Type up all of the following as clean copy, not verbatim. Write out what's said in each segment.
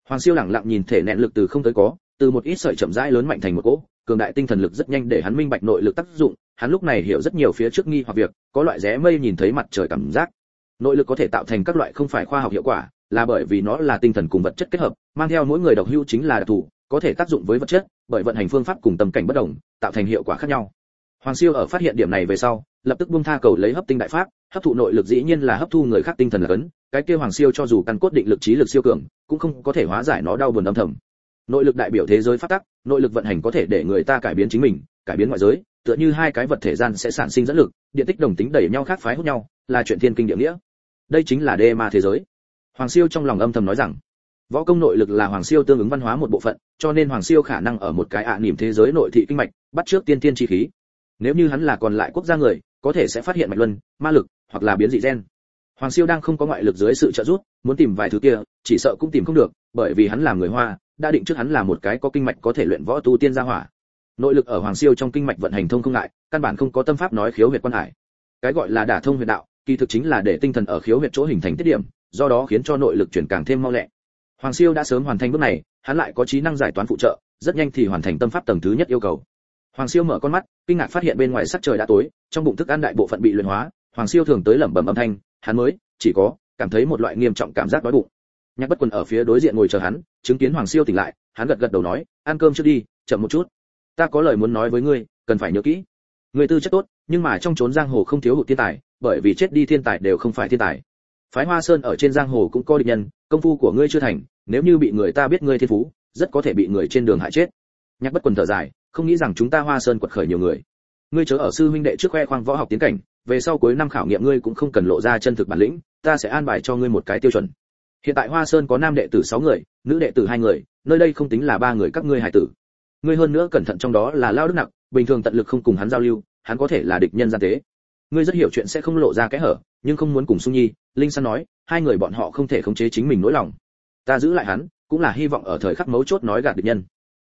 Hoàng Siêu lẳng lặng nhìn thể nện lực từ không tới có, từ một ít sợi chậm rãi lớn mạnh thành một cỗ, cường đại tinh thần lực rất nhanh để hắn minh bạch nội lực tác dụng, hắn lúc này hiểu rất nhiều phía trước nghi hoặc việc, có loại rẽ mây nhìn thấy mặt trời cảm giác. Nội lực có thể tạo thành các loại không phải khoa học hiệu quả, là bởi vì nó là tinh thần cùng vật chất kết hợp, mang theo mỗi người độc hữu chính là đặc thù, có thể tác dụng với vật chất, bởi vận hành phương pháp cùng tâm cảnh bất đồng, tạo thành hiệu quả khác nhau. Hoàng Siêu ở phát hiện điểm này về sau, lập tức buông tha cầu lấy hấp tinh đại pháp, hấp thụ nội lực dĩ nhiên là hấp thu người khác tinh thần là cấn, cái kia Hoàng Siêu cho dù căn cốt định lực trí lực siêu cường, cũng không có thể hóa giải nó đau buồn âm thầm. Nội lực đại biểu thế giới pháp tắc, nội lực vận hành có thể để người ta cải biến chính mình, cải biến ngoại giới, tựa như hai cái vật thể gian sẽ sản sinh dẫn lực, điện tích đồng tính đẩy nhau khác phái hút nhau, là chuyện thiên kinh địa nghĩa. Đây chính là đê ma thế giới. Hoàng Siêu trong lòng âm thầm nói rằng, võ công nội lực là Hoàng Siêu tương ứng văn hóa một bộ phận, cho nên Hoàng Siêu khả năng ở một cái niệm thế giới nội thị kinh mạch, bắt trước tiên tiên chi khí. Nếu như hắn là còn lại quốc gia người, có thể sẽ phát hiện mạch luân, ma lực, hoặc là biến dị gen. Hoàng Siêu đang không có ngoại lực dưới sự trợ giúp, muốn tìm vài thứ kia, chỉ sợ cũng tìm không được, bởi vì hắn là người Hoa, đã định trước hắn là một cái có kinh mạch có thể luyện võ tu tiên gia hỏa. Nội lực ở Hoàng Siêu trong kinh mạch vận hành thông không lại, căn bản không có tâm pháp nói khiếu huyệt quan hải. Cái gọi là đả thông huyệt đạo, kỳ thực chính là để tinh thần ở khiếu huyệt chỗ hình thành tiết điểm, do đó khiến cho nội lực chuyển càng thêm mau lẹ. Hoàng Siêu đã sớm hoàn thành bước này, hắn lại có trí năng giải toán phụ trợ, rất nhanh thì hoàn thành tâm pháp tầng thứ nhất yêu cầu. Hoàng Siêu mở con mắt, kinh ngạc phát hiện bên ngoài sắc trời đã tối, trong bụng thức ăn đại bộ phận bị luyện hóa, Hoàng Siêu thường tới lẩm bẩm âm thanh, hắn mới chỉ có cảm thấy một loại nghiêm trọng cảm giác đói bụng. Nhạc Bất Quần ở phía đối diện ngồi chờ hắn, chứng kiến Hoàng Siêu tỉnh lại, hắn gật gật đầu nói, ăn cơm trước đi, chậm một chút. Ta có lời muốn nói với ngươi, cần phải nhớ kỹ. Ngươi tư chất tốt, nhưng mà trong chốn giang hồ không thiếu hụt thiên tài, bởi vì chết đi thiên tài đều không phải thiên tài. Phái Hoa Sơn ở trên giang hồ cũng có địch nhân, công phu của ngươi chưa thành, nếu như bị người ta biết ngươi thiên phú, rất có thể bị người trên đường hại chết. Nhạc Bất Quần thở dài, không nghĩ rằng chúng ta Hoa Sơn quật khởi nhiều người. Ngươi chớ ở sư huynh đệ trước khoe khoang võ học tiến cảnh, về sau cuối năm khảo nghiệm ngươi cũng không cần lộ ra chân thực bản lĩnh, ta sẽ an bài cho ngươi một cái tiêu chuẩn. Hiện tại Hoa Sơn có nam đệ tử 6 người, nữ đệ tử 2 người, nơi đây không tính là 3 người các ngươi hải tử. Ngươi hơn nữa cẩn thận trong đó là Lao Đức Nặc, bình thường tận lực không cùng hắn giao lưu, hắn có thể là địch nhân gian tế. Ngươi rất hiểu chuyện sẽ không lộ ra cái hở, nhưng không muốn cùng Sung Nhi, Linh San nói, 2 người bọn họ không thể khống chế chính mình nỗi lòng. Ta giữ lại hắn, cũng là hy vọng ở thời khắc mấu chốt nói gạt địch nhân.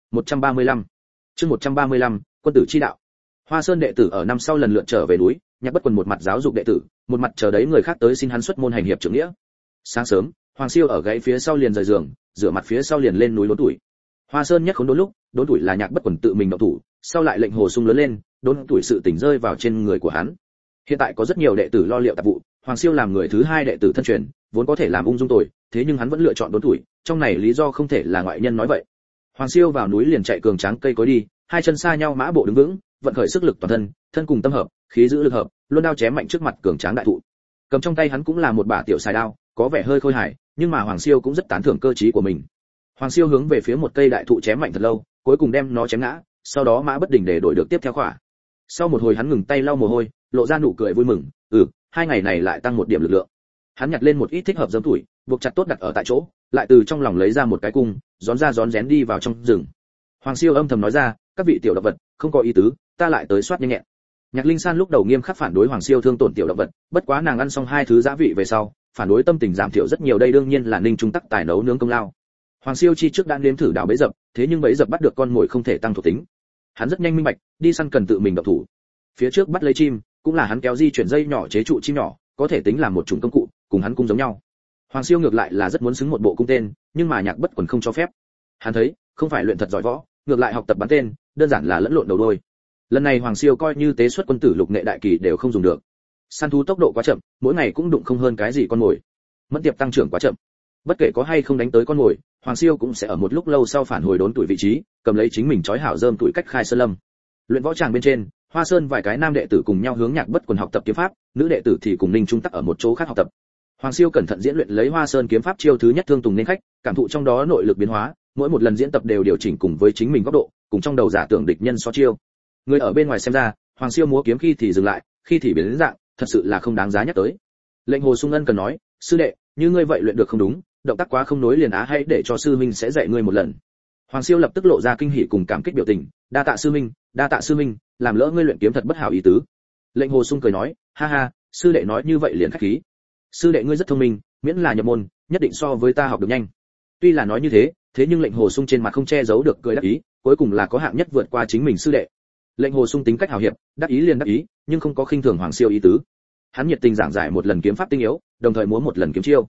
135. Chương 135, quân tử chi đạo. Hoa Sơn đệ tử ở năm sau lần lượt trở về núi, Nhạc Bất Quần một mặt giáo dục đệ tử, một mặt chờ đấy người khác tới xin hắn xuất môn hành hiệp trưởng nghĩa. Sáng sớm, Hoàng Siêu ở gáy phía sau liền rời giường, rửa mặt phía sau liền lên núi đốn tuổi. Hoa Sơn nhất khốn đốn lúc, đốn tuổi là Nhạc Bất Quần tự mình động thủ, sau lại lệnh Hồ Sung lớn lên, đốn tuổi sự tỉnh rơi vào trên người của hắn. Hiện tại có rất nhiều đệ tử lo liệu tạp vụ, Hoàng Siêu làm người thứ 2 đệ tử thân truyền, vốn có thể làm ung dung tuổi, thế nhưng hắn vẫn lựa chọn đốn tuổi, trong này lý do không thể là ngoại nhân nói vậy. Hoàng Siêu vào núi liền chạy cường tráng cây cối đi, 2 chân xa nhau mã bộ đứng vững, vận khởi sức lực toàn thân, thân cùng tâm hợp, khí giữ lực hợp, luôn đao chém mạnh trước mặt cường tráng đại thụ. Cầm trong tay hắn cũng là một bả tiểu xài đao, có vẻ hơi khôi hài, nhưng mà Hoàng Siêu cũng rất tán thưởng cơ trí của mình. Hoàng Siêu hướng về phía một cây đại thụ chém mạnh thật lâu, cuối cùng đem nó chém ngã, sau đó mã bất đình để đổi được tiếp theo khỏa. Sau một hồi hắn ngừng tay lau mồ hôi, lộ ra nụ cười vui mừng, 2 ngày này lại tăng một điểm lực lượng. Hắn nhặt lên một ít thích hợp giấm tuổi, buộc chặt tốt đặt ở tại chỗ, lại từ trong lòng lấy ra một cái cung, rón ra rón rén đi vào trong rừng. Hoàng Siêu âm thầm nói ra, các vị tiểu động vật, không có ý tứ, ta lại tới soát nhanh nhẹn. Nhạc Linh San lúc đầu nghiêm khắc phản đối Hoàng Siêu thương tổn tiểu động vật, bất quá nàng ăn xong 2 thứ giá vị về sau, phản đối tâm tình giảm thiểu rất nhiều, đây đương nhiên là Ninh Trung Tắc tài nấu nướng công lao. Hoàng Siêu chi trước đã nếm thử đào bẫy dập, thế nhưng bẫy dập bắt được con mồi không thể tăng thuộc tính. Hắn rất nhanh minh bạch, đi săn cần tự mình động thủ. Phía trước bắt lấy chim, cũng là hắn kéo di chuyển dây nhỏ chế trụ chim nhỏ, có thể tính là một chủng công cụ, cùng hắn cung giống nhau. Hoàng Siêu ngược lại là rất muốn xứng một bộ cung tên, nhưng mà Nhạc Bất Quần không cho phép. Hắn thấy, không phải luyện thật giỏi võ, ngược lại học tập bắn tên, đơn giản là lẫn lộn đầu đuôi. Lần này Hoàng Siêu coi như tế xuất quân tử lục nghệ đại kỳ đều không dùng được. Săn thú tốc độ quá chậm, mỗi ngày cũng đụng không hơn cái gì con mồi. Mẫn tiệp tăng trưởng quá chậm. Bất kể có hay không đánh tới con mồi, Hoàng Siêu cũng sẽ ở một lúc lâu sau phản hồi đốn tuổi vị trí, cầm lấy chính mình trói hảo rơm tuổi cách khai sơn lâm. Luyện võ tràng bên trên, Hoa Sơn vài cái nam đệ tử cùng nhau hướng Nhạc Bất Quần học tập kiếm pháp, nữ đệ tử thì cùng Ninh Trung Tắc ở một chỗ khác học tập. Hoàng Siêu cẩn thận diễn luyện lấy Hoa Sơn kiếm pháp chiêu thứ nhất thương tùng nên khách, cảm thụ trong đó nội lực biến hóa, mỗi một lần diễn tập đều điều chỉnh cùng với chính mình góc độ, cùng trong đầu giả tưởng địch nhân so chiêu. Người ở bên ngoài xem ra, Hoàng Siêu múa kiếm khi thì dừng lại, khi thì biến dạng, thật sự là không đáng giá nhắc tới. Lệnh Hồ Sung Ân cần nói, sư đệ, như ngươi vậy luyện được không đúng, động tác quá không nối liền á, hãy để cho sư minh sẽ dạy ngươi một lần. Hoàng Siêu lập tức lộ ra kinh hỉ cùng cảm kích biểu tình, đa tạ sư minh, làm lỡ ngươi luyện kiếm thật bất hảo ý tứ. Lệnh Hồ Sung cười nói, ha ha, sư đệ nói như vậy liền khách khí. Sư đệ ngươi rất thông minh, miễn là nhập môn, nhất định so với ta học được nhanh. Tuy là nói như thế, thế nhưng Lệnh Hồ Sung trên mặt không che giấu được cười đắc ý, cuối cùng là có hạng nhất vượt qua chính mình sư đệ. Lệnh Hồ Sung tính cách hào hiệp, đắc ý liền đắc ý, nhưng không có khinh thường Hoàng Siêu ý tứ. Hắn nhiệt tình giảng giải một lần kiếm pháp tinh yếu, đồng thời múa một lần kiếm chiêu.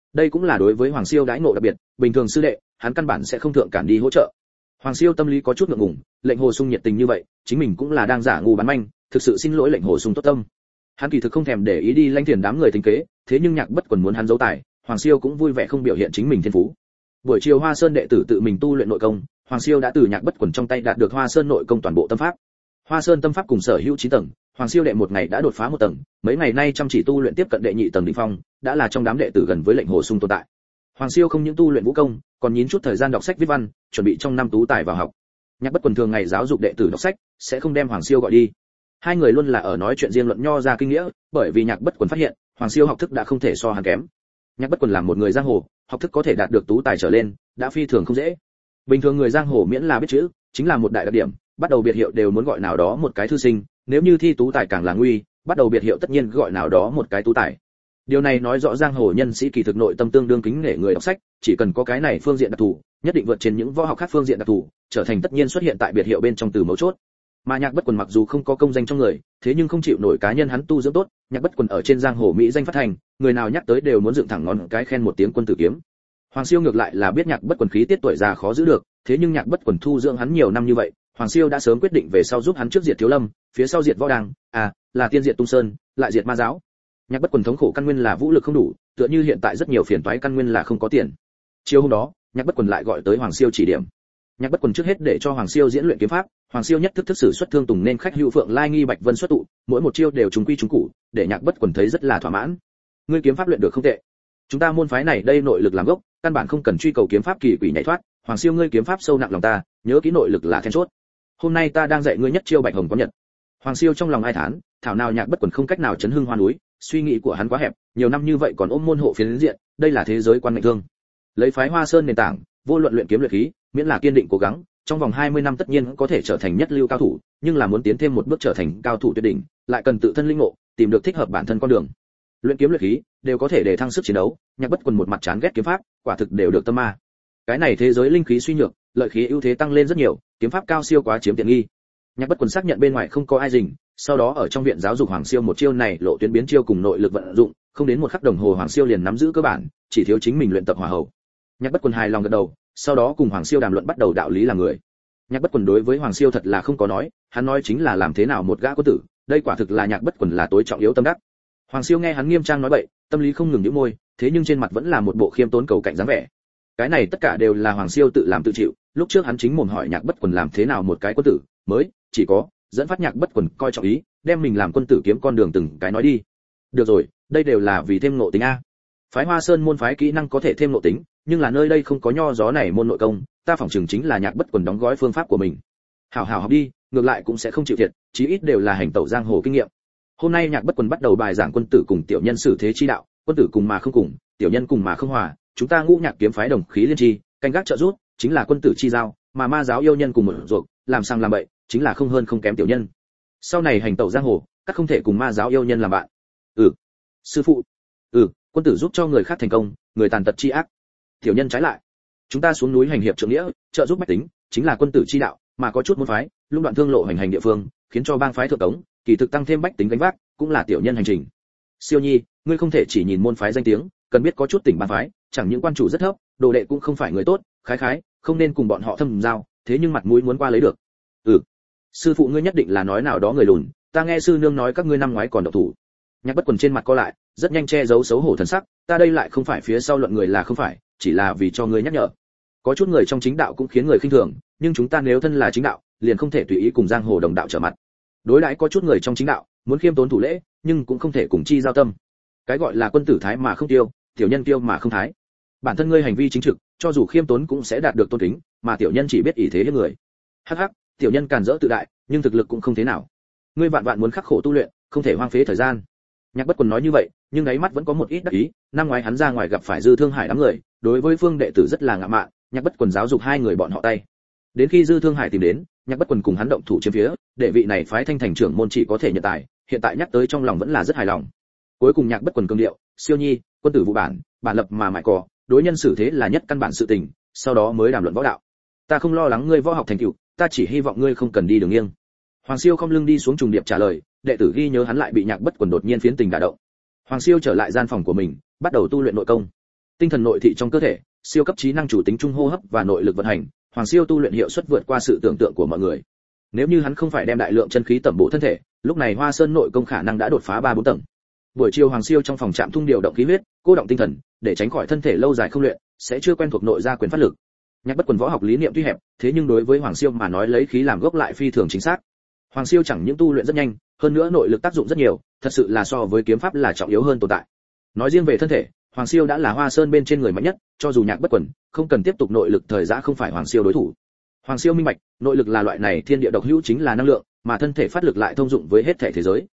Đây cũng là đối với Hoàng Siêu đãi ngộ đặc biệt, bình thường sư đệ, hắn căn bản sẽ không thượng cản đi hỗ trợ. Hoàng Siêu tâm lý có chút ngượng ngùng, lệnh Hồ Sung nhiệt tình như vậy, chính mình cũng là đang giả ngu bán manh, thực sự xin lỗi lệnh Hồ Sung tốt tâm. Hắn kỳ thực không thèm để ý đi lanh tiền đám người tính kế, thế nhưng Nhạc Bất Quần muốn hắn giấu tài, Hoàng Siêu cũng vui vẻ không biểu hiện chính mình thiên phú. Buổi chiều Hoa Sơn đệ tử tự mình tu luyện nội công, Hoàng Siêu đã từ Nhạc Bất Quần trong tay đạt được Hoa Sơn nội công toàn bộ tâm pháp. Hoa Sơn tâm pháp cùng sở hữu 9 tầng, Hoàng Siêu đệ một ngày đã đột phá một tầng, mấy ngày nay chăm chỉ tu luyện tiếp cận đệ nhị tầng đỉnh phong, đã là trong đám đệ tử gần với lệnh Hồ Sung tồn tại. Hoàng Siêu không những tu luyện vũ công, còn nhín chút thời gian đọc sách viết văn, chuẩn bị trong năm tú tài vào học. Nhạc Bất Quần thường ngày giáo dục đệ tử đọc sách, sẽ không đem Hoàng Siêu gọi đi. Hai người luôn là ở nói chuyện riêng luận nho ra kinh nghĩa, bởi vì Nhạc Bất Quần phát hiện, Hoàng Siêu học thức đã không thể so hắn kém. Nhạc Bất Quần làm một người giang hồ, học thức có thể đạt được tú tài trở lên, đã phi thường không dễ. Bình thường người giang hồ miễn là biết chữ, chính là một đại đặc điểm, bắt đầu biệt hiệu đều muốn gọi nào đó một cái thư sinh, nếu như thi tú tài càng là nguy, bắt đầu biệt hiệu tất nhiên gọi nào đó một cái tú tài. Điều này nói rõ giang hồ nhân sĩ kỳ thực nội tâm tương đương kính nể người đọc sách, chỉ cần có cái này phương diện đặc thù, nhất định vượt trên những võ học khác phương diện đặc thù, trở thành tất nhiên xuất hiện tại biệt hiệu bên trong từ mấu chốt. Mà Nhạc Bất Quần mặc dù không có công danh trong người, thế nhưng không chịu nổi cá nhân hắn tu dưỡng tốt, Nhạc Bất Quần ở trên giang hồ mỹ danh phát thành, người nào nhắc tới đều muốn dựng thẳng ngón cái khen một tiếng quân tử kiếm. Hoàng Siêu ngược lại là biết Nhạc Bất Quần khí tiết tuổi già khó giữ được, thế nhưng Nhạc Bất Quần thu dưỡng hắn nhiều năm như vậy, Hoàng Siêu đã sớm quyết định về sau giúp hắn trước diệt Thiếu Lâm, phía sau diệt Võ Đăng, là tiên diệt Tung Sơn, lại diệt Ma giáo. Nhạc Bất Quần thống khổ căn nguyên là vũ lực không đủ, tựa như hiện tại rất nhiều phiền toái căn nguyên là không có tiền. Chiều hôm đó, Nhạc Bất Quần lại gọi tới Hoàng Siêu chỉ điểm. Nhạc Bất Quần trước hết để cho Hoàng Siêu diễn luyện kiếm pháp, Hoàng Siêu nhất thức sử xuất Thương Tùng nên khách hữu phượng lai nghi bạch vân xuất tụ, mỗi một chiêu đều trùng quy trùng cụ, để Nhạc Bất Quần thấy rất là thỏa mãn. Ngươi kiếm pháp luyện được không tệ. Chúng ta môn phái này đây nội lực làm gốc, căn bản không cần truy cầu kiếm pháp kỳ quỷ nhảy thoát, Hoàng Siêu ngươi kiếm pháp sâu nặng lòng ta, nhớ kỹ nội lực là then chốt. Hôm nay ta đang dạy ngươi nhất chiêu Bạch Hồng có nhật. Hoàng Siêu trong lòng ai thán, thảo nào Nhạc Bất Quần không cách nào chấn hưng hoa núi, suy nghĩ của hắn quá hẹp, nhiều năm như vậy còn ôm môn hộ phiến diện, đây là thế giới quan ngạnh thương. Lấy phái Hoa Sơn nền tảng, vô luận luyện kiếm luyện khí, miễn là kiên định cố gắng, trong vòng 20 năm tất nhiên có thể trở thành nhất lưu cao thủ, nhưng là muốn tiến thêm một bước trở thành cao thủ tuyệt đỉnh, lại cần tự thân linh ngộ, tìm được thích hợp bản thân con đường. Luyện kiếm luyện khí đều có thể để thăng sức chiến đấu, Nhạc Bất Quần một mặt chán ghét kiếm pháp, quả thực đều được tâm ma. Cái này thế giới linh khí suy nhược, lợi khí ưu thế tăng lên rất nhiều, kiếm pháp cao siêu quá chiếm tiện nghi. Nhạc Bất Quần xác nhận bên ngoài không có ai rình, sau đó ở trong viện giáo dục Hoàng Siêu một chiêu này lộ tuyến biến chiêu cùng nội lực vận dụng, không đến một khắc đồng hồ Hoàng Siêu liền nắm giữ cơ bản, chỉ thiếu chính mình luyện tập hòa hậu. Nhạc Bất Quần hài lòng gật đầu, sau đó cùng Hoàng Siêu đàm luận bắt đầu đạo lý làm người. Nhạc Bất Quần đối với Hoàng Siêu thật là không có nói, hắn nói chính là làm thế nào một gã quân tử, đây quả thực là Nhạc Bất Quần là tối trọng yếu tâm đắc. Hoàng Siêu nghe hắn nghiêm trang nói bậy, tâm lý không ngừng nhíu môi, thế nhưng trên mặt vẫn là một bộ khiêm tốn cầu cạnh dáng vẻ. Cái này tất cả đều là Hoàng Siêu tự làm tự chịu, lúc trước hắn chính mồm hỏi Nhạc Bất Quần làm thế nào một cái quân tử, mới chỉ có dẫn phát Nhạc Bất Quần coi trọng ý, đem mình làm quân tử kiếm con đường từng cái nói đi. Được rồi, đây đều là vì thêm ngộ tính a. Phái Hoa Sơn môn phái kỹ năng có thể thêm ngộ tính, nhưng là nơi đây không có nho gió này môn nội công, ta phỏng chừng chính là Nhạc Bất Quần đóng gói phương pháp của mình. Hảo hảo học đi, ngược lại cũng sẽ không chịu thiệt, chí ít đều là hành tẩu giang hồ kinh nghiệm. Hôm nay Nhạc Bất Quần bắt đầu bài giảng quân tử cùng tiểu nhân xử thế chi đạo, quân tử cùng mà không cùng, tiểu nhân cùng mà không hòa, chúng ta Ngũ Nhạc kiếm phái đồng khí liên tri, canh gác trợ giúp, chính là quân tử chi giao, mà ma giáo yêu nhân cùng một ruột, làm sang làm bậy, chính là không hơn không kém tiểu nhân. Sau này hành tẩu giang hồ, các không thể cùng ma giáo yêu nhân làm bạn. Sư phụ. Quân tử giúp cho người khác thành công, người tàn tật chi ác. Tiểu nhân trái lại. Chúng ta xuống núi hành hiệp trượng nghĩa, trợ giúp bách tính, chính là quân tử chi đạo, mà có chút môn phái, lũng đoạn thương lộ hành hành địa phương, khiến cho bang phái thượng cống, kỳ thực tăng thêm bách tính gánh vác, cũng là tiểu nhân hành trình. Siêu Nhi, ngươi không thể chỉ nhìn môn phái danh tiếng, cần biết có chút tỉnh bang phái, chẳng những quan chủ rất thấp, đồ đệ cũng không phải người tốt, khái, không nên cùng bọn họ thâm giao, thế nhưng mặt mũi muốn qua lấy được. Sư phụ ngươi nhất định là nói nào đó người lùn, ta nghe sư nương nói các ngươi năm ngoái còn độc thủ. Nhạc Bất Quần trên mặt co lại, rất nhanh che giấu xấu hổ thần sắc, ta đây lại không phải phía sau luận người là không phải, chỉ là vì cho ngươi nhắc nhở. Có chút người trong chính đạo cũng khiến người khinh thường, nhưng chúng ta nếu thân là chính đạo, liền không thể tùy ý cùng giang hồ đồng đạo trở mặt. Đối đãi có chút người trong chính đạo, muốn khiêm tốn thủ lễ, nhưng cũng không thể cùng chi giao tâm. Cái gọi là quân tử thái mà không tiêu, tiểu nhân tiêu mà không thái. Bản thân ngươi hành vi chính trực, cho dù khiêm tốn cũng sẽ đạt được tôn kính, mà tiểu nhân chỉ biết ỷ thế hiếp người. Hắc, tiểu nhân càn rỡ tự đại, nhưng thực lực cũng không thế nào. Ngươi vạn vạn muốn khắc khổ tu luyện, không thể hoang phế thời gian. Nhạc Bất Quần nói như vậy, nhưng đáy mắt vẫn có một ít đắc ý, năm ngoái hắn ra ngoài gặp phải Dư Thương Hải đám người, đối với Phương đệ tử rất là ngạo mạn, Nhạc Bất Quần giáo dục hai người bọn họ tay. Đến khi Dư Thương Hải tìm đến, Nhạc Bất Quần cùng hắn động thủ chiếm phía, để vị này phái Thanh thành trưởng môn chỉ có thể nhận tài, hiện tại nhắc tới trong lòng vẫn là rất hài lòng. Cuối cùng Nhạc Bất Quần cương điệu, Siêu Nhi, quân tử vụ bản lập mà mại cò, đối nhân xử thế là nhất căn bản sự tình, sau đó mới đàm luận võ đạo. Ta không lo lắng ngươi võ học thành tựu, ta chỉ hy vọng ngươi không cần đi đường nghiêng. Hoàng Siêu không lưng đi xuống trùng điệp trả lời, đệ tử ghi nhớ hắn lại bị Nhạc Bất Quần đột nhiên phiến tình đả động. Hoàng Siêu trở lại gian phòng của mình, bắt đầu tu luyện nội công. Tinh thần nội thị trong cơ thể, siêu cấp trí năng chủ tính trung hô hấp và nội lực vận hành, Hoàng Siêu tu luyện hiệu suất vượt qua sự tưởng tượng của mọi người. Nếu như hắn không phải đem đại lượng chân khí tẩm bổ thân thể, lúc này Hoa Sơn nội công khả năng đã đột phá 3-4 tầng. Buổi chiều Hoàng Siêu trong phòng trạm thung điều động khí huyết, cô động tinh thần, để tránh khỏi thân thể lâu dài không luyện, sẽ chưa quen thuộc nội gia quyền phát lực. Nhạc Bất Quần võ học lý niệm tuy hẹp, thế nhưng đối với Hoàng Siêu mà nói lấy khí làm gốc lại phi thường chính xác. Hoàng Siêu chẳng những tu luyện rất nhanh, hơn nữa nội lực tác dụng rất nhiều, thật sự là so với kiếm pháp là trọng yếu hơn tồn tại. Nói riêng về thân thể, Hoàng Siêu đã là Hoa Sơn bên trên người mạnh nhất, cho dù Nhạc Bất Quần không cần tiếp tục nội lực thời giã không phải Hoàng Siêu đối thủ. Hoàng Siêu minh bạch, nội lực là loại này thiên địa độc hữu chính là năng lượng, mà thân thể phát lực lại thông dụng với hết thể thế giới.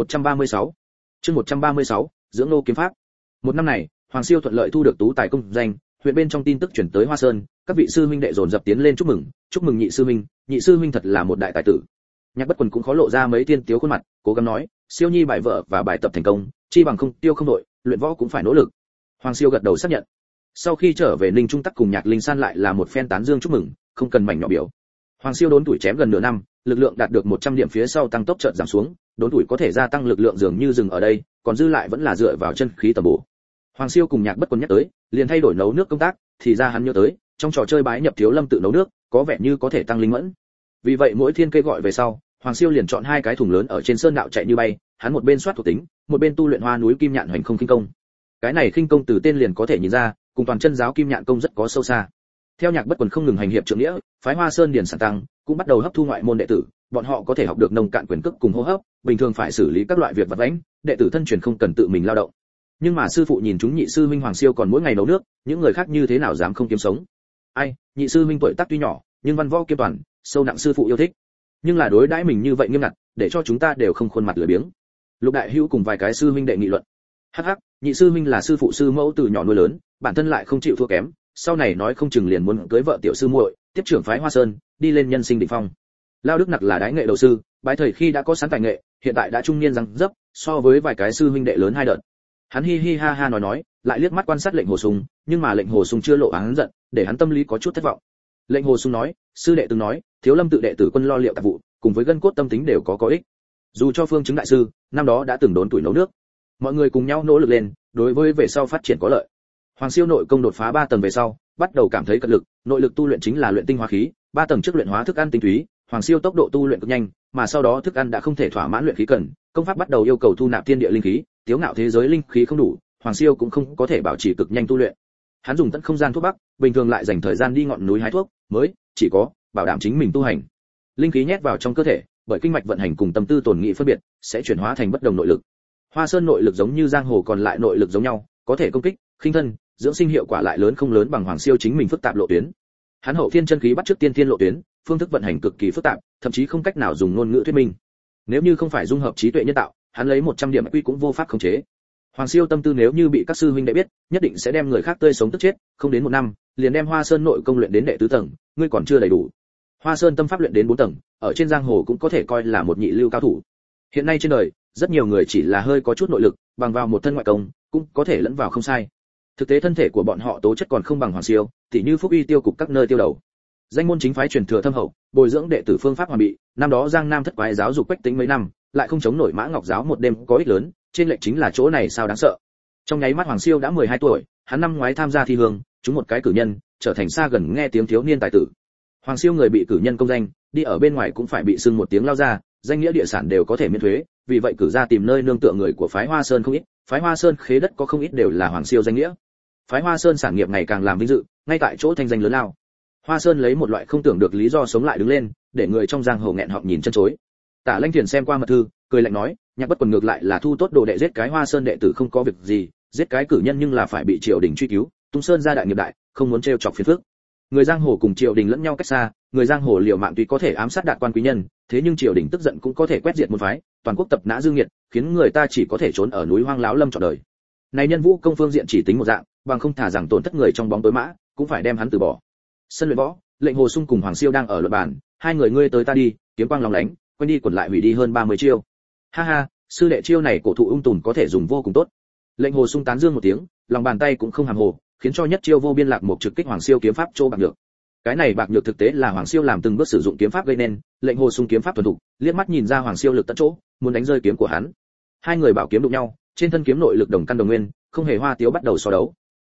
136. Chương 136, dưỡng nô kiếm pháp. Một năm này, Hoàng Siêu thuận lợi thu được tú tài công danh, huyện bên trong tin tức chuyển tới Hoa Sơn, các vị sư huynh đệ dồn dập tiến lên chúc mừng nhị sư huynh thật là một đại tài tử. Nhạc Bất Quần cũng khó lộ ra mấy tiên tiếu khuôn mặt, cố gắng nói, Siêu nhi bài vợ và bài tập thành công, chi bằng không tiêu không đội, luyện võ cũng phải nỗ lực. Hoàng Siêu gật đầu xác nhận. Sau khi trở về Ninh Trung Tắc cùng Nhạc Linh San lại là một phen tán dương chúc mừng, không cần mảnh nhỏ biểu. Hoàng Siêu đốn tuổi chém gần nửa năm, lực lượng đạt được 100 điểm phía sau tăng tốc chợt giảm xuống, đốn tuổi có thể gia tăng lực lượng dường như dừng ở đây, còn dư lại vẫn là dựa vào chân khí tầm bổ. Hoàng Siêu cùng Nhạc Bất Quần nhắc tới, liền thay đổi nấu nước công tác, thì ra hắn nhớ tới, trong trò chơi bái nhập Thiếu Lâm tự nấu nước, có vẻ như có thể tăng linh mẫn. Vì vậy mỗi thiên kê gọi về sau, Hoàng Siêu liền chọn 2 cái thùng lớn ở trên sơn đạo chạy như bay, hắn một bên soát thuộc tính, một bên tu luyện Hoa núi Kim Nhạn Hoành Không Khinh Công. Cái này khinh công từ tên liền có thể nhìn ra, cùng toàn chân giáo Kim Nhạn công rất có sâu xa. Theo Nhạc Bất Quần không ngừng hành hiệp trượng nghĩa, phái Hoa Sơn điển sản tăng cũng bắt đầu hấp thu ngoại môn đệ tử, bọn họ có thể học được nông cạn quyền cước cùng hô hấp, bình thường phải xử lý các loại việc vặt vãnh, đệ tử thân truyền không cần tự mình lao động. Nhưng mà sư phụ nhìn chúng nhị sư huynh Hoàng Siêu còn mỗi ngày nấu nước, những người khác như thế nào dám không kiếm sống. Ai, nhị sư huynh tuổi tác tuy nhỏ, nhưng văn võ kiêm toàn, sâu nặng sư phụ yêu thích. Nhưng là đối đãi mình như vậy nghiêm ngặt, để cho chúng ta đều không khuôn mặt lười biếng. Lục Đại Hữu cùng vài cái sư huynh đệ nghị luận. Hắc hắc, nhị sư huynh là sư phụ sư mẫu từ nhỏ nuôi lớn, bản thân lại không chịu thua kém, sau này nói không chừng liền muốn cưới vợ tiểu sư muội, tiếp trưởng phái Hoa Sơn, đi lên nhân sinh đỉnh phong. Lao Đức Nặc là đái nghệ đầu sư, bái thời khi đã có sẵn tài nghệ, hiện tại đã trung niên răng dấp, so với vài cái sư huynh đệ lớn 2 đợt. Hắn hi hi ha ha nói, lại liếc mắt quan sát Lệnh Hồ Sung, nhưng mà Lệnh Hồ Sung chưa lộ án giận, để hắn tâm lý có chút thất vọng. Lệnh Hồ Sung nói, sư đệ từng nói, Thiếu Lâm tự đệ tử quân lo liệu tạp vụ, cùng với gân cốt tâm tính đều có ích. Dù cho Phương Chứng đại sư, năm đó đã từng đốn tuổi nấu nước. Mọi người cùng nhau nỗ lực lên, đối với về sau phát triển có lợi. Hoàng Siêu nội công đột phá 3 tầng về sau, bắt đầu cảm thấy cật lực, nội lực tu luyện chính là luyện tinh hóa khí, 3 tầng trước luyện hóa thức ăn tinh túy, Hoàng Siêu tốc độ tu luyện cực nhanh, mà sau đó thức ăn đã không thể thỏa mãn luyện khí cần, công pháp bắt đầu yêu cầu thu nạp thiên địa linh khí, tiếu ngạo thế giới linh khí không đủ, Hoàng Siêu cũng không có thể bảo trì cực nhanh tu luyện. Hắn dùng tận không gian thuốc bắc, bình thường lại dành thời gian đi ngọn núi hái thuốc, mới chỉ có bảo đảm chính mình tu hành. Linh khí nhét vào trong cơ thể, bởi kinh mạch vận hành cùng tâm tư tổn nghị phân biệt, sẽ chuyển hóa thành bất đồng nội lực. Hoa Sơn nội lực giống như giang hồ còn lại nội lực giống nhau, có thể công kích, khinh thân, dưỡng sinh hiệu quả lại lớn không lớn bằng Hoàng Siêu chính mình phức tạp lộ tuyến. Hắn hậu thiên chân khí bắt trước tiên thiên lộ tuyến, phương thức vận hành cực kỳ phức tạp, thậm chí không cách nào dùng ngôn ngữ thuyết minh. Nếu như không phải dung hợp trí tuệ nhân tạo, hắn lấy 100 điểm quy cũng vô pháp khống chế. Hoàng Siêu tâm tư nếu như bị các sư huynh đệ biết, nhất định sẽ đem người khác tươi sống tức chết, không đến 1 năm, liền đem Hoa Sơn nội công luyện đến đệ tứ tầng, ngươi còn chưa đầy đủ. Hoa Sơn tâm pháp luyện đến 4 tầng, ở trên giang hồ cũng có thể coi là một nhị lưu cao thủ. Hiện nay trên đời, rất nhiều người chỉ là hơi có chút nội lực, bằng vào một thân ngoại công, cũng có thể lẫn vào không sai. Thực tế thân thể của bọn họ tố chất còn không bằng Hoàng Siêu, tỉ như Phúc Uy tiêu cục các nơi tiêu đầu. Danh môn chính phái truyền thừa thâm hậu, bồi dưỡng đệ tử phương pháp hoàn bị, năm đó Giang Nam thất quái giáo dục Quách Tĩnh mấy năm, lại không chống nổi Mã Ngọc giáo một đêm có ích lớn, trên lệch chính là chỗ này sao đáng sợ. Trong nháy mắt Hoàng Siêu đã 12 tuổi, hắn năm ngoái tham gia thi hương, trúng một cái cử nhân, trở thành xa gần nghe tiếng thiếu niên tài tử. Hoàng Siêu người bị cử nhân công danh, đi ở bên ngoài cũng phải bị xưng một tiếng lao ra, danh nghĩa địa sản đều có thể miễn thuế, vì vậy cử ra tìm nơi nương tựa người của phái Hoa Sơn không ít, phái Hoa Sơn khế đất có không ít đều là Hoàng Siêu danh nghĩa. Phái Hoa Sơn sản nghiệp ngày càng làm vinh dự, ngay tại chỗ thanh danh lớn lao. Hoa Sơn lấy một loại không tưởng được lý do sống lại đứng lên, để người trong giang hồ nghẹn họng nhìn chân chối. Tả Lanh Thiền xem qua mật thư, cười lạnh nói, Nhạc Bất Quần ngược lại là thu tốt đồ đệ giết cái Hoa Sơn đệ tử không có việc gì, giết cái cử nhân nhưng là phải bị triều đình truy cứu, tung sơn ra đại nghiệp đại, không muốn trêu chọc phiền phức. Người giang hồ cùng triều đình lẫn nhau cách xa, người giang hồ liều mạng tuy có thể ám sát đạt quan quý nhân, thế nhưng triều đình tức giận cũng có thể quét diệt môn phái, toàn quốc tập nã dương nghiệt, khiến người ta chỉ có thể trốn ở núi hoang láo lâm trọn đời. Này nhân vũ công phương diện chỉ tính một dạng, bằng không thả rằng tổn thất người trong bóng tối mã, cũng phải đem hắn từ bỏ. Sân luyện võ, Lệnh Hồ Sung cùng Hoàng Siêu đang ở luận bàn, hai người ngươi tới ta đi, kiếm quang lóng lánh, quanh đi quẩn lại hủy đi hơn 30 chiêu. Ha ha, sư đệ chiêu này cổ thụ ung tùn có thể dùng vô cùng tốt. Lệnh Hồ Sung tán dương một tiếng, lòng bàn tay cũng không hàm hồ, khiến cho nhất chiêu vô biên lạc một trực kích Hoàng Siêu kiếm pháp trô bạc nhược. Cái này bạc nhược thực tế là Hoàng Siêu làm từng bước sử dụng kiếm pháp gây nên, Lệnh Hồ Sung kiếm pháp thuần thục, liếc mắt nhìn ra Hoàng Siêu lực tận chỗ, muốn đánh rơi kiếm của hắn. Hai người bảo kiếm đụng nhau, trên thân kiếm nội lực đồng căn đồng nguyên, không hề hoa tiếu bắt đầu so đấu.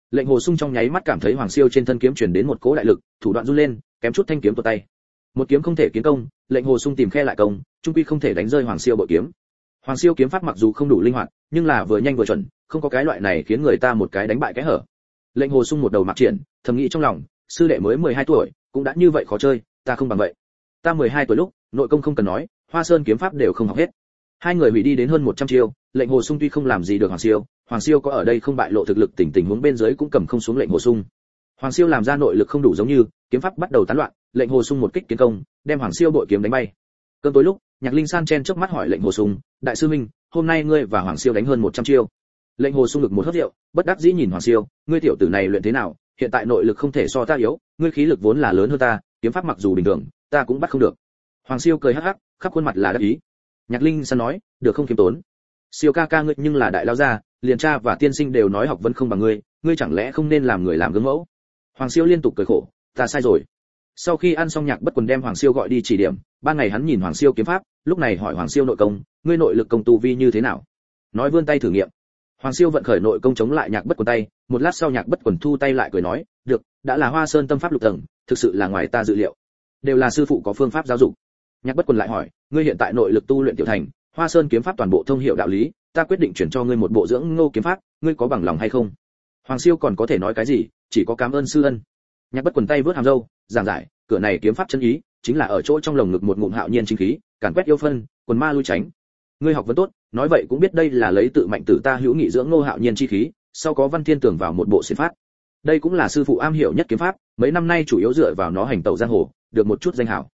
Lệnh Hồ Sung trong nháy mắt cảm thấy Hoàng Siêu trên thân kiếm truyền đến một cỗ đại lực, thủ đoạn run lên, kém chút thanh kiếm tuột tay. Một kiếm không thể kiến công, Lệnh Hồ Sung tìm khe lại công, trung quy không thể đánh rơi Hoàng Siêu bội kiếm. Hoàng Siêu kiếm pháp mặc dù không đủ linh hoạt, nhưng là vừa nhanh vừa chuẩn, không có cái loại này khiến người ta một cái đánh bại cái hở. Lệnh Hồ Sung một đầu mặc triển, thầm nghĩ trong lòng, sư đệ mới 12 tuổi, cũng đã như vậy khó chơi, ta không bằng vậy. Ta 12 tuổi lúc, nội công không cần nói, Hoa Sơn kiếm pháp đều không học hết. Hai người hủy đi đến hơn 100 chiêu, Lệnh Hồ Sung tuy không làm gì được Hoàng Siêu có ở đây không bại lộ thực lực, tình huống bên dưới cũng cầm không xuống Lệnh Hồ Sung. Hoàng Siêu làm ra nội lực không đủ giống như, kiếm pháp bắt đầu tán loạn, Lệnh Hồ Sung một kích kiến công, đem Hoàng Siêu bội kiếm đánh bay. Cơn tối lúc, Nhạc Linh San chen chớp mắt hỏi Lệnh Hồ Sung, đại sư huynh, hôm nay ngươi và Hoàng Siêu đánh hơn 100 chiêu. Lệnh Hồ Sung ngực một hớp rượu, bất đắc dĩ nhìn Hoàng Siêu, ngươi tiểu tử này luyện thế nào, hiện tại nội lực không thể so ta yếu, ngươi khí lực vốn là lớn hơn ta, kiếm pháp mặc dù bình thường, ta cũng bắt không được. Hoàng Siêu cười hắc hắc, khắp khuôn mặt là đắc ý. Nhạc Linh San nói, được không khiêm tốn. Siêu ca ca ngươi nhưng là đại lao gia, liền cha và tiên sinh đều nói học vấn không bằng ngươi, ngươi chẳng lẽ không nên làm người làm gương mẫu? Hoàng Siêu liên tục cười khổ, ta sai rồi. Sau khi ăn xong, Nhạc Bất Quần đem Hoàng Siêu gọi đi chỉ điểm, ban ngày hắn nhìn Hoàng Siêu kiếm pháp, lúc này hỏi Hoàng Siêu nội công, ngươi nội lực công tu vi như thế nào? Nói vươn tay thử nghiệm. Hoàng Siêu vận khởi nội công chống lại Nhạc Bất Quần tay, một lát sau Nhạc Bất Quần thu tay lại cười nói, được, đã là Hoa Sơn tâm pháp lục tầng, thực sự là ngoài ta dự liệu. Đều là sư phụ có phương pháp giáo dục. Nhạc Bất Quần lại hỏi, ngươi hiện tại nội lực tu luyện tiểu thành, Hoa Sơn kiếm pháp toàn bộ thông hiểu đạo lý, ta quyết định chuyển cho ngươi một bộ dưỡng ngô kiếm pháp, ngươi có bằng lòng hay không? Hoàng Siêu còn có thể nói cái gì, chỉ có cảm ơn sư ân. Nhạc Bất Quần tay vớt hàm râu, giảng giải, cửa này kiếm pháp chân ý, chính là ở chỗ trong lồng ngực một ngụm hạo nhiên chính khí, càn quét yêu phân, quần ma lui tránh. Ngươi học vấn tốt, nói vậy cũng biết đây là lấy tự mạnh tử ta hữu nghị dưỡng ngô hạo nhiên chi khí, sau có Văn Thiên tưởng vào một bộ xiển phát. Đây cũng là sư phụ am hiểu nhất kiếm pháp, mấy năm nay chủ yếu dựa vào nó hành tẩu giang hồ, được một chút danh hảo.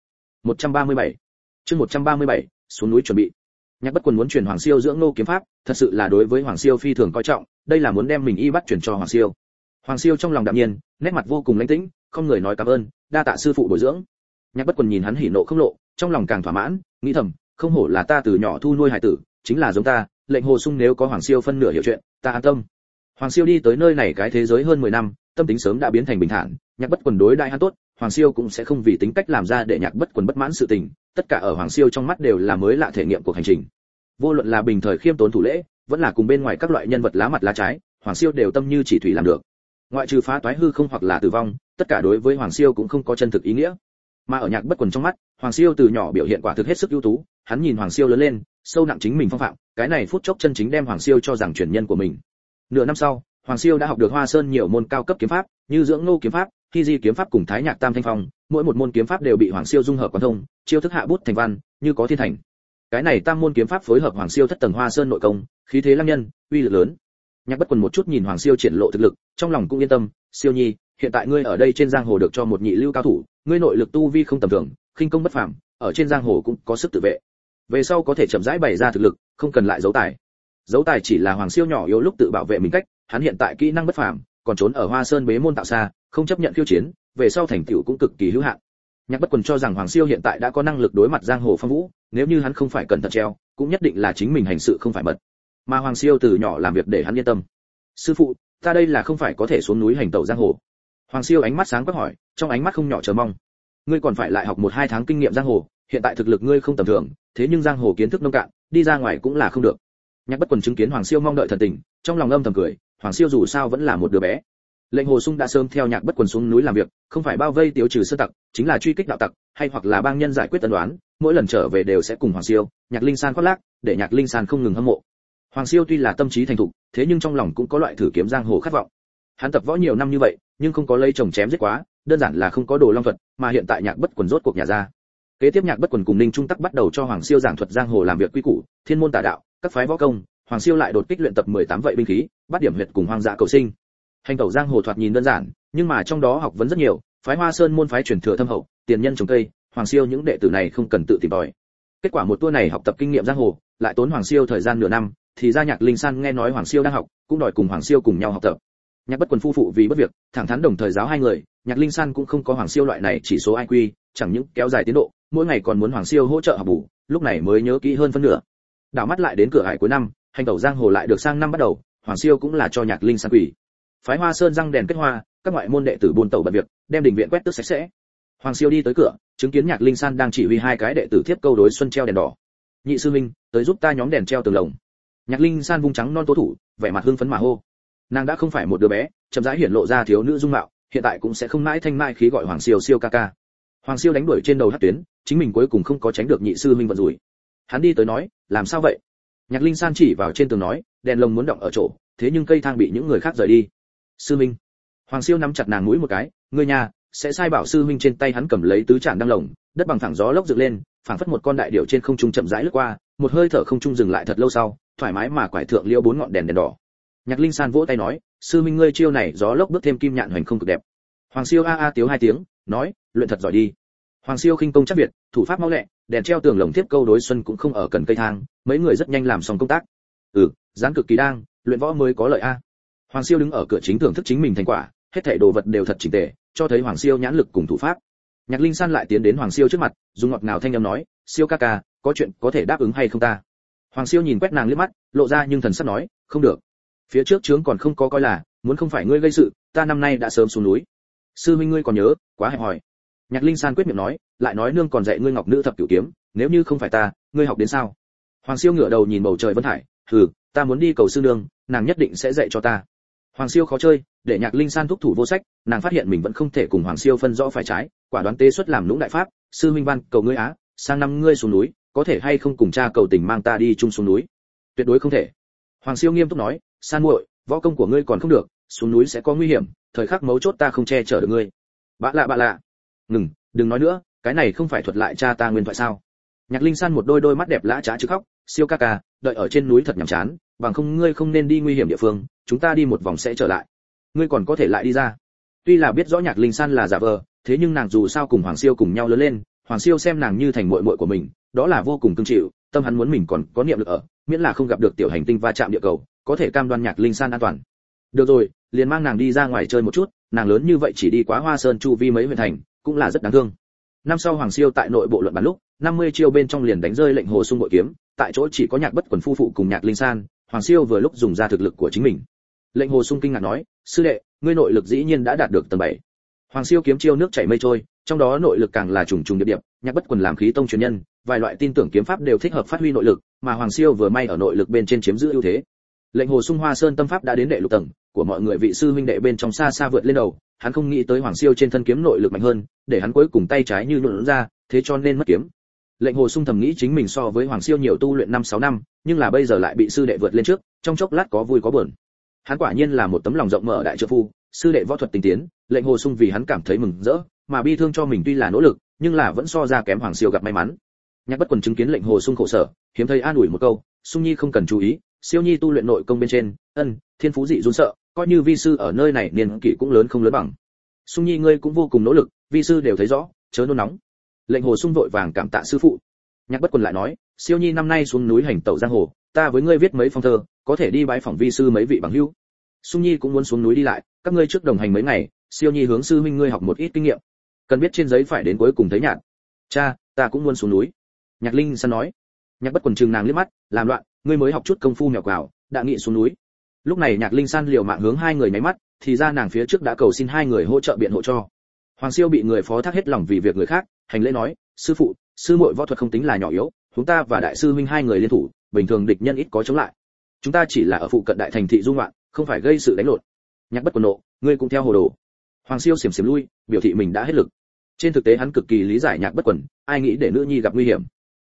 137. Chương 137, xuống núi chuẩn bị. Nhạc Bất Quần muốn truyền Hoàng Siêu dưỡng nô kiếm pháp, thật sự là đối với Hoàng Siêu phi thường coi trọng, đây là muốn đem mình y bắt truyền cho Hoàng Siêu. Hoàng Siêu trong lòng đạm nhiên, nét mặt vô cùng lãnh tĩnh, không người nói cảm ơn, đa tạ sư phụ bồi dưỡng. Nhạc Bất Quần nhìn hắn hỉ nộ không lộ, trong lòng càng thỏa mãn, nghĩ thầm, không hổ là ta từ nhỏ thu nuôi hải tử, chính là giống ta, Lệnh Hồ Sung nếu có Hoàng Siêu phân nửa hiểu chuyện, ta an tâm. Hoàng Siêu đi tới nơi này cái thế giới hơn 10 năm, tâm tính sớm đã biến thành bình thản, Nhạc Bất Quần đối đãi hắn tốt, Hoàng Siêu cũng sẽ không vì tính cách làm ra để Nhạc Bất Quần bất mãn sự tình, tất cả ở Hoàng Siêu trong mắt đều là mới lạ thể nghiệm cuộc hành trình. Vô luận là bình thời khiêm tốn thủ lễ, vẫn là cùng bên ngoài các loại nhân vật lá mặt lá trái, Hoàng Siêu đều tâm như chỉ thủy làm được. Ngoại trừ phá toái hư không hoặc là tử vong, tất cả đối với Hoàng Siêu cũng không có chân thực ý nghĩa. Mà ở Nhạc Bất Quần trong mắt, Hoàng Siêu từ nhỏ biểu hiện quả thực hết sức ưu tú, hắn nhìn Hoàng Siêu lớn lên, sâu nặng chính mình phong phạm, cái này phút chốc chân chính đem Hoàng Siêu cho rằng truyền nhân của mình. Nửa năm sau, Hoàng Siêu đã học được Hoa Sơn nhiều môn cao cấp kiếm pháp, như dưỡng nô kiếm pháp, Hy Di kiếm pháp cùng Thái Nhạc Tam Thanh Phong, mỗi một môn kiếm pháp đều bị Hoàng Siêu dung hợp quán thông, chiêu thức hạ bút thành văn, như có thiên thành. Cái này tam môn kiếm pháp phối hợp Hoàng Siêu thất tầng Hoa Sơn nội công, khí thế lăng nhân, uy lực lớn. Nhạc Bất Quần một chút nhìn Hoàng Siêu triển lộ thực lực, trong lòng cũng yên tâm, Siêu Nhi, hiện tại ngươi ở đây trên giang hồ được cho một nhị lưu cao thủ, ngươi nội lực tu vi không tầm thường, khinh công bất phàm, ở trên giang hồ cũng có sức tự vệ. Về sau có thể chậm rãi bày ra thực lực, không cần lại giấu tài. Giấu tài chỉ là Hoàng Siêu nhỏ yếu lúc tự bảo vệ mình cách, hắn hiện tại kỹ năng bất phàm, còn trốn ở Hoa Sơn bế môn tạo xa, không chấp nhận khiêu chiến, về sau thành tựu cũng cực kỳ hữu hạn. Nhạc Bất Quần cho rằng Hoàng Siêu hiện tại đã có năng lực đối mặt giang hồ phong vũ, nếu như hắn không phải cẩn thận treo, cũng nhất định là chính mình hành sự không phải mật. Mà Hoàng Siêu từ nhỏ làm việc để hắn yên tâm. Sư phụ, ta đây là không phải có thể xuống núi hành tẩu giang hồ? Hoàng Siêu ánh mắt sáng quắc hỏi, trong ánh mắt không nhỏ chờ mong. Ngươi còn phải lại học 1-2 tháng kinh nghiệm giang hồ, hiện tại thực lực ngươi không tầm thường, thế nhưng giang hồ kiến thức nông cạn, đi ra ngoài cũng là không được. Nhạc Bất Quần chứng kiến Hoàng Siêu mong đợi thần tình, trong lòng âm thầm cười, Hoàng Siêu dù sao vẫn là một đứa bé. Lệnh Hồ Sung đã sớm theo Nhạc Bất Quần xuống núi làm việc, không phải bao vây tiêu trừ sơn tặc, chính là truy kích đạo tặc, hay hoặc là bang nhân giải quyết ân oán, mỗi lần trở về đều sẽ cùng Hoàng Siêu, Nhạc Linh San khoác lác, để Nhạc Linh San không ngừng hâm mộ. Hoàng Siêu tuy là tâm trí thành thục, thế nhưng trong lòng cũng có loại thử kiếm giang hồ khát vọng. Hắn tập võ nhiều năm như vậy, nhưng không có lấy chồng chém giết quá, đơn giản là không có đồ long thuật, mà hiện tại Nhạc Bất Quần rốt cuộc nhà ra. Kế tiếp Nhạc Bất Quần cùng Ninh Trung Tắc bắt đầu cho Hoàng Siêu giảng thuật giang hồ làm việc quy củ, thiên môn tà đạo, các phái võ công, Hoàng Siêu lại đột kích luyện tập 18 vậy binh khí, bắt điểm huyệt cùng hoang dã cầu sinh. Hành tẩu giang hồ thoạt nhìn đơn giản, nhưng mà trong đó học vấn rất nhiều, phái Hoa Sơn môn phái truyền thừa thâm hậu, tiền nhân trồng cây, Hoàng Siêu những đệ tử này không cần tự tìm tòi. Kết quả một tour này học tập kinh nghiệm giang hồ, lại tốn Hoàng Siêu thời gian nửa năm, thì ra Nhạc Linh San nghe nói Hoàng Siêu đang học, cũng đòi cùng Hoàng Siêu cùng nhau học tập. Nhạc Bất Quần phu phụ vì bất việc, thẳng thắn đồng thời giáo hai người, Nhạc Linh San cũng không có Hoàng Siêu loại này chỉ số IQ, chẳng những kéo dài tiến độ, mỗi ngày còn muốn Hoàng Siêu hỗ trợ học bù, lúc này mới nhớ kỹ hơn phân nửa. Đảo mắt lại đến cửa hải cuối năm, hành tẩu giang hồ lại được sang năm bắt đầu, Hoàng Siêu cũng là cho Nhạc Linh San quỷ. Phái Hoa Sơn răng đèn kết hoa, các ngoại môn đệ tử buôn tẩu bận việc, đem đình viện quét tước sạch sẽ. Hoàng Siêu đi tới cửa, chứng kiến Nhạc Linh San đang chỉ huy hai cái đệ tử tiếp câu đối xuân treo đèn đỏ. Nhị sư minh, tới giúp ta nhóm đèn treo tường lồng. Nhạc Linh San vung trắng non tố thủ, vẻ mặt hưng phấn mà hô. Nàng đã không phải một đứa bé, chậm rãi hiển lộ ra thiếu nữ dung mạo, hiện tại cũng sẽ không mãi thanh mai khí gọi Hoàng Siêu Siêu ca ca. Hoàng Siêu đánh đuổi trên đầu hất tuyến, chính mình cuối cùng không có tránh được nhị sư huynh vận rủi. Hắn đi tới nói, làm sao vậy? Nhạc Linh San chỉ vào trên tường nói, đèn lồng muốn động ở chỗ, thế nhưng cây thang bị những người khác rời đi. Sư huynh. Hoàng Siêu nắm chặt nàng mũi một cái, ngươi nhà sẽ sai bảo sư huynh. Trên tay hắn cầm lấy tứ trạm đăng lồng, đất bằng thẳng gió lốc dựng lên, phảng phất một con đại điểu trên không trung chậm rãi lướt qua, một hơi thở không trung dừng lại thật lâu sau, thoải mái mà quải thượng liêu 4 ngọn đèn đỏ. Nhạc Linh San vỗ tay nói, sư huynh ngươi chiêu này gió lốc bước thêm kim nhạn hoành không cực đẹp. Hoàng Siêu a a tiếu 2 tiếng, nói, luyện thật giỏi đi. Hoàng Siêu khinh công chắc việt, thủ pháp mau lẹ, đèn treo tường lồng tiếp câu đối xuân cũng không ở cần cây thang, mấy người rất nhanh làm xong công tác. Dán cực kỳ đang, luyện võ mới có lợi a. Hoàng Siêu đứng ở cửa chính thưởng thức chính mình thành quả, hết thảy đồ vật đều thật chỉnh tề, cho thấy Hoàng Siêu nhãn lực cùng thủ pháp. Nhạc Linh San lại tiến đến Hoàng Siêu trước mặt, dùng ngọt ngào thanh âm nói, "Siêu ca ca, có chuyện có thể đáp ứng hay không ta?" Hoàng Siêu nhìn quét nàng liếc mắt, lộ ra nhưng thần sắc nói, "Không được. Phía trước chướng còn không có coi là, muốn không phải ngươi gây sự, ta năm nay đã sớm xuống núi. Sư huynh ngươi còn nhớ, quá hẹp hòi." Nhạc Linh San quyết miệng nói, lại nói nương còn dạy ngươi Ngọc Nữ Thập Cửu Kiếm, nếu như không phải ta, ngươi học đến sao? Hoàng Siêu ngửa đầu nhìn bầu trời vân hải, "Hừ, ta muốn đi cầu sư nương, nàng nhất định sẽ dạy cho ta." Hoàng Siêu khó chơi, để Nhạc Linh San thúc thủ vô sách, nàng phát hiện mình vẫn không thể cùng Hoàng Siêu phân rõ phải trái, quả đoán tế xuất làm lũng đại pháp, "Sư huynh văn, cầu ngươi á, sang năm ngươi xuống núi, có thể hay không cùng cha cầu tình mang ta đi chung xuống núi?" "Tuyệt đối không thể." Hoàng Siêu nghiêm túc nói, "San muội, võ công của ngươi còn không được, xuống núi sẽ có nguy hiểm, thời khắc mấu chốt ta không che chở được ngươi." Bạ lạ. "Ngừng, đừng nói nữa, cái này không phải thuật lại cha ta nguyên thoại sao?" Nhạc Linh San một đôi mắt đẹp lã trá chứ khóc, "Siêu ca ca, đợi ở trên núi thật nhàm chán, bằng không ngươi không nên đi nguy hiểm địa phương, chúng ta đi một vòng sẽ trở lại. Ngươi còn có thể lại đi ra." Tuy là biết rõ Nhạc Linh San là giả vờ, thế nhưng nàng dù sao cùng Hoàng Siêu cùng nhau lớn lên, Hoàng Siêu xem nàng như thành muội muội của mình, đó là vô cùng cưng chịu, tâm hắn muốn mình còn có niệm lực ở, miễn là không gặp được tiểu hành tinh va chạm địa cầu, có thể cam đoan Nhạc Linh San an toàn. Được rồi, liền mang nàng đi ra ngoài chơi một chút, nàng lớn như vậy chỉ đi quá Hoa Sơn chu vi mấy huyện thành, cũng là rất đáng thương. Năm sau Hoàng Siêu tại nội bộ luận bàn lúc, 50 chiêu bên trong liền đánh rơi lệnh Hồ Sung bội kiếm, tại chỗ chỉ có Nhạc Bất Quần phu phụ cùng Nhạc Linh San, Hoàng Siêu vừa lúc dùng ra thực lực của chính mình. Lệnh Hồ Sung kinh ngạc nói, "Sư đệ, ngươi nội lực dĩ nhiên đã đạt được tầng 7." Hoàng Siêu kiếm chiêu nước chảy mây trôi, trong đó nội lực càng là trùng trùng điệp điệp, Nhạc Bất Quần làm khí tông truyền nhân, vài loại tin tưởng kiếm pháp đều thích hợp phát huy nội lực, mà Hoàng Siêu vừa may ở nội lực bên trên chiếm giữ ưu thế. Lệnh Hồ Sung Hoa Sơn tâm pháp đã đến đệ lục tầng, của mọi người vị sư huynh đệ bên trong xa xa vượt lên đầu, hắn không nghĩ tới Hoàng Siêu trên thân kiếm nội lực mạnh hơn, để hắn cuối cùng tay trái như nhũn ra, thế cho nên mất kiếm. Lệnh Hồ Sung thầm nghĩ chính mình so với Hoàng Siêu nhiều tu luyện 5-6 năm, nhưng là bây giờ lại bị sư đệ vượt lên trước, trong chốc lát có vui có buồn. Hắn quả nhiên là một tấm lòng rộng mở đại trợ phu, sư đệ võ thuật tinh tiến, Lệnh Hồ Sung vì hắn cảm thấy mừng rỡ, mà bi thương cho mình tuy là nỗ lực, nhưng là vẫn so ra kém Hoàng Siêu gặp may mắn. Nhạc Bất Quần chứng kiến Lệnh Hồ Sung khổ sở, hiếm thấy an ủi một câu, "Sung nhi không cần chú ý, Siêu nhi tu luyện nội công bên trên, thiên phú dị run sợ, coi như vi sư ở nơi này niên kỷ cũng lớn không lớn bằng. Sung nhi ngươi cũng vô cùng nỗ lực, vi sư đều thấy rõ, chớ nôn nóng." Lệnh Hồ Sung vội vàng cảm tạ sư phụ. Nhạc Bất Quần lại nói, "Siêu nhi năm nay xuống núi hành tẩu giang hồ, ta với ngươi viết mấy phong thơ, có thể đi bái phỏng vi sư mấy vị bằng hữu. Sung nhi cũng muốn xuống núi đi lại, các ngươi trước đồng hành mấy ngày, Siêu nhi hướng sư huynh ngươi học một ít kinh nghiệm, cần biết trên giấy phải đến cuối cùng thấy nhạt." "Cha, ta cũng muốn xuống núi." Nhạc Linh San nói. Nhạc Bất Quần trừng nàng liếc mắt, làm loạn, ngươi mới học chút công phu mèo quào, đã nghị xuống núi. Lúc này Nhạc Linh San liều mạng hướng hai người nháy mắt, thì ra nàng phía trước đã cầu xin hai người hỗ trợ biện hộ cho. Hoàng Siêu bị người phó thác hết lòng vì việc người khác, hành lễ nói, "Sư phụ, sư muội võ thuật không tính là nhỏ yếu, chúng ta và đại sư huynh hai người liên thủ, bình thường địch nhân ít có chống lại. Chúng ta chỉ là ở phụ cận đại thành thị du ngoạn, không phải gây sự đánh lộn." Nhạc Bất Quần nộ, "Ngươi cũng theo hồ đồ." Hoàng Siêu xiểm xiểm lui, biểu thị mình đã hết lực. Trên thực tế hắn cực kỳ lý giải Nhạc Bất Quần, ai nghĩ để nữ nhi gặp nguy hiểm.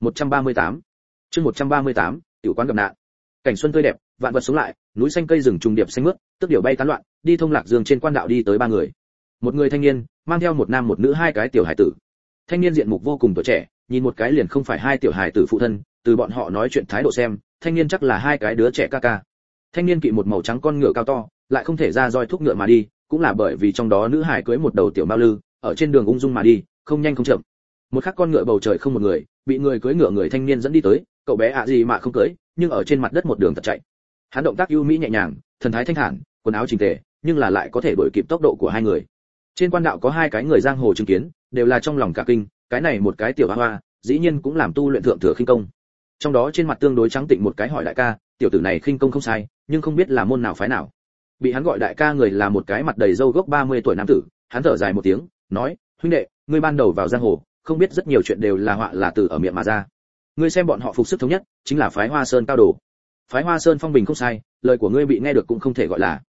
138. Chương 138, tiểu quán gặp nạn. Cảnh xuân tươi đẹp, vạn vật sống lại, núi xanh cây rừng trùng điệp xanh mướt, tức điểu bay tán loạn, đi thông lạc dương trên quan đạo đi tới ba người. Một người thanh niên, mang theo một nam một nữ hai cái tiểu hải tử. Thanh niên diện mục vô cùng tuổi trẻ, nhìn một cái liền không phải hai tiểu hải tử phụ thân, từ bọn họ nói chuyện thái độ xem, thanh niên chắc là hai cái đứa trẻ ca ca. Thanh niên kỵ một màu trắng con ngựa cao to, lại không thể ra roi thúc ngựa mà đi, cũng là bởi vì trong đó nữ hải cưỡi một đầu tiểu mao lư, ở trên đường ung dung mà đi, không nhanh không chậm. Một khắc con ngựa bầu trời không một người, bị người cưỡi ngựa người thanh niên dẫn đi tới, cậu bé ạ gì mà không cưỡi, nhưng ở trên mặt đất một đường tật chạy. Hắn động tác ưu mỹ nhẹ nhàng, thần thái thanh thản, quần áo chỉnh tề, nhưng là lại có thể đuổi kịp tốc độ của hai người. Trên quan đạo có hai cái người giang hồ chứng kiến, đều là trong lòng cả kinh, cái này một cái tiểu hoa, dĩ nhiên cũng làm tu luyện thượng thừa khinh công. Trong đó trên mặt tương đối trắng tịnh một cái hỏi đại ca, tiểu tử này khinh công không sai, nhưng không biết là môn nào phái nào. Bị hắn gọi đại ca người là một cái mặt đầy râu gốc 30 tuổi nam tử, hắn thở dài một tiếng, nói, huynh đệ, ngươi ban đầu vào giang hồ, không biết rất nhiều chuyện đều là họa là từ ở miệng mà ra. Ngươi xem bọn họ phục sức thống nhất, chính là phái Hoa Sơn cao đồ. Phái Hoa Sơn phong bình không sai, lời của ngươi bị nghe được cũng không thể gọi là.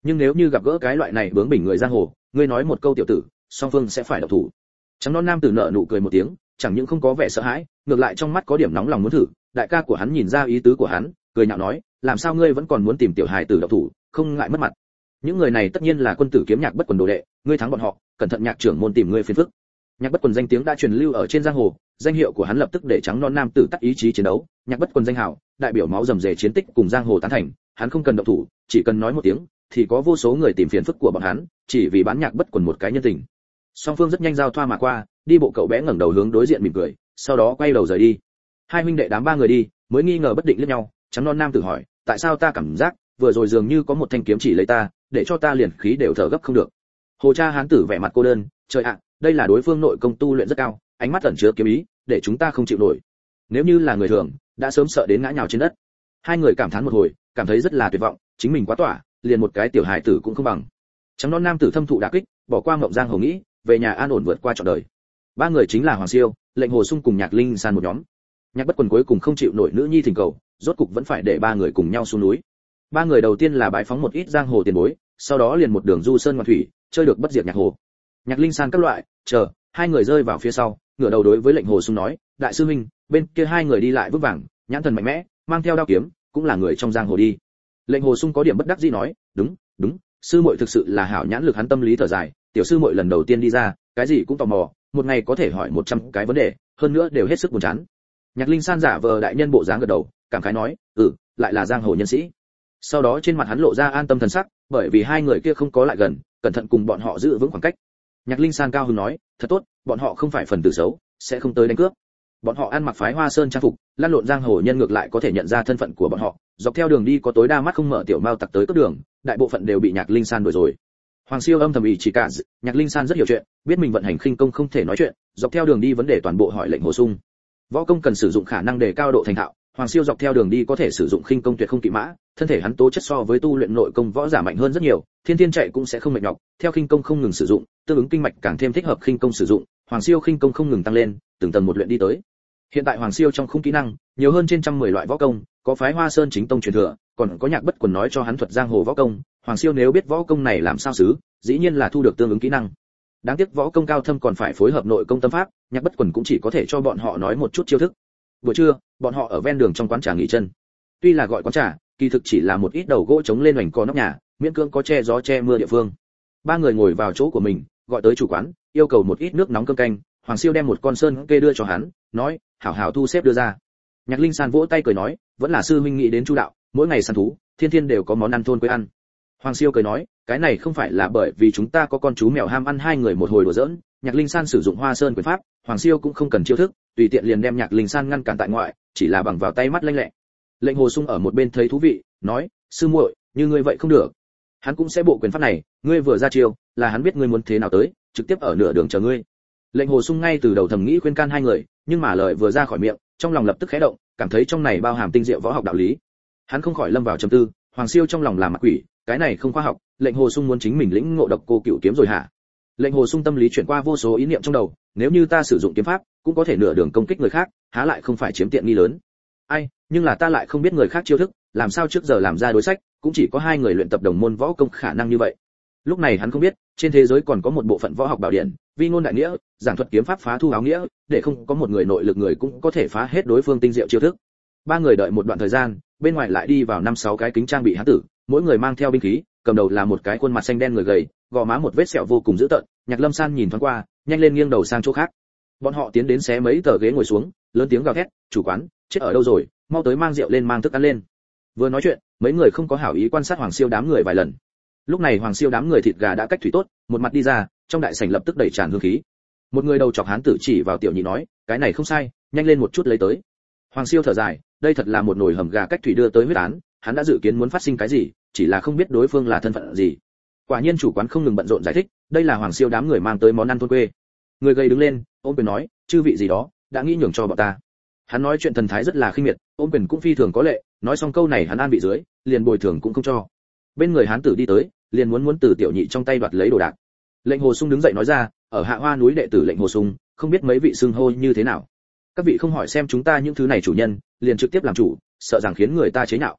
nhưng nếu như gặp gỡ cái loại này bướng bỉnh người giang hồ, ngươi nói một câu tiểu tử, song phương sẽ phải động thủ. Trắng non nam tử nở nụ cười một tiếng, chẳng những không có vẻ sợ hãi, ngược lại trong mắt có điểm nóng lòng muốn thử. Đại ca của hắn nhìn ra ý tứ của hắn, cười nhạo nói, làm sao ngươi vẫn còn muốn tìm tiểu hài tử động thủ, không ngại mất mặt. Những người này tất nhiên là quân tử kiếm Nhạc Bất Quần đồ đệ, ngươi thắng bọn họ, cẩn thận Nhạc trưởng môn tìm ngươi phiền phức. Nhạc Bất Quần danh tiếng đã truyền lưu ở trên giang hồ, danh hiệu của hắn lập tức để trắng non nam tử tắt ý chí chiến đấu. Nhạc Bất Quần danh hào, đại biểu máu rầm rề chiến tích cùng giang hồ tán thành, hắn không cần động thủ, chỉ cần nói một tiếng, thì có vô số người tìm phiền phức của bọn hắn, chỉ vì bán Nhạc Bất Quần một cái nhân tình. Song phương rất nhanh giao thoa mà qua, đi bộ cậu bé ngẩng đầu hướng đối diện mỉm cười, sau đó quay đầu rời đi. Hai huynh đệ đám ba người đi, mới nghi ngờ bất định liếc nhau, trắng non nam tử hỏi, tại sao ta cảm giác vừa rồi dường như có một thanh kiếm chỉ lấy ta, để cho ta liền khí đều thở gấp không được. Hồ cha hán tử vẻ mặt cô đơn, trời ạ, đây là đối phương nội công tu luyện rất cao, ánh mắt ẩn chứa kiếm ý, để chúng ta không chịu nổi. Nếu như là người thường, đã sớm sợ đến ngã nhào trên đất. Hai người cảm thán một hồi, cảm thấy rất là tuyệt vọng, chính mình quá tỏa, liền một cái tiểu hài tử cũng không bằng. Trắng non nam tử thâm thụ đả kích, bỏ qua mộng giang hồ nghĩ, về nhà an ổn vượt qua trọn đời. Ba người chính là Hoàng Siêu, Lệnh Hồ Sung cùng Nhạc Linh San một nhóm. Nhạc Bất Quần cuối cùng không chịu nổi nữ nhi thỉnh cầu, rốt cục vẫn phải để ba người cùng nhau xuống núi. Ba người đầu tiên là bái phóng một ít giang hồ tiền bối, sau đó liền một đường du sơn ngoạn thủy, chơi được bất diệt nhạc hồ. Nhạc Linh San các loại, chờ hai người rơi vào phía sau, ngửa đầu đối với Lệnh Hồ Sung nói, đại sư huynh, bên kia hai người đi lại vững vàng, nhãn thần mạnh mẽ, mang theo đao kiếm, cũng là người trong giang hồ đi. Lệnh Hồ Sung có điểm bất đắc dĩ nói, đúng, đúng, sư muội thực sự là hảo nhãn lực. Hắn tâm lý thở dài, tiểu sư muội lần đầu tiên đi ra, cái gì cũng tò mò, một ngày có thể hỏi 100 cái vấn đề, hơn nữa đều hết sức buồn chán. Nhạc Linh San giả vờ đại nhân bộ dáng gật đầu, cảm khái nói, lại là giang hồ nhân sĩ. Sau đó trên mặt hắn lộ ra an tâm thần sắc, bởi vì hai người kia không có lại gần, cẩn thận cùng bọn họ giữ vững khoảng cách. Nhạc Linh San cao hứng nói, thật tốt, bọn họ không phải phần tử xấu, sẽ không tới đánh cướp. Bọn họ ăn mặc phái Hoa Sơn trang phục, lăn lộn giang hồ nhân ngược lại có thể nhận ra thân phận của bọn họ. Dọc theo đường đi có tối đa mắt không mở tiểu mao tặc tới cướp đường, đại bộ phận đều bị Nhạc Linh San đuổi rồi. Hoàng Siêu âm thầm ý chỉ cả, Nhạc Linh San rất hiểu chuyện, biết mình vận hành khinh công không thể nói chuyện, dọc theo đường đi vấn đề toàn bộ hỏi Lệnh Hồ Sung. Võ công cần sử dụng khả năng để cao độ thành thạo, Hoàng Siêu dọc theo đường đi có thể sử dụng khinh công tuyệt không kỵ mã, thân thể hắn tố chất so với tu luyện nội công võ giả mạnh hơn rất nhiều, thiên thiên chạy cũng sẽ không mệt nhọc, theo khinh công không ngừng sử dụng, tương ứng kinh mạch càng thêm thích hợp khinh công sử dụng, Hoàng Siêu khinh công không ngừng tăng lên, từng tầng một luyện đi tới. Hiện tại Hoàng Siêu trong khung kỹ năng, nhiều hơn trên 110 loại võ công, có phái Hoa Sơn chính tông truyền thừa, còn có Nhạc Bất Quần nói cho hắn thuật giang hồ võ công, Hoàng Siêu nếu biết võ công này làm sao xử, dĩ nhiên là thu được tương ứng kỹ năng. Đáng tiếc võ công cao thâm còn phải phối hợp nội công tâm pháp, Nhạc Bất Quần cũng chỉ có thể cho bọn họ nói một chút chiêu thức. Buổi trưa, bọn họ ở ven đường trong quán trà nghỉ chân. Tuy là gọi quán trà, kỳ thực chỉ là một ít đầu gỗ chống lên hoành co nóc nhà, miễn cưỡng có che gió che mưa địa phương. Ba người ngồi vào chỗ của mình, gọi tới chủ quán, yêu cầu một ít nước nóng cơm canh. Hoàng Siêu đem một con sơn kê đưa cho hắn, nói, hảo hảo thu xếp đưa ra. Nhạc Linh San vỗ tay cười nói, vẫn là sư huynh nghĩ đến chu đạo, mỗi ngày săn thú, thiên thiên đều có món ăn thôn quê ăn. Hoàng Siêu cười nói, cái này không phải là bởi vì chúng ta có con chú mèo ham ăn. Hai người một hồi đùa giỡn. Nhạc Linh San sử dụng Hoa Sơn quyền pháp, Hoàng Siêu cũng không cần chiêu thức, tùy tiện liền đem Nhạc Linh San ngăn cản tại ngoại, chỉ là bằng vào tay mắt lanh lẹ. Lệnh Hồ Sung ở một bên thấy thú vị, nói, sư muội, như ngươi vậy không được. Hắn cũng sẽ bộ quyền pháp này, ngươi vừa ra chiêu, là hắn biết ngươi muốn thế nào tới, trực tiếp ở nửa đường chờ ngươi. Lệnh Hồ Sung ngay từ đầu thầm nghĩ khuyên can hai người, nhưng mà lời vừa ra khỏi miệng, trong lòng lập tức khẽ động, cảm thấy trong này bao hàm tinh diệu võ học đạo lý. Hắn không khỏi lâm vào trầm tư, Hoàng Siêu trong lòng làm mặt quỷ, cái này không khoa học, Lệnh Hồ Sung muốn chính mình lĩnh ngộ độc cô cửu kiếm rồi hả? Lệnh Hồ Sung tâm lý chuyển qua vô số ý niệm trong đầu, nếu như ta sử dụng kiếm pháp, cũng có thể nửa đường công kích người khác, há lại không phải chiếm tiện nghi lớn. Ai, nhưng là ta lại không biết người khác chiêu thức, làm sao trước giờ làm ra đối sách, cũng chỉ có hai người luyện tập đồng môn võ công khả năng như vậy. Lúc này hắn không biết, trên thế giới còn có một bộ phận võ học bảo điển, vi ngôn đại nghĩa, giảng thuật kiếm pháp phá thu áo nghĩa, để không có một người nội lực người cũng có thể phá hết đối phương tinh diệu chiêu thức. Ba người đợi một đoạn thời gian, bên ngoài lại đi vào 5-6 cái kính trang bị hán tử, mỗi người mang theo binh khí, cầm đầu là một cái khuôn mặt xanh đen người gầy, gò má một vết sẹo vô cùng dữ tợn. Nhạc Lâm San nhìn thoáng qua, nhanh lên nghiêng đầu sang chỗ khác. Bọn họ tiến đến xé mấy tờ ghế ngồi xuống, lớn tiếng gào thét, chủ quán, chết ở đâu rồi, mau tới mang rượu lên mang thức ăn lên. Vừa nói chuyện, mấy người không có hảo ý quan sát Hoàng Siêu đám người vài lần. Lúc này Hoàng Siêu đám người thịt gà đã cách thủy tốt, một mặt đi ra, trong đại sảnh lập tức đầy tràn hương khí. Một người đầu chọc hán tử chỉ vào tiểu nhị nói, cái này không sai, nhanh lên một chút lấy tới. Hoàng Siêu thở dài, đây thật là một nồi hầm gà cách thủy đưa tới huyết án, hắn đã dự kiến muốn phát sinh cái gì, chỉ là không biết đối phương là thân phận gì. Quả nhiên chủ quán không ngừng bận rộn giải thích, đây là Hoàng Siêu đám người mang tới món ăn thôn quê. Người gầy đứng lên, ôm quyền nói, chư vị gì đó, đã nghĩ nhường cho bọn ta. Hắn nói chuyện thần thái rất là khinh miệt, ôm quyền cũng phi thường có lệ, nói xong câu này hắn an vị dưới, liền bồi thường cũng không cho. Bên người hán tử đi tới, liền muốn từ tiểu nhị trong tay đoạt lấy đồ đạc. Lệnh Hồ Sung đứng dậy nói ra, ở Hạ Hoa núi đệ tử Lệnh Hồ Sung, không biết mấy vị xưng hô như thế nào. Các vị không hỏi xem chúng ta những thứ này chủ nhân, liền trực tiếp làm chủ, sợ rằng khiến người ta chế nhạo.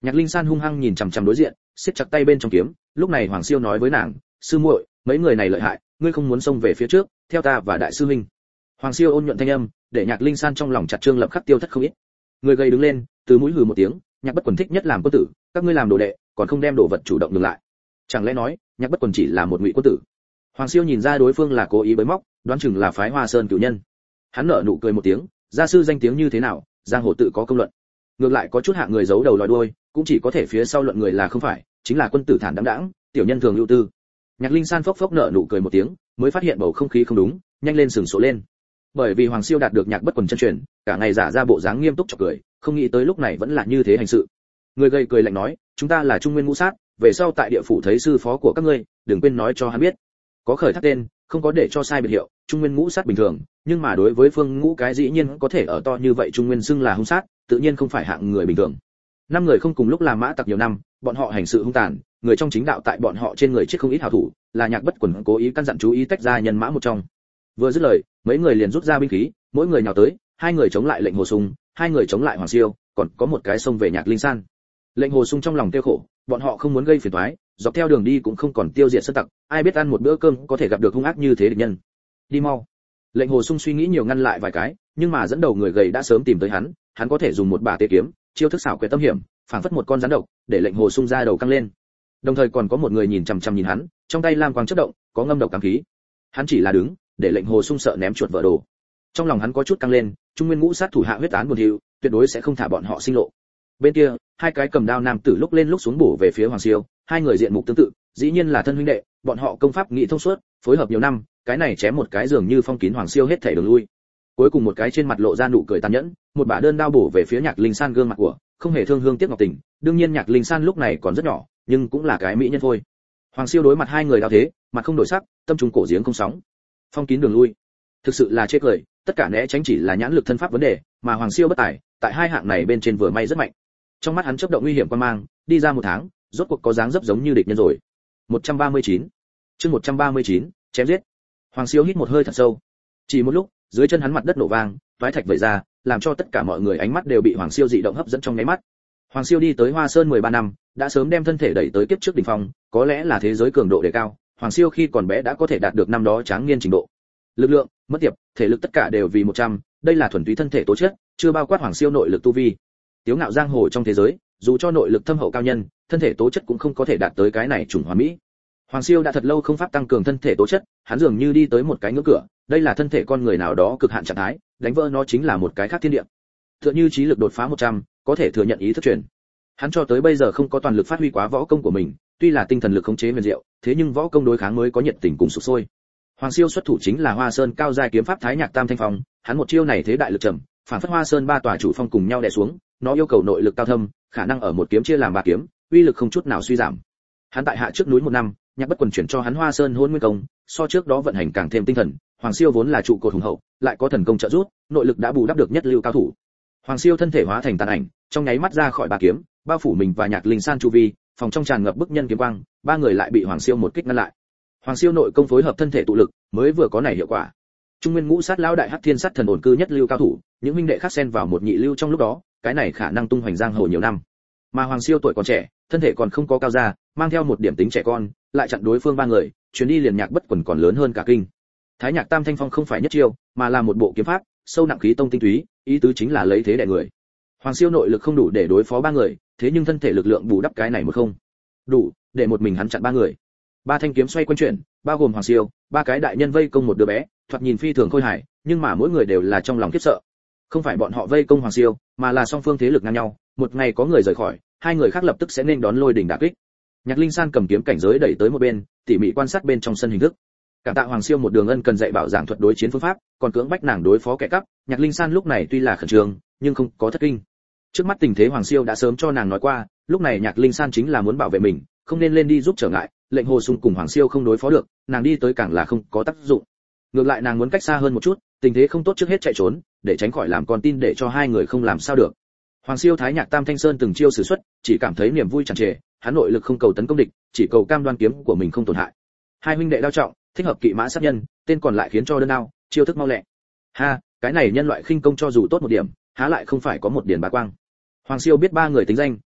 Nhạc Linh San hung hăng nhìn chằm chằm đối diện, siết chặt tay bên trong kiếm. Lúc này Hoàng Siêu nói với nàng, sư muội, mấy người này lợi hại, ngươi không muốn xông về phía trước, theo ta và đại sư huynh. Hoàng Siêu ôn nhuận thanh âm, để Nhạc Linh San trong lòng chặt trương lập khắc tiêu thất không ít. Người gầy đứng lên, từ mũi hừ một tiếng, Nhạc Bất Quần thích nhất làm quân tử, các ngươi làm đồ đệ, còn không đem đồ vật chủ động ngừng lại. Chẳng lẽ nói, Nhạc Bất Quần chỉ là một ngụy quân tử? Hoàng Siêu nhìn ra đối phương là cố ý bới móc, đoán chừng là phái Hoa Sơn cửu nhân. Hắn nở nụ cười một tiếng, gia sư danh tiếng như thế nào, giang hồ tự có công luận. Ngược lại có chút hạ người giấu đầu lòi đuôi, cũng chỉ có thể phía sau luận người là không phải, chính là quân tử thản đáng đãng, tiểu nhân thường ưu tư. Nhạc Linh San phốc phốc nở nụ cười một tiếng, mới phát hiện bầu không khí không đúng, nhanh lên sừng sộ lên. Bởi vì Hoàng Siêu đạt được Nhạc Bất Quần chân truyền, cả ngày giả ra bộ dáng nghiêm túc chọc cười, không nghĩ tới lúc này vẫn là như thế hành sự. Người gầy cười lạnh nói, chúng ta là Trung Nguyên Ngũ Sát, về sau tại địa phủ thấy sư phó của các ngươi, đừng quên nói cho hắn biết. Có khởi thác tên, không có để cho sai biệt hiệu, Trung Nguyên Ngũ Sát bình thường, nhưng mà đối với Phương Ngũ cái dĩ nhiên có thể ở to như vậy Trung Nguyên xưng là hung sát, tự nhiên không phải hạng người bình thường. Năm người không cùng lúc làm mã tặc nhiều năm, bọn họ hành sự hung tàn, người trong chính đạo tại bọn họ trên người chết không ít hảo thủ, là Nhạc Bất Quần cố ý căn dặn chú ý tách ra nhân mã một trong. Vừa dứt lời, mấy người liền rút ra binh khí, mỗi người nhào tới, hai người chống lại Lệnh Hồ Sung, hai người chống lại Hoàng Siêu, còn có một cái xông về Nhạc Linh San. Lệnh Hồ Sung trong lòng tiêu khổ, bọn họ không muốn gây phiền toái, dọc theo đường đi cũng không còn tiêu diệt sơn tặc, ai biết ăn một bữa cơm có thể gặp được hung ác như thế địch nhân. Đi mau. Lệnh Hồ Sung suy nghĩ nhiều ngăn lại vài cái, nhưng mà dẫn đầu người gầy đã sớm tìm tới hắn có thể dùng một bả tê kiếm, chiêu thức xảo quyệt tâm hiểm, phảng phất một con rắn độc, để Lệnh Hồ Sung ra đầu căng lên. Đồng thời còn có một người nhìn chằm chằm nhìn hắn, trong tay lam quang chớp động, có ngâm độc cám khí. Hắn chỉ là đứng, để Lệnh Hồ Sung sợ ném chuột vỡ đồ. Trong lòng hắn có chút căng lên, Trung Nguyên Ngũ Sát thủ hạ huyết án buồn thiu, tuyệt đối sẽ không thả bọn họ sinh lộ. Bên kia, hai cái cầm đao nam tử lúc lên lúc xuống bổ về phía Hoàng Siêu, hai người diện mục tương tự, dĩ nhiên là thân huynh đệ, bọn họ công pháp nghị thông suốt, phối hợp nhiều năm, cái này chém một cái dường như phong kín Hoàng Siêu hết thảy đường lui. Cuối cùng một cái trên mặt lộ ra nụ cười tàn nhẫn, một bả đơn đao bổ về phía Nhạc Linh San gương mặt của, không hề thương hương tiếc ngọc tình, đương nhiên Nhạc Linh San lúc này còn rất nhỏ, nhưng cũng là cái mỹ nhân thôi. Hoàng Siêu đối mặt hai người đao thế, mặt không đổi sắc, tâm trung cổ giếng không sóng. Phong kín đường lui, thực sự là chết cười, tất cả né tránh chỉ là nhãn lực thân pháp vấn đề, mà Hoàng Siêu bất tài, tại hai hạng này bên trên vừa may rất mạnh. Trong mắt hắn chớp động nguy hiểm quan mang, đi ra một tháng, rốt cuộc có dáng dấp giống như địch nhân rồi. 139. Chương 139, chém giết. Hoàng Siêu hít một hơi thật sâu. Chỉ một lúc, dưới chân hắn mặt đất nổ vang, toái thạch vẩy ra, làm cho tất cả mọi người ánh mắt đều bị Hoàng Siêu dị động hấp dẫn trong nháy mắt. Hoàng Siêu đi tới Hoa Sơn 13 năm, đã sớm đem thân thể đẩy tới kiếp trước đỉnh phong, có lẽ là thế giới cường độ đề cao, Hoàng Siêu khi còn bé đã có thể đạt được năm đó tráng niên trình độ. Lực lượng, mất tiệp, thể lực tất cả đều vì 100, đây là thuần túy thân thể tố chất, chưa bao quát Hoàng Siêu nội lực tu vi. Tiếu ngạo giang hồ trong thế giới, dù cho nội lực thâm hậu cao nhân, thân thể tố chất cũng không có thể đạt tới cái này chủng hoàn mỹ. Hoàng Siêu đã thật lâu không pháp tăng cường thân thể tố chất, hắn dường như đi tới một cái ngưỡng cửa, đây là thân thể con người nào đó cực hạn trạng thái, đánh vỡ nó chính là một cái khác thiên địa. Tựa như trí lực đột phá 100, có thể thừa nhận ý thức truyền. Hắn cho tới bây giờ không có toàn lực phát huy quá võ công của mình, tuy là tinh thần lực khống chế huyền diệu, thế nhưng võ công đối kháng mới có nhiệt tình cùng sục sôi. Hoàng Siêu xuất thủ chính là Hoa Sơn cao giai kiếm pháp Thái Nhạc Tam Thanh Phong, hắn một chiêu này thế đại lực trầm, phản phất Hoa Sơn ba tòa chủ phong cùng nhau đè xuống, nó yêu cầu nội lực cao thâm, khả năng ở một kiếm chia làm ba kiếm, uy lực không chút nào suy giảm. Hắn tại hạ trước núi một năm, Nhạc Bất Quần chuyển cho hắn Hoa Sơn Hỗn Nguyên Công, so trước đó vận hành càng thêm tinh thần, Hoàng Siêu vốn là trụ cột hùng hậu, lại có thần công trợ giúp, nội lực đã bù đắp được nhất lưu cao thủ. Hoàng Siêu thân thể hóa thành tàn ảnh, trong nháy mắt ra khỏi ba kiếm, bao phủ mình và Nhạc Linh San chu vi, phòng trong tràn ngập bức nhân kiếm quang, ba người lại bị Hoàng Siêu một kích ngăn lại. Hoàng Siêu nội công phối hợp thân thể tụ lực, mới vừa có này hiệu quả. Trung Nguyên Ngũ Sát lão đại Hắc Thiên Sát thần ổn cư nhất lưu cao thủ, những huynh đệ khác xen vào một nhị lưu trong lúc đó, cái này khả năng tung hoành giang hồ nhiều năm. Mà Hoàng Siêu tuổi còn trẻ, thân thể còn không có cao gia, mang theo một điểm tính trẻ con, lại chặn đối phương ba người, chuyến đi liền Nhạc Bất Quần còn lớn hơn cả kinh. Thái Nhạc Tam Thanh Phong không phải nhất chiêu, mà là một bộ kiếm pháp, sâu nặng khí tông tinh túy, ý tứ chính là lấy thế đè người. Hoàng Siêu nội lực không đủ để đối phó ba người, thế nhưng thân thể lực lượng bù đắp cái này một không đủ, để một mình hắn chặn ba người. Ba thanh kiếm xoay quanh chuyển, bao gồm Hoàng Siêu, ba cái đại nhân vây công một đứa bé, thoạt nhìn phi thường khôi hài, nhưng mà mỗi người đều là trong lòng khiếp sợ. Không phải bọn họ vây công Hoàng Siêu, mà là song phương thế lực ngang nhau, một ngày có người rời khỏi, hai người khác lập tức sẽ nên đón lôi đỉnh đả kích. Nhạc Linh San cầm kiếm cảnh giới đẩy tới một bên, tỉ mỉ quan sát bên trong sân hình thức. Cảm tạ Hoàng Siêu một đường ân cần dạy bảo giảng thuật đối chiến phương pháp, còn cưỡng bách nàng đối phó kẻ cắp, Nhạc Linh San lúc này tuy là khẩn trương, nhưng không có thất kinh. Trước mắt tình thế Hoàng Siêu đã sớm cho nàng nói qua, lúc này Nhạc Linh San chính là muốn bảo vệ mình, không nên lên đi giúp trở ngại, Lệnh Hồ Sung cùng Hoàng Siêu không đối phó được, nàng đi tới càng là không có tác dụng. Ngược lại nàng muốn cách xa hơn một chút, tình thế không tốt trước hết chạy trốn, để tránh khỏi làm con tin để cho hai người không làm sao được. Hoàng Siêu Thái Nhạc Tam Thanh Sơn từng chiêu sử xuất, chỉ cảm thấy niềm vui tràn trề, hắn nội lực không cầu tấn công địch, chỉ cầu cam đoan kiếm của mình không tổn hại. Hai huynh đệ đao trọng, thích hợp kỵ mã sát nhân, tên còn lại khiến cho đơn đao, chiêu thức mau lẹ. Ha, cái này nhân loại khinh công cho dù tốt một điểm, há lại không phải có một điển bá quang. Hoàng Siêu biết ba người tính danh,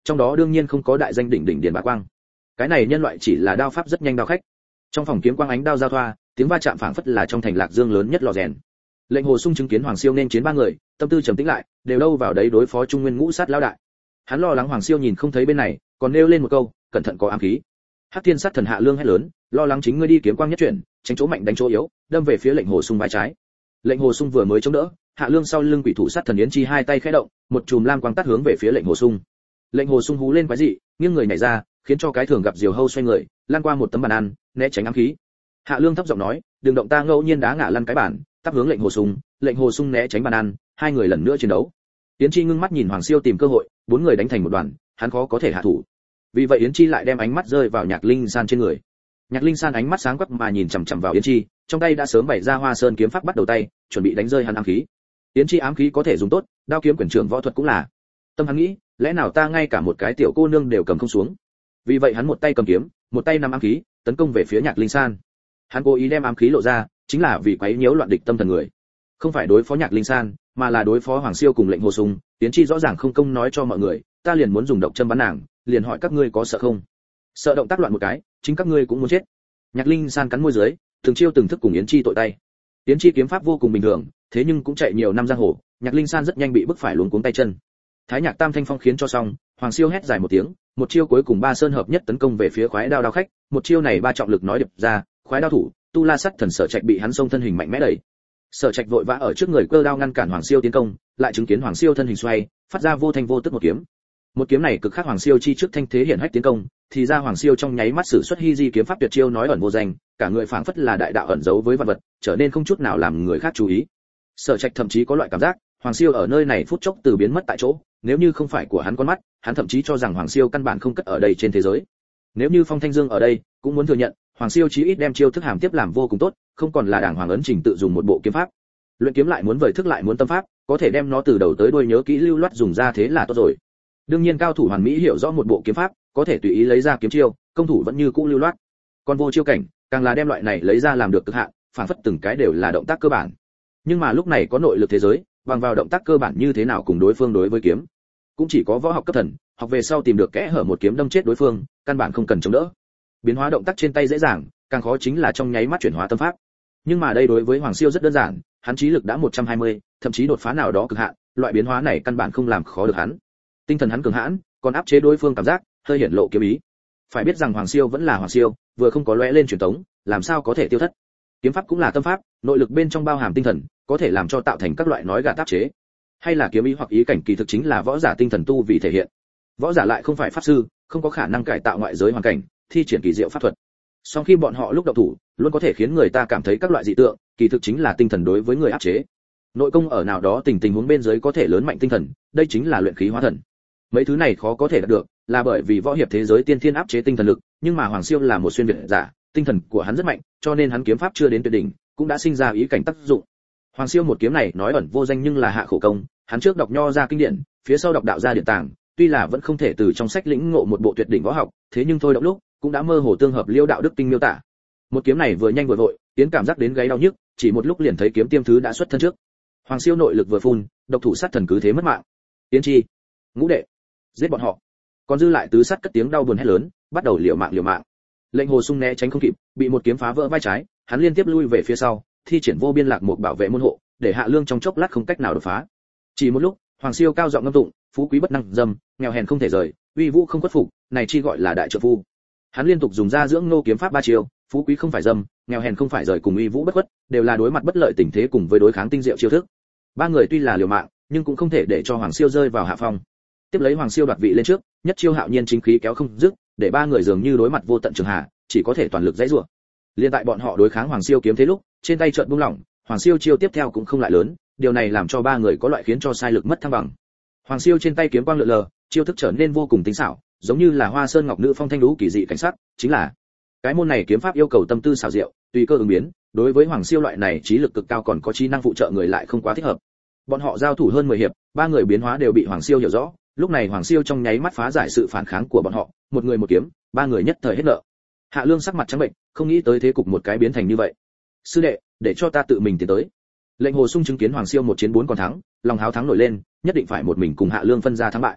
trong đó đương nhiên không có đại danh đỉnh đỉnh Điền Bá Quang. Cái này nhân loại chỉ là đao pháp rất nhanh đao khách. Trong phòng kiếm quang ánh đao giao thoa, tiếng va chạm phảng phất là trong thành Lạc Dương lớn nhất lò rèn. Lệnh Hồ Sung chứng kiến Hoàng Siêu nên chiến ba người, tâm tư trầm tĩnh lại, đều đâu vào đấy đối phó Trung Nguyên Ngũ Sát lão đại. Hắn lo lắng Hoàng Siêu nhìn không thấy bên này, còn nêu lên một câu, cẩn thận có ám khí. Hắc Thiên Sát Thần Hạ Lương hét lớn, lo lắng chính ngươi đi kiếm quang nhất chuyển, tránh chỗ mạnh đánh chỗ yếu, đâm về phía Lệnh Hồ Sung vai trái. Lệnh Hồ Sung vừa mới chống đỡ, Hạ Lương sau lưng quỷ thủ sát thần Yến Chi hai tay khẽ động, một chùm lam quang tắt hướng về phía Lệnh Hồ Sung. Lệnh Hồ Sung hú lên quái dị, nghiêng người nhảy ra, khiến cho cái thường gặp diều hâu xoay người, lan qua một tấm bàn ăn, né tránh ám khí. Hạ Lương thấp giọng nói, đừng động, ta ngẫu nhiên đá ngã lăn cái bàn, tắp hướng Lệnh Hồ Sung né tránh bàn ăn, hai người lần nữa chiến đấu. Yến Chi ngưng mắt nhìn Hoàng Siêu tìm cơ hội, bốn người đánh thành một đoàn, hắn khó có thể hạ thủ. Vì vậy Yến Chi lại đem ánh mắt rơi vào Nhạc Linh San trên người. Nhạc Linh San ánh mắt sáng quắc mà nhìn chằm chằm vào Yến Chi, trong tay đã sớm bày ra Hoa Sơn kiếm pháp bắt đầu tay, chuẩn bị đánh rơi hắn ám khí. Yến Chi ám khí có thể dùng tốt, đao kiếm quyền trưởng võ thuật cũng là. Tâm hắn nghĩ, lẽ nào ta ngay cả một cái tiểu cô nương đều cầm không xuống. Vì vậy hắn một tay cầm kiếm, một tay nắm ám khí, tấn công về phía Nhạc Linh San. Hắn cố ý đem ám khí lộ ra, chính là vì quấy nhiễu loạn địch tâm thần người. Không phải đối phó Nhạc Linh San, mà là đối phó Hoàng Siêu cùng Lệnh Hồ Sung. Yến Chi rõ ràng không công nói cho mọi người, ta liền muốn dùng độc châm bắn nàng, liền hỏi các ngươi có sợ không? Sợ động tác loạn một cái, chính các ngươi cũng muốn chết. Nhạc Linh San cắn môi dưới, từng chiêu từng thức cùng Yến Chi tội tay. Yến Chi kiếm pháp vô cùng bình thường, thế nhưng cũng chạy nhiều năm giang hồ, Nhạc Linh San rất nhanh bị bức phải luống cuống tay chân. Thái Nhạc Tam Thanh Phong khiến cho xong, Hoàng Siêu hét dài một tiếng, một chiêu cuối cùng ba sơn hợp nhất tấn công về phía khoái đao đao khách, một chiêu này ba trọng lực nói điệp ra, khoái đao thủ, tu la sắt thần Sở Trạch bị hắn xông thân hình mạnh mẽ đẩy. Sở Trạch vội vã ở trước người cơ đao ngăn cản Hoàng Siêu tiến công, lại chứng kiến Hoàng Siêu thân hình xoay, phát ra vô thanh vô tức một kiếm. Một kiếm này cực khác Hoàng Siêu chi trước thanh thế hiển hách tiến công, thì ra Hoàng Siêu trong nháy mắt sử xuất hy di kiếm pháp tuyệt chiêu nói ẩn vô danh, cả người phảng phất là đại đạo ẩn giấu với vật vật, trở nên không chút nào làm người khác chú ý. Sở Trạch thậm chí có loại cảm giác, Hoàng Siêu ở nơi này phút chốc từ biến mất tại chỗ, nếu như không phải của hắn con mắt, hắn thậm chí cho rằng Hoàng Siêu căn bản không cất ở đây trên thế giới. Nếu như Phong Thanh Dương ở đây, cũng muốn thừa nhận, Hoàng Siêu chí ít đem chiêu thức hàm tiếp làm vô cùng tốt, không còn là đảng hoàng ấn trình tự dùng một bộ kiếm pháp. Luyện kiếm lại muốn vời thức lại muốn tâm pháp, có thể đem nó từ đầu tới đuôi nhớ kỹ lưu loát dùng ra thế là tốt rồi. Đương nhiên cao thủ hoàn mỹ hiểu rõ một bộ kiếm pháp, có thể tùy ý lấy ra kiếm chiêu, công thủ vẫn như cũ lưu loát. Còn vô chiêu cảnh, càng là đem loại này lấy ra làm được cực hạn, phản phất từng cái đều là động tác cơ bản. Nhưng mà lúc này có nội lực thế giới, bằng vào động tác cơ bản như thế nào cùng đối phương đối với kiếm, cũng chỉ có võ học cấp thần, học về sau tìm được kẽ hở một kiếm đâm chết đối phương, căn bản không cần chống đỡ. Biến hóa động tác trên tay dễ dàng, càng khó chính là trong nháy mắt chuyển hóa tâm pháp. Nhưng mà đây đối với Hoàng Siêu rất đơn giản, hắn trí lực đã 120, thậm chí đột phá nào đó cực hạn, loại biến hóa này căn bản không làm khó được hắn. Tinh thần hắn cường hãn, còn áp chế đối phương cảm giác, hơi hiển lộ kiếm ý. Phải biết rằng Hoàng Siêu vẫn là Hoàng Siêu, vừa không có lóe lên truyền tống, làm sao có thể tiêu thất. Kiếm pháp cũng là tâm pháp, nội lực bên trong bao hàm tinh thần, có thể làm cho tạo thành các loại nói gạt áp chế. Hay là kiếm ý hoặc ý cảnh kỳ thực chính là võ giả tinh thần tu vì thể hiện. Võ giả lại không phải pháp sư, không có khả năng cải tạo ngoại giới hoàn cảnh, thi triển kỳ diệu pháp thuật. Sau khi bọn họ lúc động thủ, luôn có thể khiến người ta cảm thấy các loại dị tượng, kỳ thực chính là tinh thần đối với người áp chế. Nội công ở nào đó tình huống bên dưới có thể lớn mạnh tinh thần, đây chính là luyện khí hóa thần. Mấy thứ này khó có thể đạt được, là bởi vì võ hiệp thế giới tiên thiên áp chế tinh thần lực, nhưng mà Hoàng Siêu là một xuyên việt giả, tinh thần của hắn rất mạnh, cho nên hắn kiếm pháp chưa đến tuyệt đỉnh, cũng đã sinh ra ý cảnh tác dụng. Hoàng Siêu một kiếm này nói ẩn vô danh nhưng là hạ khổ công, hắn trước đọc nho ra kinh điển, phía sau đọc đạo gia điện tàng, tuy là vẫn không thể từ trong sách lĩnh ngộ một bộ tuyệt đỉnh võ học, thế nhưng thôi động lúc cũng đã mơ hồ tương hợp liêu đạo đức tinh miêu tả. Một kiếm này vừa nhanh vừa vội, tiến cảm giác đến gáy đau nhức, chỉ một lúc liền thấy kiếm tiêm thứ đã xuất thân trước. Hoàng Siêu nội lực vừa phun, độc thủ sát thần cứ thế mất mạng. Tiến Chi, Ngũ đệ, giết bọn họ. Còn dư lại tứ sát cất tiếng đau buồn hét lớn, bắt đầu liều mạng. Lệnh Hồ Sung né tránh không kịp, bị một kiếm phá vỡ vai trái, hắn liên tiếp lui về phía sau, thi triển vô biên lạc một bảo vệ môn hộ, để Hạ Lương trong chốc lát không cách nào đột phá. Chỉ một lúc, Hoàng Siêu cao giọng ngâm tụng, phú quý bất năng dâm, nghèo hèn không thể rời, uy vũ không khuất phục, này chi gọi là đại trợ phu. Hắn liên tục dùng ra dưỡng nô kiếm pháp ba chiêu, phú quý không phải dâm, nghèo hèn không phải rời cùng uy vũ bất khuất, đều là đối mặt bất lợi tình thế cùng với đối kháng tinh diệu chiêu thức. Ba người tuy là liều mạng, nhưng cũng không thể để cho Hoàng Siêu rơi vào hạ phong. Tiếp lấy Hoàng Siêu đoạt vị lên trước, nhất chiêu hạo nhiên chính khí kéo không dứt, để ba người dường như đối mặt vô tận trường hà, chỉ có thể toàn lực dãy rủa. Liên tại bọn họ đối kháng Hoàng Siêu kiếm thế lúc, trên tay chợt buông lỏng, Hoàng Siêu chiêu tiếp theo cũng không lại lớn, điều này làm cho ba người có loại khiến cho sai lực mất thăng bằng. Hoàng Siêu trên tay kiếm quang lượn lờ, chiêu thức trở nên vô cùng tinh xảo, giống như là Hoa Sơn Ngọc Nữ Phong thanh lũ kỳ dị cảnh sắc, chính là cái môn này kiếm pháp yêu cầu tâm tư xảo diệu, tùy cơ ứng biến, đối với Hoàng Siêu loại này trí lực cực cao còn có trí năng phụ trợ người lại không quá thích hợp. Bọn họ giao thủ hơn 10 hiệp, ba người biến hóa đều bị Hoàng Siêu hiểu rõ, lúc này Hoàng Siêu trong nháy mắt phá giải sự phản kháng của bọn họ, một người một kiếm, ba người nhất thời hết nợ. Hạ Lương sắc mặt trắng bệnh, không nghĩ tới thế cục một cái biến thành như vậy. Sư đệ, để cho ta tự mình tiến tới. Lệnh Hồ Sung chứng kiến Hoàng Siêu một chiến 4 còn thắng, lòng háo thắng nổi lên, nhất định phải một mình cùng Hạ Lương phân ra thắng bại.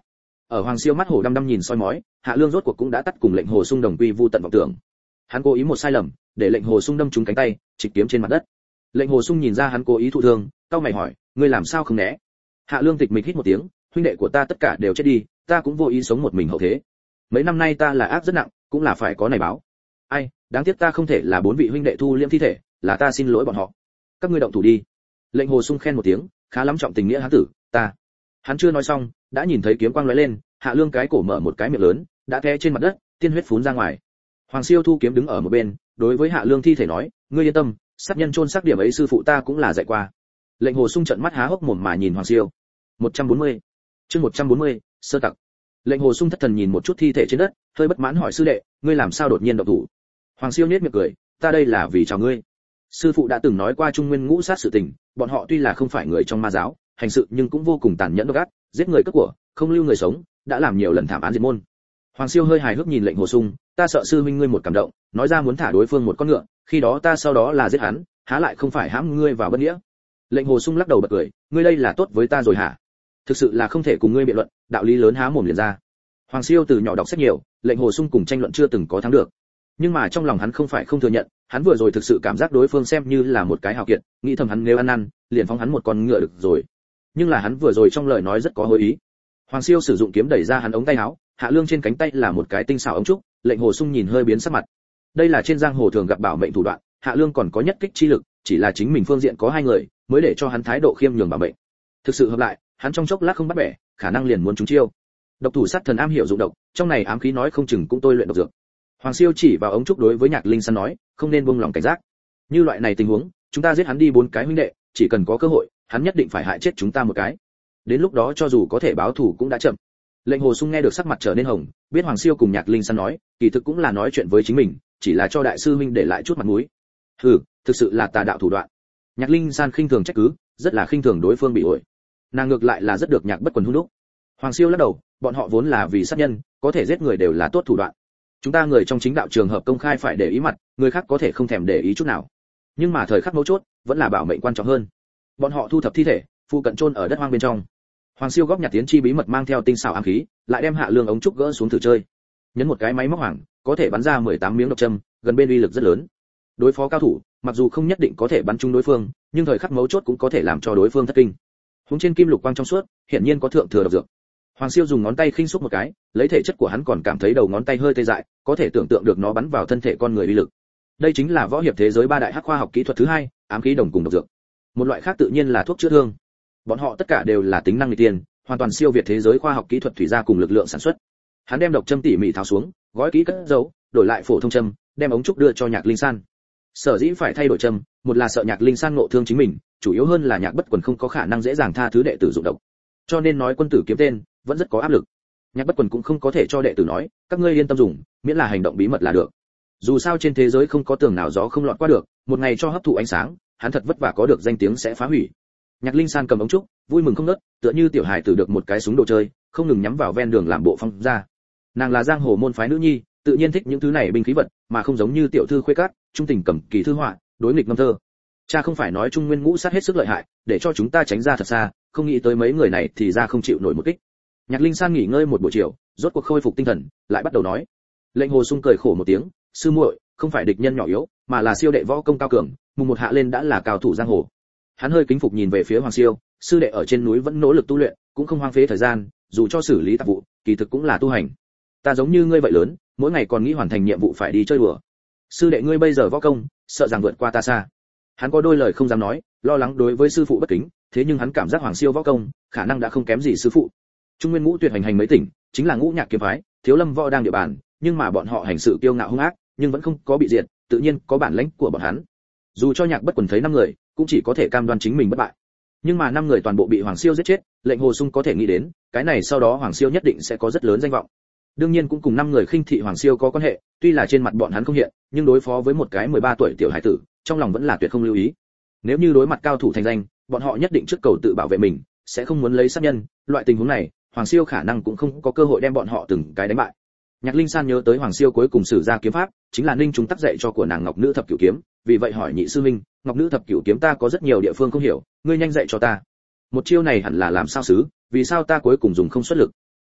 Ở Hoàng Siêu mắt hổ đăm đăm nhìn soi mói, Hạ Lương rốt cuộc cũng đã tắt cùng lệnh Hồ Sung đồng quy vu tận vọng tưởng. Hắn cố ý một sai lầm, để lệnh Hồ Sung đâm trúng cánh tay, trịch kiếm trên mặt đất. Lệnh Hồ Sung nhìn ra hắn cố ý thụ thương, cau mày hỏi, ngươi làm sao không né? Hạ Lương tịch mịch hít một tiếng, huynh đệ của ta tất cả đều chết đi, ta cũng vô ý sống một mình hậu thế. Mấy năm nay ta là ác rất nặng, cũng là phải có này báo. Ai, đáng tiếc ta không thể là 4 vị huynh đệ thu liễm thi thể, là ta xin lỗi bọn họ. Các ngươi động thủ đi. Lệnh Hồ Sung khen một tiếng, khá lắm trọng tình nghĩa hán tử, ta. Hắn chưa nói xong, đã nhìn thấy kiếm quang lóe lên, Hạ Lương cái cổ mở một cái miệng lớn, đã té trên mặt đất, tiên huyết phún ra ngoài. Hoàng Siêu thu kiếm đứng ở một bên, đối với Hạ Lương thi thể nói, ngươi yên tâm, sát nhân chôn xác điểm ấy sư phụ ta cũng là dạy qua. Lệnh Hồ Sung trợn mắt há hốc mồm mà nhìn Hoàng Siêu. 140. Chương 140, sơ tặc. Lệnh Hồ Sung thất thần nhìn một chút thi thể trên đất, hơi bất mãn hỏi sư đệ, ngươi làm sao đột nhiên động thủ? Hoàng Siêu nhếch miệng cười, ta đây là vì chào ngươi. Sư phụ đã từng nói qua Trung Nguyên ngũ sát sự tình, bọn họ tuy là không phải người trong ma giáo, hành sự nhưng cũng vô cùng tàn nhẫn độc ác, giết người cướp của, không lưu người sống, đã làm nhiều lần thảm án diệt môn. Hoàng Siêu hơi hài hước nhìn Lệnh Hồ Sung, ta sợ sư huynh ngươi một cảm động, nói ra muốn thả đối phương một con ngựa, khi đó ta sau đó là giết hắn, há lại không phải hãm ngươi vào bất nghĩa. Lệnh Hồ Sung lắc đầu bật cười, ngươi đây là tốt với ta rồi hả? Thực sự là không thể cùng ngươi biện luận, đạo lý lớn há mồm liền ra. Hoàng Siêu từ nhỏ đọc sách nhiều, Lệnh Hồ Sung cùng tranh luận chưa từng có thắng được. Nhưng mà trong lòng hắn không phải không thừa nhận, hắn vừa rồi thực sự cảm giác đối phương xem như là một cái hào kiệt, nghĩ thầm hắn nếu ăn năn, liền phóng hắn một con ngựa được rồi. Nhưng là hắn vừa rồi trong lời nói rất có hối ý. Hoàng Siêu sử dụng kiếm đẩy ra hắn ống tay áo, Hạ Lương trên cánh tay là một cái tinh xảo ống trúc, Lệnh Hồ Sung nhìn hơi biến sắc mặt. Đây là trên giang hồ thường gặp bảo mệnh thủ đoạn, Hạ Lương còn có nhất kích chi lực, chỉ là chính mình phương diện có 2 người, mới để cho hắn thái độ khiêm nhường bảo mệnh. Thực sự hợp lại, hắn trong chốc lát không bắt bẻ, khả năng liền muốn trúng chiêu. Độc thủ sát thần am hiểu dụng độc, trong này ám khí nói không chừng cũng tôi luyện độc dược. Hoàng Siêu chỉ vào ống trúc đối với Nhạc Linh San nói, không nên buông lòng cảnh giác. Như loại này tình huống, chúng ta giết hắn đi 4 cái huynh đệ, chỉ cần có cơ hội, hắn nhất định phải hại chết chúng ta một cái. Đến lúc đó cho dù có thể báo thù cũng đã chậm. Lệnh Hồ Sung nghe được sắc mặt trở nên hồng, biết Hoàng Siêu cùng Nhạc Linh San nói, kỳ thực cũng là nói chuyện với chính mình, chỉ là cho đại sư huynh để lại chút mặt mũi. Hừ, thực sự là tà đạo thủ đoạn. Nhạc Linh San khinh thường trách cứ, rất là khinh thường đối phương bị ổi. Nàng ngược lại là rất được Nhạc Bất Quần hung đúc. Hoàng Siêu lắc đầu, bọn họ vốn là vì sát nhân, có thể giết người đều là tốt thủ đoạn. Chúng ta người trong chính đạo trường hợp công khai phải để ý mặt, người khác có thể không thèm để ý chút nào. Nhưng mà thời khắc mấu chốt, vẫn là bảo mệnh quan trọng hơn. Bọn họ thu thập thi thể, phụ cận chôn ở đất hoang bên trong. Hoàng Siêu góp nhặt tiến chi bí mật mang theo tinh xảo ám khí, lại đem Hạ Lương ống trúc gỡ xuống thử chơi. Nhấn một cái máy móc hoàng, có thể bắn ra 18 miếng độc châm, gần bên uy lực rất lớn. Đối phó cao thủ, mặc dù không nhất định có thể bắn trúng đối phương, nhưng thời khắc mấu chốt cũng có thể làm cho đối phương thất kinh. Huống trên kim lục quang trong suốt, hiển nhiên có thượng thừa độc dược. Hoàng Siêu dùng ngón tay khinh xúc một cái, lấy thể chất của hắn còn cảm thấy đầu ngón tay hơi tê dại, có thể tưởng tượng được nó bắn vào thân thể con người uy lực. Đây chính là võ hiệp thế giới 3 đại hắc khoa học kỹ thuật thứ 2, ám khí đồng cùng độc dược. Một loại khác tự nhiên là thuốc chữa thương. Bọn họ tất cả đều là tính năng nghịch tiên, hoàn toàn siêu việt thế giới khoa học kỹ thuật thủy gia cùng lực lượng sản xuất. Hắn đem độc châm tỉ mỉ tháo xuống, gói kỹ cất giấu, đổi lại phổ thông châm, đem ống trúc đưa cho Nhạc Linh San. Sở dĩ phải thay đổi châm, một là sợ Nhạc Linh San ngộ thương chính mình, chủ yếu hơn là Nhạc Bất Quần không có khả năng dễ dàng tha thứ đệ tử dụng độc. Cho nên nói quân tử kiếm tên, vẫn rất có áp lực. Nhạc Bất Quần cũng không có thể cho đệ tử nói, các ngươi yên tâm dùng, miễn là hành động bí mật là được. Dù sao trên thế giới không có tường nào gió không lọt qua được, một ngày cho hấp thụ ánh sáng, hắn thật vất vả có được danh tiếng sẽ phá hủy. Nhạc Linh San cầm ống trúc, vui mừng không ngớt, tựa như tiểu hài tử được một cái súng đồ chơi, không ngừng nhắm vào ven đường làm bộ phong ra. Nàng là giang hồ môn phái nữ nhi, tự nhiên thích những thứ này binh khí vật, mà không giống như tiểu thư khuê cát, trung tình cầm kỳ thư họa, đối nghịch ngâm thơ. Cha không phải nói Trung Nguyên ngũ sát hết sức lợi hại, để cho chúng ta tránh ra thật xa, không nghĩ tới mấy người này thì ra không chịu nổi một kích. Nhạc Linh San nghỉ ngơi một buổi chiều, rốt cuộc khôi phục tinh thần, lại bắt đầu nói. Lệnh Hồ Sung cười khổ một tiếng, sư muội, không phải địch nhân nhỏ yếu, mà là siêu đệ võ công cao cường, mùng một hạ lên đã là cao thủ giang hồ. Hắn hơi kính phục nhìn về phía Hoàng Siêu, sư đệ ở trên núi vẫn nỗ lực tu luyện, cũng không hoang phế thời gian, dù cho xử lý tạp vụ, kỳ thực cũng là tu hành. Ta giống như ngươi vậy lớn, mỗi ngày còn nghĩ hoàn thành nhiệm vụ phải đi chơi đùa. Sư đệ ngươi bây giờ võ công, sợ rằng vượt qua ta xa. Hắn có đôi lời không dám nói, lo lắng đối với sư phụ bất kính, thế nhưng hắn cảm giác Hoàng Siêu võ công, khả năng đã không kém gì sư phụ. Trung Nguyên ngũ tuyệt hành mấy tỉnh, chính là ngũ nhạc kiếm phái, thiếu lâm võ đang địa bàn, nhưng mà bọn họ hành sự kiêu ngạo hung ác, nhưng vẫn không có bị diệt, tự nhiên có bản lĩnh của bọn hắn. Dù cho Nhạc Bất Quần thấy 5 người, cũng chỉ có thể cam đoan chính mình bất bại. Nhưng mà 5 người toàn bộ bị Hoàng Siêu giết chết, Lệnh Hồ Sung có thể nghĩ đến, cái này sau đó Hoàng Siêu nhất định sẽ có rất lớn danh vọng. Đương nhiên cũng cùng 5 người khinh thị Hoàng Siêu có quan hệ, tuy là trên mặt bọn hắn không hiện, nhưng đối phó với một cái 13 tuổi tiểu hải tử, trong lòng vẫn là tuyệt không lưu ý. Nếu như đối mặt cao thủ thành danh, bọn họ nhất định trước cầu tự bảo vệ mình, sẽ không muốn lấy sát nhân, loại tình huống này, Hoàng Siêu khả năng cũng không có cơ hội đem bọn họ từng cái đánh bại. Nhạc Linh San nhớ tới Hoàng Siêu cuối cùng sử ra kiếm pháp, chính là Ninh Trung tác dạy cho của nàng Ngọc Nữ Thập Cửu Kiếm, vì vậy hỏi nhị sư huynh, Ngọc Nữ Thập Cửu Kiếm ta có rất nhiều địa phương không hiểu, ngươi nhanh dạy cho ta. Một chiêu này hẳn là làm sao xứ, vì sao ta cuối cùng dùng không xuất lực?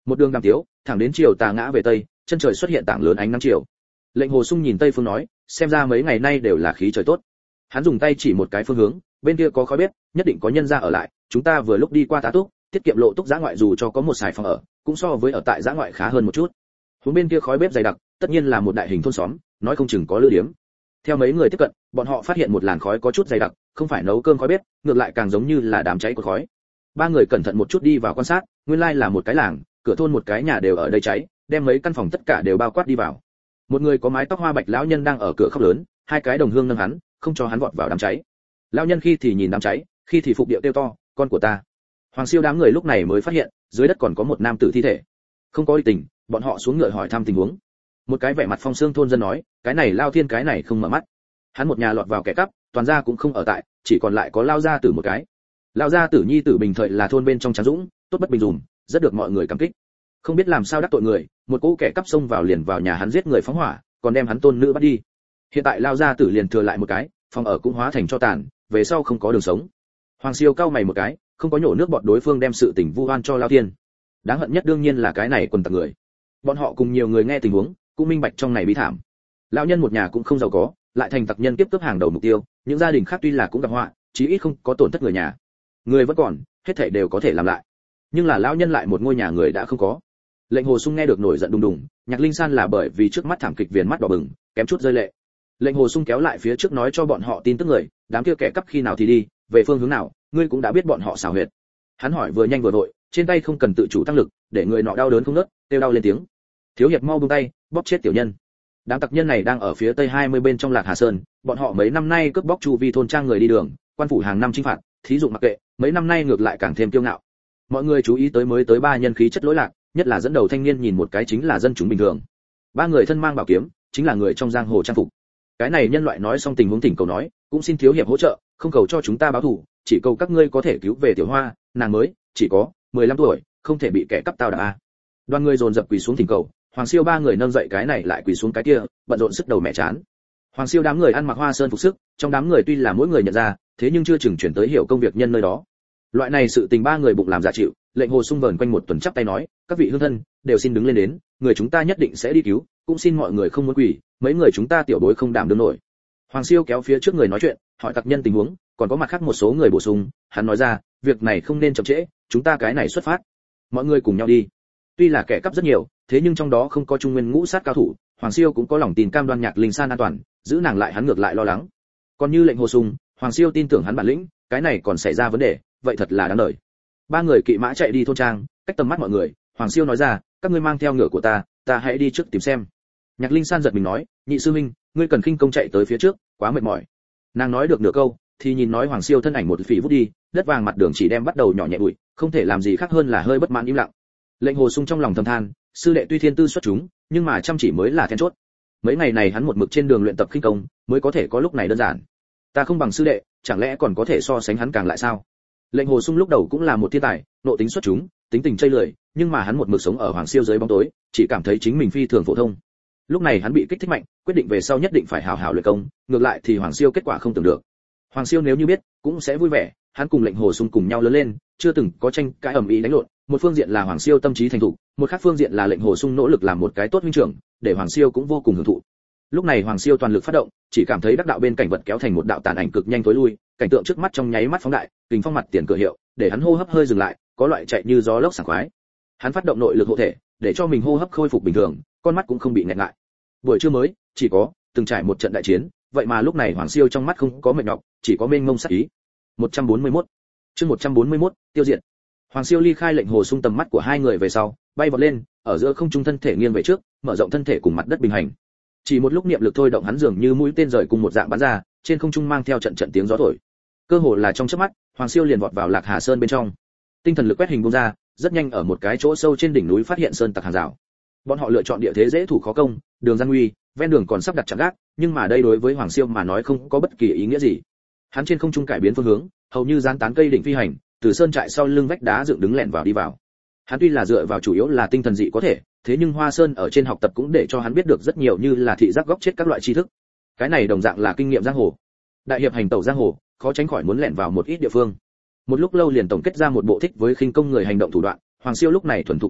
Một đường đàm tiếu, thẳng đến chiều tà ngã về tây, chân trời xuất hiện tảng lớn ánh nắng chiều. Lệnh Hồ Sung nhìn tây phương nói, xem ra mấy ngày nay đều là khí trời tốt. Hắn dùng tay chỉ một cái phương hướng, bên kia có khói bếp, nhất định có nhân gia ở lại, chúng ta vừa lúc đi qua tá túc, tiết kiệm lộ túc dã ngoại dù cho có một xài phòng ở, cũng so với ở tại dã ngoại khá hơn một chút. Hướng bên kia khói bếp dày đặc, tất nhiên là một đại hình thôn xóm, nói không chừng có lữ điếm. Theo mấy người tiếp cận, bọn họ phát hiện một làn khói có chút dày đặc, không phải nấu cơm khói bếp, ngược lại càng giống như là đám cháy của khói. Ba người cẩn thận một chút đi vào quan sát, nguyên lai là một cái làng, cửa thôn một cái nhà đều ở đây cháy, đem mấy căn phòng tất cả đều bao quát đi vào. Một người có mái tóc hoa bạch lão nhân đang ở cửa khóc lớn, hai cái đồng hương nâng hắn, không cho hắn vọt vào đám cháy. Lão nhân khi thì nhìn đám cháy, khi thì phục địa kêu to, con của ta. Hoàng Siêu đám người lúc này mới phát hiện, dưới đất còn có một nam tử thi thể. Không có ý tình, bọn họ xuống ngựa hỏi thăm tình huống. Một cái vẻ mặt phong sương thôn dân nói, cái này Lao Thiên cái này không mở mắt. Hắn một nhà lọt vào kẻ cắp, toàn gia cũng không ở tại, chỉ còn lại có Lao gia tử một cái. Lao gia tử nhi tử bình thời là thôn bên trong Tráng Dũng, tốt bất bình dùm, rất được mọi người cảm kích. Không biết làm sao đắc tội người, một cỗ kẻ cắp xông vào liền vào nhà hắn giết người phóng hỏa, còn đem hắn tôn nữ bắt đi. Hiện tại Lao gia tử liền thừa lại một cái, phòng ở cũng hóa thành cho tàn, về sau không có đường sống. Hoàng Siêu cau mày một cái, không có nhổ nước bọt đối phương đem sự tình vu oan cho Lao Thiên. Đáng hận nhất đương nhiên là cái này quần tặc người. Bọn họ cùng nhiều người nghe tình huống, cũng minh bạch trong này bí thảm. Lão nhân một nhà cũng không giàu có, lại thành tặc nhân tiếp cướp hàng đầu mục tiêu, những gia đình khác tuy là cũng gặp họa, chí ít không có tổn thất người nhà. Người vẫn còn, hết thảy đều có thể làm lại. Nhưng là lão nhân lại một ngôi nhà người đã không có. Lệnh Hồ Sung nghe được nổi giận đùng đùng, Nhạc Linh San là bởi vì trước mắt thảm kịch viền mắt đỏ bừng, kém chút rơi lệ. Lệnh Hồ Sung kéo lại phía trước nói cho bọn họ tin tức người, đám kia kẻ cắp khi nào thì đi, về phương hướng nào, ngươi cũng đã biết bọn họ xảo huyệt. Hắn hỏi vừa nhanh vừa vội, trên tay không cần tự chủ tăng lực, để người nọ đau đớn không ngớt, kêu đau lên tiếng. Thiếu hiệp mau buông tay, bóp chết tiểu nhân. Đám tặc nhân này đang ở phía tây 20 bên trong Lạc Hà Sơn, bọn họ mấy năm nay cướp bóc chu vi thôn trang người đi đường, quan phủ hàng năm chinh phạt, thí dụ mặc kệ, mấy năm nay ngược lại càng thêm kiêu ngạo. Mọi người chú ý tới mới tới ba nhân khí chất lỗi lạc, nhất là dẫn đầu thanh niên nhìn một cái chính là dân chúng bình thường. Ba người thân mang bảo kiếm, chính là người trong giang hồ trang phục. Cái này nhân loại nói xong tình huống thỉnh cầu nói, cũng xin thiếu hiệp hỗ trợ, không cầu cho chúng ta báo thù, chỉ cầu các ngươi có thể cứu về tiểu Hoa, nàng mới chỉ có 15 tuổi, không thể bị kẻ cắp tao đạp a. Đoàn người dồn dập quỳ xuống thỉnh cầu, Hoàng Siêu ba người nâng dậy cái này lại quỳ xuống cái kia, bận rộn sức đầu mẹ chán. Hoàng Siêu đám người ăn mặc Hoa Sơn phục sức, trong đám người tuy là mỗi người nhận ra, thế nhưng chưa chừng chuyển tới hiểu công việc nhân nơi đó. Loại này sự tình ba người bụng làm giả chịu, Lệnh Hồ Sung vờn quanh một tuần chắp tay nói, các vị hương thân đều xin đứng lên đến, người chúng ta nhất định sẽ đi cứu, cũng xin mọi người không muốn quỳ, mấy người chúng ta tiểu bối không đảm đương nổi. Hoàng Siêu kéo phía trước người nói chuyện, hỏi tặc nhân tình huống, còn có mặt khác một số người bổ sung, hắn nói ra, việc này không nên chậm trễ, chúng ta cái này xuất phát. Mọi người cùng nhau đi. Tuy là kẻ cắp rất nhiều, thế nhưng trong đó không có trung nguyên ngũ sát cao thủ, Hoàng Siêu cũng có lòng tin cam đoan Nhạc Linh San an toàn, giữ nàng lại hắn ngược lại lo lắng. Còn như Lệnh Hồ Sung, Hoàng Siêu tin tưởng hắn bản lĩnh, cái này còn xảy ra vấn đề, vậy thật là đáng đời. Ba người kỵ mã chạy đi thôn trang, cách tầm mắt mọi người, Hoàng Siêu nói ra, các ngươi mang theo ngựa của ta hãy đi trước tìm xem. Nhạc Linh San giật mình nói, nhị sư minh, ngươi cần khinh công chạy tới phía trước, quá mệt mỏi. Nàng nói được nửa câu, thì nhìn nói Hoàng Siêu thân ảnh một phỉ vút đi, đất vàng mặt đường chỉ đem bắt đầu nhỏ nhẹ bụi, không thể làm gì khác hơn là hơi bất mãn im lặng. Lệnh Hồ Sung trong lòng thầm than, sư đệ tuy thiên tư xuất chúng, nhưng mà chăm chỉ mới là then chốt. Mấy ngày này hắn một mực trên đường luyện tập khinh công, mới có thể có lúc này đơn giản. Ta không bằng sư đệ, chẳng lẽ còn có thể so sánh hắn càng lại sao? Lệnh Hồ Sung lúc đầu cũng là một thiên tài, nộ tính xuất chúng, tính tình chây lười, nhưng mà hắn một mực sống ở Hoàng Siêu dưới bóng tối, chỉ cảm thấy chính mình phi thường phổ thông. Lúc này hắn bị kích thích mạnh, quyết định về sau nhất định phải hào hào luyện công, ngược lại thì Hoàng Siêu kết quả không tưởng được. Hoàng Siêu nếu như biết, cũng sẽ vui vẻ, hắn cùng Lệnh Hồ Sung cùng nhau lớn lên, chưa từng có tranh cãi ầm ĩ đánh lộn, một phương diện là Hoàng Siêu tâm trí thành thục, một khác phương diện là Lệnh Hồ Sung nỗ lực làm một cái tốt huynh trưởng, để Hoàng Siêu cũng vô cùng hưởng thụ. Lúc này Hoàng Siêu toàn lực phát động, chỉ cảm thấy đắc đạo bên cảnh vật kéo thành một đạo tàn ảnh cực nhanh tối lui, cảnh tượng trước mắt trong nháy mắt phóng đại, kình phong mặt tiền cửa hiệu, để hắn hô hấp hơi dừng lại, có loại chạy như gió lốc sảng khoái. Hắn phát động nội lực hộ thể, để cho mình hô hấp khôi phục bình thường, con mắt cũng không bị nghẹn lại. Buổi trưa mới, chỉ có từng trải một trận đại chiến, vậy mà lúc này Hoàng Siêu trong mắt không có mệt nhọc, chỉ có mênh mông sát ý. 141. Chương 141, tiêu diệt. Hoàng Siêu ly khai Lệnh Hồ Sung tầm mắt của hai người về sau, bay vọt lên, ở giữa không trung thân thể nghiêng về trước, mở rộng thân thể cùng mặt đất bình hành. Chỉ một lúc niệm lực thôi động hắn dường như mũi tên rời cùng một dạng bắn ra, trên không trung mang theo trận trận tiếng gió thổi. Cơ hồ là trong chớp mắt, Hoàng Siêu liền vọt vào Lạc Hà Sơn bên trong. Tinh thần lực quét hình bung ra, rất nhanh ở một cái chỗ sâu trên đỉnh núi phát hiện sơn tặc hàng rào. Bọn họ lựa chọn địa thế dễ thủ khó công, đường gian nguy, ven đường còn sắp đặt chặn gác, nhưng mà đây đối với Hoàng Siêu mà nói không có bất kỳ ý nghĩa gì. Hắn trên không trung cải biến phương hướng, hầu như gián tán cây đỉnh phi hành, từ sơn trại sau lưng vách đá dựng đứng lẻn vào đi vào. Hắn tuy là dựa vào chủ yếu là tinh thần dị có thể, thế nhưng Hoa Sơn ở trên học tập cũng để cho hắn biết được rất nhiều như là thị giác góc chết các loại tri thức. Cái này đồng dạng là kinh nghiệm giang hồ. Đại hiệp hành tẩu giang hồ, khó tránh khỏi muốn lẻn vào một ít địa phương. Một lúc lâu liền tổng kết ra một bộ thích với khinh công người hành động thủ đoạn, Hoàng Siêu lúc này thuần thục tác dụng,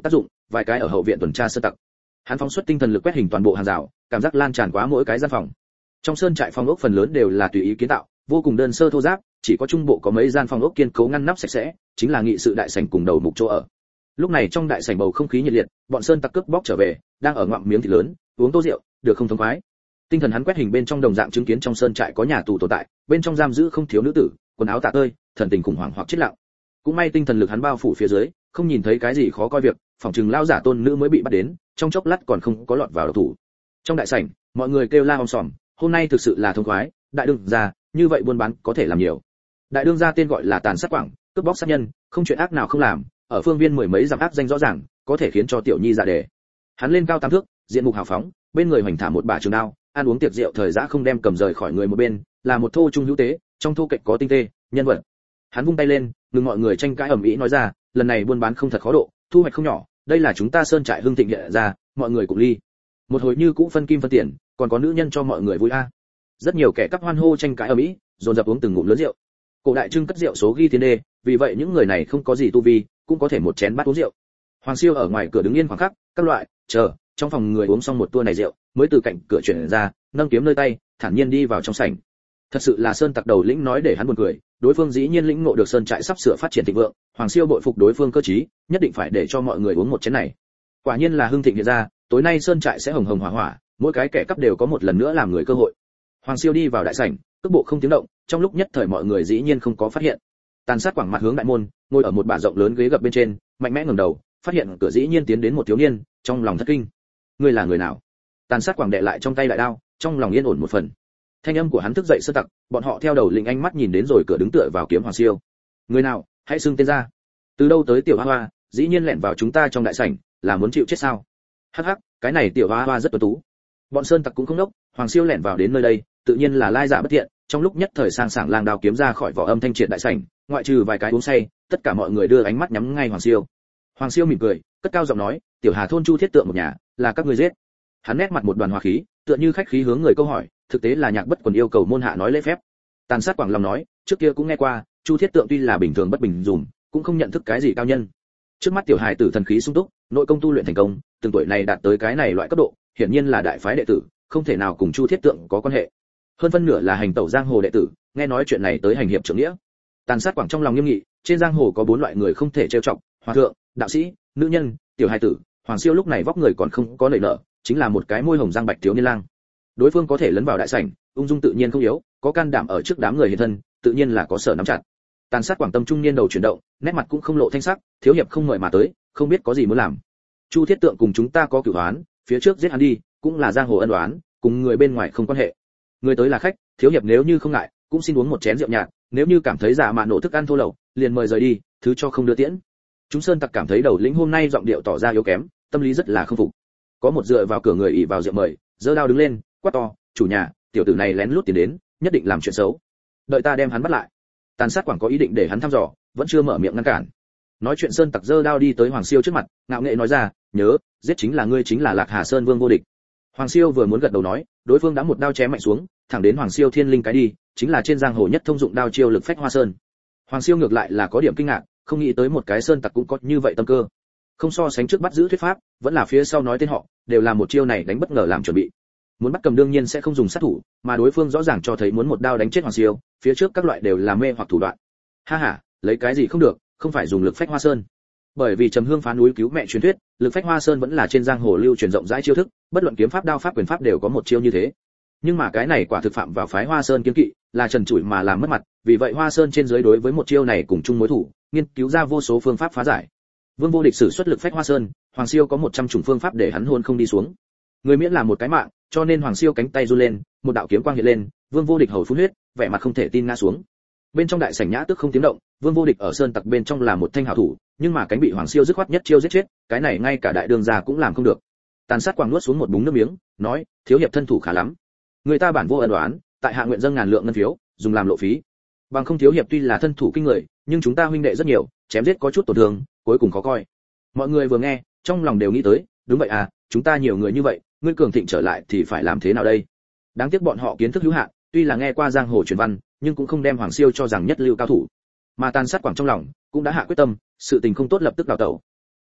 vài cái ở hậu viện tuần tra sơn tặc. Hắn phóng xuất tinh thần lực quét hình toàn bộ hàng rào, cảm giác lan tràn quá mỗi cái gian phòng. Trong sơn trại phòng ốc phần lớn đều là tùy ý kiến tạo, vô cùng đơn sơ thô ráp, chỉ có trung bộ có mấy gian phòng ốc kiên cố ngăn nắp sạch sẽ, chính là nghị sự đại sảnh cùng đầu mục chỗ ở. Lúc này trong đại sảnh bầu không khí nhiệt liệt, bọn sơn tặc cướp bóc trở về, đang ở ngoạm miếng thịt lớn, uống tô rượu, được không thống khoái. Tinh thần hắn quét hình bên trong đồng dạng chứng kiến trong sơn trại có nhà tù tồn tại, bên trong giam giữ không thiếu nữ tử, quần áo tả tơi, thần tình khủng hoảng hoặc chết lặng. Cũng may tinh thần lực hắn bao phủ phía dưới, không nhìn thấy cái gì khó coi việc, phòng trừng lao giả tôn nữ mới bị bắt đến, trong chốc lát còn không có lọt vào độc thủ. Trong đại sảnh, mọi người kêu la om sòm, hôm nay thực sự là thông khoái, đại đương gia, như vậy buôn bán có thể làm nhiều. Đại đương gia tên gọi là Tàn Sát Quảng, cướp bóc sát nhân, không chuyện ác nào không làm, ở phương viên mười mấy dặm ác danh rõ ràng, có thể khiến cho tiểu nhi dạ đề. Hắn lên cao 8 thước, diện mục hào phóng, bên người hoành thả một bả trường đao, ăn uống tiệc rượu thời dã không đem cầm rời khỏi người một bên, là một thô trung hữu tế, trong thô kệch có tinh tê, nhân vật. Hắn vung tay lên, ngừng mọi người tranh cãi ầm ĩ nói ra, lần này buôn bán không thật khó độ, thu hoạch không nhỏ, đây là chúng ta sơn trại hưng thịnh hiện ra, mọi người cùng ly. Một hồi như cũ phân kim phân tiền, còn có nữ nhân cho mọi người vui a. Rất nhiều kẻ cắp hoan hô tranh cãi ầm ĩ, dồn dập uống từng ngụm lớn rượu. Cổ đại trưng cất rượu số ghi thiên đê, vì vậy những người này không có gì tu vi, cũng có thể một chén bát uống rượu. Hoàng Siêu ở ngoài cửa đứng yên khoảng khắc, các loại, chờ, trong phòng người uống xong một tua này rượu, mới từ cạnh cửa chuyển ra, nâng kiếm nơi tay, thản nhiên đi vào trong sảnh. Thật sự là sơn tặc đầu lĩnh nói để hắn buồn cười, đối phương dĩ nhiên lĩnh ngộ được sơn trại sắp sửa phát triển thịnh vượng, Hoàng Siêu bội phục đối phương cơ trí, nhất định phải để cho mọi người uống một chén này. Quả nhiên là hưng thịnh hiện ra, tối nay sơn trại sẽ hồng hồng hỏa hỏa, mỗi cái kẻ cắp đều có một lần nữa làm người cơ hội. Hoàng Siêu đi vào đại sảnh, cước bộ không tiếng động, trong lúc nhất thời mọi người dĩ nhiên không có phát hiện. Tàn Sát Quảng mặt hướng đại môn, ngồi ở một bả rộng lớn ghế gập bên trên, mạnh mẽ ngẩng đầu, phát hiện cửa dĩ nhiên tiến đến một thiếu niên, trong lòng thất kinh. Ngươi là người nào? Tàn Sát Quảng đệ lại trong tay đại đao, trong lòng yên ổn một phần. Thanh âm của hắn thức dậy sơn tặc, bọn họ theo đầu lĩnh ánh mắt nhìn đến rồi cửa đứng tựa vào kiếm Hoàng Siêu. Người nào, hãy xưng tên ra. Từ đâu tới tiểu hoa hoa, dĩ nhiên lẻn vào chúng ta trong đại sảnh, là muốn chịu chết sao? Hắc hắc, cái này tiểu hoa hoa rất tuấn tú. Bọn sơn tặc cũng không đốc, Hoàng Siêu lẻn vào đến nơi đây, tự nhiên là lai giả bất thiện, trong lúc nhất thời sang sảng lang đao kiếm ra khỏi vỏ âm thanh triệt đại sảnh, ngoại trừ vài cái uống say, tất cả mọi người đưa ánh mắt nhắm ngay Hoàng Siêu. Hoàng Siêu mỉm cười, cất cao giọng nói, tiểu Hà thôn Chu Thiết Tượng một nhà, là các ngươi giết. Hắn nét mặt một đoàn hòa khí, tựa như khách khí hướng người câu hỏi, thực tế là Nhạc Bất Quần yêu cầu môn hạ nói lễ phép. Tàn Sát Quảng lòng nói, trước kia cũng nghe qua, Chu Thiết Tượng tuy là bình thường bất bình dùm, cũng không nhận thức cái gì cao nhân. Trước mắt tiểu hài tử thần khí sung túc, nội công tu luyện thành công, từng tuổi này đạt tới cái này loại cấp độ, hiển nhiên là đại phái đệ tử, không thể nào cùng Chu Thiết Tượng có quan hệ. Hơn phân nửa là hành tẩu giang hồ đệ tử, nghe nói chuyện này tới hành hiệp trưởng nghĩa. Tàn Sát Quảng trong lòng nghiêm nghị, trên giang hồ có 4 loại người không thể trêu chọc, hòa thượng, đạo sĩ, nữ nhân, tiểu hài tử. Hoàng Siêu lúc này vóc người còn không có nảy nở, chính là một cái môi hồng răng bạch thiếu niên lang. Đối phương có thể lấn vào đại sảnh, ung dung tự nhiên không yếu, có can đảm ở trước đám người hiện thân, tự nhiên là có sở nắm chặt. Tàn Sát Quảng tâm trung niên đầu chuyển động, nét mặt cũng không lộ thanh sắc, thiếu hiệp không mời mà tới, không biết có gì muốn làm. Chu Thiết Tượng cùng chúng ta có cửu oán, phía trước giết hắn đi, cũng là giang hồ ân oán, cùng người bên ngoài không quan hệ. Người tới là khách, thiếu hiệp nếu như không ngại, cũng xin uống một chén rượu nhạt, nếu như cảm thấy giả mạ nổ thức ăn thô lậu, liền mời rời đi, thứ cho không đưa tiễn. Chúng sơn tặc cảm thấy đầu lĩnh hôm nay giọng điệu tỏ ra yếu kém, tâm lý rất là không phục. Có một dựa vào cửa người ỷ vào rượu mời, giơ đao đứng lên, quát to, chủ nhà, tiểu tử này lén lút tiền đến, nhất định làm chuyện xấu. Đợi ta đem hắn bắt lại. Tàn Sát Quảng có ý định để hắn thăm dò, vẫn chưa mở miệng ngăn cản. Nói chuyện sơn tặc giơ đao đi tới Hoàng Siêu trước mặt, ngạo nghễ nói ra, nhớ, giết chính là ngươi, chính là Lạc Hà Sơn Vương vô địch. Hoàng Siêu vừa muốn gật đầu nói, đối phương đã một đao chém mạnh xuống, thẳng đến Hoàng Siêu thiên linh cái đi, chính là trên giang hồ nhất thông dụng đao chiêu lực phách hoa sơn. Hoàng Siêu ngược lại là có điểm kinh ngạc, không nghĩ tới một cái sơn tặc cũng có như vậy tâm cơ. Không so sánh trước bắt giữ thuyết pháp, vẫn là phía sau nói tên họ, đều là một chiêu này đánh bất ngờ làm chuẩn bị. Muốn bắt cầm đương nhiên sẽ không dùng sát thủ, mà đối phương rõ ràng cho thấy muốn một đao đánh chết Hoàng Siêu, phía trước các loại đều là mê hoặc thủ đoạn. Ha ha, lấy cái gì không được, không phải dùng lực phách hoa sơn. Bởi vì Trầm Hương phá núi cứu mẹ truyền thuyết, lực phách hoa sơn vẫn là trên giang hồ lưu truyền rộng rãi chiêu thức, bất luận kiếm pháp đao pháp quyền pháp đều có một chiêu như thế. Nhưng mà cái này quả thực phạm vào phái Hoa Sơn kiêng kỵ, là trần trụi mà làm mất mặt, vì vậy Hoa Sơn trên dưới đối với một chiêu này cùng chung mối thủ, nghiên cứu ra vô số phương pháp phá giải. Vương Vô Địch sử xuất lực phách Hoa Sơn, Hoàng Siêu có 100 chủng phương pháp để hắn hôn không đi xuống. Người miễn là một cái mạng, cho nên Hoàng Siêu cánh tay run lên, một đạo kiếm quang hiện lên, Vương Vô Địch hầu phun huyết, vẻ mặt không thể tin ngã xuống. Bên trong đại sảnh nhã tức không tiếng động, Vương Vô Địch ở sơn tặc bên trong là một thanh hảo thủ, nhưng mà cánh bị Hoàng Siêu dứt khoát nhất chiêu giết chết, cái này ngay cả đại đường gia cũng làm không được. Tàn Sát Quảng nuốt xuống một búng nước miếng, nói, thiếu hiệp thân thủ khá lắm. Người ta bản vô ân đoán, tại hạ nguyện dâng ngàn lượng ngân phiếu, dùng làm lộ phí. Bằng không thiếu hiệp tuy là thân thủ kinh người, nhưng chúng ta huynh đệ rất nhiều, chém giết có chút tổn thương, cuối cùng khó coi. Mọi người vừa nghe, trong lòng đều nghĩ tới, đúng vậy à, chúng ta nhiều người như vậy, ngươi cường thịnh trở lại thì phải làm thế nào đây? Đáng tiếc bọn họ kiến thức hữu hạn, tuy là nghe qua giang hồ truyền văn, nhưng cũng không đem Hoàng Siêu cho rằng nhất lưu cao thủ. Mà Tàn Sát Quảng trong lòng cũng đã hạ quyết tâm, sự tình không tốt lập tức đào tẩu.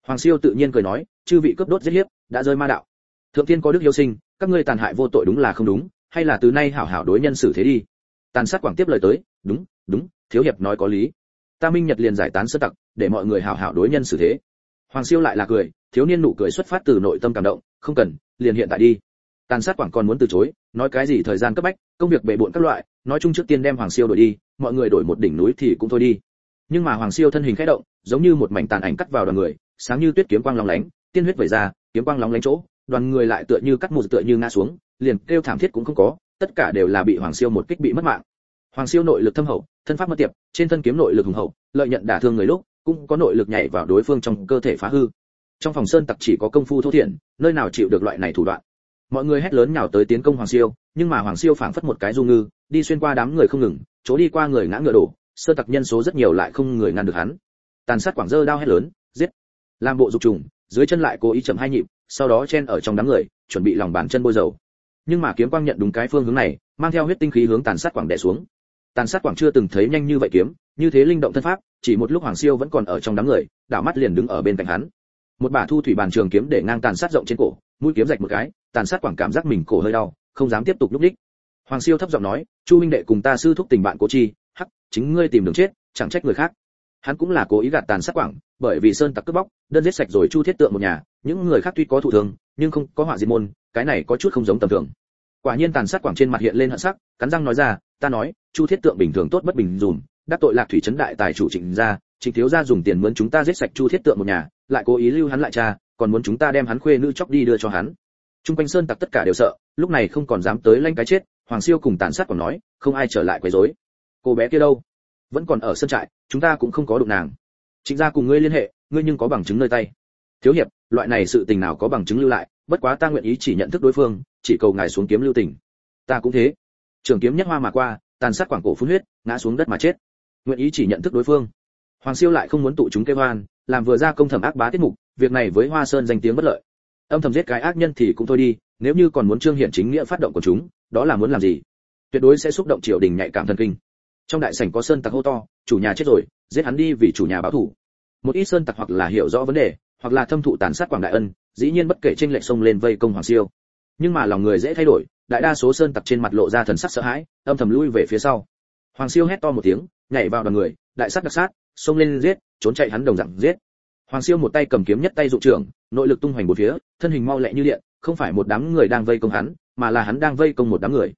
Hoàng Siêu tự nhiên cười nói, chư vị cướp đốt giết hiếp, đã rơi ma đạo. Thượng tiên có đức hiếu sinh, các ngươi tàn hại vô tội đúng là không đúng, hay là từ nay hảo hảo đối nhân xử thế đi. Tàn sát Quảng tiếp lời tới, đúng, thiếu hiệp nói có lý. Ta minh nhật liền giải tán sơn tặc, để mọi người hảo hảo đối nhân xử thế. Hoàng Siêu lại là cười, thiếu niên nụ cười xuất phát từ nội tâm cảm động, không cần, liền hiện tại đi. Tàn sát Quảng còn muốn từ chối, nói cái gì thời gian cấp bách, công việc bề bộn các loại, nói chung trước tiên đem Hoàng Siêu đuổi đi, mọi người đổi một đỉnh núi thì cũng thôi đi. Nhưng mà Hoàng Siêu thân hình khẽ động, giống như một mảnh tàn ảnh cắt vào đoàn người, sáng như tuyết kiếm quang lóng lánh, tiên huyết vẩy ra, kiếm quang lóng lánh chỗ, đoàn người lại tựa như cắt mù tựa như ngã xuống, liền kêu thảm thiết cũng không có, tất cả đều là bị Hoàng Siêu một kích bị mất mạng. Hoàng Siêu nội lực thâm hậu, thân pháp mất tiệp, trên thân kiếm nội lực hùng hậu, lợi nhận đả thương người lúc, cũng có nội lực nhảy vào đối phương trong cơ thể phá hư. Trong phòng sơn tặc chỉ có công phu thô thiển, nơi nào chịu được loại này thủ đoạn. Mọi người hét lớn nhào tới tiến công Hoàng Siêu, nhưng mà Hoàng Siêu phảng phất một cái du ngư, đi xuyên qua đám người không ngừng, chỗ đi qua người ngã ngựa đổ, sơn tặc nhân số rất nhiều lại không người ngăn được hắn. Tàn sát Quảng giơ đao hét lớn, giết! Làm bộ dục trùng, dưới chân lại cố ý chậm hai nhịp, sau đó chen ở trong đám người, chuẩn bị lòng bàn chân bôi dầu. Nhưng mà kiếm quang nhận đúng cái phương hướng này, mang theo huyết tinh khí hướng Tàn sát Quảng đè xuống. Tàn sát Quảng chưa từng thấy nhanh như vậy kiếm, như thế linh động thân pháp, chỉ một lúc Hoàng Siêu vẫn còn ở trong đám người, đảo mắt liền đứng ở bên cạnh hắn. Một bả thu thủy bàn trường kiếm để ngang Tàn sát rộng trên cổ, mũi kiếm rạch một cái, Tàn sát Quảng cảm giác mình cổ hơi đau, không dám tiếp tục lúc đích. Hoàng Siêu thấp giọng nói, Chu huynh đệ cùng ta sư thúc tình bạn cố chi, hắc, chính ngươi tìm đường chết, chẳng trách người khác. Hắn cũng là cố ý gạt Tàn sát Quảng, bởi vì sơn tặc cướp bóc, đơn giết sạch rồi Chu Thiết Tượng một nhà, những người khác tuy có thụ thương, nhưng không có họa diệt môn, cái này có chút không giống tầm thường. Quả nhiên Tàn sát Quảng trên mặt hiện lên hận sắc, cắn răng nói ra, ta nói, Chu Thiết Tượng bình thường tốt bất bình dùm, đắc tội Lạc Thủy trấn đại tài chủ Trịnh gia, Trịnh thiếu gia dùng tiền mướn chúng ta giết sạch Chu Thiết Tượng một nhà, lại cố ý lưu hắn lại cha, còn muốn chúng ta đem hắn khuê nữ chóc đi đưa cho hắn. Trung quanh sơn tặc tất cả đều sợ, lúc này không còn dám tới lanh cái chết. Hoàng Siêu cùng Tàn sát Quảng nói, không ai trở lại quấy rối. Cô bé kia đâu? Vẫn còn ở sơn trại, chúng ta cũng không có đụng nàng. Trịnh gia cùng ngươi liên hệ, ngươi nhưng có bằng chứng nơi tay. Thiếu hiệp, loại này sự tình nào có bằng chứng lưu lại, bất quá ta nguyện ý chỉ nhận thức đối phương, chỉ cầu ngài xuống kiếm lưu tình. Ta cũng thế. Trường kiếm nhất hoa mà qua, Tàn sát Quảng cổ phun huyết, ngã xuống đất mà chết. Nguyện ý chỉ nhận thức đối phương. Hoàng Siêu lại không muốn tụ chúng kêu hoan, làm vừa ra công thẩm ác bá tiết mục, việc này với Hoa Sơn danh tiếng bất lợi. Âm thầm giết cái ác nhân thì cũng thôi đi, nếu như còn muốn trương hiển chính nghĩa phát động của chúng, đó là muốn làm gì? Tuyệt đối sẽ xúc động triều đình nhạy cảm thần kinh. Trong đại sảnh có sơn tặc hô to, chủ nhà chết rồi, giết hắn đi vì chủ nhà báo thù. Một ít sơn tặc hoặc là hiểu rõ vấn đề, hoặc là thâm thụ Tàn sát Quảng đại ân, dĩ nhiên bất kể chênh lệch xông lên vây công Hoàng Siêu. Nhưng mà lòng người dễ thay đổi, đại đa số sơn tặc trên mặt lộ ra thần sắc sợ hãi, âm thầm lui về phía sau. Hoàng Siêu hét to một tiếng, nhảy vào đoàn người, đại sát đặc sát, xông lên giết, trốn chạy hắn đồng dạng giết. Hoàng Siêu một tay cầm kiếm nhất tay dụ trưởng, nội lực tung hoành bốn phía, thân hình mau lẹ như điện, không phải một đám người đang vây công hắn, mà là hắn đang vây công một đám người.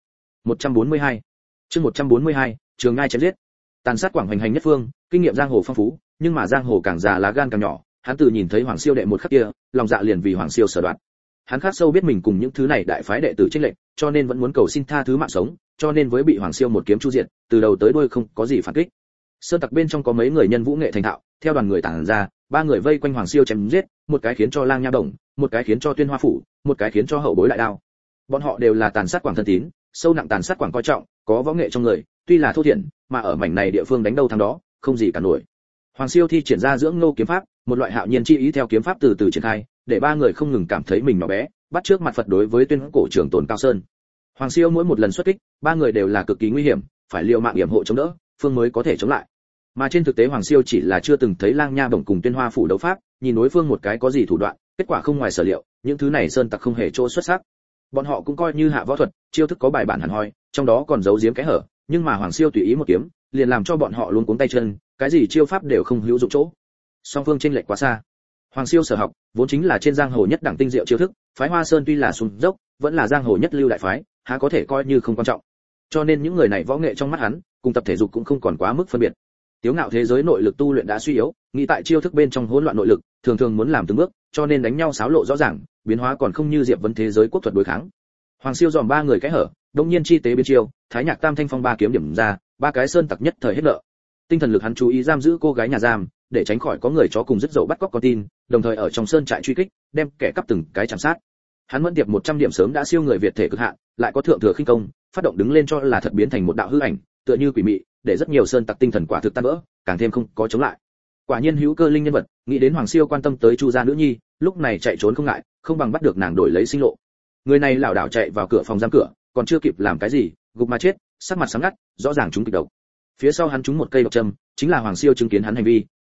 142. Chương 142, Trường Ngai chém giết. Tàn sát Quảng hoành hành nhất phương, kinh nghiệm giang hồ phong phú, nhưng mà giang hồ càng già lá gan càng nhỏ, hắn từ nhìn thấy Hoàng Siêu đệ một khắc kia, lòng dạ liền vì Hoàng Siêu sở đoạt. Hắn khắc sâu biết mình cùng những thứ này đại phái đệ tử chênh lệch, cho nên vẫn muốn cầu xin tha thứ mạng sống, cho nên với bị Hoàng Siêu một kiếm chu diệt, từ đầu tới đuôi không có gì phản kích. Sơn tặc bên trong có mấy người nhân vũ nghệ thành thạo, theo đoàn người tản ra, ba người vây quanh Hoàng Siêu chém giết, một cái khiến cho Lang Nha Đồng, một cái khiến cho Tuyên Hoa phủ, một cái khiến cho Hậu Bối đại đao. Bọn họ đều là Tàn sát Quảng thân tín, sâu nặng Tàn sát Quảng coi trọng, có võ nghệ trong người, tuy là thô thiển, mà ở mảnh này địa phương đánh đâu thắng đó, không gì cả nổi. Hoàng Siêu thi triển ra dưỡng nô kiếm pháp, một loại hạo nhiên chi ý theo kiếm pháp từ từ triển khai, để ba người không ngừng cảm thấy mình nhỏ bé, bắt trước mặt Phật đối với Tuyên cổ trưởng tồn Cao Sơn. Hoàng Siêu mỗi một lần xuất kích, ba người đều là cực kỳ nguy hiểm, phải liều mạng yểm hộ chống đỡ, phương mới có thể chống lại. Mà trên thực tế Hoàng Siêu chỉ là chưa từng thấy Lang Nha Bổng cùng Tuyên Hoa phủ đấu pháp, nhìn đối phương một cái có gì thủ đoạn, kết quả không ngoài sở liệu, những thứ này sơn tặc không hề chỗ xuất sắc. Bọn họ cũng coi như hạ võ thuật, chiêu thức có bài bản hẳn hoi, trong đó còn giấu giếm cái hở, nhưng mà Hoàng Siêu tùy ý một kiếm, liền làm cho bọn họ luống cuống tay chân, cái gì chiêu pháp đều không hữu dụng chỗ. Song phương chênh lệch quá xa. Hoàng Siêu sở học, vốn chính là trên giang hồ nhất đẳng tinh diệu chiêu thức, phái Hoa Sơn tuy là xuống dốc, vẫn là giang hồ nhất lưu đại phái, há có thể coi như không quan trọng. Cho nên những người này võ nghệ trong mắt hắn, cùng tập thể dục cũng không còn quá mức phân biệt. Tiếu ngạo thế giới nội lực tu luyện đã suy yếu, nghĩ tại chiêu thức bên trong hỗn loạn nội lực, thường thường muốn làm từng bước, cho nên đánh nhau xáo lộ rõ ràng, biến hóa còn không như Diệp Vân thế giới quốc thuật đối kháng. Hoàng Siêu dòm ba người cái hở, đông nhiên chi tế biến chiêu, Thái Nhạc Tam Thanh Phong ba kiếm điểm ra, ba cái sơn tặc nhất thời hết nợ. Tinh thần lực hắn chú ý giam giữ cô gái nhà giam, để tránh khỏi có người chó cùng dứt dậu bắt cóc con tin, đồng thời ở trong sơn trại truy kích, đem kẻ cắp từng cái chạm sát. Hắn mẫn tiệp 100 điểm sớm đã siêu người Việt thể cực hạn, lại có thượng thừa khinh công, phát động đứng lên cho là thật biến thành một đạo hư ảnh, tựa như quỷ mị, để rất nhiều sơn tặc tinh thần quả thực tan vỡ, càng thêm không có chống lại. Quả nhiên hữu cơ linh nhân vật, nghĩ đến Hoàng Siêu quan tâm tới Chu gia nữ nhi, lúc này chạy trốn không ngại, không bằng bắt được nàng đổi lấy sinh lộ. Người này lảo đảo chạy vào cửa phòng giam cửa, còn chưa kịp làm cái gì, gục mà chết, sắc mặt sáng ngắt, rõ ràng chúng kịch độc. Phía sau hắn trúng một cây độc châm, chính là Hoàng Siêu chứng kiến hắn hành vi,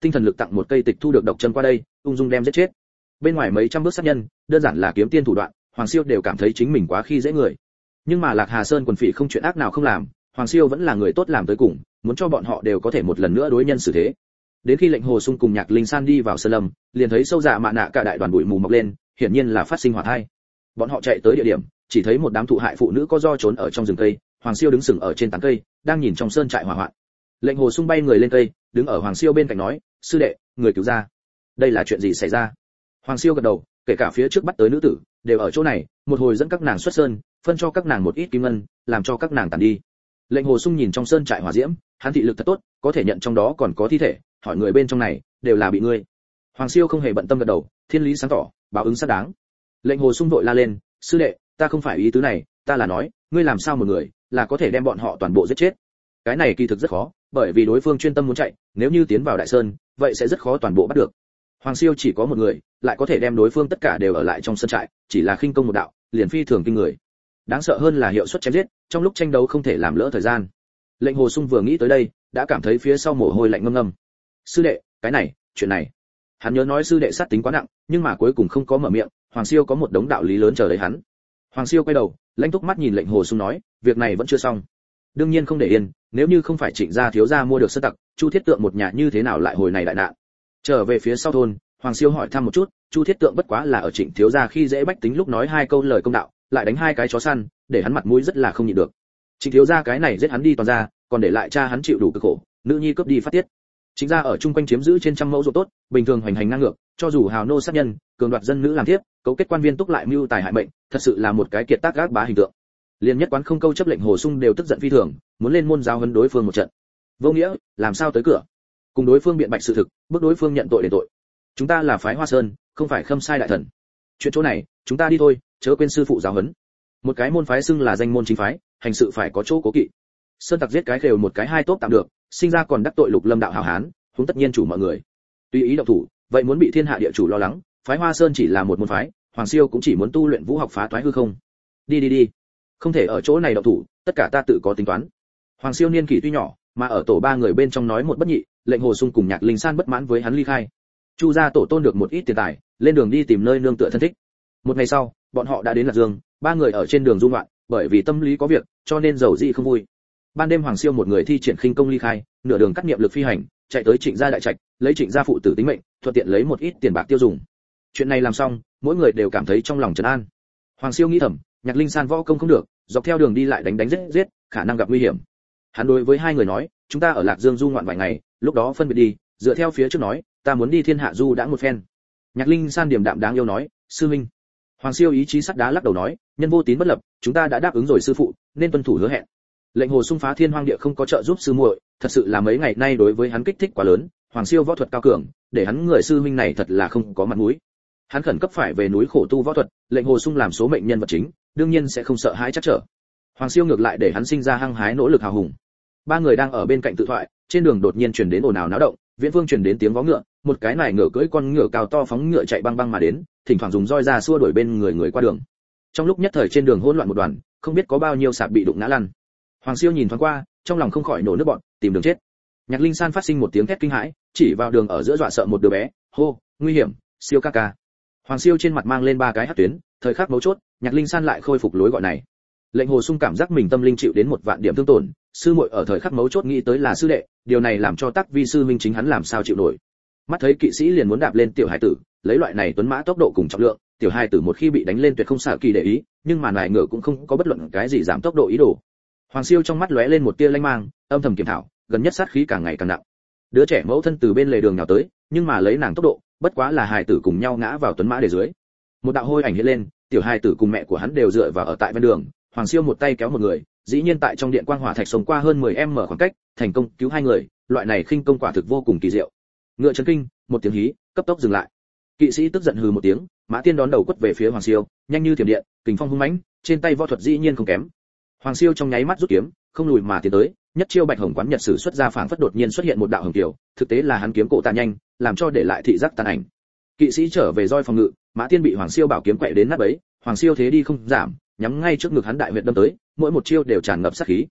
tinh thần lực tặng một cây tịch thu được độc chân qua đây, ung dung đem giết chết. Bên ngoài mấy trăm bước sát nhân, đơn giản là kiếm tiên thủ đoạn, Hoàng Siêu đều cảm thấy chính mình quá khi dễ người. Nhưng mà Lạc Hà Sơn quần phỉ không chuyện ác nào không làm, Hoàng Siêu vẫn là người tốt làm tới cùng, muốn cho bọn họ đều có thể một lần nữa đối nhân xử thế. Đến khi lệnh Hồ Sung cùng Nhạc Linh San đi vào sơn lâm, liền thấy sâu dạ mạ nạ cả đại đoàn bụi mù mọc lên, hiển nhiên là phát sinh hỏa tai. Bọn họ chạy tới địa điểm, chỉ thấy một đám thụ hại phụ nữ có do trốn ở trong rừng cây, Hoàng Siêu đứng sừng ở trên tán cây, đang nhìn trong sơn trại hỏa hoạn. Lệnh Hồ Sung bay người lên cây, đứng ở Hoàng Siêu bên cạnh nói, sư đệ, người cứu ra. Đây là chuyện gì xảy ra? Hoàng Siêu gật đầu, kể cả phía trước bắt tới nữ tử, đều ở chỗ này, một hồi dẫn các nàng xuất sơn, phân cho các nàng một ít kim ngân, làm cho các nàng tản đi. Lệnh Hồ Sung nhìn trong sơn trại hỏa diễm, hắn thị lực thật tốt, có thể nhận trong đó còn có thi thể, hỏi người bên trong này đều là bị ngươi. Hoàng Siêu không hề bận tâm gật đầu, thiên lý sáng tỏ, báo ứng xác đáng. Lệnh Hồ Sung vội la lên, sư đệ, ta không phải ý tứ này, ta là nói, ngươi làm sao một người là có thể đem bọn họ toàn bộ giết chết? Cái này kỳ thực rất khó, bởi vì đối phương chuyên tâm muốn chạy, nếu như tiến vào đại sơn, vậy sẽ rất khó toàn bộ bắt được. Hoàng Siêu chỉ có một người, lại có thể đem đối phương tất cả đều ở lại trong sân trại, chỉ là khinh công một đạo, liền phi thường kinh người. Đáng sợ hơn là hiệu suất chém giết, trong lúc tranh đấu không thể làm lỡ thời gian. Lệnh Hồ Sung vừa nghĩ tới đây, đã cảm thấy phía sau mồ hôi lạnh ngâm ngâm. Sư đệ, cái này, chuyện này. Hắn nhớ nói sư đệ sát tính quá nặng, nhưng mà cuối cùng không có mở miệng, Hoàng Siêu có một đống đạo lý lớn chờ lấy hắn. Hoàng Siêu quay đầu, lãnh túc mắt nhìn lệnh Hồ Sung nói, việc này vẫn chưa xong. Đương nhiên không để yên, nếu như không phải Trịnh gia thiếu gia mua được sơn tặc, Chu Thiết Tượng một nhà như thế nào lại hồi này đại nạn. Trở về phía sau thôn, Hoàng Siêu hỏi thăm một chút, Chu Thiết Tượng bất quá là ở Trịnh thiếu gia khi dễ bách tính lúc nói hai câu lời công đạo, lại đánh hai cái chó săn, để hắn mặt mũi rất là không nhịn được. Trịnh thiếu gia cái này giết hắn đi toàn ra, còn để lại cha hắn chịu đủ cực khổ, nữ nhi cướp đi phát tiết. Trịnh gia ở chung quanh chiếm giữ trên trăm mẫu ruộng tốt, bình thường hoành hành ngang ngược, cho dù hào nô sát nhân, cường đoạt dân nữ làm thiếp, cấu kết quan viên túc lại mưu tài hại mệnh, thật sự là một cái kiệt tác gác bá hình tượng. Liên nhất quán không câu chấp lệnh Hồ Sung đều tức giận phi thường, muốn lên môn giáo huấn đối phương một trận. Vô nghĩa, làm sao tới cửa? Cùng đối phương biện bạch sự thực, bước đối phương nhận tội để tội. Chúng ta là phái Hoa Sơn, không phải Khâm Sai đại thần. Chuyện chỗ này, chúng ta đi thôi, chớ quên sư phụ giáo huấn. Một cái môn phái xưng là danh môn chính phái, hành sự phải có chỗ cố kỵ. Sơn tặc giết cái khều một cái hai tốt tạm được, sinh ra còn đắc tội Lục Lâm đạo hảo hán, huống tất nhiên chủ mọi người. Tùy ý động thủ, vậy muốn bị thiên hạ địa chủ lo lắng, phái Hoa Sơn chỉ là một môn phái, Hoàng Siêu cũng chỉ muốn tu luyện vũ học phá toái hư không. Đi, không thể ở chỗ này động thủ, tất cả ta tự có tính toán. Hoàng Siêu niên kỷ tuy nhỏ, mà ở tổ ba người bên trong nói một bất nhị, lệnh Hồ Sung cùng Nhạc Linh San bất mãn với hắn ly khai. Chu gia tổ tôn được một ít tiền tài, lên đường đi tìm nơi nương tựa thân thích. Một ngày sau, bọn họ đã đến Lạc Dương, ba người ở trên đường du ngoạn, bởi vì tâm lý có việc, cho nên giàu dị không vui. Ban đêm Hoàng Siêu một người thi triển khinh công ly khai, nửa đường cắt niệm lực phi hành, chạy tới Trịnh gia đại trạch, lấy Trịnh gia phụ tử tính mệnh, thuận tiện lấy một ít tiền bạc tiêu dùng. Chuyện này làm xong, mỗi người đều cảm thấy trong lòng trấn an. Hoàng Siêu nghĩ thầm, Nhạc Linh San võ công không được, dọc theo đường đi lại đánh giết, khả năng gặp nguy hiểm. Hắn đối với hai người nói, chúng ta ở Lạc Dương du ngoạn vài ngày, lúc đó phân biệt đi, dựa theo phía trước nói, ta muốn đi thiên hạ du đã một phen. Nhạc Linh San điềm đạm đáng yêu nói, sư huynh. Hoàng Siêu ý chí sắt đá lắc đầu nói, nhân vô tín bất lập, chúng ta đã đáp ứng rồi sư phụ, nên tuân thủ hứa hẹn. Lệnh Hồ Sung phá thiên hoang địa không có trợ giúp sư muội, thật sự là mấy ngày nay đối với hắn kích thích quá lớn. Hoàng Siêu võ thuật cao cường, để hắn người sư huynh này thật là không có mặt mũi. Hắn khẩn cấp phải về núi khổ tu võ thuật, lệnh Hồ Sung làm số mệnh nhân vật chính, đương nhiên sẽ không sợ hãi chắc trở. Hoàng Siêu ngược lại để hắn sinh ra hăng hái nỗ lực hào hùng. Ba người đang ở bên cạnh tự thoại, trên đường đột nhiên truyền đến ồn ào náo động, viễn phương truyền đến tiếng vó ngựa, một cái nải ngựa cưỡi con ngựa cao to phóng ngựa chạy băng băng mà đến, thỉnh thoảng dùng roi ra xua đuổi bên người qua đường. Trong lúc nhất thời trên đường hỗn loạn một đoàn, không biết có bao nhiêu sạp bị đụng ngã lăn. Hoàng Siêu nhìn thoáng qua, trong lòng không khỏi nổ nước bọt, tìm đường chết. Nhạc Linh San phát sinh một tiếng thét kinh hãi, chỉ vào đường ở giữa dọa sợ một đứa bé, hô, nguy hiểm, Siêu ca ca. Hoàng Siêu trên mặt mang lên ba cái hắc tuyến, thời khắc mấu chốt, Nhạc Linh San lại khôi phục lối gọi này. Lệnh Hồ Sung cảm giác mình tâm linh chịu đến một vạn điểm thương tổn, sư muội ở thời khắc mấu chốt nghĩ tới là sư đệ, điều này làm cho Tắc Vi sư minh chính hắn làm sao chịu nổi. Mắt thấy kỵ sĩ liền muốn đạp lên tiểu hải tử, lấy loại này tuấn mã tốc độ cùng trọng lượng, tiểu hải tử một khi bị đánh lên tuyệt không xạ kỳ để ý, nhưng mà nài ngựa cũng không có bất luận cái gì giảm tốc độ ý đồ. Hoàng Siêu trong mắt lóe lên một tia lanh mang, âm thầm kiểm thảo, gần nhất sát khí càng ngày càng nặng. Đứa trẻ mẫu thân từ bên lề đường nhào tới, nhưng mà lấy nàng tốc độ, bất quá là hải tử cùng nhau ngã vào tuấn mã để dưới. Một đạo hôi ảnh hiện lên, tiểu hải tử cùng mẹ của hắn đều dựa vào ở tại ven đường. Hoàng Siêu một tay kéo một người, dĩ nhiên tại trong điện quang hỏa thạch sống qua hơn 10m khoảng cách, thành công cứu hai người, loại này khinh công quả thực vô cùng kỳ diệu. Ngựa chấn kinh, một tiếng hí, cấp tốc dừng lại. Kỵ sĩ tức giận hừ một tiếng, Mã Tiên đón đầu quất về phía Hoàng Siêu, nhanh như thiểm điện, kình phong hung mãnh, trên tay võ thuật dĩ nhiên không kém. Hoàng Siêu trong nháy mắt rút kiếm, không lùi mà tiến tới, nhất chiêu Bạch Hồng Quán Nhật sử xuất ra phảng phất đột nhiên xuất hiện một đạo hồng kiều, thực tế là hắn kiếm cổ tạ nhanh, làm cho để lại thị giác tàn ảnh. Kỵ sĩ trở về roi phòng ngự, Mã Tiên bị Hoàng Siêu bảo kiếm quậy đến nát bấy, Hoàng Siêu thế đi không giảm, nhắm ngay trước ngực hắn đại huyệt đâm tới, mỗi một chiêu đều tràn ngập sát khí.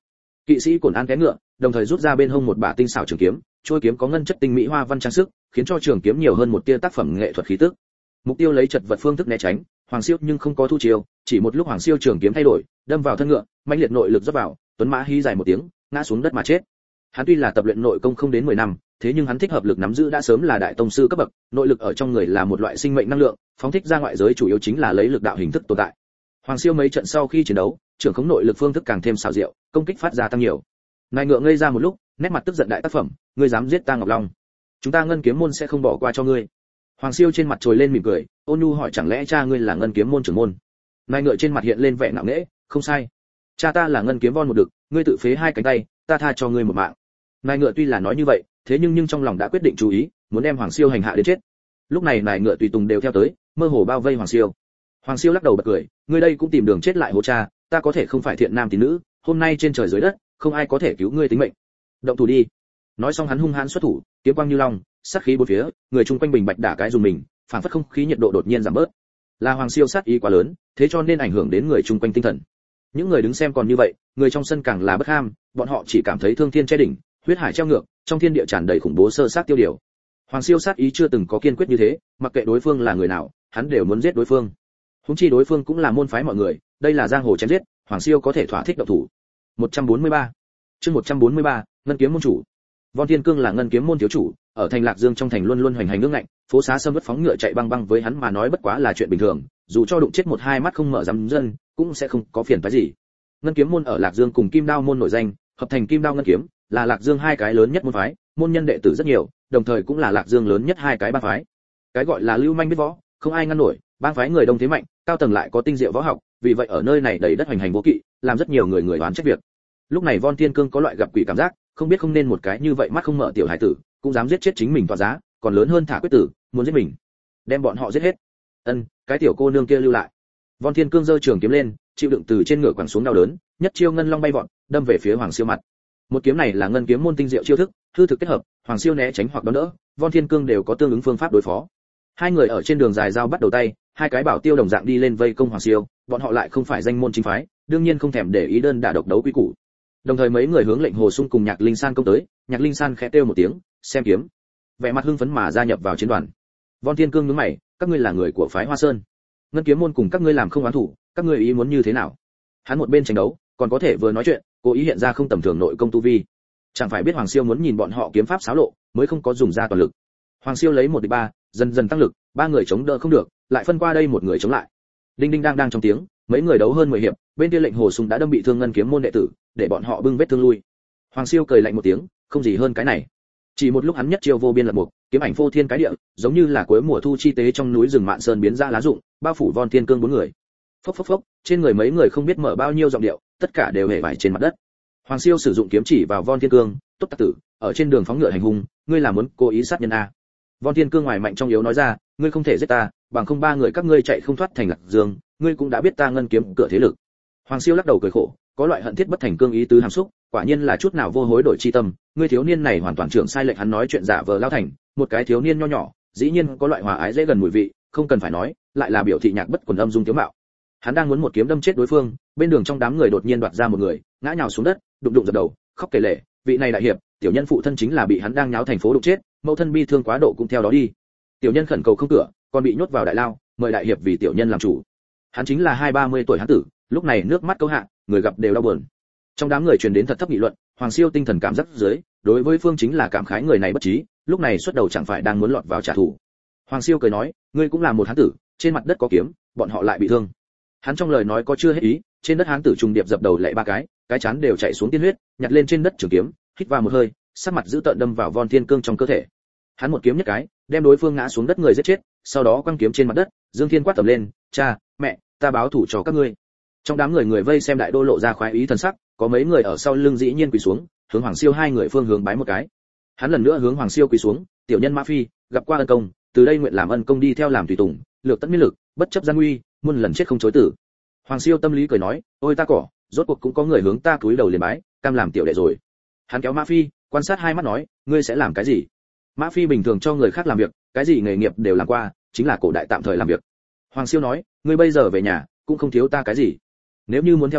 Kỵ sĩ cổn an té ngựa, đồng thời rút ra bên hông một bả tinh xảo trường kiếm, trôi kiếm có ngân chất tinh mỹ hoa văn trang sức, khiến cho trường kiếm nhiều hơn một tia tác phẩm nghệ thuật khí tức. Mục tiêu lấy chật vật phương thức né tránh, Hoàng Siêu nhưng không có thu chiêu, chỉ một lúc Hoàng Siêu trường kiếm thay đổi, đâm vào thân ngựa, mãnh liệt nội lực rót vào, tuấn mã hí dài một tiếng, ngã xuống đất mà chết. Hắn tuy là tập luyện nội công không đến 10 năm, thế nhưng hắn thích hợp lực nắm giữ đã sớm là đại tông sư cấp bậc, nội lực ở trong người là một loại sinh mệnh năng lượng, phóng thích ra ngoại giới chủ yếu chính là lấy lực đạo hình thức tồn tại. Hoàng Siêu mấy trận sau khi chiến đấu, trưởng khống nội lực phương thức càng thêm xảo diệu, công kích phát ra tăng nhiều. Nài ngựa ngây ra một lúc, nét mặt tức giận đại tác phẩm, ngươi dám giết ta Ngọc Long, chúng ta Ngân Kiếm môn sẽ không bỏ qua cho ngươi. Hoàng Siêu trên mặt trồi lên mỉm cười, ôn nhu hỏi chẳng lẽ cha ngươi là Ngân Kiếm môn trưởng môn? Nài ngựa trên mặt hiện lên vẻ ngạo nghễ, không sai, cha ta là Ngân Kiếm von một đực, ngươi tự phế hai cánh tay, ta tha cho ngươi một mạng. Nài ngựa tuy là nói như vậy, thế nhưng trong lòng đã quyết định chú ý, muốn đem Hoàng Siêu hành hạ đến chết. Lúc này nài ngựa tùy tùng đều theo tới, mơ hồ bao vây Hoàng Siêu. Hoàng Siêu lắc đầu bật cười, ngươi đây cũng tìm đường chết lại hố cha, ta có thể không phải thiện nam tín nữ, hôm nay trên trời dưới đất, không ai có thể cứu ngươi tính mệnh. Động thủ đi. Nói xong hắn hung hãn xuất thủ, kiếm quang như long, sát khí bốn phía, người chung quanh bình bạch đả cái dùng mình, phảng phất không khí nhiệt độ đột nhiên giảm bớt. Là Hoàng Siêu sát ý quá lớn, thế cho nên ảnh hưởng đến người chung quanh tinh thần. Những người đứng xem còn như vậy, người trong sân càng là bất ham, bọn họ chỉ cảm thấy thương thiên che đỉnh, huyết hải treo ngược, trong thiên địa tràn đầy khủng bố sơ sát tiêu điều. Hoàng Siêu sát ý chưa từng có kiên quyết như thế, mặc kệ đối phương là người nào, hắn đều muốn giết đối phương. Huống chi đối phương cũng là môn phái mọi người, đây là giang hồ chém giết, Hoàng Siêu có thể thỏa thích động thủ. 143. Chương 143, Ngân Kiếm môn chủ. Von Thiên Cương là Ngân Kiếm môn thiếu chủ, ở thành Lạc Dương trong thành luôn luôn hoành hành nước ngạnh, phố xá sâm vất phóng ngựa chạy băng băng với hắn mà nói bất quá là chuyện bình thường, dù cho đụng chết một hai mắt không mở dám dân, cũng sẽ không có phiền phức gì. Ngân Kiếm môn ở Lạc Dương cùng Kim Đao môn nổi danh, hợp thành Kim Đao Ngân Kiếm, là Lạc Dương hai cái lớn nhất môn phái, môn nhân đệ tử rất nhiều, đồng thời cũng là Lạc Dương lớn nhất hai cái bang phái. Cái gọi là lưu manh biết võ, không ai ngăn nổi, bang phái người đông thế mạnh, cao tầng lại có tinh diệu võ học, vì vậy ở nơi này đầy đất hoành hành vô kỵ, làm rất nhiều người đoán trách việc. Lúc này Von Thiên Cương có loại gặp quỷ cảm giác, không biết không nên một cái như vậy mắt không mở tiểu hải tử, cũng dám giết chết chính mình tỏa giá, còn lớn hơn thả quyết tử, muốn giết mình, đem bọn họ giết hết. Cái tiểu cô nương kia lưu lại. Von Thiên Cương giơ trường kiếm lên, chịu đựng từ trên ngựa quẳng xuống đau đớn, nhất chiêu ngân long bay vọt, đâm về phía Hoàng Siêu mặt. Một kiếm này là Ngân Kiếm môn tinh diệu chiêu thức, hư thực kết hợp, Hoàng Siêu né tránh hoặc đón đỡ, Von Thiên Cương đều có tương ứng phương pháp đối phó. Hai người ở trên đường dài giao bắt đầu tay, hai cái bảo tiêu đồng dạng đi lên vây công Hoàng Siêu, bọn họ lại không phải danh môn chính phái, đương nhiên không thèm để ý đơn đả độc đấu quy củ. Đồng thời mấy người hướng lệnh Hồ Sung cùng Nhạc Linh San công tới, Nhạc Linh San khẽ kêu một tiếng, xem kiếm, vẻ mặt hưng phấn mà gia nhập vào chiến đoàn. Von Thiên Cương nhướng mày, các ngươi là người của phái Hoa Sơn, Ngân Kiếm môn cùng các ngươi làm không oán thủ, các ngươi ý muốn như thế nào? Hắn một bên tranh đấu, còn có thể vừa nói chuyện, cố ý hiện ra không tầm thường nội công tu vi. Chẳng phải biết Hoàng Siêu muốn nhìn bọn họ kiếm pháp xáo lộ, mới không có dùng ra toàn lực. Hoàng Siêu lấy 1 địch 3, dần dần tăng lực, 3 người chống đỡ không được, lại phân qua đây một người chống lại. Đinh đinh đang trong tiếng, mấy người đấu hơn 10 hiệp, bên kia lệnh Hồ Sung đã đâm bị thương Ngân Kiếm môn đệ tử, để bọn họ bưng vết thương lui. Hoàng Siêu cười lạnh một tiếng, không gì hơn cái này. Chỉ một lúc hắn nhất chiêu vô biên lật mục, kiếm ảnh phô thiên cái địa, giống như là cuối mùa thu chi tế trong núi rừng Mạn Sơn biến ra lá rụng, bao phủ Von Thiên Cương 4 người. Phốc phốc phốc, trên người mấy người không biết mở bao nhiêu giọng điệu, tất cả đều hề vải trên mặt đất. Hoàng Siêu sử dụng kiếm chỉ vào Von Thiên Cương, tốt tặc tử, ở trên đường phóng ngựa hành hung, ngươi là muốn cố ý sát nhân a? Von Thiên Cương ngoài mạnh trong yếu nói ra, ngươi không thể giết ta, bằng không 3 người các ngươi chạy không thoát thành Lạc Dương, ngươi cũng đã biết ta Ngân Kiếm cửa thế lực. Hoàng Siêu lắc đầu cười khổ, có loại hận thiết bất thành cương ý tứ hàm xúc, quả nhiên là chút nào vô hối đổi chi tâm, ngươi thiếu niên này hoàn toàn trưởng sai lệch. Hắn nói chuyện giả vờ lao thành, một cái thiếu niên nho nhỏ, dĩ nhiên có loại hòa ái dễ gần mùi vị, không cần phải nói, lại là biểu thị nhạc bất quần âm dung tiếu mạo. Hắn đang muốn một kiếm đâm chết đối phương, bên đường trong đám người đột nhiên đoạt ra một người, ngã nhào xuống đất, đụng đụng dập đầu, khóc kể lể, vị này đại hiệp, tiểu nhân phụ thân chính là bị hắn đang nháo thành phố đụng chết, mẫu thân bi thương quá độ cũng theo đó đi. Tiểu nhân khẩn cầu không cửa, còn bị nhốt vào đại lao, mời đại hiệp vì tiểu nhân làm chủ. Hắn chính là 20-30 tuổi hán tử, lúc này nước mắt câu hạ, người gặp đều đau buồn. Trong đám người truyền đến thật thấp nghị luận, Hoàng Siêu tinh thần cảm giác dưới, đối với Phương chính là cảm khái người này bất trí, lúc này xuất đầu chẳng phải đang muốn lọt vào trả thù. Hoàng Siêu cười nói, ngươi cũng là một hán tử, trên mặt đất có kiếm, bọn họ lại bị thương. Hắn trong lời nói có chưa hết ý, trên đất hán tử trùng điệp dập đầu lạy 3 cái chán đều chảy xuống tiên huyết, nhặt lên trên đất trường kiếm, hít vào một hơi, sắc mặt dữ tợn đâm vào Von Thiên Cương trong cơ thể. Hắn một kiếm nhất cái, đem đối phương ngã xuống đất người giết chết, sau đó quăng kiếm trên mặt đất, Dương Thiên quát tầm lên, cha, mẹ, ta báo thủ cho các ngươi. Trong đám người vây xem đại đô lộ ra khoái ý thần sắc, có mấy người ở sau lưng dĩ nhiên quỳ xuống, hướng Hoàng Siêu 2 người phương hướng bái một cái. Hắn lần nữa hướng Hoàng Siêu quỳ xuống, tiểu nhân Mã Phi, gặp qua ân công, từ đây nguyện làm ân công đi theo làm tùy tùng, lược tận miết lực, bất chấp gian nguy, muôn lần chết không chối từ. Hoàng Siêu tâm lý cười nói, ôi ta cỏ, rốt cuộc cũng có người hướng ta cúi đầu liền bái, cam làm tiểu đệ rồi. Hắn kéo Mã Phi, quan sát 2 mắt nói, ngươi sẽ làm cái gì? Mã Phi bình thường cho người khác làm việc, cái gì nghề nghiệp đều làm qua, chính là cổ đại tạm thời làm việc. Hoàng Siêu nói, ngươi bây giờ về nhà, cũng không thiếu ta cái gì. Nếu như muốn theo tới,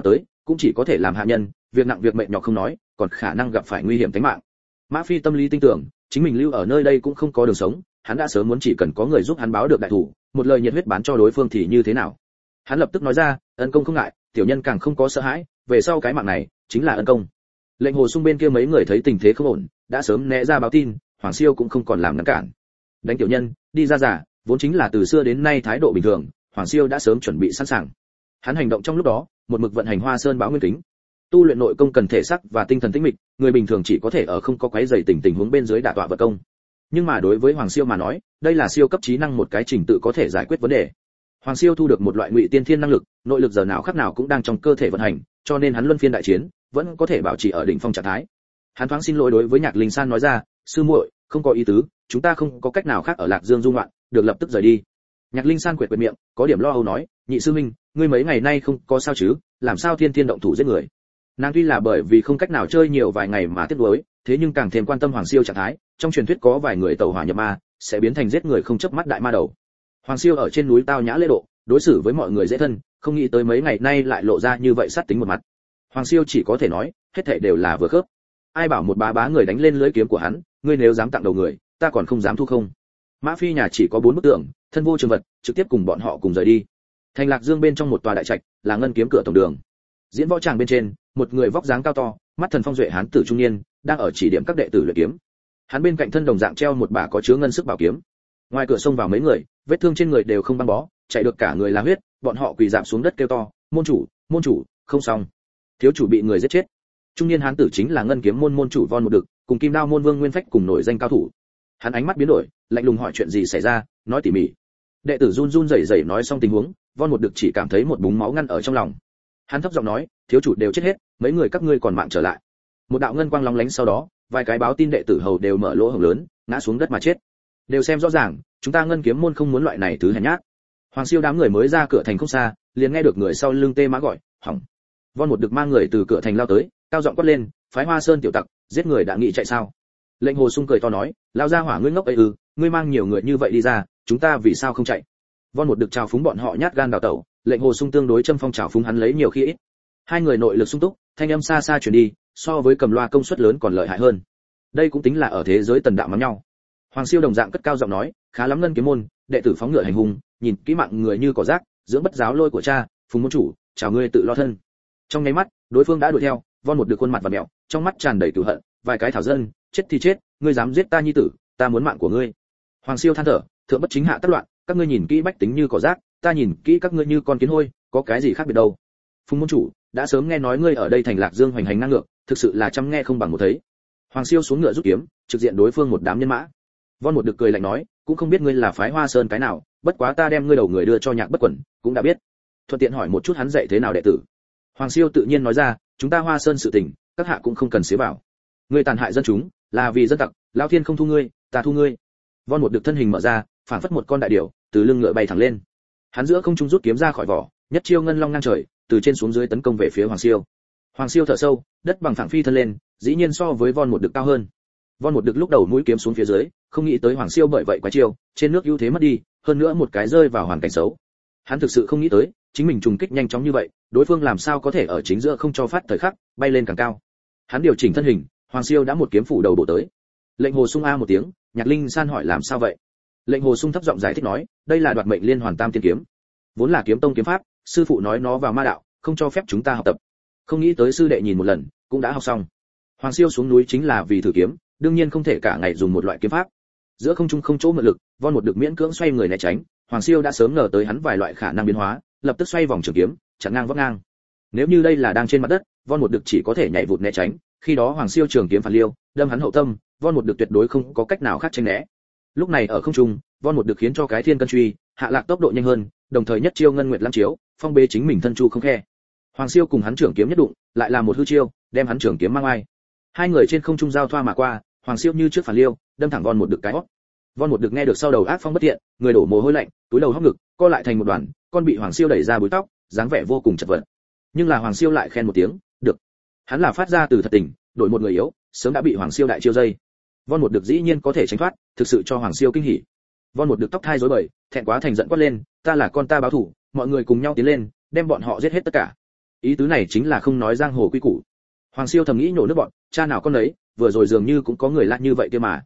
cũng chỉ có thể làm hạ nhân, việc nặng việc mệt nhọc không nói, còn khả năng gặp phải nguy hiểm tính mạng. Mã Phi tâm lý tin tưởng, chính mình lưu ở nơi đây cũng không có đường sống, hắn đã sớm muốn chỉ cần có người giúp hắn báo được đại thủ, một lời nhiệt huyết bán cho đối phương thì như thế nào. Hắn lập tức nói ra, ân công không ngại, tiểu nhân càng không có sợ hãi, về sau cái mạng này chính là ân công. Lệnh Hồ Sung bên kia mấy người thấy tình thế không ổn, đã sớm né ra báo tin, Hoàng Siêu cũng không còn làm ngăn cản. Đánh tiểu nhân, đi ra giả, vốn chính là từ xưa đến nay thái độ bình thường, Hoàng Siêu đã sớm chuẩn bị sẵn sàng. Hắn hành động trong lúc đó, một mực vận hành Hoa Sơn Báo Nguyên Kính. Tu luyện nội công cần thể sắc và tinh thần tĩnh mịch, người bình thường chỉ có thể ở không có quấy rầy tình huống bên dưới đả tọa vận công. Nhưng mà đối với Hoàng Siêu mà nói, đây là siêu cấp trí năng một cái trình tự có thể giải quyết vấn đề. Hoàng Siêu thu được một loại ngụy tiên thiên năng lực, nội lực giờ nào khắc nào cũng đang trong cơ thể vận hành, cho nên hắn luân phiên đại chiến, vẫn có thể bảo trì ở đỉnh phong trạng thái. Hắn thoáng xin lỗi đối với Nhạc Linh San nói ra, sư muội, không có ý tứ, chúng ta không có cách nào khác ở Lạc Dương du ngoạn, được lập tức rời đi. Nhạc Linh San quệt miệng, có điểm lo âu nói, nhị sư huynh, ngươi mấy ngày nay không có sao chứ, làm sao thiên thiên động thủ giết người. Nàng tuy là bởi vì không cách nào chơi nhiều vài ngày mà tiếc nuối, thế nhưng càng thêm quan tâm Hoàng Siêu trạng thái, trong truyền thuyết có vài người tẩu hỏa nhập ma, sẽ biến thành giết người không chớp mắt đại ma đầu. Hoàng Siêu ở trên núi tao nhã lễ độ, đối xử với mọi người dễ thân, không nghĩ tới mấy ngày nay lại lộ ra như vậy sát tính một mặt. Hoàng Siêu chỉ có thể nói, hết thảy đều là vừa khớp. Ai bảo một bá người đánh lên lưỡi kiếm của hắn, ngươi nếu dám tặng đầu người, ta còn không dám thu không. Mã Phi nhà chỉ có 4 bức tượng, thân vô trường vật, trực tiếp cùng bọn họ cùng rời đi. Thành Lạc Dương bên trong một tòa đại trạch, là ngân kiếm cửa tổng đường. Diễn võ tràng bên trên, một người vóc dáng cao to, mắt thần phong duệ hán tử trung niên, đang ở chỉ điểm các đệ tử luyện kiếm. Hắn bên cạnh thân đồng dạng treo một bả có chứa ngân sức bảo kiếm. Ngoài cửa xông vào mấy người, vết thương trên người đều không băng bó, chạy được cả người là huyết, bọn họ quỳ rạp xuống đất kêu to, môn chủ, không xong, thiếu chủ bị người giết chết. Trung niên hán tử chính là ngân kiếm môn môn chủ Von Một Đực, cùng Kim Đao môn Vương Nguyên Phách cùng nổi danh cao thủ. Hắn ánh mắt biến đổi, lạnh lùng hỏi chuyện gì xảy ra, nói tỉ mỉ. Đệ tử run run rẩy rẩy nói xong tình huống, Von Một Đực chỉ cảm thấy một búng máu ngăn ở trong lòng. Hắn thấp giọng nói, thiếu chủ đều chết hết, mấy người các ngươi còn mạng trở lại. Một đạo ngân quang lóng lánh sau đó, vài cái báo tin đệ tử hầu đều mở lỗ hổng lớn, ngã xuống đất mà chết. Đều xem rõ ràng, chúng ta ngân kiếm môn không muốn loại này thứ hèn nhát. Hoàng Siêu đám người mới ra cửa thành không xa, liền nghe được người sau lưng tê mã gọi, hỏng. Von Một Đực mang người từ cửa thành lao tới, cao giọng quát lên, phái Hoa Sơn tiểu tặc, giết người đã nghĩ chạy sao? Lệnh Hồ Sung cười to nói, lao ra hỏa ngươi ngốc ấy ư, ngươi mang nhiều người như vậy đi ra, chúng ta vì sao không chạy? Von Một Đực chào phúng bọn họ nhát gan đào tẩu, Lệnh Hồ Sung tương đối châm phong chào phúng hắn lấy nhiều khi ít. Hai người nội lực sung túc, thanh âm xa xa truyền đi, so với cầm loa công suất lớn còn lợi hại hơn. Đây cũng tính là ở thế giới tần đạo mắng nhau. Hoàng Siêu đồng dạng cất cao giọng nói, khá lắm ngân kiếm môn, đệ tử phóng ngựa hành hung, nhìn kỹ mạng người như cỏ rác, dưỡng bất giáo lôi của cha, Phùng môn chủ, chào ngươi tự lo thân. Trong nháy mắt, đối phương đã đuổi theo, Von Một Đực khuôn mặt và mẹo, trong mắt tràn đầy cừu hận, vài cái thảo dân, chết thì chết, ngươi dám giết ta nhi tử, ta muốn mạng của ngươi. Hoàng Siêu than thở, thượng bất chính hạ tất loạn, các ngươi nhìn kỹ bách tính như cỏ rác, ta nhìn kỹ các ngươi như con kiến hôi, có cái gì khác biệt đâu. Phùng môn chủ, đã sớm nghe nói ngươi ở đây thành Lạc Dương hoành hành ngang ngược, thực sự là chăm nghe không bằng một thấy. Hoàng Siêu xuống ngựa rút kiếm, trực diện đối phương một đám nhân mã. Von Một Đực cười lạnh nói, cũng không biết ngươi là phái Hoa Sơn cái nào, bất quá ta đem ngươi đầu người đưa cho Nhạc Bất Quẩn, cũng đã biết. Thuận tiện hỏi một chút hắn dạy thế nào đệ tử. Hoàng Siêu tự nhiên nói ra, chúng ta Hoa Sơn sự tình, các hạ cũng không cần xế vào. Ngươi tàn hại dân chúng, là vì dân tặc, lão thiên không thu ngươi, ta thu ngươi. Von Một Đực thân hình mở ra, phản phất một con đại điểu, từ lưng ngựa bay thẳng lên. Hắn giữa không trung rút kiếm ra khỏi vỏ, nhất chiêu ngân long ngang trời, từ trên xuống dưới tấn công về phía Hoàng Siêu. Hoàng Siêu thở sâu, đất bằng phẳng phi thân lên, dĩ nhiên so với Von Một Đực cao hơn. Von Một Đực lúc đầu mũi kiếm xuống phía dưới, không nghĩ tới Hoàng Siêu bởi vậy quá chiêu, trên nước ưu thế mất đi, hơn nữa một cái rơi vào hoàn cảnh xấu. Hắn thực sự không nghĩ tới, chính mình trùng kích nhanh chóng như vậy, đối phương làm sao có thể ở chính giữa không cho phát thời khắc, bay lên càng cao. Hắn điều chỉnh thân hình, Hoàng Siêu đã một kiếm phủ đầu bổ tới. Lệnh Hồ Sung a một tiếng, Nhạc Linh San hỏi làm sao vậy? Lệnh Hồ Sung thấp giọng giải thích nói, đây là đoạt mệnh liên hoàn tam tiên kiếm, vốn là kiếm tông kiếm pháp, sư phụ nói nó vào ma đạo, không cho phép chúng ta học tập. Không nghĩ tới sư đệ nhìn một lần, cũng đã học xong. Hoàng Siêu xuống núi chính là vì thử kiếm, đương nhiên không thể cả ngày dùng một loại kiếm pháp. Giữa không trung không chỗ mượn lực, Von Một Đực miễn cưỡng xoay người né tránh, Hoàng Siêu đã sớm ngờ tới hắn vài loại khả năng biến hóa, lập tức xoay vòng trường kiếm, chặn ngang vấp ngang. Nếu như đây là đang trên mặt đất, Von Một Đực chỉ có thể nhảy vụt né tránh, khi đó Hoàng Siêu trường kiếm phản liêu, đâm hắn hậu tâm, Von Một Đực tuyệt đối không có cách nào khác tránh né. Lúc này ở không trung, Von Một Đực khiến cho cái thiên cân truy, hạ lạc tốc độ nhanh hơn, đồng thời nhất chiêu ngân nguyệt lam chiếu, phong bế chính mình thân chu không khe. Hoàng Siêu cùng hắn trường kiếm nhất đụng, lại là một hư chiêu, đem hắn trường kiếm mang ai. Hai người trên không trung giao thoa mà qua, Hoàng Siêu như trước phản liêu, đâm thẳng Von Một Đực cái hót. Von Một Đực nghe được sau đầu ác phong bất tiện, người đổ mồ hôi lạnh, túi đầu hốc ngực, co lại thành một đoàn, con bị Hoàng Siêu đẩy ra búi tóc, dáng vẻ vô cùng chật vật. Nhưng là Hoàng Siêu lại khen một tiếng, được. Hắn là phát ra từ thật tình, đổi một người yếu, sớm đã bị Hoàng Siêu đại chiêu dây. Von Một Đực dĩ nhiên có thể tránh thoát, thực sự cho Hoàng Siêu kinh hỉ. Von Một Đực tóc thai rối bời, thẹn quá thành giận quát lên, ta là con ta báo thủ, mọi người cùng nhau tiến lên, đem bọn họ giết hết tất cả. Ý tứ này chính là không nói giang hồ quy củ. Hoàng Siêu thầm nghĩ nhổ nước bọn, cha nào con đấy, vừa rồi dường như cũng có người lạ như vậy kia mà.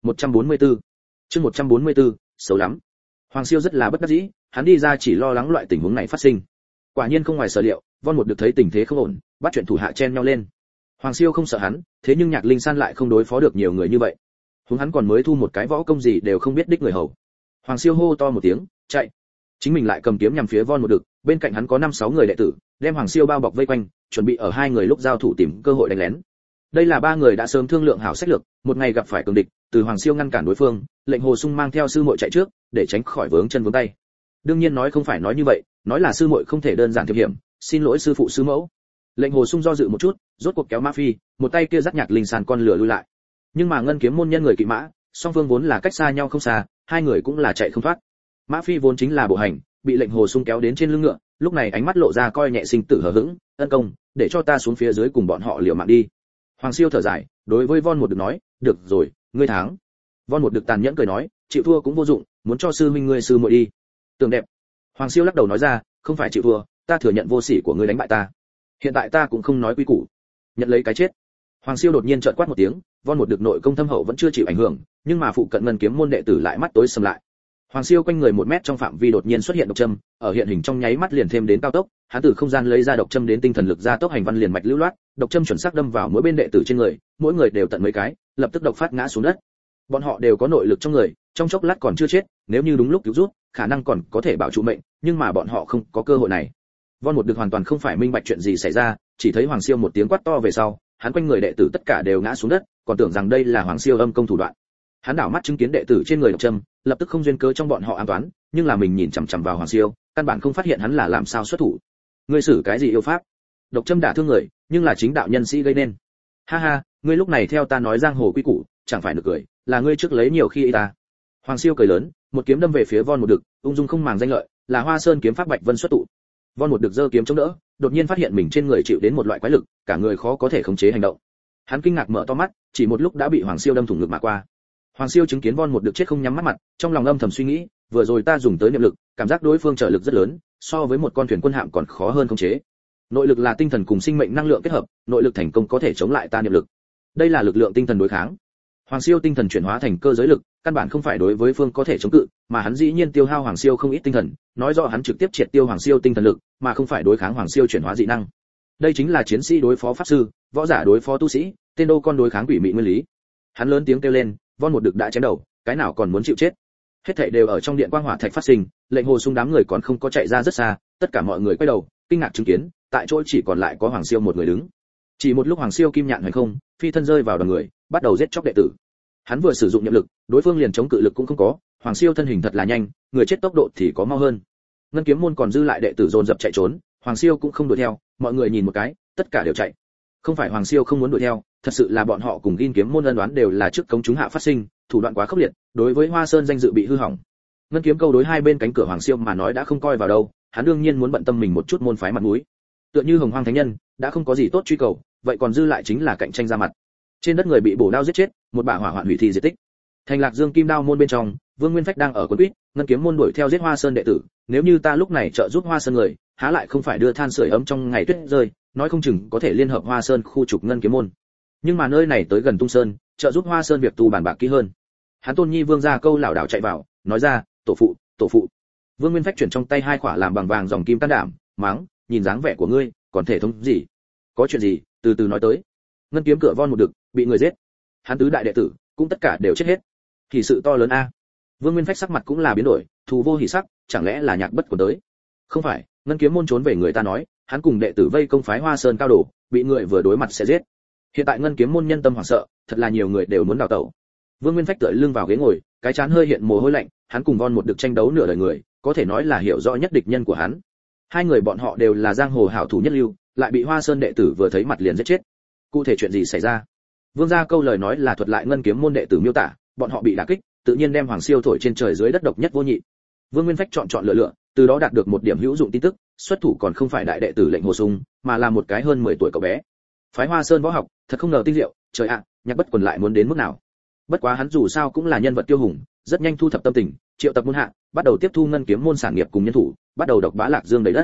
144. Chương 144, xấu lắm. Hoàng Siêu rất là bất đắc dĩ, hắn đi ra chỉ lo lắng loại tình huống này phát sinh. Quả nhiên không ngoài sở liệu, Von một được thấy tình thế không ổn, bắt chuyện thủ hạ chen nhau lên. Hoàng Siêu không sợ hắn, thế nhưng Nhạc Linh San lại không đối phó được nhiều người như vậy. Huống hắn còn mới thu một cái võ công gì đều không biết đích người hầu. Hoàng Siêu hô to một tiếng, chạy. Chính mình lại cầm kiếm nhằm phía Von một được, bên cạnh hắn có 5-6 người đệ tử, đem Hoàng Siêu bao bọc vây quanh, chuẩn bị ở hai người lúc giao thủ tìm cơ hội đánh lén. Đây là ba người đã sớm thương lượng hảo sách lược, một ngày gặp phải cường địch, từ Hoàng Siêu ngăn cản đối phương, lệnh Hồ Sung mang theo sư muội chạy trước, để tránh khỏi vướng chân vướng tay. Đương nhiên nói không phải nói như vậy, nói là sư muội không thể đơn giản thiệp hiểm, xin lỗi sư phụ sư mẫu. Lệnh Hồ Sung do dự một chút, rốt cuộc kéo Mã Phi, một tay kia dắt Nhạc Linh San con lửa lui lại. Nhưng mà Ngân Kiếm môn nhân người kỵ mã, song phương vốn là cách xa nhau không xa, hai người cũng là chạy không thoát. Mã Phi vốn chính là bộ hành, bị lệnh Hồ Sung kéo đến trên lưng ngựa, lúc này ánh mắt lộ ra coi nhẹ sinh tử hờ hững, "Ân công, để cho ta xuống phía dưới cùng bọn họ liều mạng đi." Hoàng Siêu thở dài, đối với Von một được nói, "Được rồi, ngươi thắng." Von một được tàn nhẫn cười nói, "Chịu thua cũng vô dụng, muốn cho sư huynh ngươi sư muội đi." Tưởng đẹp. Hoàng Siêu lắc đầu nói ra, "Không phải chịu thua, ta thừa nhận vô sỉ của ngươi đánh bại ta. Hiện tại ta cũng không nói quy củ, nhận lấy cái chết." Hoàng Siêu đột nhiên trợn quát một tiếng, Von một được nội công thâm hậu vẫn chưa chịu ảnh hưởng, nhưng mà phụ cận Ngân Kiếm môn đệ tử lại mắt tối sầm lại. Hoàng Siêu quanh người 1 mét trong phạm vi đột nhiên xuất hiện độc châm, ở hiện hình trong nháy mắt liền thêm đến cao tốc, hắn từ không gian lấy ra độc châm đến tinh thần lực ra tốc hành văn liền mạch lưu loát, độc châm chuẩn xác đâm vào mỗi bên đệ tử trên người, mỗi người đều tận mấy cái, lập tức độc phát ngã xuống đất. Bọn họ đều có nội lực trong người, trong chốc lát còn chưa chết, nếu như đúng lúc cứu rút, khả năng còn có thể bảo trụ mệnh, nhưng mà bọn họ không có cơ hội này. Von một được hoàn toàn không phải minh bạch chuyện gì xảy ra, chỉ thấy Hoàng Siêu một tiếng quát to về sau, hắn quanh người đệ tử tất cả đều ngã xuống đất, còn tưởng rằng đây là Hoàng Siêu âm công thủ đoạn. Hắn đảo mắt chứng kiến đệ tử trên người độc châm, lập tức không duyên cớ trong bọn họ an toán, nhưng là mình nhìn chằm chằm vào Hoàng Siêu, căn bản không phát hiện hắn là làm sao xuất thủ. Ngươi xử cái gì yêu pháp? Độc châm đả thương người, nhưng là chính đạo nhân sĩ gây nên. Ha ha, ngươi lúc này theo ta nói giang hồ quy củ, chẳng phải được cười, là ngươi trước lấy nhiều khi ta. Hoàng Siêu cười lớn, một kiếm đâm về phía Von một đực, ung dung không màng danh lợi, là Hoa Sơn kiếm pháp Bạch Vân xuất tụ. Von một đực giơ kiếm chống đỡ, đột nhiên phát hiện mình trên người chịu đến một loại quái lực, cả người khó có thể khống chế hành động. Hắn kinh ngạc mở to mắt, chỉ một lúc đã bị Hoàng Siêu đâm thủng ngực mà qua. Hoàng Siêu chứng kiến Von một đực chết không nhắm mắt mặt, trong lòng âm thầm suy nghĩ, vừa rồi ta dùng tới niệm lực, cảm giác đối phương trợ lực rất lớn, so với một con thuyền quân hạm còn khó hơn khống chế. Nội lực là tinh thần cùng sinh mệnh năng lượng kết hợp, nội lực thành công có thể chống lại ta niệm lực. Đây là lực lượng tinh thần đối kháng. Hoàng Siêu tinh thần chuyển hóa thành cơ giới lực, căn bản không phải đối với phương có thể chống cự, mà hắn dĩ nhiên tiêu hao Hoàng Siêu không ít tinh thần, nói rõ hắn trực tiếp triệt tiêu Hoàng Siêu tinh thần lực, mà không phải đối kháng Hoàng Siêu chuyển hóa dị năng. Đây chính là chiến sĩ đối phó pháp sư, võ giả đối phó tu sĩ, tên đô con đối kháng quỷ mị nguyên lý. Hắn lớn tiếng kêu lên, Von một đực đã chém đầu, cái nào còn muốn chịu chết. Hết thảy đều ở trong điện quang hỏa thạch phát sinh, lệnh Hồ Sung đám người còn không có chạy ra rất xa, tất cả mọi người quay đầu, kinh ngạc chứng kiến, tại chỗ chỉ còn lại có Hoàng Siêu một người đứng. Chỉ một lúc Hoàng Siêu kim nhạn hoành không, phi thân rơi vào đoàn người, bắt đầu giết chóc đệ tử. Hắn vừa sử dụng niệm lực, đối phương liền chống cự lực cũng không có, Hoàng Siêu thân hình thật là nhanh, người chết tốc độ thì có mau hơn. Ngân Kiếm môn còn dư lại đệ tử dồn dập chạy trốn, Hoàng Siêu cũng không đuổi theo, mọi người nhìn một cái, tất cả đều chạy. Không phải Hoàng Siêu không muốn đuổi theo, thật sự là bọn họ cùng Ngân Kiếm môn ân đoán đều là trước công chúng hạ phát sinh, thủ đoạn quá khốc liệt, đối với Hoa Sơn danh dự bị hư hỏng. Ngân Kiếm câu đối hai bên cánh cửa Hoàng Siêu mà nói đã không coi vào đâu, hắn đương nhiên muốn bận tâm mình một chút môn phái mặt mũi. Tựa như Hồng Hoang Thánh Nhân, đã không có gì tốt truy cầu, vậy còn dư lại chính là cạnh tranh ra mặt. Trên đất người bị bổ đao giết chết, một bả hỏa hoạn hủy thi diệt tích. Thành Lạc Dương Kim Đao môn bên trong, Vương Nguyên Phách đang ở quân quýt, Ngân Kiếm môn đuổi theo giết Hoa Sơn đệ tử, nếu như ta lúc này trợ giúp Hoa Sơn người, há lại không phải đưa than sưởi ấm trong ngày tuyết rơi, nói không chừng có thể liên hợp Hoa Sơn khu trục Ngân Kiếm môn. Nhưng mà nơi này tới gần Tung Sơn, trợ giúp Hoa Sơn việc tu bàn bạc kỹ hơn. Hắn Tôn Nhi Vương gia câu lảo đảo chạy vào, nói ra, tổ phụ, tổ phụ. Vương Nguyên Phách chuyển trong tay hai khỏa làm bằng vàng dòng kim can đảm, mắng, nhìn dáng vẻ của ngươi, còn thể thống gì? Có chuyện gì, từ từ nói tới. Ngân Kiếm cửa Von một đực, bị người giết. Hắn tứ đại đệ tử, cũng tất cả đều chết hết. Thì sự to lớn a. Vương Nguyên Phách sắc mặt cũng là biến đổi, thù vô hỉ sắc, chẳng lẽ là Nhạc Bất Quần tới? Không phải, Ngân Kiếm môn trốn về người ta nói, hắn cùng đệ tử vây công phái Hoa Sơn cao đồ, bị người vừa đối mặt sẽ giết. Hiện tại Ngân Kiếm môn nhân tâm hoảng sợ, thật là nhiều người đều muốn đào tẩu. Vương Nguyên Phách tựa lưng vào ghế ngồi, cái trán hơi hiện mồ hôi lạnh, hắn cùng Von một đực tranh đấu nửa đời người, có thể nói là hiểu rõ nhất địch nhân của hắn. Hai người bọn họ đều là giang hồ hảo thủ nhất lưu, lại bị Hoa Sơn đệ tử vừa thấy mặt liền giết chết. Cụ thể chuyện gì xảy ra? Vương gia câu lời nói là thuật lại Ngân Kiếm môn đệ tử miêu tả, bọn họ bị đả kích, tự nhiên đem Hoàng Siêu thổi trên trời dưới đất độc nhất vô nhị. Vương Nguyên Phách chọn lựa, từ đó đạt được một điểm hữu dụng tin tức, xuất thủ còn không phải đại đệ tử lệnh Hồ Sung, mà là một cái hơn 10 tuổi cậu bé. Phái Hoa Sơn võ học, thật không ngờ tinh diệu, trời ạ, Nhạc Bất Quần lại muốn đến mức nào. Bất quá hắn dù sao cũng là nhân vật tiêu hùng, rất nhanh thu thập tâm tình, triệu tập môn hạ, bắt đầu tiếp thu Ngân Kiếm môn sản nghiệp cùng nhân thủ, bắt đầu độc bá Lạc Dương đầy đất.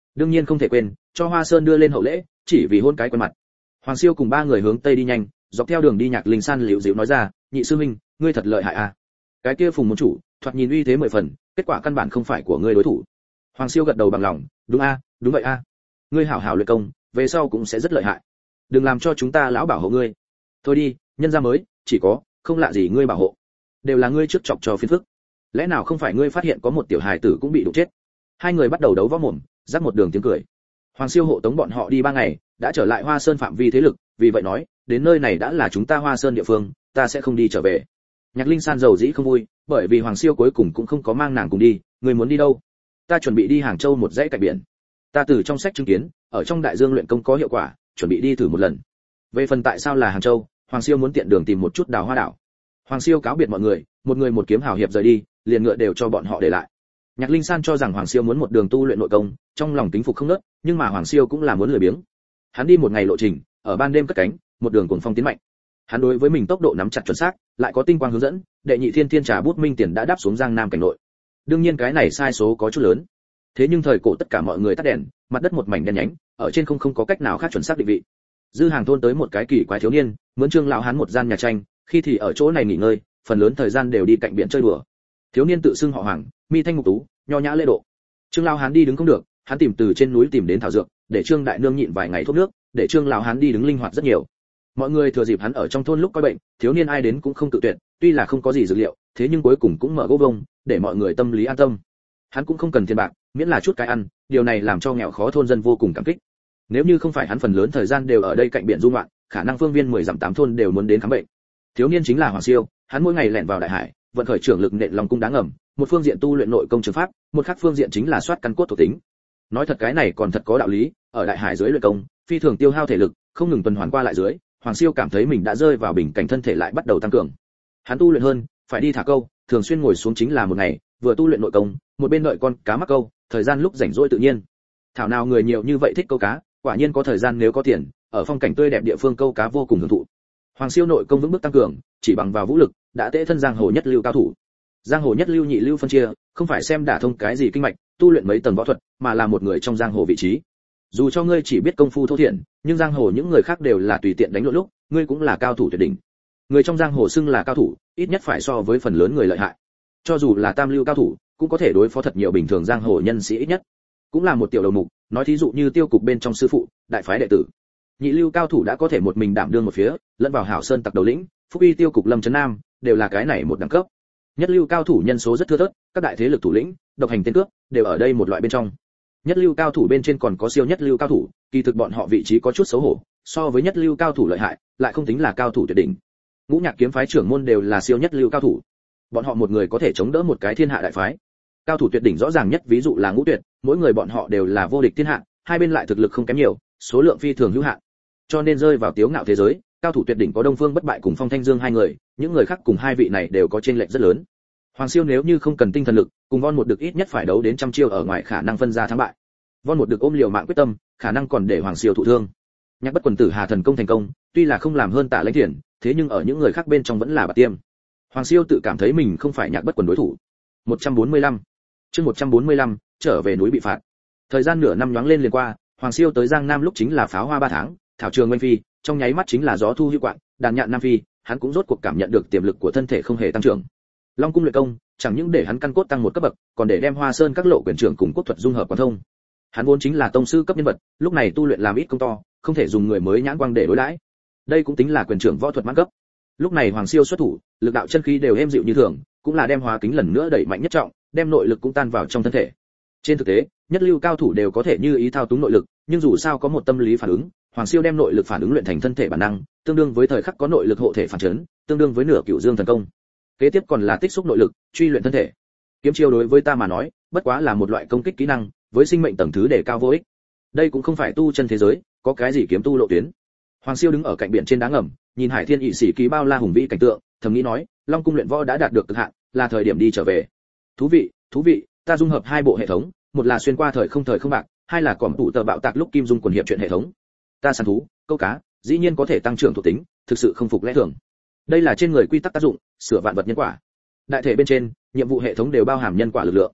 đương nhiên không thể quên cho Hoa Sơn đưa lên hậu lễ, chỉ vì hôn cái quen mặt. Hoàng Siêu cùng ba người hướng tây đi nhanh, dọc theo đường đi Nhạc Linh San liễu dịu nói ra, nhị sư huynh, ngươi thật lợi hại à. Cái kia Phùng môn chủ, thoạt nhìn uy thế 10 phần, kết quả căn bản không phải của ngươi đối thủ. Hoàng Siêu gật đầu bằng lòng, đúng a, đúng vậy a. Ngươi hảo hảo luyện công, về sau cũng sẽ rất lợi hại. Đừng làm cho chúng ta lão bảo hộ ngươi. Thôi đi, nhân gia mới, chỉ có, không lạ gì ngươi bảo hộ. Đều là ngươi trước chọc cho phiền phức. Lẽ nào không phải ngươi phát hiện có một tiểu hài tử cũng bị đụng chết? Hai người bắt đầu đấu võ mồm, dắt một đường tiếng cười. Hoàng Siêu hộ tống bọn họ đi 3 ngày, đã trở lại Hoa Sơn phạm vi thế lực, vì vậy nói, đến nơi này đã là chúng ta Hoa Sơn địa phương, ta sẽ không đi trở về. Nhạc Linh San dầu dĩ không vui, bởi vì Hoàng Siêu cuối cùng cũng không có mang nàng cùng đi, người muốn đi đâu? Ta chuẩn bị đi Hàng Châu một dãy cạnh biển. Ta từ trong sách chứng kiến, ở trong đại dương luyện công có hiệu quả, chuẩn bị đi thử một lần. Về phần tại sao là Hàng Châu, Hoàng Siêu muốn tiện đường tìm một chút Đào Hoa đảo. Hoàng Siêu cáo biệt mọi người, một người một kiếm hào hiệp rời đi, liền ngựa đều cho bọn họ để lại. Nhạc Linh San cho rằng Hoàng Siêu muốn một đường tu luyện nội công, trong lòng kính phục không nớt, nhưng mà Hoàng Siêu cũng là muốn lười biếng. Hắn đi một ngày lộ trình, ở ban đêm cất cánh, một đường cuồng phong tiến mạnh. Hắn đối với mình tốc độ nắm chặt chuẩn xác, lại có tinh quang hướng dẫn, đệ nhị thiên thiên trà bút minh tiền đã đáp xuống Giang Nam cảnh nội. Đương nhiên cái này sai số có chút lớn. Thế nhưng thời cổ tất cả mọi người tắt đèn, mặt đất một mảnh đen nhánh, ở trên không có cách nào khác chuẩn xác định vị. Dư Hàng thôn tới một cái kỳ quái thiếu niên, mướn Trương lão hán một gian nhà tranh, khi thì ở chỗ này nghỉ ngơi, phần lớn thời gian đều đi cạnh biển chơi đùa. Thiếu niên tự xưng họ Hoàng, mi thanh mục tú, nho nhã lễ độ. Trương lão hán đi đứng không được, hắn tìm từ trên núi tìm đến thảo dược, để Trương đại nương nhịn vài ngày thuốc nước, để Trương lão hán đi đứng linh hoạt rất nhiều. Mọi người thừa dịp hắn ở trong thôn lúc coi bệnh, thiếu niên ai đến cũng không tự tuyệt, tuy là không có gì dược liệu, thế nhưng cuối cùng cũng mở gỗ vông, để mọi người tâm lý an tâm. Hắn cũng không cần tiền bạc, miễn là chút cái ăn, điều này làm cho nghèo khó thôn dân vô cùng cảm kích. Nếu như không phải hắn phần lớn thời gian đều ở đây cạnh biển du ngoạn, khả năng phương viên 10 dặm 8 thôn đều muốn đến khám bệnh. Thiếu niên chính là Hoàng Siêu, hắn mỗi ngày lẻn vào đại hải, vận khởi trưởng lực nện lòng cung đá ngầm, một phương diện tu luyện nội công trường pháp, một khác phương diện chính là soát căn cốt thuộc tính. Nói thật cái này còn thật có đạo lý, ở đại hải dưới luyện công, phi thường tiêu hao thể lực, không ngừng tuần hoàn qua lại dưới, Hoàng Siêu cảm thấy mình đã rơi vào bình cảnh thân thể lại bắt đầu tăng cường. Hắn tu luyện hơn, phải đi thả câu, thường xuyên ngồi xuống chính là một ngày, vừa tu luyện nội công, một bên đợi con cá mắc câu, thời gian lúc rảnh rỗi tự nhiên. Thảo nào người nhiều như vậy thích câu cá, quả nhiên có thời gian nếu có tiền, ở phong cảnh tươi đẹp địa phương câu cá vô cùng hưởng thụ. Hoàng Siêu nội công vững bước tăng cường, chỉ bằng vào vũ lực, đã tễ thân giang hồ nhất lưu cao thủ. Giang hồ nhất lưu nhị lưu phân chia, không phải xem đả thông cái gì kinh mạch, tu luyện mấy tầng võ thuật, mà là một người trong giang hồ vị trí. Dù cho ngươi chỉ biết công phu thô thiển, nhưng giang hồ những người khác đều là tùy tiện đánh lộn lúc, ngươi cũng là cao thủ tuyệt đỉnh. Người trong giang hồ xưng là cao thủ, ít nhất phải so với phần lớn người lợi hại. Cho dù là tam lưu cao thủ, cũng có thể đối phó thật nhiều bình thường giang hồ nhân sĩ ít nhất. Cũng là một tiểu đầu mục, nói thí dụ như tiêu cục bên trong sư phụ, đại phái đệ tử. Nhị lưu cao thủ đã có thể một mình đảm đương một phía, lẫn vào hảo sơn tặc đầu lĩnh, phúc uy tiêu cục lâm trấn nam, đều là cái này một đẳng cấp. Nhất lưu cao thủ nhân số rất thưa thớt, các đại thế lực thủ lĩnh, độc hành tên cướp, đều ở đây một loại bên trong. Nhất lưu cao thủ bên trên còn có siêu nhất lưu cao thủ, kỳ thực bọn họ vị trí có chút xấu hổ, so với nhất lưu cao thủ lợi hại, lại không tính là cao thủ tuyệt đỉnh. Ngũ Nhạc kiếm phái trưởng môn đều là siêu nhất lưu cao thủ. Bọn họ một người có thể chống đỡ một cái thiên hạ đại phái. Cao thủ tuyệt đỉnh rõ ràng nhất ví dụ là Ngũ Tuyệt, mỗi người bọn họ đều là vô địch thiên hạ, hai bên lại thực lực không kém nhiều, số lượng phi thường hữu hạn. Cho nên rơi vào tiếu ngạo thế giới, cao thủ tuyệt đỉnh có Đông Phương Bất Bại cùng Phong Thanh Dương hai người, những người khác cùng hai vị này đều có chênh lệch rất lớn. Hoàng Siêu nếu như không cần tinh thần lực, cùng Von một Đực ít nhất phải đấu đến trăm chiêu ở ngoài khả năng phân ra thắng bại. Von một Đực ôm liều mạng quyết tâm, khả năng còn để Hoàng Siêu thụ thương. Nhạc Bất Quần Tử Hà thần công thành công, tuy là không làm hơn Tạ Lãnh Thiển, thế nhưng ở những người khác bên trong vẫn là bạt tiêm. Hoàng Siêu tự cảm thấy mình không phải Nhạc Bất Quần đối thủ. 145. Chương 145, trở về núi bị phạt. Thời gian nửa năm nhoáng lên liền qua, Hoàng Siêu tới Giang Nam lúc chính là pháo hoa 3 tháng, thảo trường nguyên phi, trong nháy mắt chính là gió thu hữu quạng, đàn nhạn nam phi, hắn cũng rốt cuộc cảm nhận được tiềm lực của thân thể không hề tăng trưởng. Long cung luyện công, chẳng những để hắn căn cốt tăng một cấp bậc, còn để đem Hoa Sơn các lộ quyền trưởng cùng quốc thuật dung hợp quan thông. Hắn vốn chính là tông sư cấp nhân vật, lúc này tu luyện làm ít công to, không thể dùng người mới nhãn quang để đối đãi. Đây cũng tính là quyền trưởng võ thuật mãn cấp. Lúc này Hoàng Siêu xuất thủ, lực đạo chân khí đều êm dịu như thường, cũng là đem hóa kính lần nữa đẩy mạnh nhất trọng, đem nội lực cũng tan vào trong thân thể. Trên thực tế, nhất lưu cao thủ đều có thể như ý thao túng nội lực, nhưng dù sao có một tâm lý phản ứng, Hoàng Siêu đem nội lực phản ứng luyện thành thân thể bản năng, tương đương với thời khắc có nội lực hộ thể phản chấn, tương đương với nửa Cửu Dương thần công. Kế tiếp còn là tích xúc nội lực, truy luyện thân thể. Kiếm chiêu đối với ta mà nói, bất quá là một loại công kích kỹ năng, với sinh mệnh tầng thứ để cao vô ích. Đây cũng không phải tu chân thế giới, có cái gì kiếm tu lộ tuyến. Hoàng Siêu đứng ở cạnh biển trên đá ngầm, nhìn Hải Thiên ỵ sĩ ký bao la hùng vĩ cảnh tượng, thầm nghĩ nói, Long cung luyện võ đã đạt được cực hạn, là thời điểm đi trở về. Thú vị, ta dung hợp hai bộ hệ thống, một là xuyên qua thời không bạc, hai là cỏm tụ tờ bạo tạc lúc kim dung quần hiệp chuyện hệ thống. Ta săn thú, câu cá, dĩ nhiên có thể tăng trưởng thuộc tính, thực sự không phục lẽ thường. Đây là trên người quy tắc tác dụng, sửa vạn vật nhân quả. Đại thể bên trên, nhiệm vụ hệ thống đều bao hàm nhân quả lực lượng.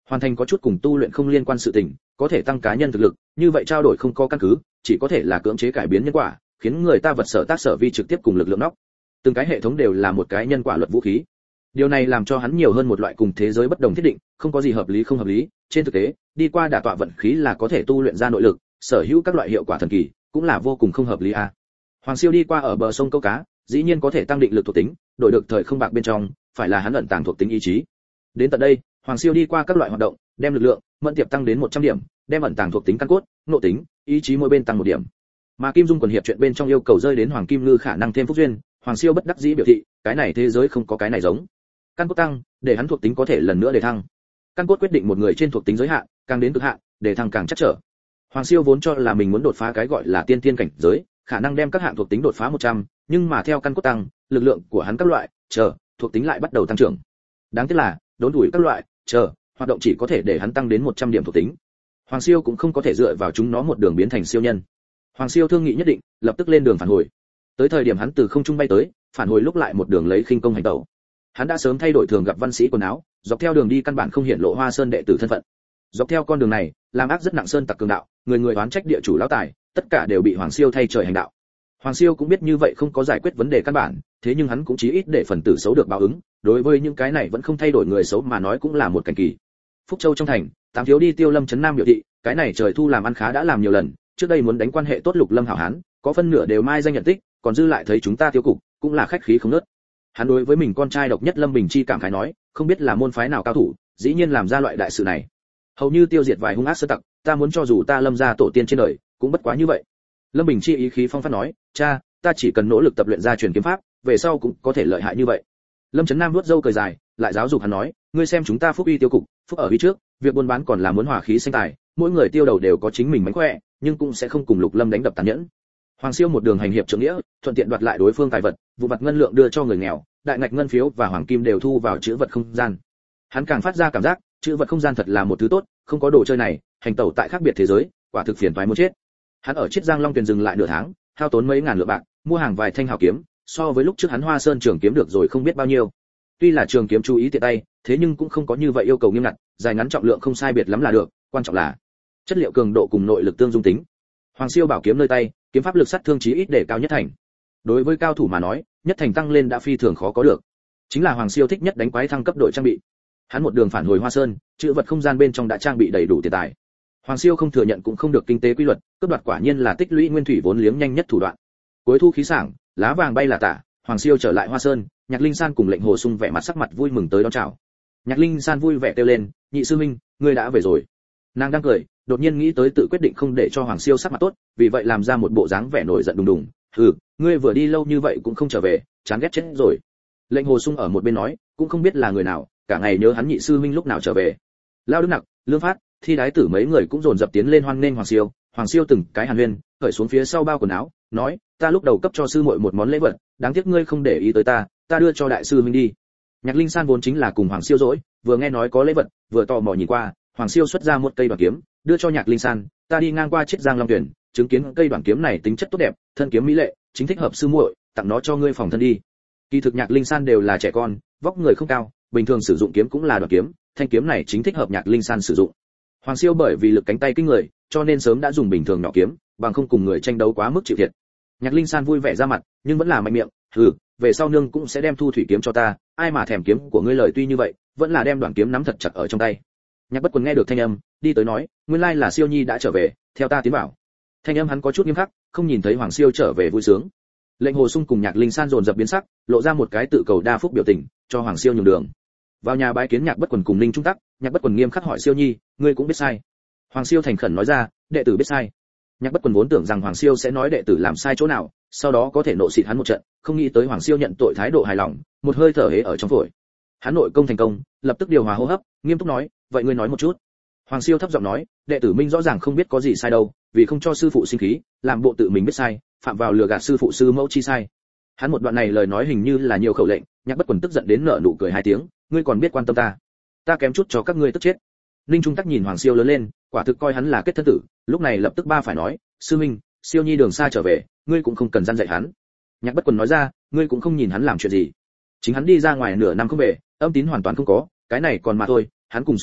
hoàn thành có chút cùng tu luyện không liên quan sự tình, có thể tăng cá nhân thực lực, như vậy trao đổi không có căn cứ, chỉ có thể là cưỡng chế cải biến nhân quả, khiến người ta vật sở tác sở vi trực tiếp cùng lực lượng nóc. Từng cái hệ thống đều là một cái nhân quả luật vũ khí. Điều này làm cho hắn nhiều hơn một loại cùng thế giới bất đồng thiết định, không có gì hợp lý không hợp lý, trên thực tế, đi qua đả tọa vận khí là có thể tu luyện ra nội lực, sở hữu các loại hiệu quả thần kỳ, cũng là vô cùng không hợp lý a. Hoàng Siêu đi qua ở bờ sông câu cá, dĩ nhiên có thể tăng định lực thuộc tính, đổi được thời không bạc bên trong, phải là hắn ẩn tàng thuộc tính ý chí. Đến tận đây, Hoàng Siêu đi qua các loại hoạt động, đem lực lượng, mẫn tiệp tăng đến 100 điểm, đem ẩn tàng thuộc tính căn cốt, nội tính, ý chí mỗi bên tăng 1 điểm. Mà Kim Dung quần hiệp chuyện bên trong yêu cầu rơi đến Hoàng Kim Ngư khả năng thêm phúc duyên, Hoàng Siêu bất đắc dĩ biểu thị, cái này thế giới không có cái này giống. Căn cốt tăng, để hắn thuộc tính có thể lần nữa để thăng. Căn cốt quyết định một người trên thuộc tính giới hạn, càng đến cực hạn, để thăng càng chắc trở. Hoàng Siêu vốn cho là mình muốn đột phá cái gọi là tiên tiên cảnh giới, khả năng đem các hạng thuộc tính đột phá 100, nhưng mà theo căn cốt tăng, lực lượng của hắn các loại, thuộc tính lại bắt đầu tăng trưởng. Đáng tiếc là, đốn đuổi các loại, hoạt động chỉ có thể để hắn tăng đến 100 điểm thuộc tính. Hoàng Siêu cũng không có thể dựa vào chúng nó một đường biến thành siêu nhân. Hoàng Siêu thương nghị nhất định, lập tức lên đường phản hồi. Tới thời điểm hắn từ không trung bay tới, phản hồi lúc lại một đường lấy khinh công hành tẩu. Hắn đã sớm thay đổi thường gặp văn sĩ quần áo, dọc theo đường đi căn bản không hiện lộ Hoa Sơn đệ tử thân phận. Dọc theo con đường này, làm ác rất nặng sơn tặc cường đạo, người người oán trách địa chủ lão tài, tất cả đều bị Hoàng Siêu thay trời hành đạo. Hoàng Siêu cũng biết như vậy không có giải quyết vấn đề căn bản, thế nhưng hắn cũng chí ít để phần tử xấu được báo ứng, đối với những cái này vẫn không thay đổi người xấu mà nói cũng là một cảnh kỳ. Phúc Châu trong thành, Tám thiếu đi Tiêu Lâm trấn Nam biểu thị, cái này trời thu làm ăn khá đã làm nhiều lần, trước đây muốn đánh quan hệ tốt Lục Lâm hảo hán, có phân nửa đều mai danh nhận tích, còn dư lại thấy chúng ta tiêu cục, cũng là khách khí không nớt. Hắn đối với mình con trai độc nhất Lâm Bình Chi cảm khái nói, không biết là môn phái nào cao thủ, dĩ nhiên làm ra loại đại sự này. Hầu như tiêu diệt vài hung ác sơn tặc, ta muốn cho dù ta Lâm gia tổ tiên trên đời, cũng bất quá như vậy. Lâm Bình Chi ý khí phong phát nói, cha, ta chỉ cần nỗ lực tập luyện ra truyền kiếm pháp, về sau cũng có thể lợi hại như vậy. Lâm Chấn Nam vuốt râu cười dài, lại giáo dục hắn nói, ngươi xem chúng ta phúc uy tiêu cục, phúc ở uy trước, việc buôn bán còn là muốn hòa khí sinh tài, mỗi người tiêu đầu đều có chính mình mánh khỏe, nhưng cũng sẽ không cùng Lục Lâm đánh đập tàn nhẫn. Hoàng Siêu một đường hành hiệp trượng nghĩa, thuận tiện đoạt lại đối phương tài vật, vụ vặt ngân lượng đưa cho người nghèo, đại ngạch ngân phiếu và hoàng kim đều thu vào chữ vật không gian. Hắn càng phát ra cảm giác, chữ vật không gian thật là một thứ tốt, không có đồ chơi này, hành tẩu tại khác biệt thế giới, quả thực phiền toái muốn chết. Hắn ở Chiết Giang Long Tuyền dừng lại nửa tháng, hao tốn mấy ngàn lượng bạc, mua hàng vài thanh hảo kiếm, so với lúc trước hắn Hoa Sơn trường kiếm được rồi không biết bao nhiêu. Tuy là trường kiếm chú ý tiện tay, thế nhưng cũng không có như vậy yêu cầu nghiêm ngặt, dài ngắn trọng lượng không sai biệt lắm là được, quan trọng là chất liệu cường độ cùng nội lực tương dung tính. Hoàng Siêu bảo kiếm nơi tay, kiếm pháp lực sát thương chí ít để cao nhất thành. Đối với cao thủ mà nói, nhất thành tăng lên đã phi thường khó có được. Chính là Hoàng Siêu thích nhất đánh quái thăng cấp đội trang bị. Hắn một đường phản hồi Hoa Sơn, chữ vật không gian bên trong đã trang bị đầy đủ tiền tài. Hoàng Siêu không thừa nhận cũng không được kinh tế quy luật, cướp đoạt quả nhiên là tích lũy nguyên thủy vốn liếng nhanh nhất thủ đoạn. Cuối thu khí sảng, lá vàng bay là tả, Hoàng Siêu trở lại Hoa Sơn, Nhạc Linh San cùng Lệnh Hồ Sung vẻ mặt sắc mặt vui mừng tới đón chào. Nhạc Linh San vui vẻ kêu lên, nhị sư minh, ngươi đã về rồi. Nàng đang cười, đột nhiên nghĩ tới tự quyết định không để cho Hoàng Siêu sắc mặt tốt, vì vậy làm ra một bộ dáng vẻ nổi giận đùng đùng. Ngươi vừa đi lâu như vậy cũng không trở về, chán ghét chết rồi. Lệnh Hồ Sung ở một bên nói, cũng không biết là người nào, cả ngày nhớ hắn nhị sư minh lúc nào trở về. Lao Đức Nặc, Lương Phát, Thi Đái Tử mấy người cũng dồn dập tiến lên hoan nghênh Hoàng Siêu. Hoàng Siêu từng cái hàn huyên, cởi xuống phía sau bao quần áo, nói, ta lúc đầu cấp cho sư muội một món lễ vật, đáng tiếc ngươi không để ý tới ta đưa cho đại sư minh đi. Nhạc Linh San vốn chính là cùng Hoàng Siêu dỗi, vừa nghe nói có lễ vật, vừa tò mò nhìn qua, Hoàng Siêu xuất ra một cây đoản kiếm, đưa cho Nhạc Linh San, ta đi ngang qua Chiết Giang Long Tuyển, chứng kiến cây đoản kiếm này tính chất tốt đẹp, thân kiếm mỹ lệ, chính thích hợp sư muội, tặng nó cho ngươi phòng thân đi. Kỳ thực Nhạc Linh San đều là trẻ con, vóc người không cao, bình thường sử dụng kiếm cũng là đoản kiếm, thanh kiếm này chính thích hợp Nhạc Linh San sử dụng. Hoàng Siêu bởi vì lực cánh tay kinh người, cho nên sớm đã dùng bình thường nhỏ kiếm, bằng không cùng người tranh đấu quá mức chịu thiệt. Nhạc Linh San vui vẻ ra mặt, nhưng vẫn là mạnh miệng, về sau nương cũng sẽ đem thu thủy kiếm cho ta, ai mà thèm kiếm của ngươi lời tuy như vậy, vẫn là đem đoạn kiếm nắm thật chặt ở trong tay. Nhạc Bất Quần nghe được thanh âm, đi tới nói, nguyên lai là Siêu Nhi đã trở về, theo ta tiến vào. Thanh âm hắn có chút nghiêm khắc, không nhìn thấy Hoàng Siêu trở về vui sướng. Lệnh Hồ Sung cùng Nhạc Linh San dồn dập biến sắc, lộ ra một cái tự cầu đa phúc biểu tình, cho Hoàng Siêu nhường đường. Vào nhà bái kiến Nhạc Bất Quần cùng Ninh Trung Tắc, Nhạc Bất Quần nghiêm khắc hỏi Siêu Nhi, ngươi cũng biết sai. Hoàng Siêu thành khẩn nói ra, đệ tử biết sai. Nhạc Bất Quần vốn tưởng rằng Hoàng Siêu sẽ nói đệ tử làm sai chỗ nào, sau đó có thể nộ xịt hắn một trận, không nghĩ tới Hoàng Siêu nhận tội thái độ hài lòng, một hơi thở hế ở trong phổi. Hắn nội công thành công, lập tức điều hòa hô hấp, nghiêm túc nói, vậy ngươi nói một chút. Hoàng Siêu thấp giọng nói, đệ tử minh rõ ràng không biết có gì sai đâu, vì không cho sư phụ sinh khí, làm bộ tự mình biết sai, phạm vào lừa gạt sư phụ sư mẫu chi sai. Hắn một đoạn này lời nói hình như là nhiều khẩu lệnh, Nhạc Bất Quần tức giận đến nở nụ cười hai tiếng, ngươi còn biết quan tâm ta kém chút cho các ngươi tức chết. Ninh Trung Tắc nhìn Hoàng Siêu lớn lên, quả thực coi hắn là kết thân tử, lúc này lập tức ba phải nói, sư minh, Siêu Nhi đường xa trở về, ngươi cũng không cần gian dạy hắn. Nhạc Bất Quần nói ra, ngươi cũng không nhìn hắn làm chuyện gì, chính hắn đi ra ngoài nửa năm không về, âm tín hoàn toàn không có, cái này còn mà thôi, hắn cùng Sung Nhi,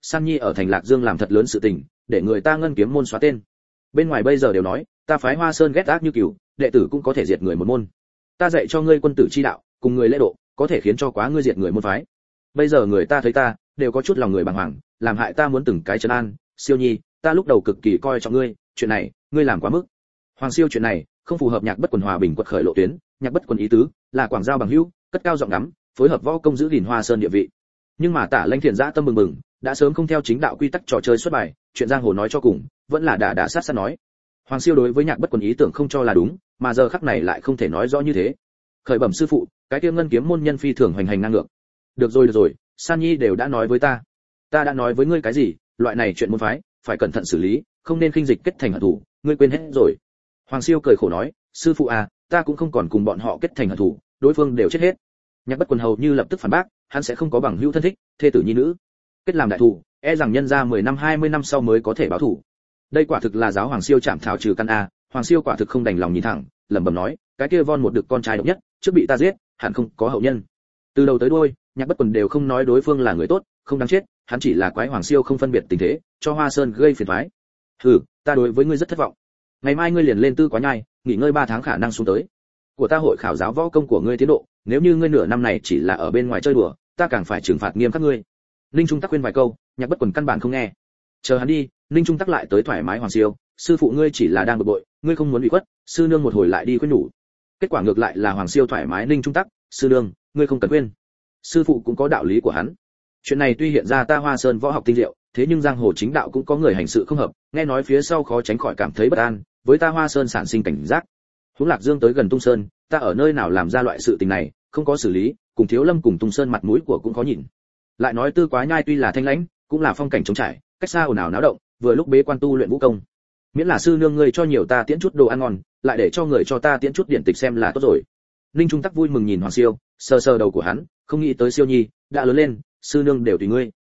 San Nhi ở thành Lạc Dương làm thật lớn sự tình, để người ta ngân kiếm môn xóa tên. Bên ngoài bây giờ đều nói, ta phái Hoa Sơn ghét ác như cừu, đệ tử cũng có thể diệt người một môn. Ta dạy cho ngươi quân tử chi đạo, cùng người lễ độ, có thể khiến cho quá ngươi diệt người môn phái. Bây giờ người ta thấy ta, đều có chút lòng người bàng hoàng, làm hại ta muốn từng cái trấn an. Siêu Nhi, ta lúc đầu cực kỳ coi trọng ngươi, chuyện này, ngươi làm quá mức. Hoàng Siêu chuyện này, không phù hợp Nhạc Bất Quần hòa bình quật khởi lộ tuyến, Nhạc Bất Quần ý tứ, là quảng giao bằng hữu, cất cao giọng ngắm, phối hợp võ công giữ gìn Hoa Sơn địa vị. Nhưng mà Tả Lãnh Thiện dã tâm bừng bừng, đã sớm không theo chính đạo quy tắc trò chơi xuất bài, chuyện giang hồ nói cho cùng, vẫn là đả sát sát nói. Hoàng Siêu đối với Nhạc Bất Quần ý tưởng không cho là đúng, mà giờ khắc này lại không thể nói rõ như thế. Khởi bẩm sư phụ, cái kia ngân kiếm môn nhân phi thường hoành hành ngang ngược. Được rồi, San Nhi đều đã nói với ta đã nói với ngươi cái gì, loại này chuyện môn phái, phải cẩn thận xử lý, không nên khinh dịch kết thành hận thù, ngươi quên hết rồi. Hoàng Siêu cười khổ nói, sư phụ à, ta cũng không còn cùng bọn họ kết thành hận thù, đối phương đều chết hết. Nhạc Bất Quần hầu như lập tức phản bác, hắn sẽ không có bằng hữu thân thích, thê tử nhi nữ, kết làm đại thù, e rằng nhân ra 10 năm 20 năm sau mới có thể báo thù. Đây quả thực là giáo Hoàng Siêu chạm thảo trừ căn a. Hoàng Siêu quả thực không đành lòng nhìn thẳng, lẩm bẩm nói, cái kia von một đực con trai độc nhất, trước bị ta giết, hẳn không có hậu nhân. Từ đầu tới đuôi, Nhạc Bất Quần đều không nói đối phương là người tốt, không đáng chết, hắn chỉ là quái Hoàng Siêu không phân biệt tình thế, cho Hoa Sơn gây phiền toái. Hừ, ta đối với ngươi rất thất vọng. Ngày mai ngươi liền lên Tư Quá Nhai, nghỉ ngơi 3 tháng khả năng xuống tới. Của ta hội khảo giáo võ công của ngươi tiến độ, nếu như ngươi nửa năm này chỉ là ở bên ngoài chơi đùa, ta càng phải trừng phạt nghiêm khắc ngươi. Ninh Trung Tắc khuyên vài câu, Nhạc Bất Quần căn bản không nghe. Chờ hắn đi, Ninh Trung Tắc lại tới thoải mái Hoàng Siêu, sư phụ ngươi chỉ là đang bực bội, ngươi không muốn bị khuất, sư nương một hồi lại đi khuyên nhủ. Kết quả ngược lại là Hoàng Siêu thoải mái Ninh Trung Tắc, sư nương, ngươi không cần khuyên. Sư phụ cũng có đạo lý của hắn. Chuyện này tuy hiện ra ta Hoa Sơn võ học tinh diệu, thế nhưng giang hồ chính đạo cũng có người hành sự không hợp, nghe nói phía sau khó tránh khỏi cảm thấy bất an, với ta Hoa Sơn sản sinh cảnh giác. Huống Lạc Dương tới gần Tung Sơn, ta ở nơi nào làm ra loại sự tình này, không có xử lý, cùng Thiếu Lâm cùng Tung Sơn mặt mũi của cũng có nhìn. Lại nói Tư Quá Nhai tuy là thanh lãnh, cũng là phong cảnh trống trải, cách xa ồn ào náo động, vừa lúc bế quan tu luyện vũ công. Miễn là sư nương ngươi cho nhiều ta tiễn chút đồ ăn ngon, lại để cho người cho ta tiễn chút điển tịch xem là tốt rồi. Ninh Trung Tắc vui mừng nhìn Hoàng Siêu, sờ sờ đầu của hắn, không nghĩ tới Siêu Nhi đã lớn lên, sư nương đều tùy ngươi.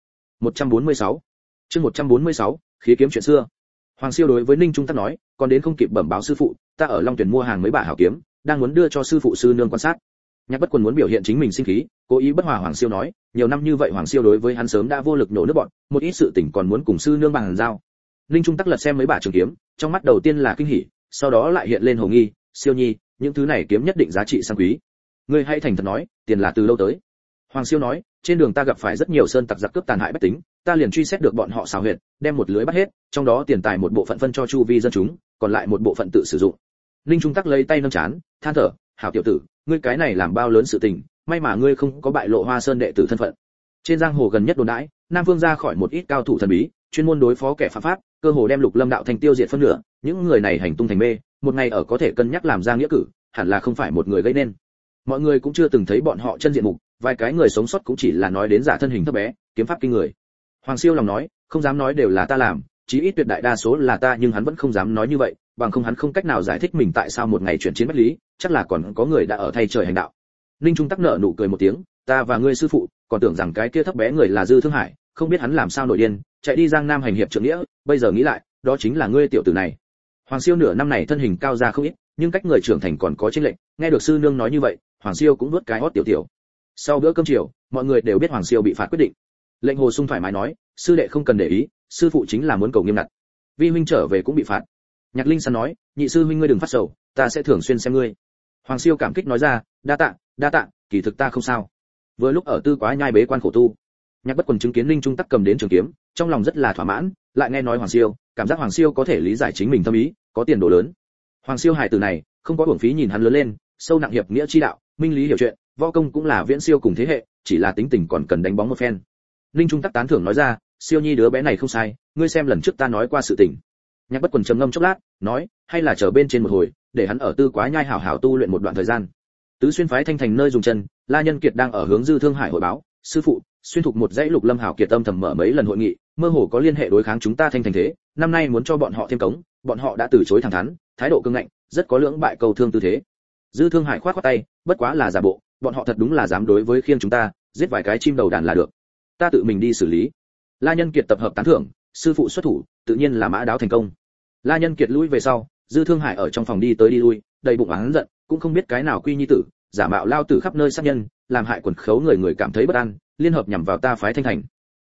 146. Chương 146, khí kiếm chuyện xưa. Hoàng Siêu đối với Ninh Trung Tắc nói, còn đến không kịp bẩm báo sư phụ, ta ở Long Tuyển mua hàng mấy bả hảo kiếm, đang muốn đưa cho sư phụ sư nương quan sát. Nhạc Bất Quần muốn biểu hiện chính mình sinh khí, cố ý bất hòa Hoàng Siêu nói, nhiều năm như vậy Hoàng Siêu đối với hắn sớm đã vô lực nhổ nước bọn, một ít sự tình còn muốn cùng sư nương bàn giao. Ninh Trung Tắc lật xem mấy bả trường kiếm, trong mắt đầu tiên là kinh hỉ, sau đó lại hiện lên hồ nghi, Siêu Nhi, những thứ này kiếm nhất định giá trị sang quý. Ngươi hãy thành thật nói, tiền là từ lâu tới. Hoàng Siêu nói, trên đường ta gặp phải rất nhiều sơn tặc giặc cướp tàn hại bách tính, ta liền truy xét được bọn họ xào huyệt, đem một lưới bắt hết, trong đó tiền tài một bộ phận phân cho chu vi dân chúng, còn lại một bộ phận tự sử dụng. Ninh Trung Tắc lấy tay nâng chán, than thở, hảo tiểu tử, ngươi cái này làm bao lớn sự tình, may mà ngươi không có bại lộ Hoa Sơn đệ tử thân phận. Trên giang hồ gần nhất đồn đãi, Nam Vương ra khỏi một ít cao thủ thần bí, chuyên môn đối phó kẻ phạm pháp, cơ hồ đem Lục Lâm đạo thành tiêu diệt phân nửa, những người này hành tung thành mê, một ngày ở có thể cân nhắc làm ra nghĩa cử, hẳn là không phải một người gây nên. Mọi người cũng chưa từng thấy bọn họ chân diện mục, vài cái người sống sót cũng chỉ là nói đến giả thân hình thấp bé, kiếm pháp kinh người. Hoàng Siêu lòng nói, không dám nói đều là ta làm, chí ít tuyệt đại đa số là ta, nhưng hắn vẫn không dám nói như vậy, bằng không hắn không cách nào giải thích mình tại sao một ngày chuyển chiến bách lý, chắc là còn có người đã ở thay trời hành đạo. Ninh Trung Tắc nở nụ cười một tiếng, ta và ngươi sư phụ, còn tưởng rằng cái kia thấp bé người là Dư Thương Hải, không biết hắn làm sao nổi điên, chạy đi Giang Nam hành hiệp trượng nghĩa, bây giờ nghĩ lại, đó chính là ngươi tiểu tử này. Hoàng Siêu nửa năm này thân hình cao ra không ít, nhưng cách người trưởng thành còn có chênh lệch, nghe được sư nương nói như vậy, Hoàng Siêu cũng nuốt cái hót tiểu tiểu. Sau bữa cơm chiều, mọi người đều biết Hoàng Siêu bị phạt quyết định. Lệnh Hồ Sung thoải mái nói, sư đệ không cần để ý, sư phụ chính là muốn cầu nghiêm ngặt. Vi huynh trở về cũng bị phạt. Nhạc Linh San nói, nhị sư huynh ngươi đừng phát sầu, ta sẽ thường xuyên xem ngươi. Hoàng Siêu cảm kích nói ra, đa tạ, kỳ thực ta không sao. Vừa lúc ở Tư Quá Nhai bế quan khổ tu, Nhạc Bất Quần chứng kiến Ninh Trung Tắc cầm đến trường kiếm, trong lòng rất là thỏa mãn, lại nghe nói Hoàng Siêu, cảm giác Hoàng Siêu có thể lý giải chính mình tâm ý, có tiền đồ lớn. Hoàng Siêu hài tử này, không có uổng phí nhìn hắn lớn lên, sâu nặng hiệp nghĩa chi đạo, minh lý hiểu chuyện, võ công cũng là viễn siêu cùng thế hệ, chỉ là tính tình còn cần đánh bóng một phen. Ninh Trung Tắc tán thưởng nói ra, Siêu Nhi đứa bé này không sai, ngươi xem lần trước ta nói qua sự tình. Nhạc Bất Quần trầm ngâm chốc lát, nói, hay là chờ bên trên một hồi, để hắn ở Tư Quá Nhai hảo hảo tu luyện một đoạn thời gian. Tứ Xuyên phái Thanh Thành nơi dùng chân, La Nhân Kiệt đang ở hướng Dư Thương Hải hội báo, sư phụ, xuyên thục một dãy Lục Lâm hảo kiệt âm thầm mở mấy lần hội nghị, mơ hồ có liên hệ đối kháng chúng ta Thanh Thành thế, năm nay muốn cho bọn họ thêm cống, bọn họ đã từ chối thẳng thắn, thái độ cứng ngạnh, rất có lưỡng bại cầu thương tư thế. Dư Thương Hải khoát khoát tay, bất quá là giả bộ, bọn họ thật đúng là dám đối với khiêng chúng ta, giết vài cái chim đầu đàn là được. Ta tự mình đi xử lý. La Nhân Kiệt tập hợp tán thưởng, sư phụ xuất thủ, tự nhiên là mã đáo thành công. La Nhân Kiệt lui về sau, Dư Thương Hải ở trong phòng đi tới đi lui, đầy bụng oán giận, cũng không biết cái nào quy nhi tử, giả mạo lao tử khắp nơi sát nhân, làm hại quần khấu người người cảm thấy bất an, liên hợp nhằm vào ta phái Thanh Thành.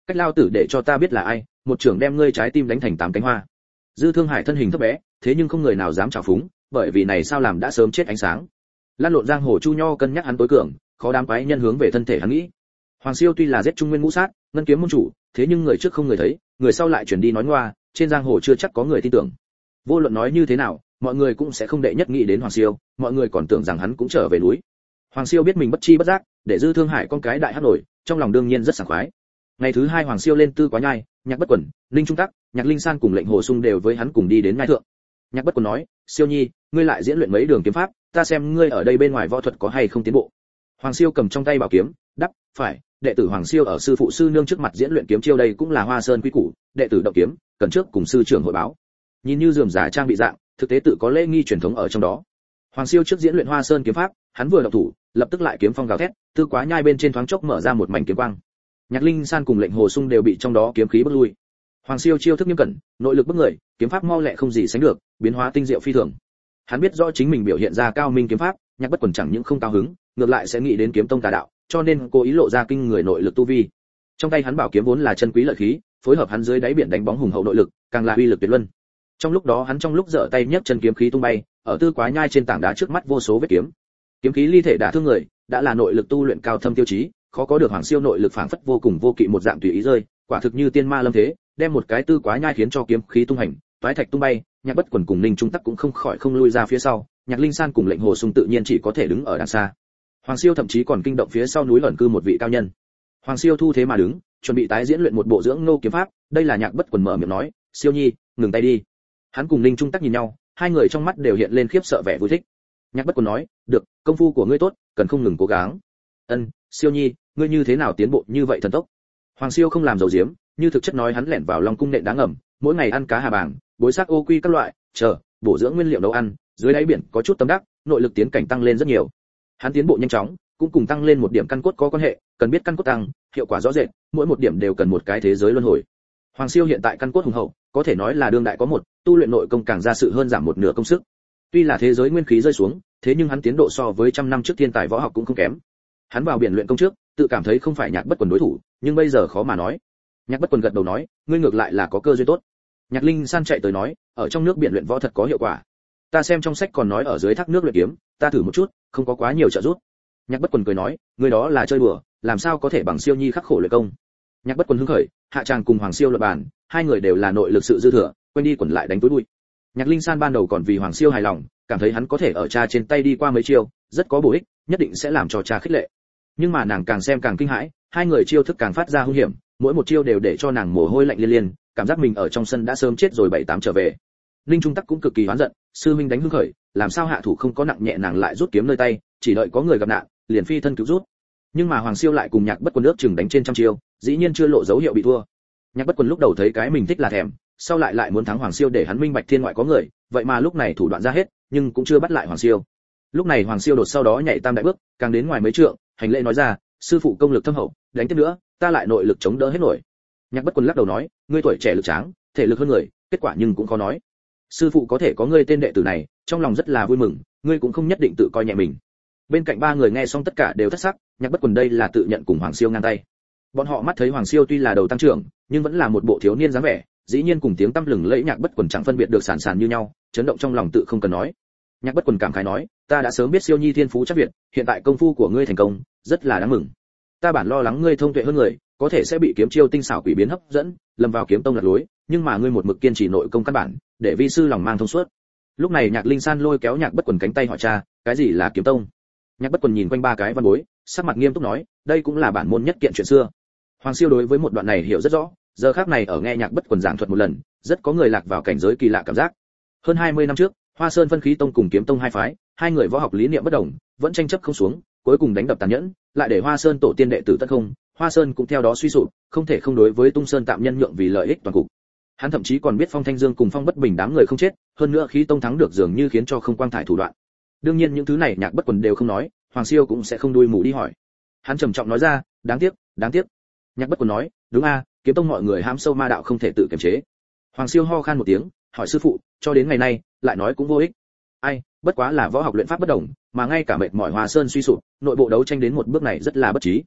cách lao tử để cho ta biết là ai, một trưởng đem ngươi trái tim đánh thành 8 cánh hoa. Dư Thương Hải thân hình thấp bé, thế nhưng không người nào dám chào phúng, bởi vì này sao làm đã sớm chết ánh sáng. Lan lộn giang hồ Chu Nho cân nhắc hắn tối cường, khó đám quái nhân hướng về thân thể hắn nghĩ. Hoàng Siêu tuy là giết Trung Nguyên ngũ sát, ngân kiếm môn chủ, thế nhưng người trước không người thấy, người sau lại truyền đi nói ngoa, trên giang hồ chưa chắc có người tin tưởng. Vô luận nói như thế nào, mọi người cũng sẽ không đệ nhất nghĩ đến Hoàng Siêu, mọi người còn tưởng rằng hắn cũng trở về núi. Hoàng Siêu biết mình bất chi bất giác, để Dư Thương Hải con cái đại hắc nổi, trong lòng đương nhiên rất sảng khoái. Ngày thứ 2 Hoàng Siêu lên Tư Quá Nhai, Nhạc Bất Quẩn, Linh Trung Tắc, Nhạc Linh San cùng Lệnh Hồ Sung đều với hắn cùng đi đến nhai thượng. Nhạc Bất Quẩn nói, Siêu Nhi, ngươi lại diễn luyện mấy đường kiếm pháp, ta xem ngươi ở đây bên ngoài võ thuật có hay không tiến bộ. Hoàng Siêu cầm trong tay bảo kiếm, đáp, phải, đệ tử Hoàng Siêu ở sư phụ sư nương trước mặt diễn luyện kiếm chiêu đây cũng là Hoa Sơn quy củ, đệ tử động kiếm, cần trước cùng sư trưởng hội báo. Nhìn như rườm rà trang bị dạng, thực tế tự có lễ nghi truyền thống ở trong đó. Hoàng Siêu trước diễn luyện Hoa Sơn kiếm pháp, hắn vừa động thủ, lập tức lại kiếm phong gào thét, Tư Quá Nhai bên trên thoáng chốc mở ra một mảnh kiếm quang. Nhạc Linh San cùng Lệnh Hồ Sung đều bị trong đó kiếm khí bức lui. Hoàng Siêu chiêu thức nghiêm cẩn, nội lực bức người, kiếm pháp mau lẹ không gì sánh được, biến hóa tinh diệu phi thường. Hắn biết rõ chính mình biểu hiện ra cao minh kiếm pháp, Nhạc Bất Quẩn chẳng những không cao hứng, ngược lại sẽ nghĩ đến kiếm tông tà đạo, cho nên cố ý lộ ra kinh người nội lực tu vi. Trong tay hắn bảo kiếm vốn là chân quý lợi khí, phối hợp hắn dưới đáy biển đánh bóng hùng hậu nội lực, càng là uy lực tuyệt luân. Trong lúc đó hắn trong lúc giở tay nhấc chân kiếm khí tung bay, ở Tư Quá Nhai trên tảng đá trước mắt vô số vết kiếm. Kiếm khí ly thể đả thương người, đã là nội lực tu luyện cao thâm tiêu chí, khó có được Hoàng Siêu nội lực phảng phất vô cùng vô kỵ một dạng tùy ý rơi, quả thực như tiên ma lâm thế, đem một cái Tư Quá Nhai khiến cho kiếm khí tung hành, toái thạch tung bay, Nhạc Bất Quẩn cùng Ninh Trung Tắc cũng không khỏi không lui ra phía sau, Nhạc Linh San cùng Lệnh Hồ Sung tự nhiên chỉ có thể đứng ở đằng xa. Hoàng Siêu thậm chí còn kinh động phía sau núi ẩn cư một vị cao nhân. Hoàng Siêu thu thế mà đứng, chuẩn bị tái diễn luyện một bộ dưỡng nô kiếm pháp, đây là Nhạc Bất Quẩn mở miệng nói, "Siêu Nhi, ngừng tay đi." Hắn cùng Ninh Trung Tắc nhìn nhau, hai người trong mắt đều hiện lên khiếp sợ vẻ vui thích. Nhạc Bất Quẩn nói, "Được, công phu của ngươi tốt, cần không ngừng cố gắng." "Ân, Siêu Nhi, ngươi như thế nào tiến bộ như vậy thần tốc?" Hoàng Siêu không làm dầu diếm, như thực chất nói hắn lẻn vào Long cung nện đá ngầm, mỗi ngày ăn cá hà bàng, bối xác ô quy các loại, bổ dưỡng nguyên liệu nấu ăn, dưới đáy biển có chút tâm đắc, nội lực tiến cảnh tăng lên rất nhiều. Hắn tiến bộ nhanh chóng, cũng cùng tăng lên một điểm căn cốt có quan hệ, cần biết căn cốt tăng, hiệu quả rõ rệt, mỗi một điểm đều cần một cái thế giới luân hồi. Hoàng Siêu hiện tại căn cốt hùng hậu, có thể nói là đương đại có một, tu luyện nội công càng ra sự hơn giảm một nửa công sức. Tuy là thế giới nguyên khí rơi xuống, thế nhưng hắn tiến độ so với trăm năm trước thiên tài võ học cũng không kém. Hắn vào biển luyện công trước, tự cảm thấy không phải Nhạc Bất Quẩn đối thủ, nhưng bây giờ khó mà nói. Nhạc Bất Quẩn gật đầu nói, ngươi ngược lại là có cơ duyên tốt. Nhạc Linh San chạy tới nói, ở trong nước biển luyện võ thật có hiệu quả. Ta xem trong sách còn nói ở dưới thác nước luyện kiếm, ta thử một chút, không có quá nhiều trợ giúp. Nhạc Bất Quẩn cười nói, ngươi đó là chơi đùa, làm sao có thể bằng Siêu Nhi khắc khổ luyện công. Nhạc Bất Quẩn hứng khởi, hạ tràng cùng Hoàng Siêu luận bàn, hai người đều là nội lực sự dư thừa, quanh đi quẩn lại đánh túi bụi. Nhạc Linh San ban đầu còn vì Hoàng Siêu hài lòng, cảm thấy hắn có thể ở cha trên tay đi qua mấy chiêu, rất có bổ ích, nhất định sẽ làm cho cha khích lệ. Nhưng mà nàng càng xem càng kinh hãi, hai người chiêu thức càng phát ra hung hiểm, mỗi một chiêu đều để cho nàng mồ hôi lạnh liên liên, cảm giác mình ở trong sân đã sớm chết rồi 7-8 trở về. Ninh Trung Tắc cũng cực kỳ hoán giận, sư huynh đánh hưng khởi, làm sao hạ thủ không có nặng nhẹ nàng lại rút kiếm nơi tay, chỉ đợi có người gặp nạn, liền phi thân cứu rút. Nhưng mà Hoàng Siêu lại cùng Nhạc Bất Quẩn nước chừng đánh trên trăm chiêu, dĩ nhiên chưa lộ dấu hiệu bị thua. Nhạc Bất Quẩn lúc đầu thấy cái mình thích là thèm, sau lại muốn thắng Hoàng Siêu để hắn minh bạch thiên ngoại có người, vậy mà lúc này thủ đoạn ra hết, nhưng cũng chưa bắt lại Hoàng Siêu. Lúc này Hoàng Siêu đột sau đó nhảy tam đại bước, càng đến ngoài mấy trượng, hành lễ nói ra, sư phụ công lực thâm hậu, đánh tiếp nữa, ta lại nội lực chống đỡ hết nổi. Nhạc Bất Quẩn lắc đầu nói, ngươi tuổi trẻ lực tráng, thể lực hơn người, kết quả nhưng cũng khó nói. Sư phụ có thể có ngươi tên đệ tử này, trong lòng rất là vui mừng, ngươi cũng không nhất định tự coi nhẹ mình. Bên cạnh ba người nghe xong tất cả đều thất sắc, Nhạc Bất Quẩn đây là tự nhận cùng Hoàng Siêu ngang tay. Bọn họ mắt thấy Hoàng Siêu tuy là đầu tăng trưởng, nhưng vẫn là một bộ thiếu niên dáng vẻ, dĩ nhiên cùng tiếng tăm lừng lẫy Nhạc Bất Quẩn chẳng phân biệt được sàn sàn như nhau, chấn động trong lòng tự không cần nói. Nhạc Bất Quẩn cảm khái nói, ta đã sớm biết Siêu Nhi thiên phú chắc việt, hiện tại công phu của ngươi thành công, rất là đáng mừng. Ta bản lo lắng ngươi thông tuệ hơn người, có thể sẽ bị kiếm chiêu tinh xảo quỷ biến hấp dẫn, lầm vào kiếm tông lạc lối, nhưng mà ngươi một mực kiên trì nội công căn bản, để vi sư lòng mang thông suốt. Lúc này Nhạc Linh San lôi kéo Nhạc Bất Quẩn cánh tay hỏi cha, cái gì là kiếm tông? Nhạc Bất Quẩn nhìn quanh ba cái văn bối, sắc mặt nghiêm túc nói, đây cũng là bản môn nhất kiện chuyện xưa. Hoàng Siêu đối với một đoạn này hiểu rất rõ, giờ khắc này ở nghe Nhạc Bất Quẩn giảng thuật một lần, rất có người lạc vào cảnh giới kỳ lạ cảm giác. Hơn 20 năm trước, Hoa Sơn Vân Khí Tông cùng Kiếm Tông hai phái, hai người võ học lý niệm bất đồng, vẫn tranh chấp không xuống, cuối cùng đánh đập tàn nhẫn, lại để Hoa Sơn tổ tiên đệ tử tất không, Hoa Sơn cũng theo đó suy sụp, không thể không đối với Tung Sơn tạm nhân nhượng vì lợi ích toàn cục. Hắn thậm chí còn biết Phong Thanh Dương cùng Phong Bất Bình đám người không chết, hơn nữa Khí Tông thắng được dường như khiến cho không quang thải thủ đoạn. Đương nhiên những thứ này Nhạc Bất Quẩn đều không nói, Hoàng Siêu cũng sẽ không đuôi mù đi hỏi. Hắn trầm trọng nói ra, đáng tiếc, đáng tiếc. Nhạc Bất Quẩn nói, đúng a, Kiếm Tông mọi người hãm sâu ma đạo không thể tự kiềm chế. Hoàng Siêu ho khan một tiếng, hỏi sư phụ, cho đến ngày nay, lại nói cũng vô ích. Ai, bất quá là võ học luyện pháp bất đồng, mà ngay cả mệt mỏi Hoa Sơn suy sụp, nội bộ đấu tranh đến một bước này rất là bất trí.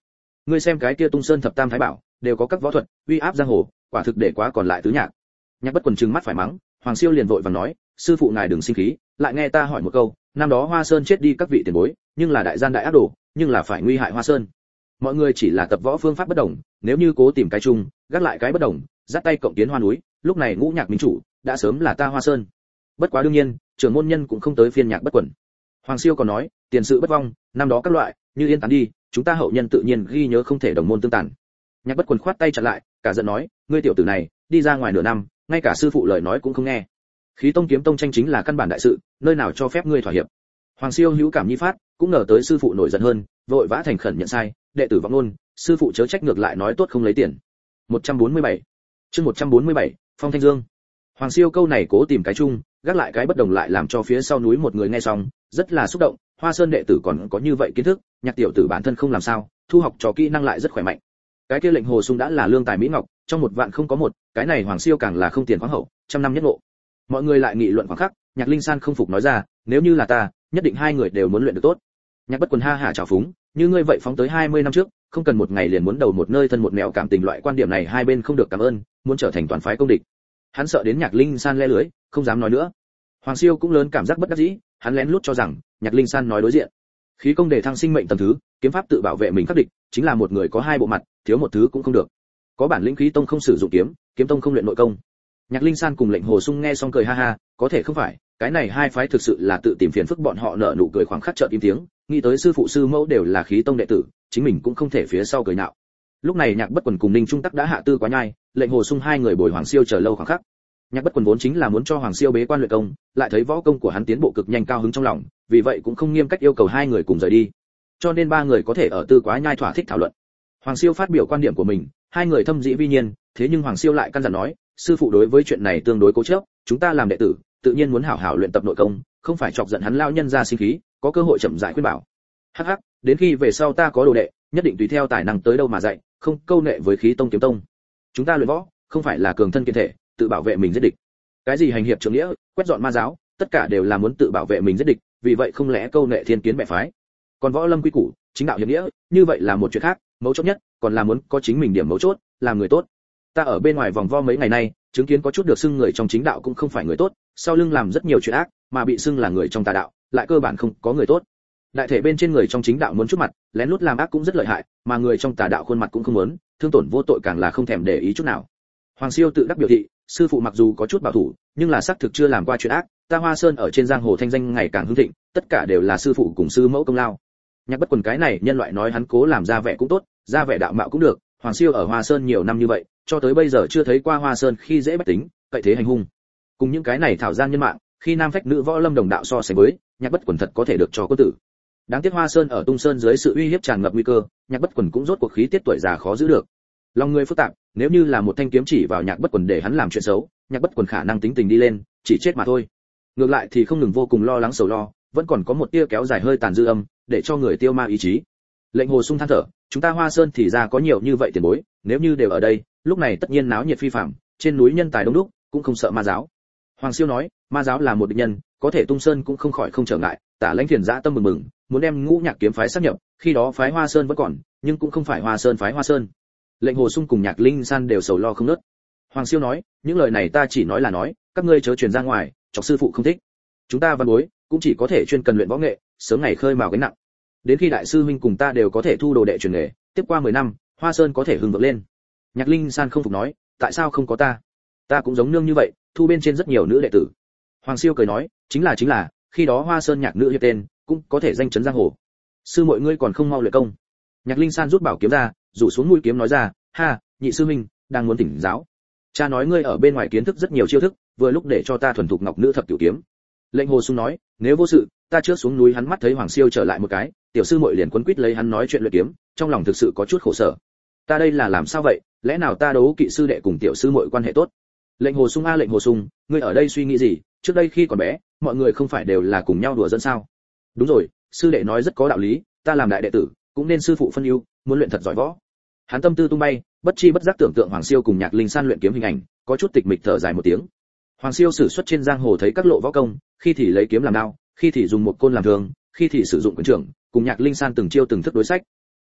Ngươi xem cái kia Tung Sơn thập tam thái bảo, đều có các võ thuật, uy áp giang hồ, quả thực để quá còn lại tứ nhạc. Nhạc Bất Quần trừng mắt phải mắng, Hoàng Siêu liền vội vàng nói, sư phụ ngài đừng sinh khí, lại nghe ta hỏi một câu, năm đó Hoa Sơn chết đi các vị tiền bối, nhưng là đại gian đại ác đồ, nhưng là phải nguy hại Hoa Sơn. Mọi người chỉ là tập võ phương pháp bất đồng, nếu như cố tìm cái chung, gác lại cái bất đồng, dắt tay cộng tiến Hoa núi, lúc này ngũ nhạc minh chủ đã sớm là ta Hoa Sơn. Bất quá đương nhiên, trưởng môn nhân cũng không tới phiên Nhạc Bất Quần. Hoàng Siêu còn nói, tiền sự bất vong, năm đó các loại, như yên tán đi, chúng ta hậu nhân tự nhiên ghi nhớ không thể đồng môn tương tàn. Nhạc Bất Quần khoát tay chặn lại, cả giận nói, ngươi tiểu tử này, đi ra ngoài nửa năm, ngay cả sư phụ lời nói cũng không nghe. Khí tông kiếm tông tranh chính là căn bản đại sự, nơi nào cho phép ngươi thỏa hiệp. Hoàng Siêu hữu cảm nhi phát, cũng ngờ tới sư phụ nổi giận hơn, vội vã thành khẩn nhận sai, đệ tử vọng luôn, sư phụ chớ trách, ngược lại nói tốt không lấy tiền. 147. Chương 147, Phong Thanh Dương. Hoàng Siêu câu này cố tìm cái chung, gác lại cái bất đồng lại làm cho phía sau núi một người nghe xong, rất là xúc động, Hoa Sơn đệ tử còn có như vậy kiến thức, Nhạc tiểu tử bản thân không làm sao, thu học trò kỹ năng lại rất khỏe mạnh. Cái kia Lệnh Hồ Sung đã là lương tài mỹ ngọc, trong một vạn không có một, cái này Hoàng Siêu càng là không tiền khoáng hậu, trăm năm nhất ngộ. Mọi người lại nghị luận khoảng khắc, Nhạc Linh San không phục nói ra, nếu như là ta, nhất định hai người đều muốn luyện được tốt. Nhạc Bất Quần ha hả trào phúng, như ngươi vậy phóng tới 20 năm trước, không cần một ngày liền muốn đầu một nơi thân một mẹo, cảm tình loại quan điểm này hai bên không được cảm ơn, muốn trở thành toàn phái công địch. Hắn sợ đến Nhạc Linh San le lưới, không dám nói nữa. Hoàng Siêu cũng lớn cảm giác bất đắc dĩ, hắn lén lút cho rằng Nhạc Linh San nói đối diện. Khí công để thăng sinh mệnh tầng thứ, kiếm pháp tự bảo vệ mình khắc địch, chính là một người có hai bộ mặt, thiếu một thứ cũng không được. Có bản lĩnh khí tông không sử dụng kiếm, kiếm tông không luyện nội công. Nhạc Linh San cùng Lệnh Hồ Sung nghe xong cười ha ha, có thể không phải, cái này hai phái thực sự là tự tìm phiền phức, bọn họ nở nụ cười khoảng khắc chợt im tiếng, nghĩ tới sư phụ sư mẫu đều là khí tông đệ tử, chính mình cũng không thể phía sau cười nhạo. Lúc này Nhạc Bất Quần cùng Ninh Trung Tắc đã hạ tư quá nhai, Lệnh Hồ Sung hai người bồi Hoàng Siêu chờ lâu khoảng khắc. Nhạc Bất Quần vốn chính là muốn cho Hoàng Siêu bế quan luyện công, lại thấy võ công của hắn tiến bộ cực nhanh, cao hứng trong lòng, vì vậy cũng không nghiêm cách yêu cầu hai người cùng rời đi. Cho nên ba người có thể ở tư quá nhai thỏa thích thảo luận. Hoàng Siêu phát biểu quan điểm của mình, hai người thâm dĩ vi nhiên, thế nhưng Hoàng Siêu lại căn dặn nói, sư phụ đối với chuyện này tương đối cố chấp, chúng ta làm đệ tử, tự nhiên muốn hảo hảo luyện tập nội công, không phải chọc giận hắn lao nhân ra sinh khí, có cơ hội chậm rãi khuyên bảo. Hắc hắc, đến khi về sau ta có đồ đệ, nhất định tùy theo tài năng tới đâu mà dạy, không câu nệ với khí tông kiếm tông. Chúng ta luyện võ, không phải là cường thân kiên thể, tự bảo vệ mình giết địch. Cái gì hành hiệp trưởng nghĩa, quét dọn ma giáo, tất cả đều là muốn tự bảo vệ mình giết địch, vì vậy không lẽ câu nệ thiên kiến bè phái. Còn võ lâm quy củ, chính đạo hiệp nghĩa, như vậy là một chuyện khác, mấu chốt nhất, còn là muốn có chính mình điểm mấu chốt, làm người tốt. Ta ở bên ngoài vòng vo mấy ngày nay, chứng kiến có chút được xưng người trong chính đạo cũng không phải người tốt, sau lưng làm rất nhiều chuyện ác, mà bị xưng là người trong tà đạo, lại cơ bản không có người tốt. Đại thể bên trên người trong chính đạo muốn chút mặt, lén lút làm ác cũng rất lợi hại, mà người trong tà đạo khuôn mặt cũng không muốn, thương tổn vô tội càng là không thèm để ý chút nào. Hoàng Siêu tự đắc biểu thị, sư phụ mặc dù có chút bảo thủ, nhưng là xác thực chưa làm qua chuyện ác, ta Hoa Sơn ở trên giang hồ thanh danh ngày càng hưng thịnh, tất cả đều là sư phụ cùng sư mẫu công lao. Nhạc Bất Quần cái này nhân loại nói hắn cố làm ra vẻ cũng tốt, ra vẻ đạo mạo cũng được, Hoàng Siêu ở Hoa Sơn nhiều năm như vậy, cho tới bây giờ chưa thấy qua Hoa Sơn khi dễ bách tính, cậy thế hành hung. Cùng những cái này thảo gian nhân mạng, khi nam phách nữ võ lâm đồng đạo so sánh với, Nhạc Bất Quần thật có thể được cho quân tử. Đáng tiếc Hoa Sơn ở Tung Sơn dưới sự uy hiếp tràn ngập nguy cơ, Nhạc Bất Quần cũng rốt cuộc khí tiết tuổi già khó giữ được. Lòng người phức tạp, nếu như là một thanh kiếm chỉ vào Nhạc Bất Quần để hắn làm chuyện xấu, Nhạc Bất Quần khả năng tính tình đi lên, chỉ chết mà thôi. Ngược lại thì không ngừng vô cùng lo lắng sầu lo, vẫn còn có một tia kéo dài hơi tàn dư âm, để cho người tiêu ma ý chí. Lệnh Hồ Sung than thở, chúng ta Hoa Sơn thì ra có nhiều như vậy tiền bối, nếu như đều ở đây, lúc này tất nhiên náo nhiệt phi phàm, trên núi nhân tài đông đúc, cũng không sợ ma giáo. Hoàng Siêu nói, ma giáo là một địch nhân, có thể Tung Sơn cũng không khỏi không trở ngại, Tả Lãnh Thiền dã tâm mừng mừng, muốn đem Ngũ Nhạc kiếm phái sáp nhập, khi đó phái Hoa Sơn vẫn còn, nhưng cũng không phải Hoa Sơn phái Hoa Sơn. Lệnh Hồ Sung cùng Nhạc Linh San đều sầu lo không ngớt. Hoàng Siêu nói, những lời này ta chỉ nói là nói, các ngươi chớ truyền ra ngoài, chọc sư phụ không thích. Chúng ta văn bối cũng chỉ có thể chuyên cần luyện võ nghệ, sớm ngày khơi mào gánh nặng. Đến khi đại sư huynh cùng ta đều có thể thu đồ đệ truyền nghề, tiếp qua 10 năm, Hoa Sơn có thể hưng vượng lên. Nhạc Linh San không phục nói, tại sao không có ta? Ta cũng giống nương như vậy, thu bên trên rất nhiều nữ đệ tử. Hoàng Siêu cười nói, chính là, khi đó Hoa Sơn nhạc nữ hiệp tên, cũng có thể danh chấn giang hồ. Sư muội ngươi còn không mau luyện công. Nhạc Linh San rút bảo kiếm ra, rủ xuống mũi kiếm nói ra, ha, nhị sư huynh, đang muốn thỉnh giáo. Cha nói ngươi ở bên ngoài kiến thức rất nhiều chiêu thức, vừa lúc để cho ta thuần thục ngọc nữ thập cửu kiếm. Lệnh Hồ Sung nói, nếu vô sự, ta trước xuống núi. Hắn mắt thấy Hoàng Siêu trở lại một cái, tiểu sư muội liền quấn quýt lấy hắn nói chuyện luyện kiếm, trong lòng thực sự có chút khổ sở. Ta đây là làm sao vậy, lẽ nào ta đấu kỵ sư đệ cùng tiểu sư muội quan hệ tốt? Lệnh Hồ Sung a, Lệnh Hồ Sung, ngươi ở đây suy nghĩ gì? Trước đây khi còn bé, mọi người không phải đều là cùng nhau đùa dẫn sao? Đúng rồi, sư đệ nói rất có đạo lý, ta làm đại đệ tử, cũng nên sư phụ phân ưu, muốn luyện thật giỏi võ. Hắn tâm tư tung bay, bất chi bất giác tưởng tượng Hoàng Siêu cùng Nhạc Linh San luyện kiếm hình ảnh, có chút tịch mịch thở dài một tiếng. Hoàng Siêu sử xuất trên giang hồ thấy các lộ võ công, khi thì lấy kiếm làm đao, khi thì dùng một côn làm thương, khi thì sử dụng quyền trưởng, cùng Nhạc Linh San từng chiêu từng thức đối sách.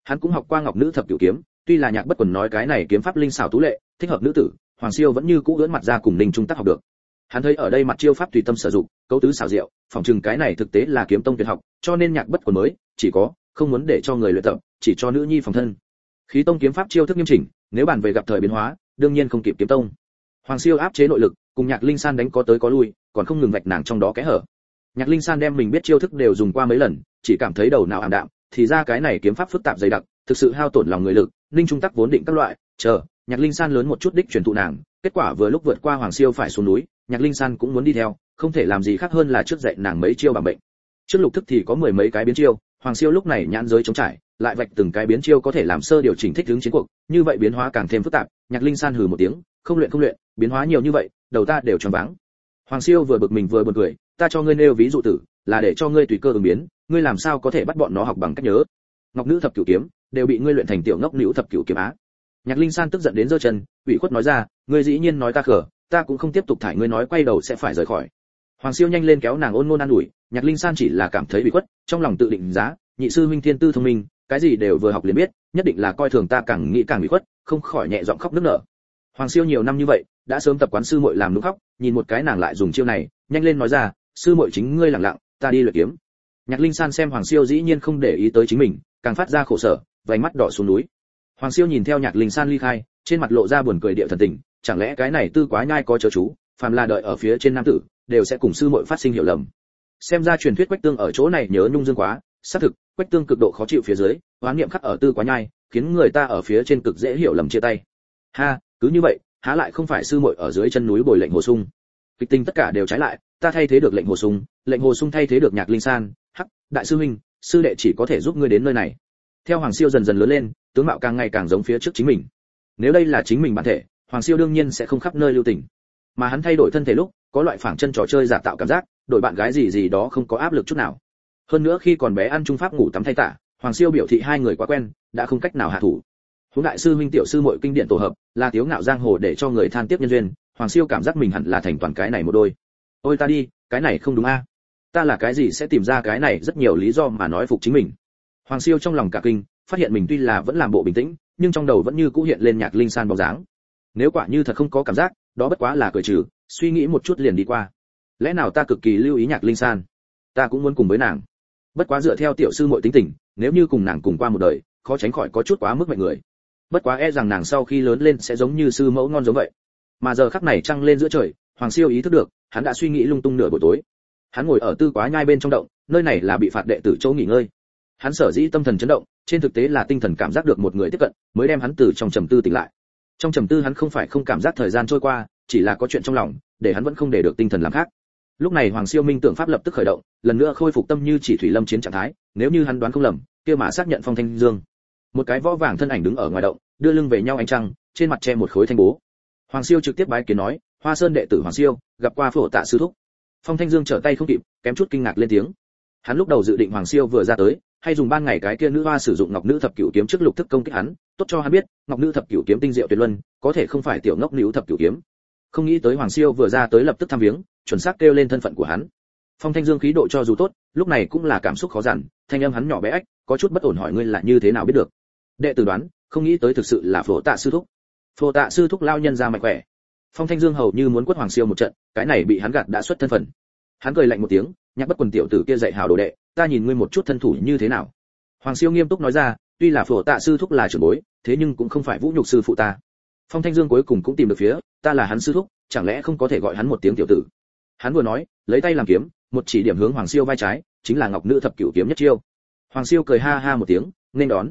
Hắn cũng học qua Ngọc Nữ Thập Cửu Kiếm, tuy là Nhạc Bất Quần nói cái này kiếm pháp linh xảo tú lệ, thích hợp nữ tử, Hoàng Siêu vẫn như cũ ưỡn mặt ra cùng Ninh Trung Tắc học được. Hắn thấy ở đây mặt chiêu pháp tùy tâm sử dụng, cấu tứ xảo diệu, phỏng chừng cái này thực tế là kiếm tông tuyệt học, cho nên Nhạc Bất Quần mới chỉ có không muốn để cho người luyện tập, chỉ cho nữ nhi phòng thân. Khí tông kiếm pháp chiêu thức nghiêm chỉnh, nếu bàn về gặp thời biến hóa, đương nhiên không kịp kiếm tông. Hoàng Siêu áp chế nội lực, cùng Nhạc Linh San đánh có tới có lui, còn không ngừng vạch nàng trong đó kẽ hở. Nhạc Linh San đem mình biết chiêu thức đều dùng qua mấy lần, chỉ cảm thấy đầu não ảm đạm, thì ra cái này kiếm pháp phức tạp dày đặc, thực sự hao tổn lòng người lực. Ninh Trung Tắc vốn định các loại, Nhạc Linh San lớn một chút đích truyền thụ nàng, kết quả vừa lúc vượt qua Hoàng Siêu phải xuống núi, Nhạc Linh San cũng muốn đi theo, không thể làm gì khác hơn là trước dạy nàng mấy chiêu bảo mệnh. Trước lục thức thì có mười mấy cái biến chiêu, Hoàng Siêu lúc này nhãn giới trống trải, lại vạch từng cái biến chiêu có thể làm sơ điều chỉnh thích ứng chiến cuộc, như vậy biến hóa càng thêm phức tạp. Nhạc Linh San hừ một tiếng, không luyện, biến hóa nhiều như vậy, đầu ta đều choáng váng. Hoàng Siêu vừa bực mình vừa buồn cười, ta cho ngươi nêu ví dụ tử, là để cho ngươi tùy cơ ứng biến, ngươi làm sao có thể bắt bọn nó học bằng cách nhớ? Ngọc Nữ Thập Cửu Kiếm đều bị ngươi luyện thành tiểu ngốc nữ thập cửu kiếm á. Nhạc Linh San tức giận đến giơ chân, ủy khuất nói ra, ngươi dĩ nhiên nói ta khờ, ta cũng không tiếp tục thải ngươi nói quay đầu sẽ phải rời khỏi. Hoàng Siêu nhanh lên kéo nàng ôn ngôn an ủi, Nhạc Linh San chỉ là cảm thấy ủy khuất, trong lòng tự định giá, nhị sư huynh thiên tư thông minh, cái gì đều vừa học liền biết, nhất định là coi thường ta, càng nghĩ càng ủy khuất, không khỏi nhẹ giọng khóc nức nở. Hoàng Siêu nhiều năm như vậy, đã sớm tập quán sư muội làm nũng khóc, nhìn một cái nàng lại dùng chiêu này, nhanh lên nói ra, sư muội chính ngươi lặng lặng, ta đi luyện kiếm. Nhạc Linh San xem Hoàng Siêu dĩ nhiên không để ý tới chính mình, càng phát ra khổ sở, vành mắt đỏ xuống núi. Hoàng Siêu nhìn theo Nhạc Linh San ly khai, trên mặt lộ ra buồn cười địa thần tình, chẳng lẽ cái này Tư Quá Nhai có chớ chú, phàm là đợi ở phía trên nam tử, đều sẽ cùng sư muội phát sinh hiểu lầm. Xem ra truyền thuyết Quách Tương ở chỗ này nhớ nhung dương quá, xác thực, Quách Tương cực độ khó chịu phía dưới, oán niệm khắc ở Tư Quá Nhai, khiến người ta ở phía trên cực dễ hiểu lầm chia tay. Ha, cứ như vậy, há lại không phải sư muội ở dưới chân núi bồi lệnh Hồ Sung. Kịch tình tất cả đều trái lại, ta thay thế được lệnh Hồ Sung thay thế được Nhạc Linh San, hắc, đại sư huynh, sư đệ chỉ có thể giúp ngươi đến nơi này. Theo Hoàng Siêu dần dần lớn lên, tướng mạo càng ngày càng giống phía trước chính mình. Nếu đây là chính mình bản thể, Hoàng Siêu đương nhiên sẽ không khắp nơi lưu tình. Mà hắn thay đổi thân thể lúc, có loại phảng chân trò chơi giả tạo cảm giác, đổi bạn gái gì đó không có áp lực chút nào. Hơn nữa khi còn bé ăn chung pháp ngủ tắm thay tả, Hoàng Siêu biểu thị hai người quá quen, đã không cách nào hạ thủ. Huống đại sư huynh tiểu sư muội kinh điển tổ hợp, là tiếu ngạo giang hồ để cho người than tiếp nhân duyên, Hoàng Siêu cảm giác mình hẳn là thành toàn cái này một đôi. Ôi ta đi, cái này không đúng a. Ta là cái gì sẽ tìm ra cái này rất nhiều lý do mà nói phục chính mình. Hoàng Siêu trong lòng cả kinh, phát hiện mình tuy là vẫn làm bộ bình tĩnh, nhưng trong đầu vẫn như cũ hiện lên Nhạc Linh San bóng dáng. Nếu quả như thật không có cảm giác, đó bất quá là cười trừ, suy nghĩ một chút liền đi qua. Lẽ nào ta cực kỳ lưu ý Nhạc Linh San? Ta cũng muốn cùng với nàng. Bất quá dựa theo tiểu sư muội tính tình, nếu như cùng nàng cùng qua một đời, khó tránh khỏi có chút quá mức mệnh người. Bất quá e rằng nàng sau khi lớn lên sẽ giống như sư mẫu ngon giống vậy. Mà giờ khắc này trăng lên giữa trời, Hoàng Siêu ý thức được, hắn đã suy nghĩ lung tung nửa buổi tối. Hắn ngồi ở Tư Quá Nhai bên trong động, nơi này là bị phạt đệ tử chỗ nghỉ ngơi. Hắn sở dĩ tâm thần chấn động, trên thực tế là tinh thần cảm giác được một người tiếp cận, mới đem hắn từ trong trầm tư tỉnh lại. Trong trầm tư hắn không phải không cảm giác thời gian trôi qua, chỉ là có chuyện trong lòng, để hắn vẫn không để được tinh thần làm khác. Lúc này Hoàng Siêu minh tưởng pháp lập tức khởi động, lần nữa khôi phục tâm như chỉ thủy lâm chiến trạng thái, nếu như hắn đoán không lầm, kia mà xác nhận Phong Thanh Dương. Một cái võ vàng thân ảnh đứng ở ngoài động, đưa lưng về nhau ánh trăng, trên mặt che một khối thanh bố. Hoàng Siêu trực tiếp bái kiến nói, Hoa Sơn đệ tử Hoàng Siêu, gặp qua Phổ Tạ sư thúc. Phong Thanh Dương trở tay không kịp, kém chút kinh ngạc lên tiếng. Hắn lúc đầu dự định Hoàng Siêu vừa ra tới, hay dùng ban ngày cái kia nữ hoa sử dụng Ngọc Nữ Thập Cửu Kiếm trước lục thức công kích hắn, tốt cho hắn biết, Ngọc Nữ Thập Cửu Kiếm tinh diệu tuyệt luân, có thể không phải tiểu ngốc nữ thập cửu kiếm. Không nghĩ tới Hoàng Siêu vừa ra tới lập tức thăm viếng, chuẩn xác kêu lên thân phận của hắn. Phong Thanh Dương khí độ cho dù tốt, lúc này cũng là cảm xúc khó dằn, thanh âm hắn nhỏ bé ách, có chút bất ổn hỏi ngươi là như thế nào biết được. Đệ tử đoán, không nghĩ tới thực sự là Phổ Tạ sư thúc. Phổ Tạ sư thúc lao nhân ra mạnh khỏe. Phong Thanh Dương hầu như muốn quất Hoàng Siêu một trận, cái này bị hắn gạt đã xuất thân phận. Hắn cười lạnh một tiếng, Nhạc Bất Quần tiểu tử kia dạy hào đồ đệ, ta nhìn ngươi một chút thân thủ như thế nào. Hoàng Siêu nghiêm túc nói ra, tuy là Phổ Tạ sư thúc là trưởng bối, thế nhưng cũng không phải vũ nhục sư phụ ta. Phong Thanh Dương cuối cùng cũng tìm được phía, ta là hắn sư thúc, chẳng lẽ không có thể gọi hắn một tiếng tiểu tử. Hắn vừa nói, lấy tay làm kiếm, một chỉ điểm hướng Hoàng Siêu vai trái, chính là Ngọc Nữ Thập Cửu Kiếm nhất chiêu. Hoàng Siêu cười ha ha một tiếng, nên đón.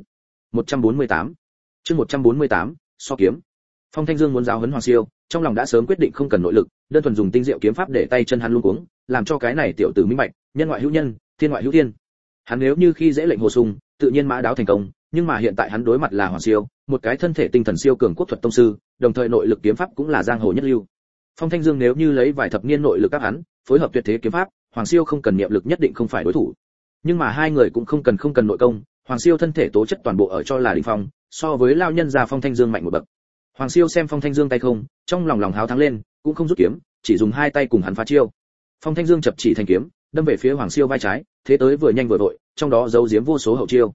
148. Chương 148, so kiếm. Phong Thanh Dương muốn giáo huấn Hoàng Siêu, trong lòng đã sớm quyết định không cần nội lực, đơn thuần dùng tinh diệu kiếm pháp để tay chân hắn luống cuống, làm cho cái này tiểu tử minh bạch, nhân ngoại hữu nhân, thiên ngoại hữu thiên. Hắn nếu như khi dễ lệnh Hồ Sung, tự nhiên mã đáo thành công, nhưng mà hiện tại hắn đối mặt là Hoàng Siêu, một cái thân thể tinh thần siêu cường quốc thuật tông sư, đồng thời nội lực kiếm pháp cũng là giang hồ nhất lưu. Phong Thanh Dương nếu như lấy vài thập niên nội lực các hắn, phối hợp tuyệt thế kiếm pháp, Hoàng Siêu không cần niệm lực nhất định không phải đối thủ. Nhưng mà hai người cũng không cần nội công, Hoàng Siêu thân thể tố chất toàn bộ ở cho là đỉnh phong, so với lao nhân già Phong Thanh Dương mạnh một bậc. Hoàng Siêu xem Phong Thanh Dương tay không, trong lòng háo thắng lên, cũng không rút kiếm, chỉ dùng hai tay cùng hắn phá chiêu. Phong Thanh Dương chập chỉ thành kiếm, đâm về phía Hoàng Siêu vai trái, thế tới vừa nhanh vừa vội, trong đó giấu giếm vô số hậu chiêu.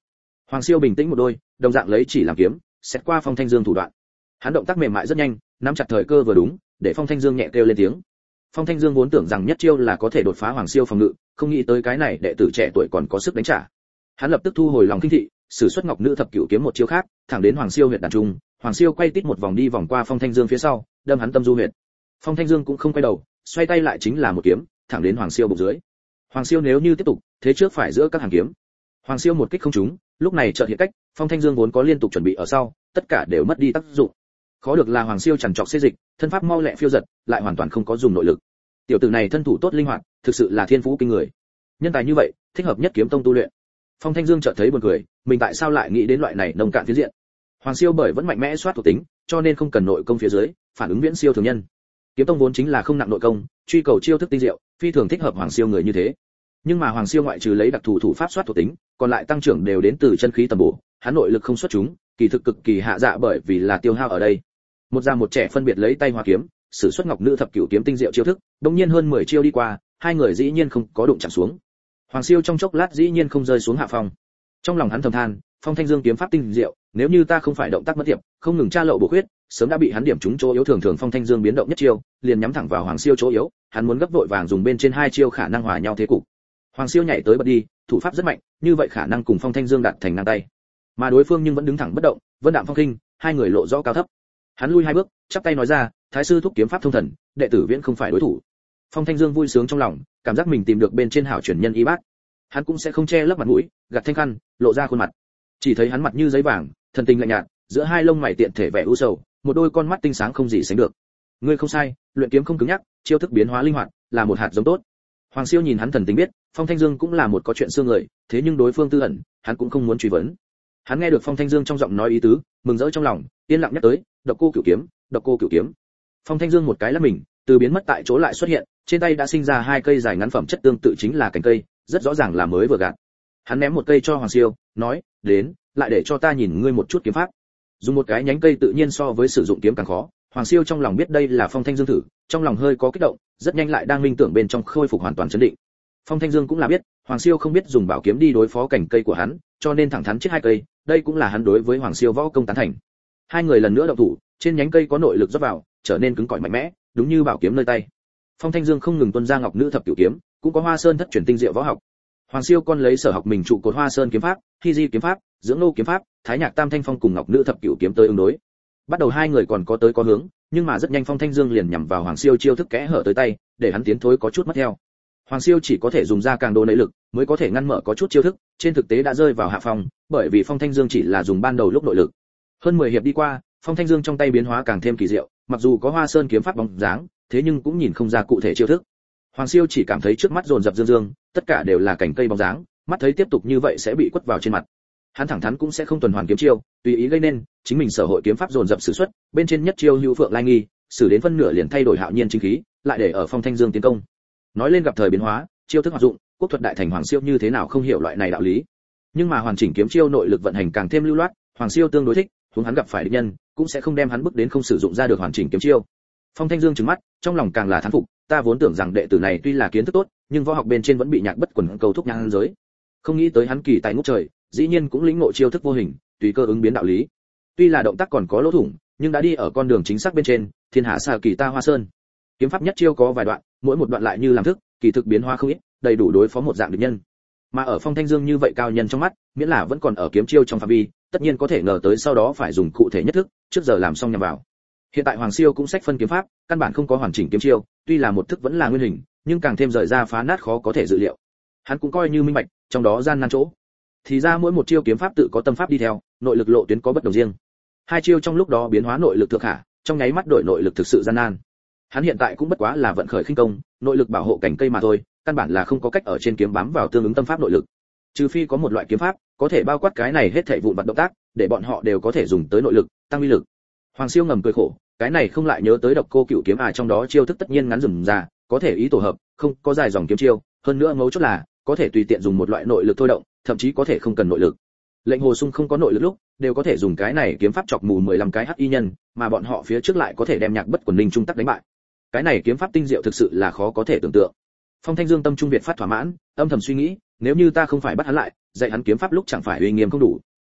Hoàng Siêu bình tĩnh một đôi, đồng dạng lấy chỉ làm kiếm, xét qua Phong Thanh Dương thủ đoạn. Hắn động tác mềm mại rất nhanh, nắm chặt thời cơ vừa đúng, để Phong Thanh Dương nhẹ kêu lên tiếng. Phong Thanh Dương vốn tưởng rằng nhất chiêu là có thể đột phá Hoàng Siêu phòng ngự, không nghĩ tới cái này đệ tử trẻ tuổi còn có sức đánh trả. Hắn lập tức thu hồi lòng kinh thị, sử xuất Ngọc Nữ Thập Cửu kiếm một chiêu khác, thẳng đến Hoàng Siêu huyệt đàn trung. Hoàng Siêu quay tít một vòng đi vòng qua Phong Thanh Dương phía sau, đâm hắn tâm du huyệt. Phong Thanh Dương cũng không quay đầu, xoay tay lại chính là một kiếm, thẳng đến Hoàng Siêu bụng dưới. Hoàng Siêu nếu như tiếp tục, thế trước phải giữa các hàng kiếm. Hoàng Siêu một kích không trúng, lúc này chợt hiện cách, Phong Thanh Dương vốn có liên tục chuẩn bị ở sau, tất cả đều mất đi tác dụng. Khó được là Hoàng Siêu chằn trọc xê dịch, thân pháp mau lẹ phiêu giật, lại hoàn toàn không có dùng nội lực. Tiểu tử này thân thủ tốt linh hoạt, thực sự là thiên phú kinh người. Nhân tài như vậy, thích hợp nhất kiếm tông tu luyện. Phong Thanh Dương chợt thấy buồn cười, mình tại sao lại nghĩ đến loại này nông cạn phiến diện. Hoàng Siêu bởi vẫn mạnh mẽ soát thuộc tính, cho nên không cần nội công phía dưới, phản ứng viễn siêu thường nhân. Kiếm tông vốn chính là không nặng nội công, truy cầu chiêu thức tinh diệu, phi thường thích hợp Hoàng Siêu người như thế. Nhưng mà Hoàng Siêu ngoại trừ lấy đặc thù thủ pháp soát thuộc tính, còn lại tăng trưởng đều đến từ chân khí tầm bổ, hắn nội lực không xuất chúng, kỳ thực cực kỳ hạ dạ bởi vì là tiêu hao ở đây. Một già một trẻ phân biệt lấy tay hoa kiếm, sử xuất Ngọc Nữ Thập Cửu kiếm tinh diệu chiêu thức, đột nhiên hơn 10 chiêu đi qua, hai người dĩ nhiên không có đụng chạm xuống. Hoàng Siêu trong chốc lát dĩ nhiên không rơi xuống hạ phong. Trong lòng hắn thầm than, Phong Thanh Dương kiếm pháp tinh diệu, nếu như ta không phải động tác mất tiệp, không ngừng tra lậu bổ khuyết, sớm đã bị hắn điểm trúng chỗ yếu. Thường Phong Thanh Dương biến động nhất chiêu, liền nhắm thẳng vào Hoàng Siêu chỗ yếu, hắn muốn gấp vội vàng dùng bên trên hai chiêu khả năng hòa nhau thế cục. Hoàng Siêu nhảy tới bật đi, thủ pháp rất mạnh, như vậy khả năng cùng Phong Thanh Dương đạt thành ngang tay. Mà đối phương nhưng vẫn đứng thẳng bất động, vân đạm phong khinh, hai người lộ rõ cao thấp. Hắn lui hai bước, chắp tay nói ra, thái sư thúc kiếm pháp thông thần, đệ tử viễn không phải đối thủ. Phong Thanh Dương vui sướng trong lòng, cảm giác mình tìm được bên trên hảo truyền nhân y bát. Hắn cũng sẽ không che lấp mặt mũi, gạt thanh khăn, lộ ra khuôn mặt. Chỉ thấy hắn mặt như giấy vàng, thần tình lạnh nhạt, giữa hai lông mày tiện thể vẻ u sầu, một đôi con mắt tinh sáng không gì sánh được. Ngươi không sai, luyện kiếm không cứng nhắc, chiêu thức biến hóa linh hoạt, là một hạt giống tốt. Hoàng Siêu nhìn hắn thần tình biết, Phong Thanh Dương cũng là một có chuyện xương người, thế nhưng đối phương tư ẩn, hắn cũng không muốn truy vấn. Hắn nghe được Phong Thanh Dương trong giọng nói ý tứ, mừng rỡ trong lòng, yên lặng nhắc tới, Độc Cô Cửu kiếm, Độc Cô Cửu kiếm. Phong Thanh Dương một cái lắc mình, từ biến mất tại chỗ lại xuất hiện, trên tay đã sinh ra hai cây dài ngắn phẩm chất tương tự chính là cành cây, rất rõ ràng là mới vừa gặt. Hắn ném một cây cho Hoàng Siêu, nói, đến, lại để cho ta nhìn ngươi một chút kiếm pháp. Dùng một cái nhánh cây tự nhiên so với sử dụng kiếm càng khó. Hoàng Siêu trong lòng biết đây là Phong Thanh Dương thử, trong lòng hơi có kích động, rất nhanh lại đang minh tưởng bên trong khôi phục hoàn toàn chấn định. Phong Thanh Dương cũng là biết, Hoàng Siêu không biết dùng bảo kiếm đi đối phó cành cây của hắn, cho nên thẳng thắn chết hai cây, đây cũng là hắn đối với Hoàng Siêu võ công tán thành. Hai người lần nữa động thủ, trên nhánh cây có nội lực rót vào, trở nên cứng cỏi mạnh mẽ, đúng như bảo kiếm nơi tay. Phong Thanh Dương không ngừng tuôn ra Ngọc Nữ Thập Cửu kiếm, cũng có Hoa Sơn thất truyền tinh diệu võ học. Hoàng Siêu con lấy sở học mình trụ cột Hoa Sơn kiếm pháp, Hy Di kiếm pháp, Dưỡng Nô kiếm pháp, Thái Nhạc Tam Thanh Phong cùng Ngọc Nữ Thập Cửu kiếm tới ứng đối. Bắt đầu hai người còn có tới có hướng, nhưng mà rất nhanh Phong Thanh Dương liền nhằm vào Hoàng Siêu chiêu thức kẽ hở tới tay, để hắn tiến thối có chút mất theo. Hoàng Siêu chỉ có thể dùng ra càng đồ nội lực, mới có thể ngăn mở có chút chiêu thức, trên thực tế đã rơi vào hạ phong, bởi vì Phong Thanh Dương chỉ là dùng ban đầu lúc nội lực. Hơn 10 hiệp đi qua, Phong Thanh Dương trong tay biến hóa càng thêm kỳ diệu, mặc dù có Hoa Sơn kiếm pháp bóng dáng, thế nhưng cũng nhìn không ra cụ thể chiêu thức. Hoàng Siêu chỉ cảm thấy trước mắt dồn dập dương dương, tất cả đều là cành cây bóng dáng, mắt thấy tiếp tục như vậy sẽ bị quất vào trên mặt. Hắn thẳng thắn cũng sẽ không tuần hoàn kiếm chiêu, tùy ý gây nên, chính mình sở hội kiếm pháp dồn dập sử xuất, bên trên nhất chiêu hữu phượng lai nghi, sử đến phân nửa liền thay đổi hạo nhiên chính khí, lại để ở Phong Thanh Dương tiến công. Nói lên gặp thời biến hóa, chiêu thức hoạt dụng, quốc thuật đại thành Hoàng Siêu như thế nào không hiểu loại này đạo lý. Nhưng mà hoàn chỉnh kiếm chiêu nội lực vận hành càng thêm lưu loát, Hoàng Siêu tương đối thích, huống hắn gặp phải địch nhân, cũng sẽ không đem hắn bức đến không sử dụng ra được hoàn chỉnh kiếm chiêu. Phong Thanh Dương trừng mắt, trong lòng càng là thán phục, ta vốn tưởng rằng đệ tử này tuy là kiến thức tốt, nhưng võ học bên trên vẫn bị nhạc bất quần cầu thúc nhang giới. Không nghĩ tới hắn kỳ tài ngút trời, dĩ nhiên cũng lĩnh ngộ chiêu thức vô hình, tùy cơ ứng biến đạo lý. Tuy là động tác còn có lỗ thủng, nhưng đã đi ở con đường chính xác bên trên, thiên hạ xa kỳ ta Hoa Sơn. Kiếm pháp nhất chiêu có vài đoạn, mỗi một đoạn lại như làm thức, kỳ thực biến hóa không ít, đầy đủ đối phó một dạng địch nhân. Mà ở Phong Thanh Dương như vậy cao nhân trong mắt, miễn là vẫn còn ở kiếm chiêu trong phạm vi, tất nhiên có thể ngờ tới sau đó phải dùng cụ thể nhất thức, trước giờ làm xong nhằm vào. Hiện tại Hoàng Siêu cũng sách phân kiếm pháp, căn bản không có hoàn chỉnh kiếm chiêu, tuy là một thức vẫn là nguyên hình, nhưng càng thêm rời ra phá nát khó có thể dự liệu. Hắn cũng coi như minh bạch, trong đó gian nan chỗ. Thì ra mỗi một chiêu kiếm pháp tự có tâm pháp đi theo, nội lực lộ tuyến có bất đồng riêng. Hai chiêu trong lúc đó biến hóa nội lực thượng hạ, trong nháy mắt đổi nội lực thực sự gian nan. Hắn hiện tại cũng bất quá là vận khởi khinh công, nội lực bảo hộ cảnh cây mà thôi, căn bản là không có cách ở trên kiếm bám vào tương ứng tâm pháp nội lực. Trừ phi có một loại kiếm pháp, có thể bao quát cái này hết thảy vụn vặt động tác, để bọn họ đều có thể dùng tới nội lực, tăng uy lực. Hoàng Siêu ngầm cười khổ, cái này không lại nhớ tới Độc Cô Cửu kiếm trong đó chiêu thức tất nhiên ngắn rườm rà, có thể ý tổ hợp, không có dài dòng kiếm chiêu, hơn nữa mấu chốt là có thể tùy tiện dùng một loại nội lực thôi động, thậm chí có thể không cần nội lực. Lệnh Hồ Sung không có nội lực lúc, đều có thể dùng cái này kiếm pháp chọc mù 15 cái hắc y nhân, mà bọn họ phía trước lại có thể đem nhạc bất quần linh trung tắc đánh bại. Cái này kiếm pháp tinh diệu thực sự là khó có thể tưởng tượng. Phong Thanh Dương tâm trung việt phát thỏa mãn, âm thầm suy nghĩ, nếu như ta không phải bắt hắn lại, dạy hắn kiếm pháp lúc chẳng phải uy nghiêm không đủ.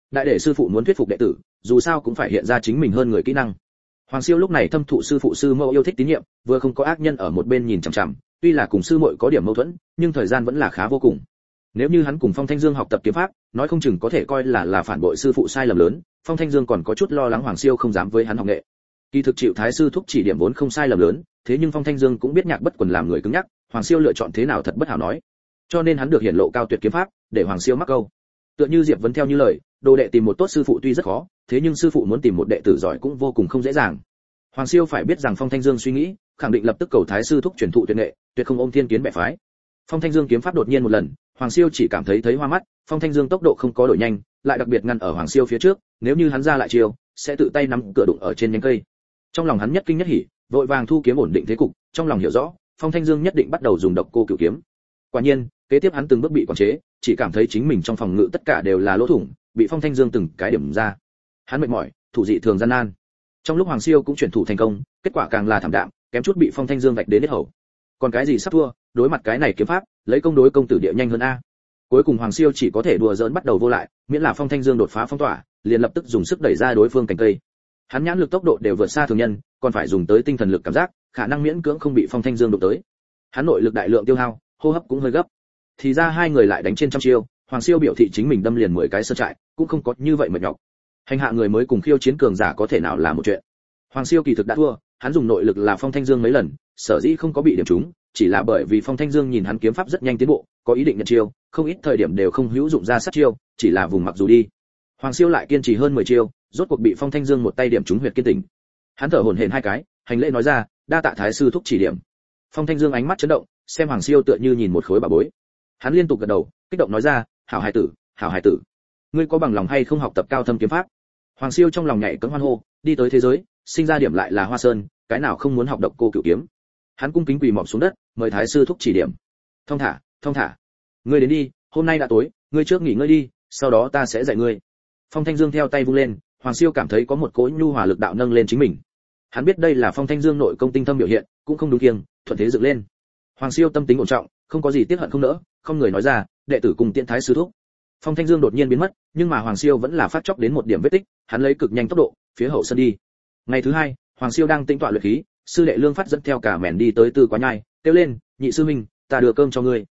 đại để sư phụ muốn thuyết phục đệ tử, dù sao cũng phải hiện ra chính mình hơn người kỹ năng. Hoàng Siêu lúc này thâm thụ sư phụ sư mẫu yêu thích tín nhiệm, vừa không có ác nhân ở một bên nhìn chằm chằm, tuy là cùng sư muội có điểm mâu thuẫn, nhưng thời gian vẫn là khá vô cùng. Nếu như hắn cùng Phong Thanh Dương học tập kiếm pháp, nói không chừng có thể coi là phản bội sư phụ sai lầm lớn. Phong Thanh Dương còn có chút lo lắng Hoàng Siêu không dám với hắn học nghệ. Kỳ thực chịu thái sư thúc chỉ điểm vốn không sai lầm lớn, thế nhưng Phong Thanh Dương cũng biết nhạc bất quần làm người cứng nhắc, Hoàng Siêu lựa chọn thế nào thật bất hảo nói. Cho nên hắn được hiển lộ cao tuyệt kiếm pháp, để Hoàng Siêu mắc câu. Tựa như Diệp Vấn theo như lời, đồ đệ tìm một tốt sư phụ tuy rất khó, thế nhưng sư phụ muốn tìm một đệ tử giỏi cũng vô cùng không dễ dàng. Hoàng Siêu phải biết rằng Phong Thanh Dương suy nghĩ, khẳng định lập tức cầu thái sư thúc truyền thụ tuyệt nghệ, tuyệt không ôm thiên kiến bẻ phái. Phong Thanh Dương kiếm pháp đột nhiên một lần, Hoàng Siêu chỉ cảm thấy hoa mắt, Phong Thanh Dương tốc độ không có đổi nhanh, lại đặc biệt ngăn ở Hoàng Siêu phía trước, nếu như hắn ra lại chiêu, sẽ tự tay nắm cửa đụng ở trên nhánh cây. Trong lòng hắn nhất kinh nhất hỉ, vội vàng thu kiếm ổn định thế cục, trong lòng hiểu rõ, Phong Thanh Dương nhất định bắt đầu dùng độc cô cửu kiếm. Quả nhiên, kế tiếp hắn từng bước bị quản chế, chỉ cảm thấy chính mình trong phòng ngự tất cả đều là lỗ thủng, bị Phong Thanh Dương từng cái điểm ra. Hắn mệt mỏi, thủ dị thường gian nan. Trong lúc Hoàng Siêu cũng chuyển thủ thành công, kết quả càng là thảm đạm, kém chút bị Phong Thanh Dương vạch đến hết hầu. Còn cái gì sắp thua, đối mặt cái này kiếm pháp, lấy công đối công tử địa nhanh hơn a. Cuối cùng Hoàng Siêu chỉ có thể đùa giỡn bắt đầu vô lại, miễn là Phong Thanh Dương đột phá phong tỏa, liền lập tức dùng sức đẩy ra đối phương cành cây. Hắn nhãn lực tốc độ đều vượt xa thường nhân, còn phải dùng tới tinh thần lực cảm giác, khả năng miễn cưỡng không bị Phong Thanh Dương đụng tới. Hắn nội lực đại lượng tiêu hao, hô hấp cũng hơi gấp. Thì ra hai người lại đánh trên trăm chiêu, Hoàng Siêu biểu thị chính mình đâm liền 10 cái sơn trại, cũng không có như vậy mệt nhọc. Hành hạ người mới cùng khiêu chiến cường giả có thể nào là một chuyện. Hoàng Siêu kỳ thực đã thua, hắn dùng nội lực là Phong Thanh Dương mấy lần, sở dĩ không có bị điểm trúng, chỉ là bởi vì Phong Thanh Dương nhìn hắn kiếm pháp rất nhanh tiến bộ, có ý định nhận chiêu, không ít thời điểm đều không hữu dụng ra sát chiêu, chỉ là vùng mặc dù đi. Hoàng Siêu lại kiên trì hơn 10 chiêu, rốt cuộc bị Phong Thanh Dương một tay điểm trúng huyệt kiên tỉnh. Hắn thở hổn hển hai cái, hành lễ nói ra, đa tạ thái sư thúc chỉ điểm. Phong Thanh Dương ánh mắt chấn động, xem Hoàng Siêu tựa như nhìn một khối bảo bối. Hắn liên tục gật đầu, kích động nói ra, hảo hài tử, hảo hài tử, ngươi có bằng lòng hay không học tập cao thâm kiếm pháp? Hoàng Siêu trong lòng nhảy cẫng hoan hô, đi tới thế giới, sinh ra điểm lại là Hoa Sơn, cái nào không muốn học độc cô cửu kiếm. Hắn cung kính quỳ mọp xuống đất, mời thái sư thúc chỉ điểm. Thông thả, ngươi đến đi, hôm nay đã tối, ngươi trước nghỉ ngơi đi, sau đó ta sẽ dạy ngươi. Phong Thanh Dương theo tay vung lên, Hoàng Siêu cảm thấy có một cỗ nhu hòa lực đạo nâng lên chính mình. Hắn biết đây là Phong Thanh Dương nội công tinh thâm biểu hiện, cũng không đúng kiêng, thuận thế dựng lên. Hoàng Siêu tâm tính ổn trọng, không có gì tiếc hận không nỡ, không người nói ra, đệ tử cùng tiễn thái sư thúc. Phong Thanh Dương đột nhiên biến mất, nhưng mà Hoàng Siêu vẫn là phát chốc đến một điểm vết tích, hắn lấy cực nhanh tốc độ, phía hậu sân đi. Ngày thứ hai, Hoàng Siêu đang tĩnh tọa luyện khí, sư đệ Lương Phát dẫn theo cả mẻn đi tới Tư Quá Nhai, kêu lên, nhị sư huynh, ta đưa cơm cho ngươi.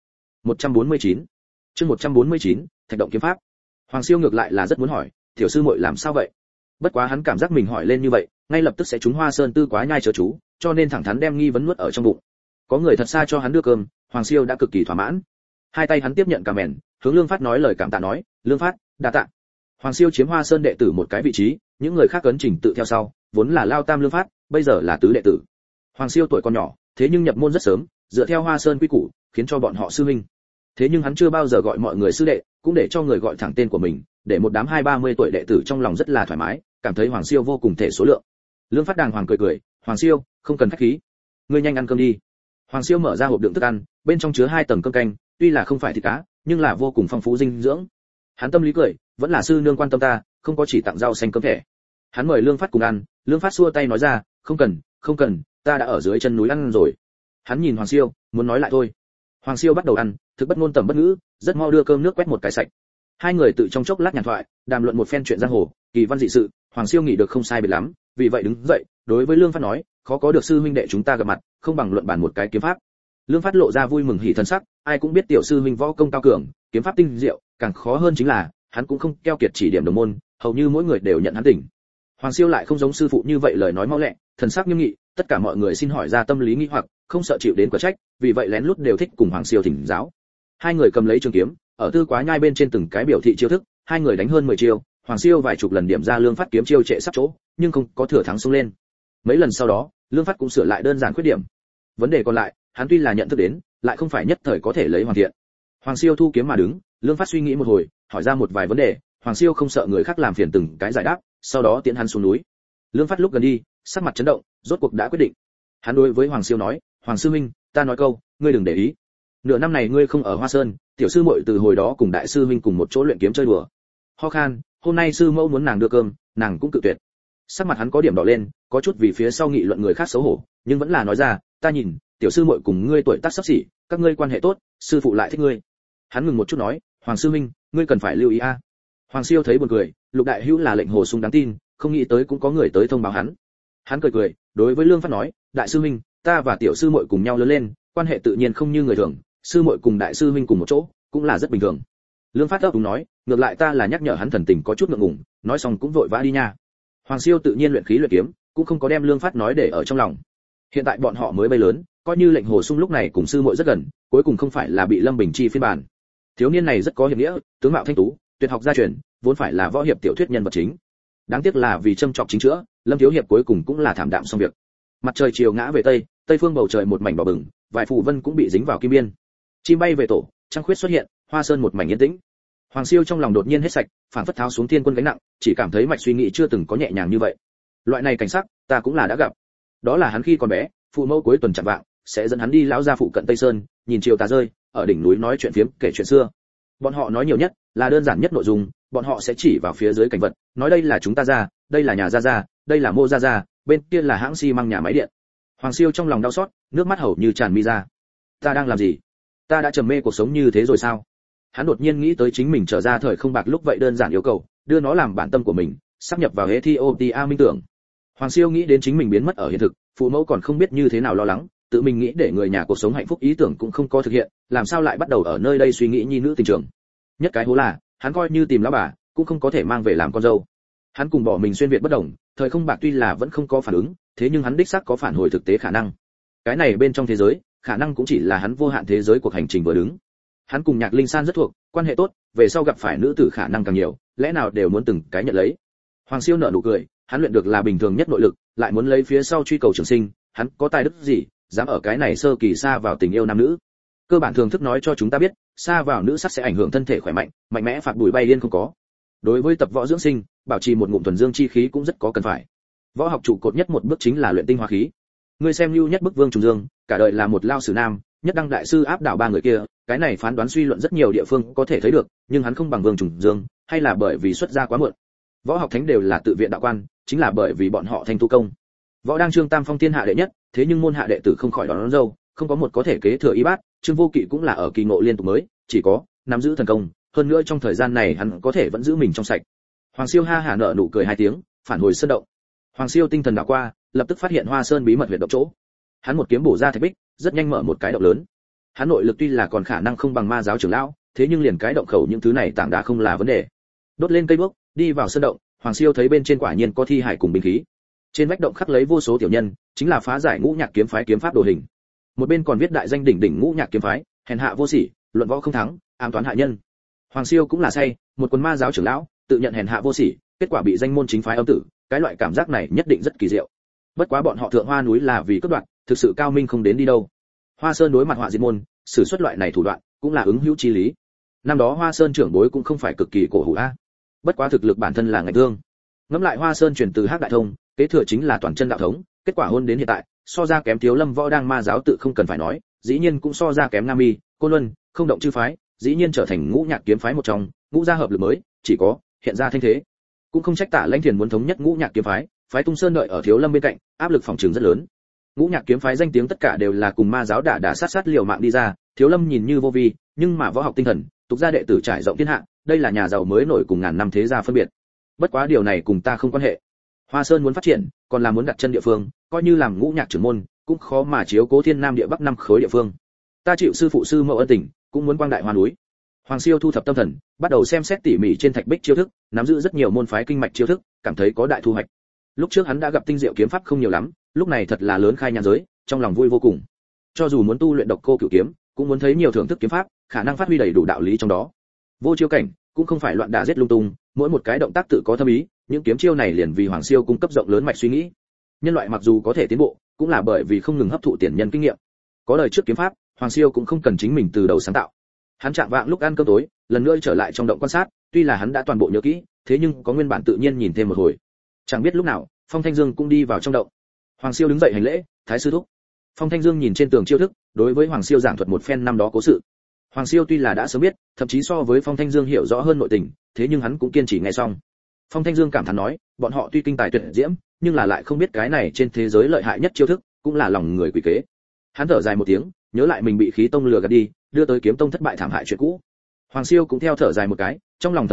149. Chương 149, Thạch động kiếm pháp. Hoàng Siêu ngược lại là rất muốn hỏi, tiểu sư muội làm sao vậy? Bất quá hắn cảm giác mình hỏi lên như vậy, ngay lập tức sẽ trúng Hoa Sơn Tư Quá Nhai chớ chú, cho nên thẳng thắn đem nghi vấn nuốt ở trong bụng. Có người thật xa cho hắn đưa cơm, Hoàng Siêu đã cực kỳ thỏa mãn. Hai tay hắn tiếp nhận cả mẻn, hướng Lương Phát nói lời cảm tạ nói, Lương Phát, đa tạ. Hoàng Siêu chiếm Hoa Sơn đệ tử một cái vị trí, những người khác cấn trình tự theo sau, vốn là Lao Tam Lương Phát, bây giờ là tứ đệ tử. Hoàng Siêu tuổi còn nhỏ, thế nhưng nhập môn rất sớm, dựa theo Hoa Sơn quy củ, khiến cho bọn họ sư huynh. Thế nhưng hắn chưa bao giờ gọi mọi người sư đệ, cũng để cho người gọi thẳng tên của mình, để một đám 20-30 tuổi đệ tử trong lòng rất là thoải mái, cảm thấy Hoàng Siêu vô cùng thể số lượng. Lương Phát đàng hoàng cười cười, Hoàng Siêu, không cần khách khí, ngươi nhanh ăn cơm đi. Hoàng Siêu mở ra hộp đựng thức ăn, bên trong chứa 2 tầng cơm canh, tuy là không phải thịt cá, nhưng là vô cùng phong phú dinh dưỡng. Hắn tâm lý cười, vẫn là sư nương quan tâm ta, không có chỉ tặng rau xanh cơm thẻ. Hắn mời Lương Phát cùng ăn, Lương Phát xua tay nói ra, không cần, ta đã ở dưới chân núi ăn rồi. Hắn nhìn Hoàng Siêu, muốn nói lại thôi. Hoàng Siêu bắt đầu ăn, thực bất ngôn tầm bất ngữ, rất mau đưa cơm nước quét một cái sạch. Hai người tự trong chốc lát nhàn thoại, đàm luận một phen chuyện giang hồ, kỳ văn dị sự, Hoàng Siêu nghĩ được không sai biệt lắm, vì vậy đứng dậy, đối với Lương Phát nói, khó có được sư huynh đệ chúng ta gặp mặt, không bằng luận bàn một cái kiếm pháp. Lương Phát lộ ra vui mừng hỉ thần sắc, ai cũng biết tiểu sư huynh võ công cao cường, kiếm pháp tinh diệu, càng khó hơn chính là, hắn cũng không keo kiệt chỉ điểm đồng môn, hầu như mỗi người đều nhận hắn tỉnh. Hoàng Siêu lại không giống sư phụ như vậy lời nói mau lẹ, thần sắc nghiêm nghị, tất cả mọi người xin hỏi ra tâm lý nghi hoặc, không sợ chịu đến quả trách, vì vậy lén lút đều thích cùng Hoàng Siêu thỉnh giáo. Hai người cầm lấy trường kiếm, ở Tư Quá Nhai bên trên từng cái biểu thị chiêu thức, hai người đánh hơn 10 chiêu, Hoàng Siêu vài chục lần điểm ra Lương Phát kiếm chiêu trệ sắp chỗ, nhưng không có thừa thắng xông lên. Mấy lần sau đó, Lương Phát cũng sửa lại đơn giản khuyết điểm. Vấn đề còn lại, hắn tuy là nhận thức đến, lại không phải nhất thời có thể lấy hoàn thiện. Hoàng Siêu thu kiếm mà đứng, Lương Phát suy nghĩ một hồi, hỏi ra một vài vấn đề, Hoàng Siêu không sợ người khác làm phiền từng cái giải đáp, sau đó tiễn hắn xuống núi. Lương Phát lúc gần đi, sắc mặt chấn động, rốt cuộc đã quyết định. Hắn đối với Hoàng Siêu nói, Hoàng sư huynh, ta nói câu, ngươi đừng để ý. Nửa năm này ngươi không ở Hoa Sơn, tiểu sư muội từ hồi đó cùng đại sư huynh cùng một chỗ luyện kiếm chơi đùa. Ho khan, hôm nay sư mẫu muốn nàng đưa cơm, nàng cũng cự tuyệt. Sắc mặt hắn có điểm đỏ lên, có chút vì phía sau nghị luận người khác xấu hổ, nhưng vẫn là nói ra, ta nhìn, tiểu sư muội cùng ngươi tuổi tác sắp xỉ, các ngươi quan hệ tốt, sư phụ lại thích ngươi. Hắn ngừng một chút nói, Hoàng sư huynh, ngươi cần phải lưu ý a. Hoàng Siêu thấy buồn cười, Lục đại hữu là lệnh hồ sung đáng tin, không nghĩ tới cũng có người tới thông báo hắn. Hắn cười cười, đối với Lương Phát nói, đại sư huynh, ta và tiểu sư muội cùng nhau lớn lên, quan hệ tự nhiên không như người thường, sư muội cùng đại sư huynh cùng một chỗ, cũng là rất bình thường. Lương Phát ấp úng nói, ngược lại ta là nhắc nhở hắn thần tình có chút ngượng ngùng, nói xong cũng vội vã đi nha. Hoàng Siêu tự nhiên luyện khí luyện kiếm, cũng không có đem Lương Phát nói để ở trong lòng. Hiện tại bọn họ mới bay lớn, coi như lệnh hồ sung lúc này cùng sư muội rất gần, cuối cùng không phải là bị Lâm Bình Chi phiên bản. Thiếu niên này rất có hiệp nghĩa, tướng mạo thanh tú, tuyệt học gia truyền, vốn phải là võ hiệp tiểu thuyết nhân vật chính. Đáng tiếc là vì châm chọc chính chữa, Lâm thiếu hiệp cuối cùng cũng là thảm đạm xong việc. Mặt trời chiều ngã về tây, tây phương bầu trời một mảnh đỏ bừng, vài phù vân cũng bị dính vào kim biên. Chim bay về tổ, trăng khuyết xuất hiện, hoa sơn một mảnh yên tĩnh. Hoàng Siêu trong lòng đột nhiên hết sạch, phản phất tháo xuống thiên quân gánh nặng, chỉ cảm thấy mạch suy nghĩ chưa từng có nhẹ nhàng như vậy. Loại này cảnh sắc, ta cũng là đã gặp. Đó là hắn khi còn bé, phụ mẫu cuối tuần chạm vạng sẽ dẫn hắn đi lão gia phụ cận Tây Sơn, nhìn chiều tà rơi, ở đỉnh núi nói chuyện phiếm, kể chuyện xưa. Bọn họ nói nhiều nhất là đơn giản nhất nội dung, bọn họ sẽ chỉ vào phía dưới cảnh vật, nói đây là chúng ta ra, đây là nhà gia gia, đây là mô gia gia, bên kia là hãng xi măng nhà máy điện. Hoàng Siêu trong lòng đau xót, nước mắt hầu như tràn mi ra. Ta đang làm gì? Ta đã trầm mê cuộc sống như thế rồi sao? Hắn đột nhiên nghĩ tới chính mình trở ra thời không bạc lúc vậy đơn giản yêu cầu, đưa nó làm bản tâm của mình, sắp nhập vào Ethiopia minh tưởng. Hoàng Siêu nghĩ đến chính mình biến mất ở hiện thực, phụ mẫu còn không biết như thế nào lo lắng, tự mình nghĩ để người nhà cuộc sống hạnh phúc ý tưởng cũng không có thực hiện, làm sao lại bắt đầu ở nơi đây suy nghĩ nhi nữ tình trường. Nhất cái hố là, hắn coi như tìm lão bà, cũng không có thể mang về làm con dâu. Hắn cùng bỏ mình xuyên việt bất đồng, thời không bạc tuy là vẫn không có phản ứng, thế nhưng hắn đích xác có phản hồi thực tế khả năng. Cái này bên trong thế giới, khả năng cũng chỉ là hắn vô hạn thế giới cuộc hành trình vừa đứng. Hắn cùng Nhạc Linh San rất thuộc, quan hệ tốt, về sau gặp phải nữ tử khả năng càng nhiều, lẽ nào đều muốn từng cái nhận lấy. Hoàng Siêu nở nụ cười, hắn luyện được là bình thường nhất nội lực, lại muốn lấy phía sau truy cầu trường sinh, hắn có tài đức gì, dám ở cái này sơ kỳ xa vào tình yêu nam nữ. Cơ bản thường thức nói cho chúng ta biết, xa vào nữ sắc sẽ ảnh hưởng thân thể khỏe mạnh, mạnh mẽ phạt bụi bay điên không có. Đối với tập võ dưỡng sinh, bảo trì một ngụm thuần dương chi khí cũng rất có cần phải. Võ học trụ cột nhất một bước chính là luyện tinh hoa khí. Ngươi xem lưu nhất bức Vương Trùng Dương, cả đời là một lao sử nam, nhất đăng đại sư áp đảo ba người kia, cái này phán đoán suy luận rất nhiều địa phương có thể thấy được, nhưng hắn không bằng Vương Trùng Dương, hay là bởi vì xuất gia quá muộn. Võ học thánh đều là tự viện đạo quan, chính là bởi vì bọn họ thành tu công. Võ đang Trương Tam Phong thiên hạ đệ nhất, thế nhưng môn hạ đệ tử không khỏi đón dâu, không có một có thể kế thừa y bát, Trương Vô Kỵ cũng là ở kỳ ngộ liên tục mới, chỉ có nắm giữ thần công, hơn nữa trong thời gian này hắn có thể vẫn giữ mình trong sạch. Hoàng Siêu ha hả nở nụ cười hai tiếng, phản hồi sơn động. Hoàng Siêu tinh thần đảo qua, lập tức phát hiện Hoa Sơn bí mật huyệt động chỗ. Hắn một kiếm bổ ra thạch bích, rất nhanh mở một cái động lớn. Hắn nội lực tuy là còn khả năng không bằng ma giáo trưởng lão, thế nhưng liền cái động khẩu những thứ này tảng đá không là vấn đề. Đốt lên cây đuốc, đi vào sơn động, Hoàng Siêu thấy bên trên quả nhiên có thi hải cùng binh khí. Trên vách động khắc lấy vô số tiểu nhân, chính là phá giải Ngũ Nhạc kiếm phái kiếm pháp đồ hình. Một bên còn viết đại danh đỉnh đỉnh Ngũ Nhạc kiếm phái, hèn hạ vô sỉ, luận võ không thắng, ám toán hạ nhân. Hoàng Siêu cũng là say, một quân ma giáo trưởng lão, tự nhận hèn hạ vô sỉ, kết quả bị danh môn chính phái âm tử, cái loại cảm giác này nhất định rất kỳ diệu. Bất quá bọn họ thượng Hoa núi là vì cướp đoạt, thực sự cao minh không đến đi đâu. Hoa Sơn đối mặt họa diệt môn, sử xuất loại này thủ đoạn, cũng là ứng hữu chi lý. Năm đó Hoa Sơn trưởng bối cũng không phải cực kỳ cổ hủ a. Bất quá thực lực bản thân là ngạch thương. Ngẫm lại Hoa Sơn truyền từ Hắc Đại Thông, kế thừa chính là toàn chân đạo thống, kết quả hôn đến hiện tại, so ra kém Thiếu Lâm Võ Đang ma giáo tự không cần phải nói, dĩ nhiên cũng so ra kém Nam Y, Côn Luân, không động chư phái, dĩ nhiên trở thành Ngũ Nhạc kiếm phái một trong, ngũ gia hợp lực mới, chỉ có hiện ra thanh thế. Cũng không trách Tạ Lãnh Thiền muốn thống nhất Ngũ Nhạc kiếm phái, phái Tung Sơn đợi ở Thiếu Lâm bên cạnh, áp lực phòng trường rất lớn. Ngũ Nhạc kiếm phái danh tiếng tất cả đều là cùng ma giáo đả sát liều mạng đi ra, Thiếu Lâm nhìn như vô vi, nhưng mà võ học tinh thần, tục gia đệ tử trải rộng thiên hạ, đây là nhà giàu mới nổi cùng ngàn năm thế gia phân biệt. Bất quá điều này cùng ta không quan hệ. Hoa Sơn muốn phát triển, còn là muốn đặt chân địa phương, coi như làm Ngũ Nhạc trưởng môn, cũng khó mà chiếu cố Thiên Nam địa Bắc năm khối địa phương. Ta chịu sư phụ sư mẫu ân tình, cũng muốn quang đại Hoa núi. Hoàng Siêu thu thập tâm thần, bắt đầu xem xét tỉ mỉ trên thạch bích chiêu thức, nắm giữ rất nhiều môn phái kinh mạch chiêu thức, cảm thấy có đại thu hoạch. Lúc trước hắn đã gặp tinh diệu kiếm pháp không nhiều lắm, lúc này thật là lớn khai nhàn giới, trong lòng vui vô cùng. Cho dù muốn tu luyện độc cô cửu kiếm, cũng muốn thấy nhiều thưởng thức kiếm pháp, khả năng phát huy đầy đủ đạo lý trong đó. Vô chiêu cảnh cũng không phải loạn đả giết lung tung, mỗi một cái động tác tự có thâm ý, những kiếm chiêu này liền vì Hoàng Siêu cung cấp rộng lớn mạch suy nghĩ. Nhân loại mặc dù có thể tiến bộ, cũng là bởi vì không ngừng hấp thụ tiền nhân kinh nghiệm. Có đời trước kiếm pháp, Hoàng Siêu cũng không cần chính mình từ đầu sáng tạo. Hắn chạm vạng lúc ăn cơm tối, lần nữa trở lại trong động quan sát, tuy là hắn đã toàn bộ nhớ kỹ, thế nhưng có nguyên bản tự nhiên nhìn thêm một hồi. Chẳng biết lúc nào, Phong Thanh Dương cũng đi vào trong động. Hoàng Siêu đứng dậy hành lễ, thái sư thúc. Phong Thanh Dương nhìn trên tường chiêu thức, đối với Hoàng Siêu giảng thuật một phen năm đó cố sự. Hoàng Siêu tuy là đã sớm biết, thậm chí so với Phong Thanh Dương hiểu rõ hơn nội tình, thế nhưng hắn cũng kiên trì nghe xong. Phong Thanh Dương cảm thán nói, bọn họ tuy kinh tài tuyệt diễm, nhưng là lại không biết cái này trên thế giới lợi hại nhất chiêu thức, cũng là lòng người quỷ kế. Hắn thở dài một tiếng, nhớ lại mình bị khí tông lừa gạt đi, đưa tới kiếm tông thất bại thảm hại chuyện cũ. Hoàng Siêu cũng theo thở dài một cái, trong lòng thầm nghĩ,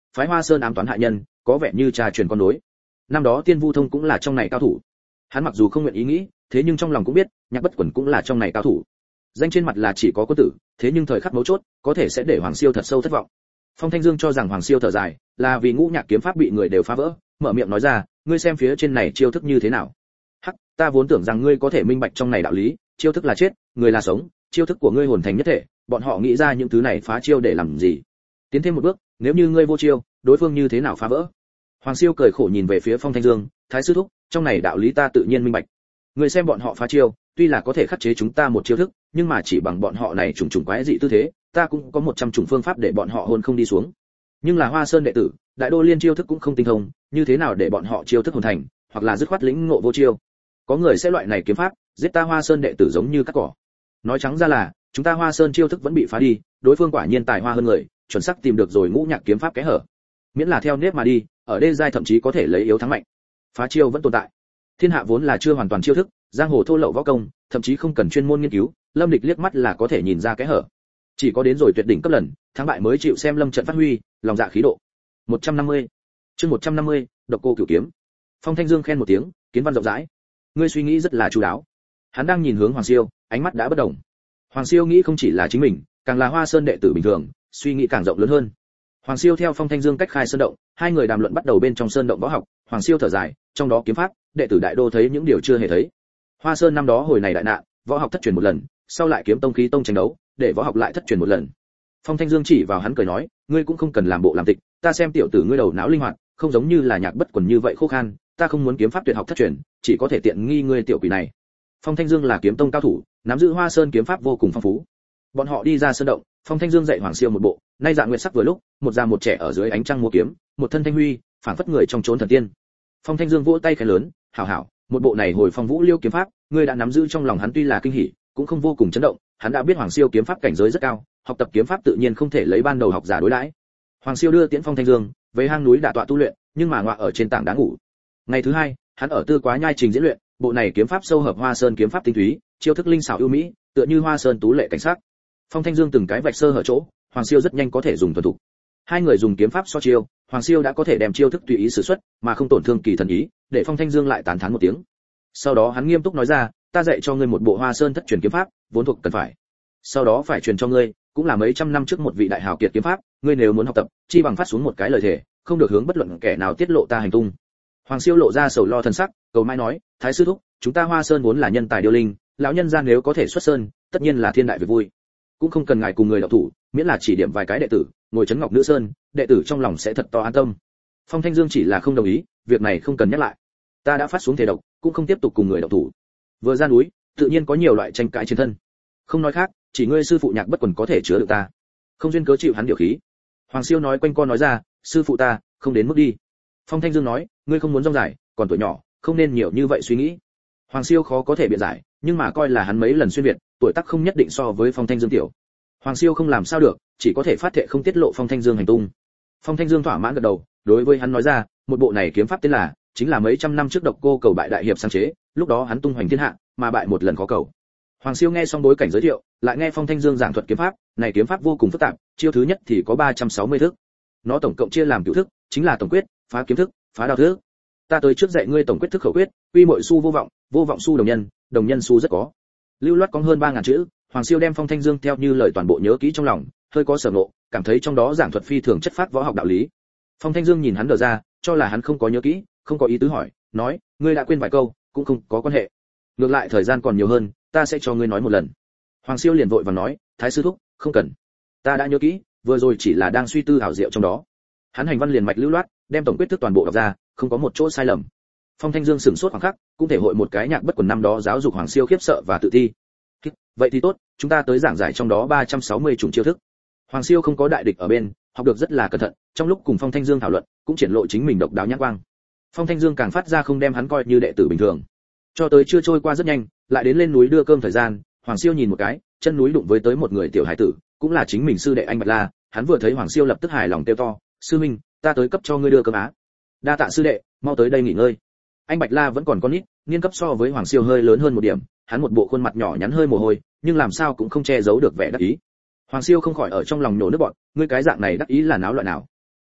phái Hoa Sơn ám toán hại nhân, có vẻ như trà truyền con nối. Năm đó Tiên Vu Thông cũng là trong này cao thủ. Hắn mặc dù không nguyện ý nghĩ, thế nhưng trong lòng cũng biết, Nhạc Bất Quần cũng là trong này cao thủ. Danh trên mặt là chỉ có quân tử, thế nhưng thời khắc mấu chốt, có thể sẽ để Hoàng Siêu thật sâu thất vọng. Phong Thanh Dương cho rằng Hoàng Siêu thở dài, là vì Ngũ Nhạc kiếm pháp bị người đều phá vỡ, mở miệng nói ra, ngươi xem phía trên này chiêu thức như thế nào? Hắc, ta vốn tưởng rằng ngươi có thể minh bạch trong này đạo lý, chiêu thức là chết, người là sống, chiêu thức của ngươi hồn thành nhất thể, bọn họ nghĩ ra những thứ này phá chiêu để làm gì? Tiến thêm một bước, nếu như ngươi vô chiêu, đối phương như thế nào phá vỡ? Hoàng Siêu cười khổ nhìn về phía Phong Thanh Dương, Thái sư thúc, trong này đạo lý ta tự nhiên minh bạch. Ngươi xem bọn họ phá chiêu, tuy là có thể khắc chế chúng ta một chiêu thức, nhưng mà chỉ bằng bọn họ này trùng quái dị tư thế, ta cũng có 100 chủng phương pháp để bọn họ hồn không đi xuống. Nhưng là Hoa Sơn đệ tử, đại đô liên chiêu thức cũng không tinh thông, như thế nào để bọn họ chiêu thức hồn thành, hoặc là dứt khoát lĩnh ngộ vô chiêu. Có người sẽ loại này kiếm pháp, giết ta Hoa Sơn đệ tử giống như cắt cỏ. Nói trắng ra là, chúng ta Hoa Sơn chiêu thức vẫn bị phá đi, đối phương quả nhiên tài hoa hơn người, chuẩn xác tìm được rồi Ngũ Nhạc kiếm pháp kẽ hở. Miễn là theo nếp mà đi, ở đây giai thậm chí có thể lấy yếu thắng mạnh. Phá chiêu vẫn tồn tại. Thiên hạ vốn là chưa hoàn toàn chiêu thức, giang hồ thô lậu võ công, thậm chí không cần chuyên môn nghiên cứu, Lâm Địch liếc mắt là có thể nhìn ra kẽ hở. Chỉ có đến rồi tuyệt đỉnh cấp lần, thắng bại mới chịu xem Lâm trận phát huy, lòng dạ khí độ. 150. Chương 150, Độc Cô Cửu Kiếm. Phong Thanh Dương khen một tiếng, kiến văn rộng rãi. Ngươi suy nghĩ rất là chu đáo. Hắn đang nhìn hướng Hoàng Siêu, ánh mắt đã bất động. Hoàng Siêu nghĩ không chỉ là chính mình, càng là Hoa Sơn đệ tử bình thường, suy nghĩ càng rộng lớn hơn. Hoàng Siêu theo Phong Thanh Dương cách khai sơn động, hai người đàm luận bắt đầu bên trong sơn động võ học. Hoàng Siêu thở dài, trong đó kiếm pháp, đệ tử đại đô thấy những điều chưa hề thấy. Hoa Sơn năm đó hồi này đại nạn, võ học thất truyền một lần, sau lại kiếm tông khí tông tranh đấu, để võ học lại thất truyền một lần. Phong Thanh Dương chỉ vào hắn cười nói, ngươi cũng không cần làm bộ làm tịch, ta xem tiểu tử ngươi đầu não linh hoạt, không giống như là Nhạc Bất Quần như vậy khô khan, ta không muốn kiếm pháp tuyệt học thất truyền, chỉ có thể tiện nghi ngươi tiểu quỷ này. Phong Thanh Dương là kiếm tông cao thủ, nắm giữ Hoa Sơn kiếm pháp vô cùng phong phú. Bọn họ đi ra sơn động, Phong Thanh Dương dạy Hoàng Siêu một bộ, nay dạng nguyệt sắc vừa lúc, một già một trẻ ở dưới ánh trăng múa kiếm, một thân thanh huy, phảng phất người trong chốn thần tiên. Phong Thanh Dương vỗ tay khẽ lớn, hảo hảo, một bộ này hồi phong vũ liêu kiếm pháp, ngươi đã nắm giữ trong lòng hắn tuy là kinh hỉ, cũng không vô cùng chấn động, hắn đã biết Hoàng Siêu kiếm pháp cảnh giới rất cao, học tập kiếm pháp tự nhiên không thể lấy ban đầu học giả đối đãi. Hoàng Siêu đưa tiễn Phong Thanh Dương về hang núi đả tọa tu luyện, nhưng mà ngọa ở trên tảng đá ngủ. Ngày thứ hai, hắn ở Tư Quá Nhai trình diễn luyện, bộ này kiếm pháp sâu hợp Hoa Sơn kiếm pháp tinh túy, chiêu thức linh xảo ưu mỹ, tựa như Hoa Sơn tú lệ cảnh sắc. Phong Thanh Dương từng cái vạch sơ hở chỗ, Hoàng Siêu rất nhanh có thể dùng thuần thục. Hai người dùng kiếm pháp so chiêu, Hoàng Siêu đã có thể đem chiêu thức tùy ý sử xuất, mà không tổn thương kỳ thần ý, để Phong Thanh Dương lại tán thán một tiếng. Sau đó hắn nghiêm túc nói ra, ta dạy cho ngươi một bộ Hoa Sơn thất truyền kiếm pháp, vốn thuộc cần phải. Sau đó phải truyền cho ngươi, cũng là mấy trăm năm trước một vị đại hào kiệt kiếm pháp, ngươi nếu muốn học tập, chi bằng phát xuống một cái lời thề, không được hướng bất luận kẻ nào tiết lộ ta hành tung. Hoàng Siêu lộ ra sầu lo thần sắc, cầu mai nói, Thái sư thúc, chúng ta Hoa Sơn vốn là nhân tài điêu linh, lão nhân gian nếu có thể xuất sơn, tất nhiên là thiên đại việc vui. Cũng không cần ngài cùng người đạo thủ, miễn là chỉ điểm vài cái đệ tử, ngồi trấn ngọc nữ sơn, đệ tử trong lòng sẽ thật to an tâm. Phong Thanh Dương chỉ là không đồng ý, việc này không cần nhắc lại. Ta đã phát xuống thể độc, cũng không tiếp tục cùng người đạo thủ. Vừa ra núi, tự nhiên có nhiều loại tranh cãi trên thân. Không nói khác, chỉ ngươi sư phụ Nhạc Bất Quần có thể chứa được ta. Không duyên cớ chịu hắn điều khí. Hoàng Siêu nói quanh co nói ra, sư phụ ta, không đến mức đi. Phong Thanh Dương nói, ngươi không muốn rong dài, còn tuổi nhỏ, không nên nhiều như vậy suy nghĩ. Hoàng Siêu khó có thể biện giải, nhưng mà coi là hắn mấy lần xuyên việt, tuổi tác không nhất định so với Phong Thanh Dương tiểu. Hoàng Siêu không làm sao được, chỉ có thể phát thệ không tiết lộ Phong Thanh Dương hành tung. Phong Thanh Dương thỏa mãn gật đầu, đối với hắn nói ra, một bộ này kiếm pháp tên là, chính là mấy trăm năm trước Độc Cô Cầu bại đại hiệp sáng chế, lúc đó hắn tung hoành thiên hạ, mà bại một lần khó cầu. Hoàng Siêu nghe xong bối cảnh giới thiệu, lại nghe Phong Thanh Dương giảng thuật kiếm pháp, này kiếm pháp vô cùng phức tạp, chiêu thứ nhất thì có 360 thức. Nó tổng cộng chia làm cửu thức, chính là tổng quyết, phá kiếm thức, phá đao thức. Ta tới trước dạy ngươi tổng quyết thức khẩu quyết, uy muội su vô vọng su đồng nhân su rất có. Lưu loát có hơn 3000 chữ, Hoàng Siêu đem Phong Thanh Dương theo như lời toàn bộ nhớ kỹ trong lòng, hơi có sở ngộ, cảm thấy trong đó giảng thuật phi thường chất phát võ học đạo lý. Phong Thanh Dương nhìn hắn đờ ra, cho là hắn không có nhớ kỹ, không có ý tứ hỏi, nói, ngươi đã quên vài câu, cũng không có quan hệ. Ngược lại thời gian còn nhiều hơn, ta sẽ cho ngươi nói một lần. Hoàng Siêu liền vội vàng nói, Thái sư thúc, không cần, ta đã nhớ kỹ, vừa rồi chỉ là đang suy tư ảo diệu trong đó. Hắn hành văn liền mạch lưu loát, đem tổng quyết thức toàn bộ đọc ra, không có một chỗ sai lầm. Phong Thanh Dương sửng sốt khoảng khắc, cũng thể hội một cái Nhạc Bất Quần năm đó giáo dục Hoàng Siêu khiếp sợ và tự ti. Vậy thì tốt, chúng ta tới giảng giải trong đó 360 chủng chiêu thức. Hoàng Siêu không có đại địch ở bên, học được rất là cẩn thận, trong lúc cùng Phong Thanh Dương thảo luận, cũng triển lộ chính mình độc đáo nhãn quang. Phong Thanh Dương càng phát ra không đem hắn coi như đệ tử bình thường. Cho tới chưa trôi qua rất nhanh, lại đến lên núi đưa cơm thời gian, Hoàng Siêu nhìn một cái, chân núi đụng với tới một người tiểu hải tử, cũng là chính mình sư đệ anh Bạch La, hắn vừa thấy Hoàng Siêu lập tức hài lòng kêu to, sư minh, ta tới cấp cho ngươi đưa cơm á. Đa tạ sư đệ, mau tới đây nghỉ ngơi. Anh Bạch La vẫn còn con nít, niên cấp so với Hoàng Siêu hơi lớn hơn một điểm, hắn một bộ khuôn mặt nhỏ nhắn hơi mồ hôi, nhưng làm sao cũng không che giấu được vẻ đắc ý. Hoàng Siêu không khỏi ở trong lòng nhổ nước bọt, ngươi cái dạng này đắc ý là náo loại nào?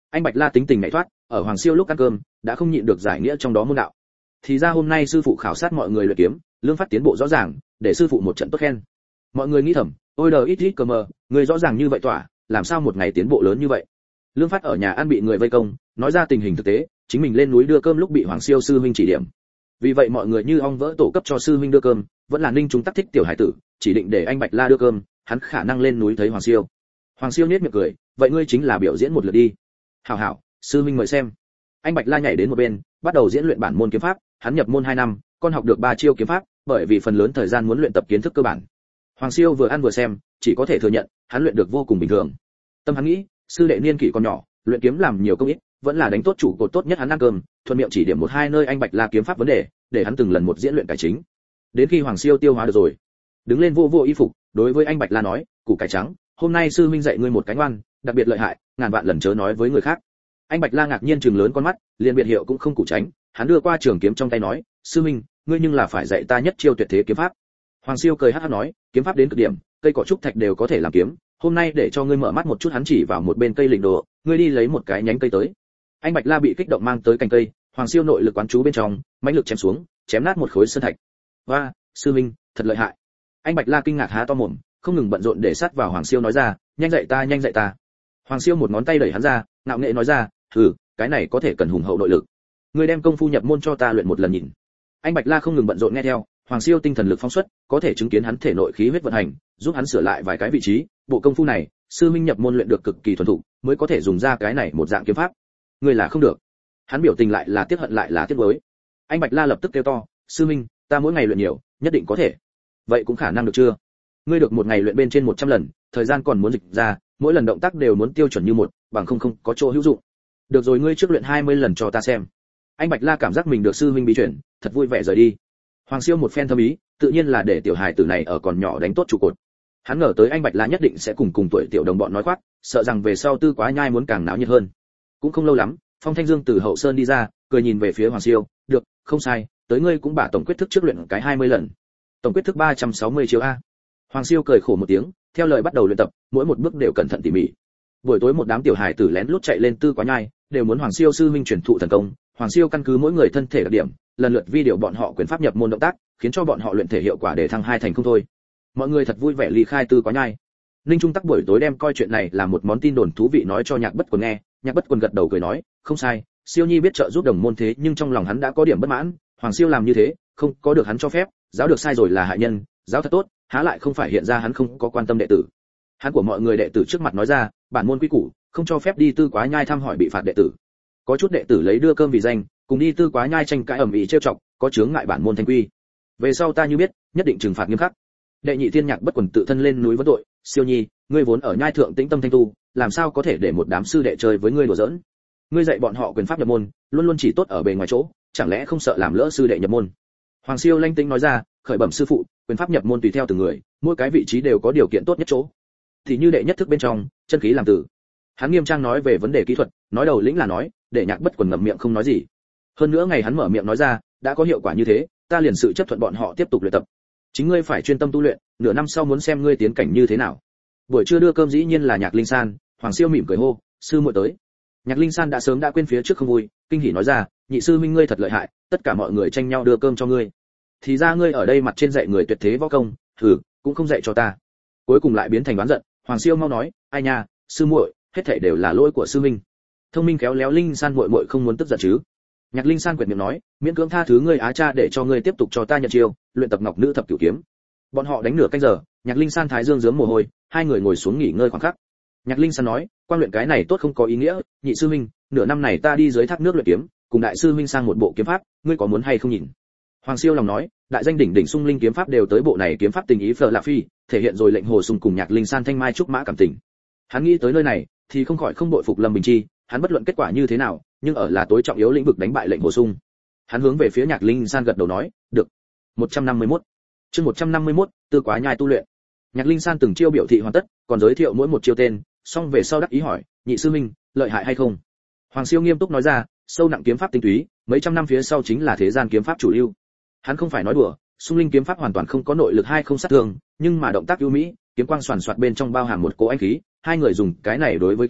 Anh Bạch La tính tình nhảy thoát, ở Hoàng Siêu lúc ăn cơm đã không nhịn được giải nghĩa trong đó môn đạo. Thì ra hôm nay sư phụ khảo sát mọi người luyện kiếm, lương phát tiến bộ rõ ràng, để sư phụ một trận tốt khen. Mọi người nghĩ thầm, ôi đời ít cờ mờ, người rõ ràng như vậy tỏa, làm sao một ngày tiến bộ lớn như vậy. Lương Phát ở nhà ăn bị người vây công, nói ra tình hình thực tế, chính mình lên núi đưa cơm lúc bị Hoàng Siêu sư huynh chỉ điểm. Vì vậy mọi người như ong vỡ tổ cấp cho sư huynh đưa cơm, vẫn là Ninh Trung Tắc thích tiểu hải tử, chỉ định để anh Bạch La đưa cơm, hắn khả năng lên núi thấy Hoàng Siêu. Hoàng Siêu nhếch miệng cười, vậy ngươi chính là biểu diễn một lượt đi. Hảo hảo, sư huynh mời xem. Anh Bạch La nhảy đến một bên, bắt đầu diễn luyện bản môn kiếm pháp, hắn nhập môn 2 năm, con học được 3 chiêu kiếm pháp, bởi vì phần lớn thời gian muốn luyện tập kiến thức cơ bản. Hoàng Siêu vừa ăn vừa xem, chỉ có thể thừa nhận, hắn luyện được vô cùng bình thường. Tâm hắn nghĩ, sư đệ niên kỷ còn nhỏ, luyện kiếm làm nhiều công ít, vẫn là đánh tốt chủ cột tốt nhất hắn ăn cơm, thuận miệng chỉ điểm 1-2 nơi anh Bạch La kiếm pháp vấn đề, để hắn từng lần một diễn luyện cải chính. Đến khi Hoàng Siêu tiêu hóa được rồi, đứng lên vô y phục, đối với anh Bạch La nói, "Củ cải trắng, hôm nay sư huynh dạy ngươi một cái ngoan, đặc biệt lợi hại, ngàn vạn lần chớ nói với người khác." Anh Bạch La ngạc nhiên trừng lớn con mắt, liền biệt hiệu cũng không củ tránh, hắn đưa qua trường kiếm trong tay nói, "Sư huynh, ngươi nhưng là phải dạy ta nhất chiêu tuyệt thế kiếm pháp." Hoàng Siêu cười hắc hắc nói, "Kiếm pháp đến cực điểm, cây cỏ trúc thạch đều có thể làm kiếm, hôm nay để cho ngươi mở mắt một chút." Hắn chỉ vào một bên cây lình đồ, "Ngươi đi lấy một cái nhánh cây tới." Anh Bạch La bị kích động mang tới cành cây, Hoàng Siêu nội lực quán chú bên trong, mãnh lực chém xuống, chém nát một khối sơn thạch. "Oa, sư huynh, thật lợi hại." Anh Bạch La kinh ngạc há to mồm, không ngừng bận rộn để sát vào Hoàng Siêu nói ra, "Nhanh dạy ta, nhanh dạy ta." Hoàng Siêu một ngón tay đẩy hắn ra, ngạo nghễ nói ra, cái này có thể cần hùng hậu nội lực. Ngươi đem công phu nhập môn cho ta luyện một lần nhìn." Anh Bạch La không ngừng bận rộn nghe theo, Hoàng Siêu tinh thần lực phóng xuất, có thể chứng kiến hắn thể nội khí huyết vận hành, giúp hắn sửa lại vài cái vị trí, bộ công phu này, sư minh nhập môn luyện được cực kỳ thuần thục, mới có thể dùng ra cái này một dạng kiếm pháp. Ngươi là không được. Hắn biểu tình lại là tiếc hận lại là tiếc nuối. Anh Bạch La lập tức kêu to, "Sư minh, ta mỗi ngày luyện nhiều, nhất định có thể." "Vậy cũng khả năng được chưa? Ngươi được một ngày luyện bên trên 100 lần, thời gian còn muốn dịch ra, mỗi lần động tác đều muốn tiêu chuẩn như một, bằng không có chỗ hữu dụng." "Được rồi, ngươi trước luyện 20 lần cho ta xem." Anh Bạch La cảm giác mình được sư huynh bí truyền, thật vui vẻ rời đi. Hoàng Siêu một phen thâm ý, tự nhiên là để tiểu hài tử này ở còn nhỏ đánh tốt trụ cột. Hắn ngờ tới anh Bạch La nhất định sẽ cùng tuổi tiểu đồng bọn nói khoác, sợ rằng về sau Tư Quá Nhai muốn càng náo nhiệt hơn. Cũng không lâu lắm, Phong Thanh Dương từ hậu sơn đi ra, cười nhìn về phía Hoàng Siêu, "Được, không sai, tới ngươi cũng bả tổng quyết thức trước luyện cái 20 lần. Tổng quyết thức 360 chiêu a." Hoàng Siêu cười khổ một tiếng, theo lời bắt đầu luyện tập, mỗi một bước đều cẩn thận tỉ mỉ. Buổi tối một đám tiểu hài tử lén lút chạy lên Tư Quá Nhai, đều muốn Hoàng Siêu sư huynh truyền thụ thần công. Hoàng Siêu căn cứ mỗi người thân thể đặc điểm, lần lượt video bọn họ quyền pháp nhập môn động tác, khiến cho bọn họ luyện thể hiệu quả để thăng 2 thành không thôi. Mọi người thật vui vẻ ly khai Tư Quá Nhai. Ninh Trung Tắc buổi tối đem coi chuyện này là một món tin đồn thú vị nói cho Nhạc Bất Quần nghe, Nhạc Bất Quần gật đầu cười nói, "Không sai, Siêu Nhi biết trợ giúp đồng môn thế, nhưng trong lòng hắn đã có điểm bất mãn, Hoàng Siêu làm như thế, không có được hắn cho phép, giáo được sai rồi là hại nhân, giáo thật tốt, há lại không phải hiện ra hắn không có quan tâm đệ tử." Hắn của mọi người đệ tử trước mặt nói ra, bản môn quy củ, không cho phép đi Tư Quá Nhai thăm hỏi bị phạt đệ tử. Có chút đệ tử lấy đưa cơm vì danh, cùng đi Tư Quá Nhai tranh cãi ầm ĩ trêu chọc, có chướng ngại bản môn thanh quy. Về sau ta như biết, nhất định trừng phạt nghiêm khắc. Đệ nhị thiên Nhạc Bất Quần tự thân lên núi vấn tội, "Siêu Nhi, ngươi vốn ở nhai thượng tĩnh tâm thanh tu, làm sao có thể để một đám sư đệ chơi với ngươi đùa giỡn? Ngươi dạy bọn họ quyền pháp nhập môn, luôn luôn chỉ tốt ở bề ngoài chỗ, chẳng lẽ không sợ làm lỡ sư đệ nhập môn?" Hoàng Siêu lanh tĩnh nói ra, "Khởi bẩm sư phụ, quyền pháp nhập môn tùy theo từng người, mỗi cái vị trí đều có điều kiện tốt nhất chỗ. Thì như đệ nhất thức bên trong, chân khí làm tử." Hắn nghiêm trang nói về vấn đề kỹ thuật, nói đầu lĩnh là nói, để Nhạc Bất Quần ngậm miệng không nói gì. Hơn nữa ngày hắn mở miệng nói ra, đã có hiệu quả như thế, ta liền sự chấp thuận bọn họ tiếp tục luyện tập. Chính ngươi phải chuyên tâm tu luyện, nửa năm sau muốn xem ngươi tiến cảnh như thế nào. Buổi trưa đưa cơm dĩ nhiên là Nhạc Linh San, Hoàng Siêu mỉm cười hô, "Sư muội tới." Nhạc Linh San đã sớm đã quên phía trước không vui, kinh hỉ nói ra, "Nhị sư huynh ngươi thật lợi hại, tất cả mọi người tranh nhau đưa cơm cho ngươi. Thì ra ngươi ở đây mặt trên dạy người tuyệt thế võ công, cũng không dạy cho ta." Cuối cùng lại biến thành oán giận, Hoàng Siêu mau nói, "Ai nha, sư muội, hết thảy đều là lỗi của sư huynh. Thông minh khéo léo Linh San muội muội không muốn tức giận chứ?" Nhạc Linh San quyệt miệng nói, "Miễn cưỡng tha thứ ngươi á cha để cho ngươi tiếp tục cho ta nhận chiêu, luyện tập Ngọc Nữ Thập Cửu Kiếm." Bọn họ đánh nửa canh giờ, Nhạc Linh San thái dương rớm mồ hôi, hai người ngồi xuống nghỉ ngơi khoảng khắc. Nhạc Linh San nói, "Quan luyện cái này tốt không có ý nghĩa, nhị sư huynh, nửa năm này ta đi dưới thác nước luyện kiếm, cùng đại sư huynh sang một bộ kiếm pháp, ngươi có muốn hay không nhìn?" Hoàng Siêu lòng nói, đại danh đỉnh đỉnh Sung Linh kiếm pháp đều tới bộ này kiếm pháp tình ý phờ lạ phi, thể hiện rồi lệnh Hồ Sung cùng Nhạc Linh San thanh mai trúc mã cảm tình. Hắn nghĩ tới nơi này, thì không khỏi không bội phục Lâm Bình Chi, hắn bất luận kết quả như thế nào, nhưng ở là tối trọng yếu lĩnh vực đánh bại lệnh Hồ Sung. Hắn hướng về phía Nhạc Linh San gật đầu nói, "Được." 151. Chương 151, Tư Quá Nhai tu luyện. Nhạc Linh San từng chiêu biểu thị hoàn tất, còn giới thiệu mỗi một chiêu tên, xong về sau đắc ý hỏi, "Nhị sư huynh, lợi hại hay không?" Hoàng Siêu nghiêm túc nói ra, sâu nặng kiếm pháp tinh túy, mấy trăm năm phía sau chính là thế gian kiếm pháp chủ lưu. Hắn không phải nói đùa, Sung Linh kiếm pháp hoàn toàn không có nội lực hay không sát thương, nhưng mà động tác ưu mỹ, kiếm quang xoàn xoạt bên trong bao hàm một cỗ anh khí, hai người dùng cái này đối với kiếm,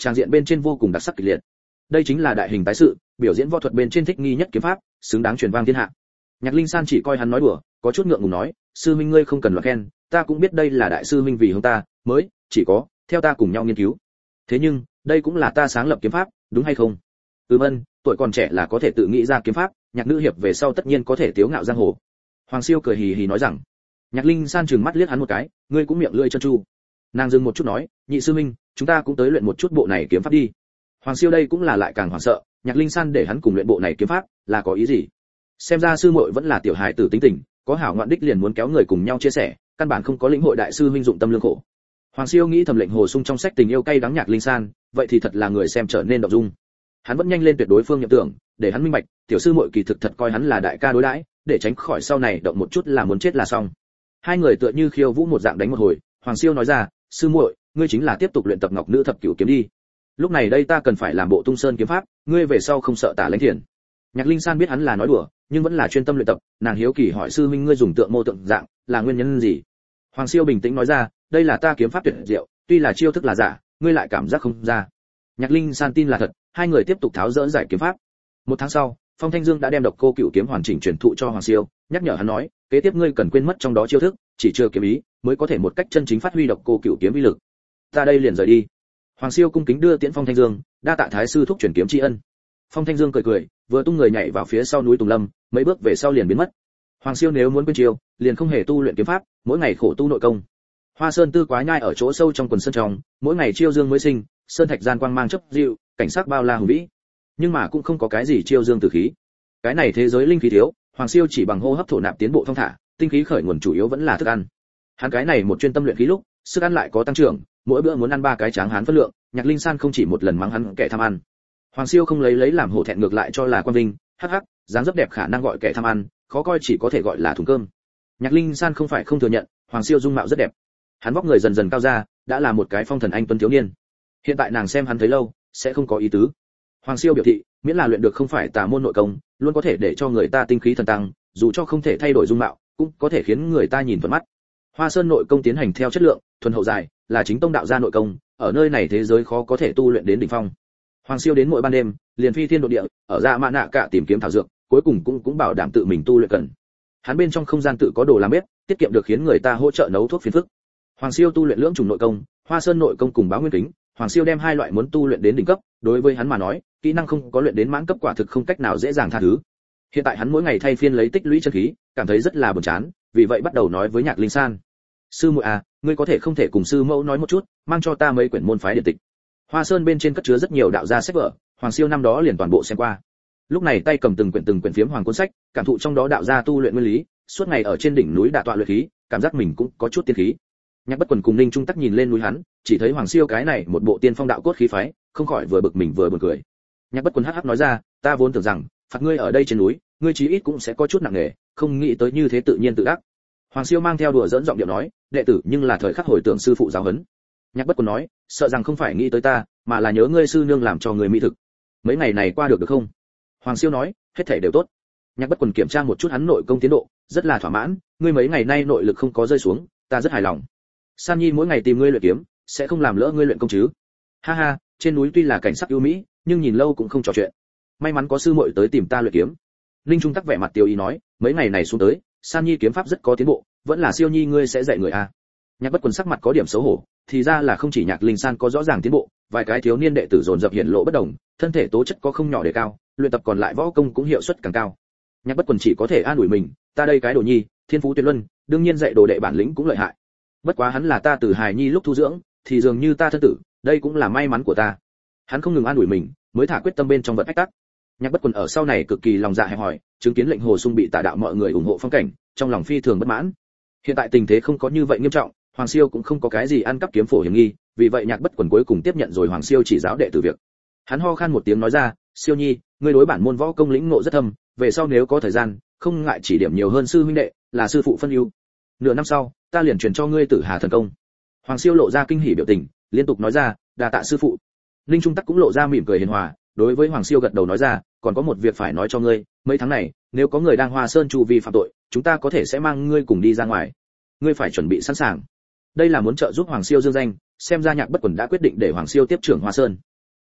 trang diện bên trên vô cùng đặc sắc kịch liệt. Đây chính là đại hình tái sự, biểu diễn võ thuật bên trên thích nghi nhất kiếm pháp, xứng đáng truyền vang thiên hạ. Nhạc Linh San chỉ coi hắn nói đùa, có chút ngượng ngùng nói, sư minh ngươi không cần loạn khen, ta cũng biết đây là đại sư minh vì hướng ta mới chỉ có theo ta cùng nhau nghiên cứu. Thế nhưng đây cũng là ta sáng lập kiếm pháp, đúng hay không? Vâng, tuổi còn trẻ là có thể tự nghĩ ra kiếm pháp, Nhạc nữ hiệp về sau tất nhiên có thể tiếu ngạo giang hồ. Hoàng Siêu cười hì hì nói rằng. Nhạc Linh San trừng mắt liếc hắn một cái, ngươi cũng miệng lưỡi chân chu. Nàng dừng một chút nói, nhị sư minh, chúng ta cũng tới luyện một chút bộ này kiếm pháp đi. Hoàng Siêu đây cũng là lại càng hoảng sợ, Nhạc Linh San để hắn cùng luyện bộ này kiếm pháp, là có ý gì? Xem ra sư muội vẫn là tiểu hài tử tính tình, có hảo ngoạn đích liền muốn kéo người cùng nhau chia sẻ, căn bản không có lĩnh hội đại sư huynh dụng tâm lương khổ. Hoàng Siêu nghĩ thầm lệnh Hồ Sung trong sách tình yêu cay đắng Nhạc Linh San, vậy thì thật là người xem trở nên động dung. Hắn vẫn nhanh lên tuyệt đối phương nhậm tưởng, để hắn minh bạch, tiểu sư muội kỳ thực thật coi hắn là đại ca đối đãi, để tránh khỏi sau này động một chút là muốn chết là xong. Hai người tựa như khiêu vũ một dạng đánh một hồi, Hoàng Siêu nói ra, sư muội, ngươi chính là tiếp tục luyện tập Ngọc Nữ Thập Cửu kiếm đi. Lúc này đây ta cần phải làm bộ Tung Sơn kiếm pháp, ngươi về sau không sợ tả lãnh thiền. Nhạc Linh San biết hắn là nói đùa, nhưng vẫn là chuyên tâm luyện tập, nàng hiếu kỳ hỏi sư minh ngươi dùng tượng mô tượng dạng, là nguyên nhân gì? Hoàng Siêu bình tĩnh nói ra, đây là ta kiếm pháp tuyệt diệu, tuy là chiêu thức là giả, ngươi lại cảm giác không ra. Nhạc Linh San tin là thật, hai người tiếp tục tháo dỡ giải kiếm pháp. Một tháng sau, Phong Thanh Dương đã đem Độc Cô Cửu kiếm hoàn chỉnh truyền thụ cho Hoàng Siêu, nhắc nhở hắn nói, kế tiếp ngươi cần quên mất trong đó chiêu thức, chỉ chưa kiếm ý, mới có thể một cách chân chính phát huy Độc Cô Cửu kiếm uy lực. Ta đây liền rời đi. Hoàng Siêu cung kính đưa tiễn Phong Thanh Dương, đa tạ thái sư thúc truyền kiếm tri ân. Phong Thanh Dương cười cười, vừa tung người nhảy vào phía sau núi Tùng Lâm, mấy bước về sau liền biến mất. Hoàng Siêu nếu muốn quên chiêu, liền không hề tu luyện kiếm pháp, mỗi ngày khổ tu nội công. Hoa Sơn Tư Quá Nhai ở chỗ sâu trong quần sơn trong, mỗi ngày chiêu dương mới sinh, sơn thạch gian quang mang chớp dịu, cảnh sắc bao la hùng vĩ. Nhưng mà cũng không có cái gì chiêu dương tử khí. Cái này thế giới linh khí thiếu, Hoàng Siêu chỉ bằng hô hấp thổ nạp tiến bộ thông thả, tinh khí khởi nguồn chủ yếu vẫn là thức ăn. Hắn cái này một chuyên tâm luyện khí lúc, sức ăn lại có tăng trưởng, mỗi bữa muốn ăn 3 cái tráng hán phân lượng, Nhạc Linh San không chỉ một lần mắng hắn kẻ tham ăn. Hoàng Siêu không lấy làm hổ thẹn, ngược lại cho là quan vinh, hắc hắc, dáng dấp đẹp khả năng gọi kẻ tham ăn, khó coi chỉ có thể gọi là thùng cơm. Nhạc Linh San không phải không thừa nhận, Hoàng Siêu dung mạo rất đẹp. Hắn vóc người dần dần cao ra, đã là một cái phong thần anh tuấn thiếu niên. Hiện tại nàng xem hắn thấy lâu, sẽ không có ý tứ. Hoàng Siêu biểu thị, miễn là luyện được không phải tà môn nội công, luôn có thể để cho người ta tinh khí thần tăng, dù cho không thể thay đổi dung mạo, cũng có thể khiến người ta nhìn thuận mắt. Hoa Sơn nội công tiến hành theo chất lượng, thuần hậu dài, là chính tông đạo gia nội công, ở nơi này thế giới khó có thể tu luyện đến đỉnh phong. Hoàng Siêu đến mỗi ban đêm, liền phi thiên độ địa, ở Dạ Mã Nạ Cả tìm kiếm thảo dược, cuối cùng cũng bảo đảm tự mình tu luyện cần. Hắn bên trong không gian tự có đồ làm bếp, tiết kiệm được khiến người ta hỗ trợ nấu thuốc phiền phức. Hoàng Siêu tu luyện lưỡng chủng nội công, Hoa Sơn nội công cùng Báo Nguyên Kính, Hoàng Siêu đem hai loại muốn tu luyện đến đỉnh cấp, đối với hắn mà nói, kỹ năng không có luyện đến mãn cấp quả thực không cách nào dễ dàng tha thứ. Hiện tại hắn mỗi ngày thay phiên lấy tích lũy chân khí, cảm thấy rất là buồn chán, vì vậy bắt đầu nói với Nhạc Linh San: "Sư muội à, ngươi có thể không thể cùng sư mẫu nói một chút, mang cho ta mấy quyển môn phái điển tịch." Hoa Sơn bên trên cất chứa rất nhiều đạo gia sách vở, Hoàng Siêu năm đó liền toàn bộ xem qua. Lúc này tay cầm từng quyển phiếm hoàng cuốn sách, cảm thụ trong đó đạo gia tu luyện nguyên lý, suốt ngày ở trên đỉnh núi đả tọa luyện khí, cảm giác mình cũng có chút tiên khí. Nhạc Bất Quần cùng Ninh Trung Tắc nhìn lên núi hắn, chỉ thấy Hoàng Siêu cái này một bộ tiên phong đạo cốt khí phái, không khỏi vừa bực mình vừa buồn cười. Nhạc Bất Quần hắc hắc nói ra, ta vốn tưởng rằng phạt ngươi ở đây trên núi, ngươi chí ít cũng sẽ có chút nặng nề, không nghĩ tới như thế tự nhiên tự đắc. Hoàng Siêu mang theo đùa giỡn giọng điệu nói, đệ tử nhưng là thời khắc hồi tưởng sư phụ giáo huấn. Nhạc Bất Quần nói, sợ rằng không phải nghĩ tới ta, mà là nhớ ngươi sư nương làm cho người mỹ thực. Mấy ngày này qua được không? Hoàng Siêu nói, hết thảy đều tốt. Nhạc Bất Quần kiểm tra một chút hắn nội công tiến độ, rất là thỏa mãn, ngươi mấy ngày nay nội lực không có rơi xuống, ta rất hài lòng. San Nhi mỗi ngày tìm ngươi luyện kiếm, sẽ không làm lỡ ngươi luyện công chứ? Ha ha, trên núi tuy là cảnh sắc ưu mỹ, nhưng nhìn lâu cũng không trò chuyện. May mắn có sư muội tới tìm ta luyện kiếm. Linh Trung Tắc vẻ mặt tiêu ý nói, mấy ngày này xuống tới, San Nhi kiếm pháp rất có tiến bộ, vẫn là Siêu Nhi ngươi sẽ dạy người à? Nhạc Bất Quần sắc mặt có điểm xấu hổ, thì ra là không chỉ Nhạc Linh San có rõ ràng tiến bộ, vài cái thiếu niên đệ tử dồn dập hiện lộ bất đồng, thân thể tố chất có không nhỏ đề cao, luyện tập còn lại võ công cũng hiệu suất càng cao. Nhạc Bất Quần chỉ có thể an ủi mình, ta đây cái đồ nhi, thiên phú tuyệt luân, đương nhiên dạy đồ đệ bản lĩnh cũng lợi hại. Bất quá hắn là ta từ hài nhi lúc thu dưỡng, thì dường như ta thân tử, đây cũng là may mắn của ta. Hắn không ngừng an ủi mình, mới thả quyết tâm bên trong vật ách tắc. Nhạc Bất Quần ở sau này cực kỳ lòng dạ hẹp hòi, chứng kiến lệnh Hồ Sung bị tà đạo mọi người ủng hộ phong cảnh, trong lòng phi thường bất mãn. Hiện tại tình thế không có như vậy nghiêm trọng, Hoàng Siêu cũng không có cái gì ăn cắp kiếm phổ hiểm nghi, vì vậy Nhạc Bất Quần cuối cùng tiếp nhận rồi Hoàng Siêu chỉ giáo đệ tử việc. Hắn ho khan một tiếng nói ra, Siêu Nhi, ngươi đối bản môn võ công lĩnh ngộ rất thâm, về sau nếu có thời gian, không ngại chỉ điểm nhiều hơn sư huynh đệ, là sư phụ phân ưu. Nửa năm sau, ta liền truyền cho ngươi Tử Hà thần công. Hoàng Siêu lộ ra kinh hỉ biểu tình, liên tục nói ra, đa tạ sư phụ. Linh Trung Tắc cũng lộ ra mỉm cười hiền hòa, đối với Hoàng Siêu gật đầu nói ra, còn có một việc phải nói cho ngươi, mấy tháng này, nếu có người đang Hoa Sơn chu vi phạm tội, chúng ta có thể sẽ mang ngươi cùng đi ra ngoài. Ngươi phải chuẩn bị sẵn sàng. Đây là muốn trợ giúp Hoàng Siêu dương danh, xem ra Nhạc Bất Quần đã quyết định để Hoàng Siêu tiếp trưởng Hoa Sơn.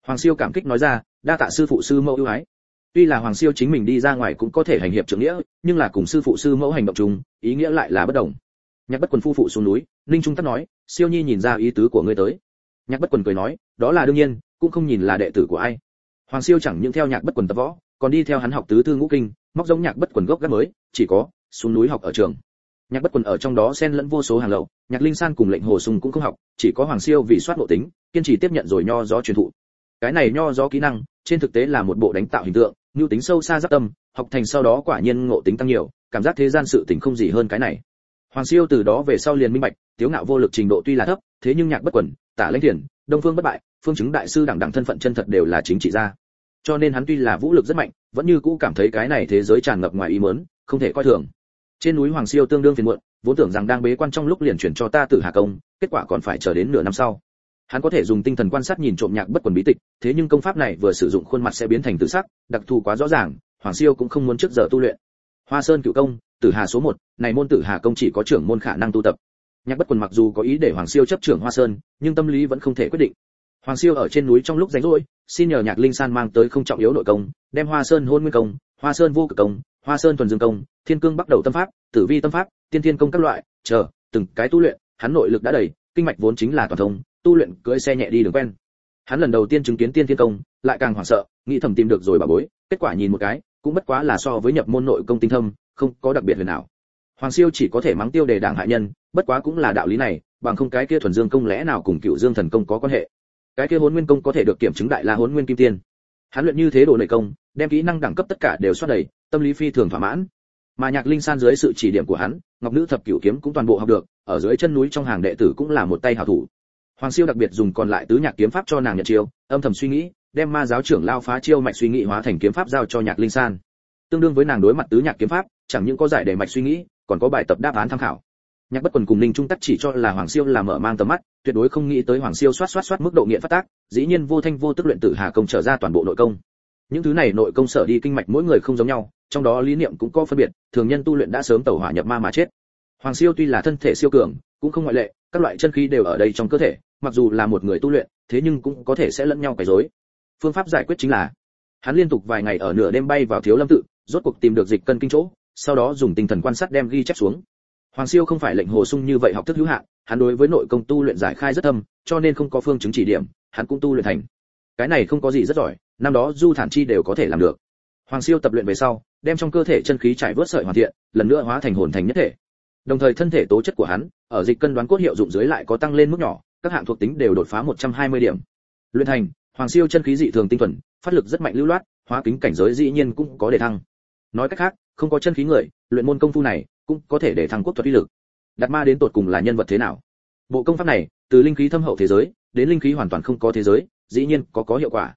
Hoàng Siêu cảm kích nói ra, đa tạ sư phụ sư mẫu ưu ái. Tuy là Hoàng Siêu chính mình đi ra ngoài cũng có thể hành hiệp trưởng nghĩa, nhưng là cùng sư phụ sư mẫu hành động chung, ý nghĩa lại là bất đồng. Nhạc Bất Quần phu phụ xuống núi, Ninh Trung Tắc nói, Siêu Nhi nhìn ra ý tứ của ngươi tới. Nhạc Bất Quần cười nói, đó là đương nhiên, cũng không nhìn là đệ tử của ai. Hoàng Siêu chẳng những theo Nhạc Bất Quần tập võ, còn đi theo hắn học tứ thư ngũ kinh, móc giống Nhạc Bất Quần gốc gác mới, chỉ có xuống núi học ở trường. Nhạc Bất Quần ở trong đó xen lẫn vô số hàng lậu, Nhạc Linh San cùng Lệnh Hồ Sung cũng không học, chỉ có Hoàng Siêu vì soát ngộ tính, kiên trì tiếp nhận rồi nho gió truyền thụ. Cái này nho gió kỹ năng, trên thực tế là một bộ đánh tạo hình tượng, nhu tính sâu xa giáp tâm, học thành sau đó quả nhiên ngộ tính tăng nhiều, cảm giác thế gian sự tình không gì hơn cái này. Hoàng Siêu từ đó về sau liền minh bạch, Tiếu Ngạo vô lực trình độ tuy là thấp, thế nhưng Nhạc Bất Quần, Tả Lãnh Thiền, Đông Phương Bất Bại, Phương Chứng đại sư đẳng thân phận chân thật đều là chính trị gia. Cho nên hắn tuy là vũ lực rất mạnh, vẫn như cũ cảm thấy cái này thế giới tràn ngập ngoài ý muốn, không thể coi thường. Trên núi Hoàng Siêu tương đương phiền muộn, vốn tưởng rằng đang bế quan trong lúc liền chuyển cho ta Tử Hà công, kết quả còn phải chờ đến nửa năm sau. Hắn có thể dùng tinh thần quan sát nhìn trộm Nhạc Bất Quần bí tịch, thế nhưng công pháp này vừa sử dụng khuôn mặt sẽ biến thành tự sắc, đặc thù quá rõ ràng, Hoàng Siêu cũng không muốn trước giờ tu luyện. Hoa Sơn Cửu công, Tử Hà số 1, này môn Tử Hà công chỉ có trưởng môn khả năng tu tập. Nhạc Bất Quần mặc dù có ý để Hoàng Siêu chấp trưởng Hoa Sơn, nhưng tâm lý vẫn không thể quyết định. Hoàng Siêu ở trên núi trong lúc rảnh rỗi, xin nhờ Nhạc Linh San mang tới không trọng yếu nội công, đem Hoa Sơn Hôn Nguyên công, Hoa Sơn Vô Cực công, Hoa Sơn Thuần Dương công, Thiên Cương Bắc Đầu tâm pháp, Tử Vi tâm pháp, Tiên Thiên công các loại, chờ, từng cái tu luyện, hắn nội lực đã đầy, kinh mạch vốn chính là toàn thông, tu luyện cưỡi xe nhẹ đi đường quen. Hắn lần đầu tiên chứng kiến Tiên Thiên công, lại càng hoảng sợ, nghĩ thầm tìm được rồi bà bối, kết quả nhìn một cái, cũng bất quá là so với nhập môn nội công tinh thâm, không có đặc biệt huyền nào. Hoàng Siêu chỉ có thể mắng tiêu đề đảng hại nhân, bất quá cũng là đạo lý này, bằng không cái kia Thuần Dương công lẽ nào cùng Cựu Dương thần công có quan hệ? Cái kia Hỗn Nguyên công có thể được kiểm chứng đại la Hỗn Nguyên kim tiên. Hắn luyện như thế đồ nội công, đem kỹ năng đẳng cấp tất cả đều soát đầy, tâm lý phi thường thỏa mãn. Mà Nhạc Linh San dưới sự chỉ điểm của hắn, Ngọc Nữ Thập Cửu kiếm cũng toàn bộ học được, ở dưới chân núi trong hàng đệ tử cũng là một tay hảo thủ. Hoàng Siêu đặc biệt dùng còn lại tứ nhạc kiếm pháp cho nàng nhận chiêu, âm thầm suy nghĩ, đem ma giáo trưởng lao phá chiêu mạch suy nghĩ hóa thành kiếm pháp giao cho Nhạc Linh San. Tương đương với nàng đối mặt tứ nhạc kiếm pháp, chẳng những có giải đề mạch suy nghĩ, còn có bài tập đáp án tham khảo. Nhạc Bất Quần cùng Ninh Trung Tắc chỉ cho là Hoàng Siêu là mở mang tầm mắt, tuyệt đối không nghĩ tới Hoàng Siêu soát mức độ nghiện phát tác, dĩ nhiên vô thanh vô tức luyện Tử Hà công trở ra toàn bộ nội công. Những thứ này nội công sở đi kinh mạch mỗi người không giống nhau, trong đó lý niệm cũng có phân biệt, thường nhân tu luyện đã sớm tẩu hỏa nhập ma mà chết. Hoàng Siêu tuy là thân thể siêu cường, cũng không ngoại lệ, các loại chân khí đều ở đây trong cơ thể, mặc dù là một người tu luyện, thế nhưng cũng có thể sẽ lẫn nhau quấy rối. Phương pháp giải quyết chính là, hắn liên tục vài ngày ở nửa đêm bay vào Thiếu Lâm tự, rốt cuộc tìm được dịch cân kinh chỗ, sau đó dùng tinh thần quan sát đem ghi chép xuống. Hoàng Siêu không phải Lệnh Hồ Sung như vậy học thức hữu hạn, hắn đối với nội công tu luyện giải khai rất thâm, cho nên không có phương chứng chỉ điểm, hắn cũng tu luyện thành. Cái này không có gì rất giỏi, năm đó Du Thản Chi đều có thể làm được. Hoàng Siêu tập luyện về sau, đem trong cơ thể chân khí trải vớt sợi hoàn thiện, lần nữa hóa thành hồn thành nhất thể. Đồng thời thân thể tố chất của hắn, ở dịch cân đoán cốt hiệu dụng dưới lại có tăng lên mức nhỏ, các hạng thuộc tính đều đột phá 120 điểm. Luyện thành, Hoàng Siêu chân khí dị thường tinh thuần, phát lực rất mạnh lưu loát, hóa kính cảnh giới dĩ nhiên cũng có để thăng. Nói cách khác, không có chân khí người, luyện môn công phu này cũng có thể để thăng quốc thuật uy lực. Đạt Ma đến tột cùng là nhân vật thế nào? Bộ công pháp này, từ linh khí thâm hậu thế giới đến linh khí hoàn toàn không có thế giới, dĩ nhiên có hiệu quả.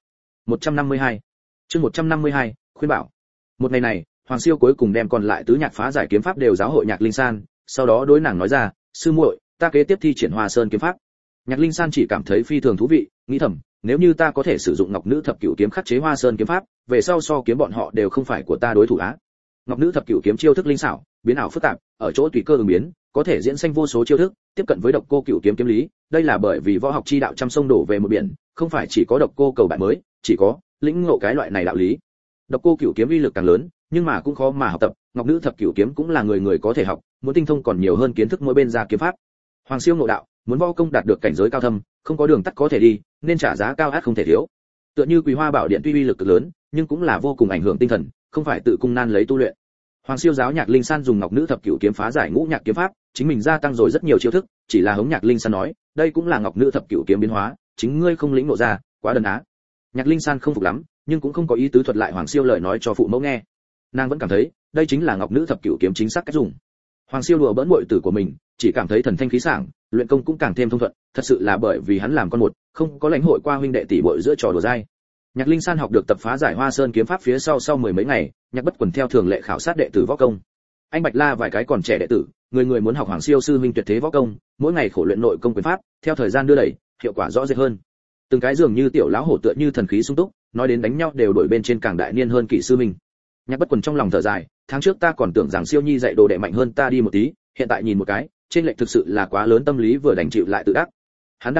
152. Chương 152, khuyên bảo. Một ngày này, Hoàng Siêu cuối cùng đem còn lại tứ nhạc phá giải kiếm pháp đều giáo hội Nhạc Linh San, sau đó đối nàng nói ra, sư muội, ta kế tiếp thi triển Hoa Sơn kiếm pháp. Nhạc Linh San chỉ cảm thấy phi thường thú vị, nghĩ thầm, nếu như ta có thể sử dụng Ngọc Nữ Thập Cửu kiếm khắc chế Hoa Sơn kiếm pháp, về sau so kiếm bọn họ đều không phải của ta đối thủ á. Ngọc Nữ Thập Cửu kiếm chiêu thức linh xảo, biến ảo phức tạp, ở chỗ tùy cơ ứng biến, có thể diễn sinh vô số chiêu thức, tiếp cận với Độc Cô Cửu kiếm kiếm lý, đây là bởi vì võ học chi đạo trăm sông đổ về một biển, không phải chỉ có Độc Cô cầu bại mới, chỉ có lĩnh ngộ cái loại này đạo lý. Độc Cô Cửu kiếm uy lực càng lớn, nhưng mà cũng khó mà học tập, Ngọc Nữ Thập Cửu kiếm cũng là người người có thể học, muốn tinh thông còn nhiều hơn kiến thức mỗi bên ra kiếm pháp. Hoàng Siêu ngộ đạo, muốn võ công đạt được cảnh giới cao thâm, không có đường tắt có thể đi, nên trả giá cao ác không thể thiếu. Tựa như Quý Hoa Bảo Điện tuy uy lực cực lớn, nhưng cũng là vô cùng ảnh hưởng tinh thần, không phải tự cung nan lấy tu luyện. Hoàng Siêu giáo Nhạc Linh San dùng Ngọc Nữ Thập Cửu kiếm phá giải ngũ nhạc kiếm pháp, chính mình gia tăng rồi rất nhiều chiêu thức, chỉ là hống Nhạc Linh San nói, đây cũng là Ngọc Nữ Thập Cửu kiếm biến hóa, chính ngươi không lĩnh ngộ ra, quá đần á. Nhạc Linh San không phục lắm, nhưng cũng không có ý tứ thuật lại Hoàng Siêu lời nói cho phụ mẫu nghe. Nàng vẫn cảm thấy, đây chính là Ngọc Nữ Thập Cửu kiếm chính xác cách dùng. Hoàng Siêu đùa bỡn muội tử của mình, chỉ cảm thấy thần thanh khí sảng, luyện công cũng càng thêm thông thuận, thật sự là bởi vì hắn làm con một, không có lãnh hội qua huynh đệ tỷ muội giữa trò đùa dai. Nhạc Linh San học được tập phá giải Hoa Sơn kiếm pháp phía sau mười mấy ngày, Nhạc Bất Quần theo thường lệ khảo sát đệ tử võ công. Anh Bạch La vài cái còn trẻ đệ tử, người người muốn học Hoàng Siêu sư huynh tuyệt thế võ công, mỗi ngày khổ luyện nội công quyền pháp, theo thời gian đưa đẩy, hiệu quả rõ rệt hơn. Từng cái dường như tiểu lão hổ tựa như thần khí sung túc, nói đến đánh nhau đều đổi bên trên càng đại niên hơn kỵ sư mình. Nhạc Bất Quần trong lòng thở dài, tháng trước ta còn tưởng rằng Siêu Nhi dạy đồ đệ mạnh hơn ta đi một tí, hiện tại nhìn một cái, trên lệch thực sự là quá lớn, tâm lý vừa đành chịu lại tự đắc. Hắn đang muốn,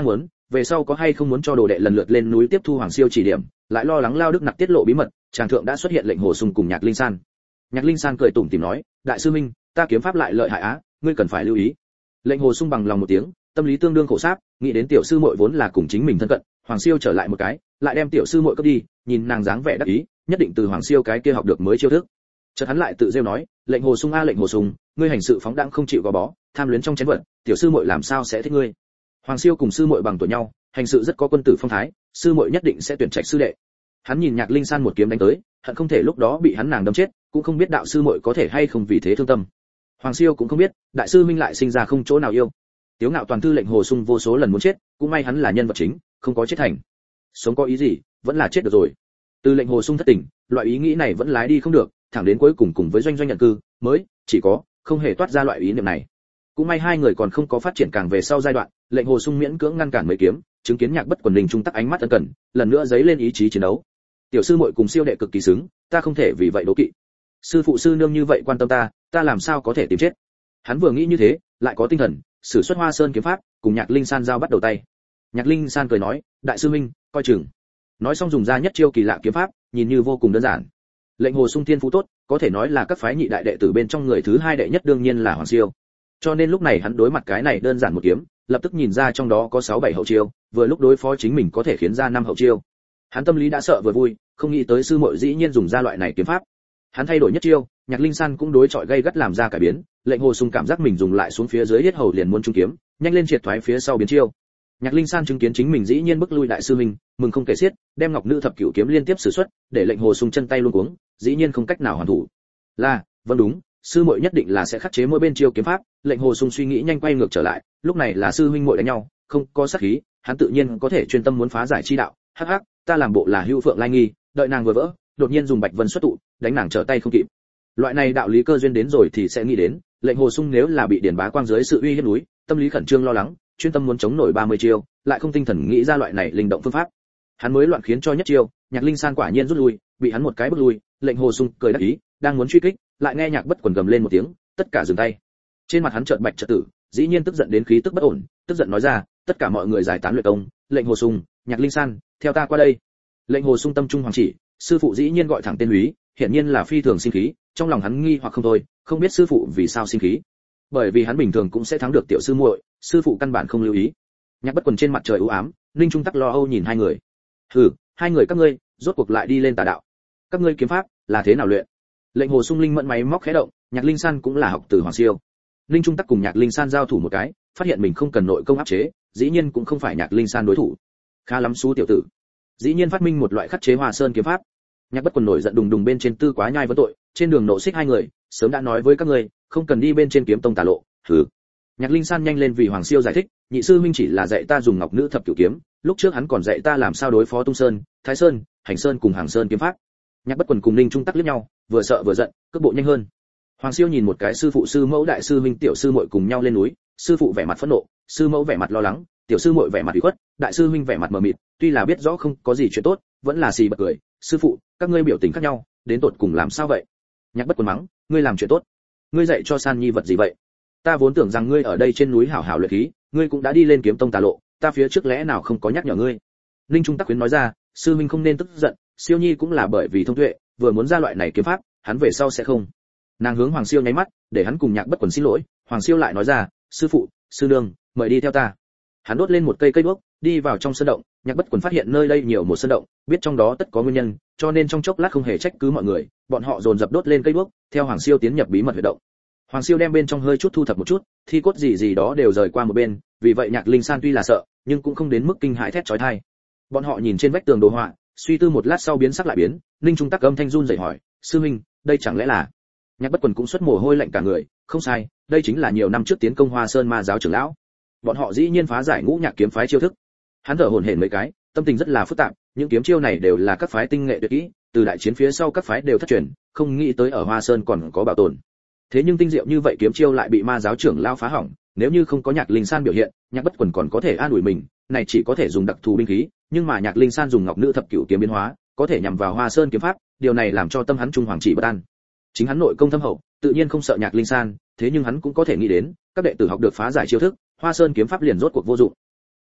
về sau có hay không muốn cho đồ đệ lần lượt lên núi tiếp thu Hoàng Siêu chỉ điểm, lại lo lắng Lao Đức Nặc tiết lộ bí mật, tràng thượng đã xuất hiện lệnh Hồ Sung cùng Nhạc Linh San. Nhạc Linh San cười tủm tỉm nói, đại sư minh, ta kiếm pháp lại lợi hại á, ngươi cần phải lưu ý. Lệnh Hồ Sung bằng lòng một tiếng, tâm lý tương đương khổ sáp, nghĩ đến tiểu sư muội vốn là cùng chính mình thân cận, Hoàng Siêu trở lại một cái, lại đem tiểu sư muội cướp đi, nhìn nàng dáng vẻ đắc ý, nhất định từ Hoàng Siêu cái kia học được mới chiêu thức. Chợt hắn lại tự rêu nói, lệnh Hồ Sung a lệnh Hồ Sung, ngươi hành sự phóng đãng không chịu gò bó, tham luyến trong chén vật, tiểu sư muội làm sao sẽ thích ngươi? Hoàng Siêu cùng sư muội bằng tuổi nhau, hành sự rất có quân tử phong thái, sư muội nhất định sẽ tuyển trạch sư đệ. Hắn nhìn Nhạc Linh San một kiếm đánh tới, hận không thể lúc đó bị hắn nàng đâm chết, cũng không biết đạo sư muội có thể hay không vì thế thương tâm. Hoàng Siêu cũng không biết, đại sư minh lại sinh ra không chỗ nào yêu. Tiếu Ngạo toàn thư lệnh Hồ Sung vô số lần muốn chết, cũng may hắn là nhân vật chính, không có chết thành. Sống có ý gì, vẫn là chết được rồi. Từ lệnh Hồ Sung thất tình, loại ý nghĩ này vẫn lái đi không được, thẳng đến cuối cùng cùng với doanh doanh nhận cư, mới chỉ có không hề toát ra loại ý niệm này. Cũng may hai người còn không có phát triển càng về sau giai đoạn, lệnh Hồ Sung miễn cưỡng ngăn cản mấy kiếm, chứng kiến Nhạc Bất Quần Linh trung tắc ánh mắt ân cần, lần nữa dấy lên ý chí chiến đấu. Tiểu sư muội cùng Siêu đệ cực kỳ xứng, ta không thể vì vậy đố kỵ. Sư phụ sư nương như vậy quan tâm ta làm sao có thể tìm chết. Hắn vừa nghĩ như thế, lại có tinh thần, sử xuất Hoa Sơn kiếm pháp, cùng Nhạc Linh San giao bắt đầu tay. Nhạc Linh San cười nói, đại sư minh, coi chừng. Nói xong dùng ra nhất chiêu kỳ lạ kiếm pháp, nhìn như vô cùng đơn giản. Lệnh Hồ Sung thiên phú tốt, có thể nói là các phái nhị đại đệ tử bên trong người thứ hai đệ nhất đương nhiên là Hoàng Siêu. Cho nên lúc này hắn đối mặt cái này đơn giản một kiếm, lập tức nhìn ra trong đó có 6-7 hậu chiêu, vừa lúc đối phó chính mình có thể khiến ra 5 hậu chiêu. Hắn tâm lý đã sợ vừa vui, không nghĩ tới sư muội dĩ nhiên dùng ra loại này kiếm pháp. Hắn thay đổi nhất chiêu, Nhạc Linh San cũng đối chọi gay gắt làm ra cải biến, lệnh Hồ Sung cảm giác mình dùng lại xuống phía dưới yết hầu liền muốn trung kiếm, nhanh lên triệt thoái phía sau biến chiêu. Nhạc Linh San chứng kiến chính mình dĩ nhiên bức lui đại sư mình, mừng không kể xiết, đem Ngọc Nữ Thập Cửu kiếm liên tiếp sử xuất, để lệnh Hồ Sung chân tay luống cuống, dĩ nhiên không cách nào hoàn thủ. Vâng đúng, sư muội nhất định là sẽ khắc chế mỗi bên chiêu kiếm pháp, lệnh Hồ Sung suy nghĩ nhanh quay ngược trở lại, lúc này là sư huynh muội đánh nhau, không có sát khí, hắn tự nhiên có thể chuyên tâm muốn phá giải chi đạo. Hắc hắc, ta làm bộ là Hưu Phượng Lai Nghi, đợi nàng vừa vỡ, đột nhiên dùng Bạch Vân xuất tụ, đánh nàng trở tay không kịp. Loại này đạo lý cơ duyên đến rồi thì sẽ nghĩ đến, lệnh Hồ Sung nếu là bị Điền Bá Quang dưới sự uy hiếp núi, tâm lý khẩn trương lo lắng, chuyên tâm muốn chống nổi 30 chiêu, lại không tinh thần nghĩ ra loại này linh động phương pháp. Hắn mới loạn khiến cho nhất chiêu, Nhạc Linh San quả nhiên rút lui, bị hắn một cái bước lui, lệnh Hồ Sung cười đắc ý, đang muốn truy kích, lại nghe Nhạc Bất Quần gầm lên một tiếng, tất cả dừng tay. Trên mặt hắn chợt bạch chợt tử, dĩ nhiên tức giận đến khí tức bất ổn, tức giận nói ra, tất cả mọi người giải tán luyện công, lệnh Hồ Sung, Nhạc Linh San, theo ta qua đây. Lệnh Hồ Sung tâm trung hoàng chỉ, sư phụ dĩ nhiên gọi thẳng tên Húy, hiển nhiên là phi thường sinh khí, trong lòng hắn nghi hoặc không thôi, không biết sư phụ vì sao sinh khí. Bởi vì hắn bình thường cũng sẽ thắng được tiểu sư muội, sư phụ căn bản không lưu ý. Nhạc Bất Quần trên mặt trời u ám, Ninh Trung Tắc lo âu nhìn hai người. Hừ, hai người các ngươi, rốt cuộc lại đi lên tà đạo. Các ngươi kiếm pháp là thế nào luyện? Lệnh Hồ Sung linh mẫn máy móc khẽ động, Nhạc Linh San cũng là học từ Hoàng Siêu. Ninh Trung Tắc cùng Nhạc Linh San giao thủ một cái, phát hiện mình không cần nội công áp chế, dĩ nhiên cũng không phải Nhạc Linh San đối thủ. Khá lắm xú tiểu tử. Dĩ nhiên phát minh một loại khắc chế Hoa Sơn kiếm pháp. Nhạc Bất Quần nổi giận đùng đùng bên trên Tư Quá Nhai vấn tội, trên đường nộ xích hai người, sớm đã nói với các ngươi, không cần đi bên trên kiếm tông tà lộ. Hừ. Nhạc Linh San nhanh lên vì Hoàng Siêu giải thích, nhị sư huynh chỉ là dạy ta dùng Ngọc Nữ Thập Cửu kiếm, lúc trước hắn còn dạy ta làm sao đối phó Tung Sơn, Thái Sơn, Hành Sơn cùng Hàng Sơn kiếm pháp. Nhạc Bất Quần cùng Ninh Trung Tắc liếc nhau, vừa sợ vừa giận, cước bộ nhanh hơn. Hoàng Siêu nhìn một cái sư phụ sư mẫu đại sư huynh tiểu sư muội cùng nhau lên núi, sư phụ vẻ mặt phẫn nộ, sư mẫu vẻ mặt lo lắng, tiểu sư muội vẻ mặt ủy khuất, đại sư huynh vẻ mặt mờ mịt, tuy là biết rõ không có gì chuyện tốt, vẫn là xì bật cười, sư phụ, các ngươi biểu tình khác nhau, đến tột cùng làm sao vậy? Nhạc Bất Quần mắng, ngươi làm chuyện tốt, ngươi dạy cho San Nhi vật gì vậy? Ta vốn tưởng rằng ngươi ở đây trên núi hảo hảo luyện khí, ngươi cũng đã đi lên kiếm tông tà lộ, ta phía trước lẽ nào không có nhắc nhở ngươi? Ninh Trung Tắc khuyến nói ra, sư huynh không nên tức giận, Siêu Nhi cũng là bởi vì thông tuệ, vừa muốn ra loại này kiếm pháp, hắn về sau sẽ không. Nàng hướng Hoàng Siêu nháy mắt, để hắn cùng Nhạc Bất Quần xin lỗi, Hoàng Siêu lại nói ra, sư phụ, sư nương, mời đi theo ta. Hắn đốt lên một cây đuốc, đi vào trong sơn động, Nhạc Bất Quần phát hiện nơi đây nhiều một sơn động, biết trong đó tất có nguyên nhân, cho nên trong chốc lát không hề trách cứ mọi người, bọn họ dồn dập đốt lên cây đuốc, theo Hoàng Siêu tiến nhập bí mật huyệt động. Hoàng Siêu đem bên trong hơi chút thu thập một chút, thi cốt gì đó đều rời qua một bên, vì vậy Nhạc Linh San tuy là sợ, nhưng cũng không đến mức kinh hãi thét chói tai. Bọn họ nhìn trên vách tường đồ họa, suy tư một lát sau biến sắc lại biến, Ninh Trung Tắc âm thanh run rẩy hỏi, sư huynh, đây chẳng lẽ là? Nhạc Bất Quần cũng xuất mồ hôi lạnh cả người, không sai, đây chính là nhiều năm trước tiến công Hoa Sơn Ma giáo trưởng lão. Bọn họ dĩ nhiên phá giải Ngũ Nhạc kiếm phái chiêu thức. Hắn thở hổn hển mấy cái, tâm tình rất là phức tạp, những kiếm chiêu này đều là các phái tinh nghệ tuyệt kỹ, từ đại chiến phía sau các phái đều thất truyền, không nghĩ tới ở Hoa Sơn còn có bảo tồn. Thế nhưng tinh diệu như vậy kiếm chiêu lại bị Ma giáo trưởng lão phá hỏng, nếu như không có Nhạc Linh San biểu hiện, Nhạc Bất Quần còn có thể an ủi mình, này chỉ có thể dùng đặc thù binh khí, nhưng mà Nhạc Linh San dùng Ngọc Nữ Thập Cửu kiếm biến hóa, có thể nhằm vào Hoa Sơn kiếm pháp, điều này làm cho tâm hắn trung hoàng chỉ bất an. Chính hắn nội công thâm hậu, tự nhiên không sợ Nhạc Linh San, thế nhưng hắn cũng có thể nghĩ đến, các đệ tử học được phá giải chiêu thức, Hoa Sơn kiếm pháp liền rốt cuộc vô dụng.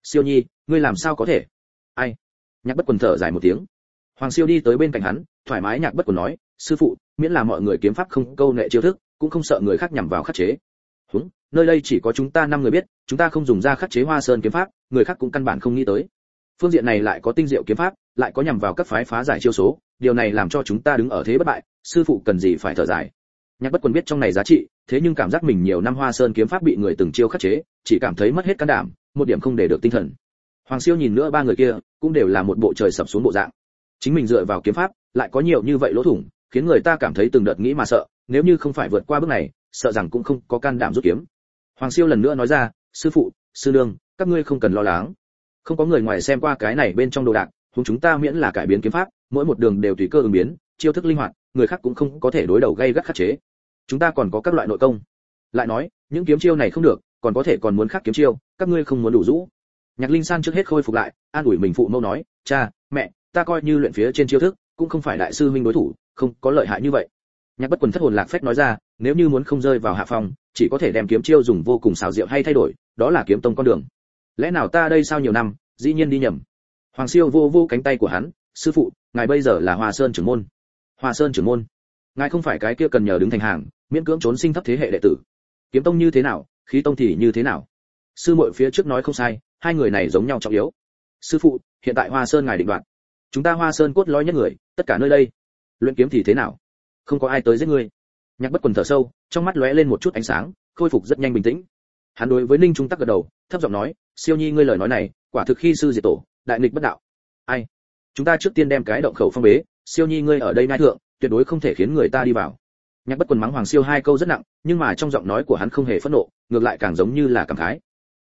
Siêu Nhi, ngươi làm sao có thể? Ai? Nhạc Bất Quần thở dài một tiếng. Hoàng Siêu đi tới bên cạnh hắn, thoải mái Nhạc Bất Quần nói, sư phụ, miễn là mọi người kiếm pháp không câu nệ chiêu thức, cũng không sợ người khác nhằm vào khắc chế. Húng, nơi đây chỉ có chúng ta 5 người biết, chúng ta không dùng ra khắc chế Hoa Sơn kiếm pháp, người khác cũng căn bản không nghĩ tới. Phương diện này lại có tinh diệu kiếm pháp, lại có nhằm vào các phái phá giải chiêu số, điều này làm cho chúng ta đứng ở thế bất bại, sư phụ cần gì phải thở dài. Nhạc Bất Quần biết trong này giá trị, thế nhưng cảm giác mình nhiều năm Hoa Sơn kiếm pháp bị người từng chiêu khắc chế, chỉ cảm thấy mất hết can đảm, một điểm không để được tinh thần. Hoàng Siêu nhìn nữa 3 người kia, cũng đều là một bộ trời sập xuống bộ dạng. Chính mình dựa vào kiếm pháp, lại có nhiều như vậy lỗ thủng, khiến người ta cảm thấy từng đợt nghĩ mà sợ, nếu như không phải vượt qua bước này, sợ rằng cũng không có can đảm rút kiếm. Hoàng Siêu lần nữa nói ra, sư phụ, sư nương, các ngươi không cần lo lắng. Không có người ngoài xem qua cái này bên trong đồ đạc, chúng chúng ta miễn là cải biến kiếm pháp, mỗi một đường đều tùy cơ ứng biến, chiêu thức linh hoạt, người khác cũng không có thể đối đầu gay gắt khắc chế. Chúng ta còn có các loại nội công. Lại nói, những kiếm chiêu này không được, còn có thể còn muốn khác kiếm chiêu, các ngươi không muốn đủ rũ. Nhạc Linh San trước hết khôi phục lại, an ủi mình phụ mẫu nói, cha, mẹ, ta coi như luyện phía trên chiêu thức, cũng không phải đại sư huynh đối thủ, không có lợi hại như vậy. Nhạc Bất Quần thất hồn lạc phách nói ra, nếu như muốn không rơi vào hạ phong, chỉ có thể đem kiếm chiêu dùng vô cùng xảo diệu hay thay đổi, đó là kiếm tông con đường. Lẽ nào ta đây sao nhiều năm, dĩ nhiên đi nhầm. Hoàng Siêu vô vô cánh tay của hắn, sư phụ, ngài bây giờ là Hoa Sơn trưởng môn. Hoa Sơn trưởng môn, ngài không phải cái kia cần nhờ đứng thành hàng, miễn cưỡng trốn sinh thấp thế hệ đệ tử. Kiếm tông như thế nào, khí tông thì như thế nào? Sư muội phía trước nói không sai, hai người này giống nhau trọng yếu. Sư phụ, hiện tại Hoa Sơn ngài định đoạt, chúng ta Hoa Sơn cốt lõi nhất người, tất cả nơi đây, luyện kiếm thì thế nào? Không có ai tới giết ngươi. Nhạc Bất Quần thở sâu, trong mắt lóe lên một chút ánh sáng, khôi phục rất nhanh bình tĩnh. Hắn đối với Ninh Trung Tắc gật đầu, thấp giọng nói, Siêu Nhi ngươi lời nói này, quả thực khi sư diệt tổ, đại nghịch bất đạo. Ai? Chúng ta trước tiên đem cái động khẩu phong bế, Siêu Nhi ngươi ở đây nai thượng, tuyệt đối không thể khiến người ta đi vào. Nhạc Bất Quần mắng Hoàng Siêu 2 câu rất nặng, nhưng mà trong giọng nói của hắn không hề phẫn nộ, ngược lại càng giống như là cảm khái.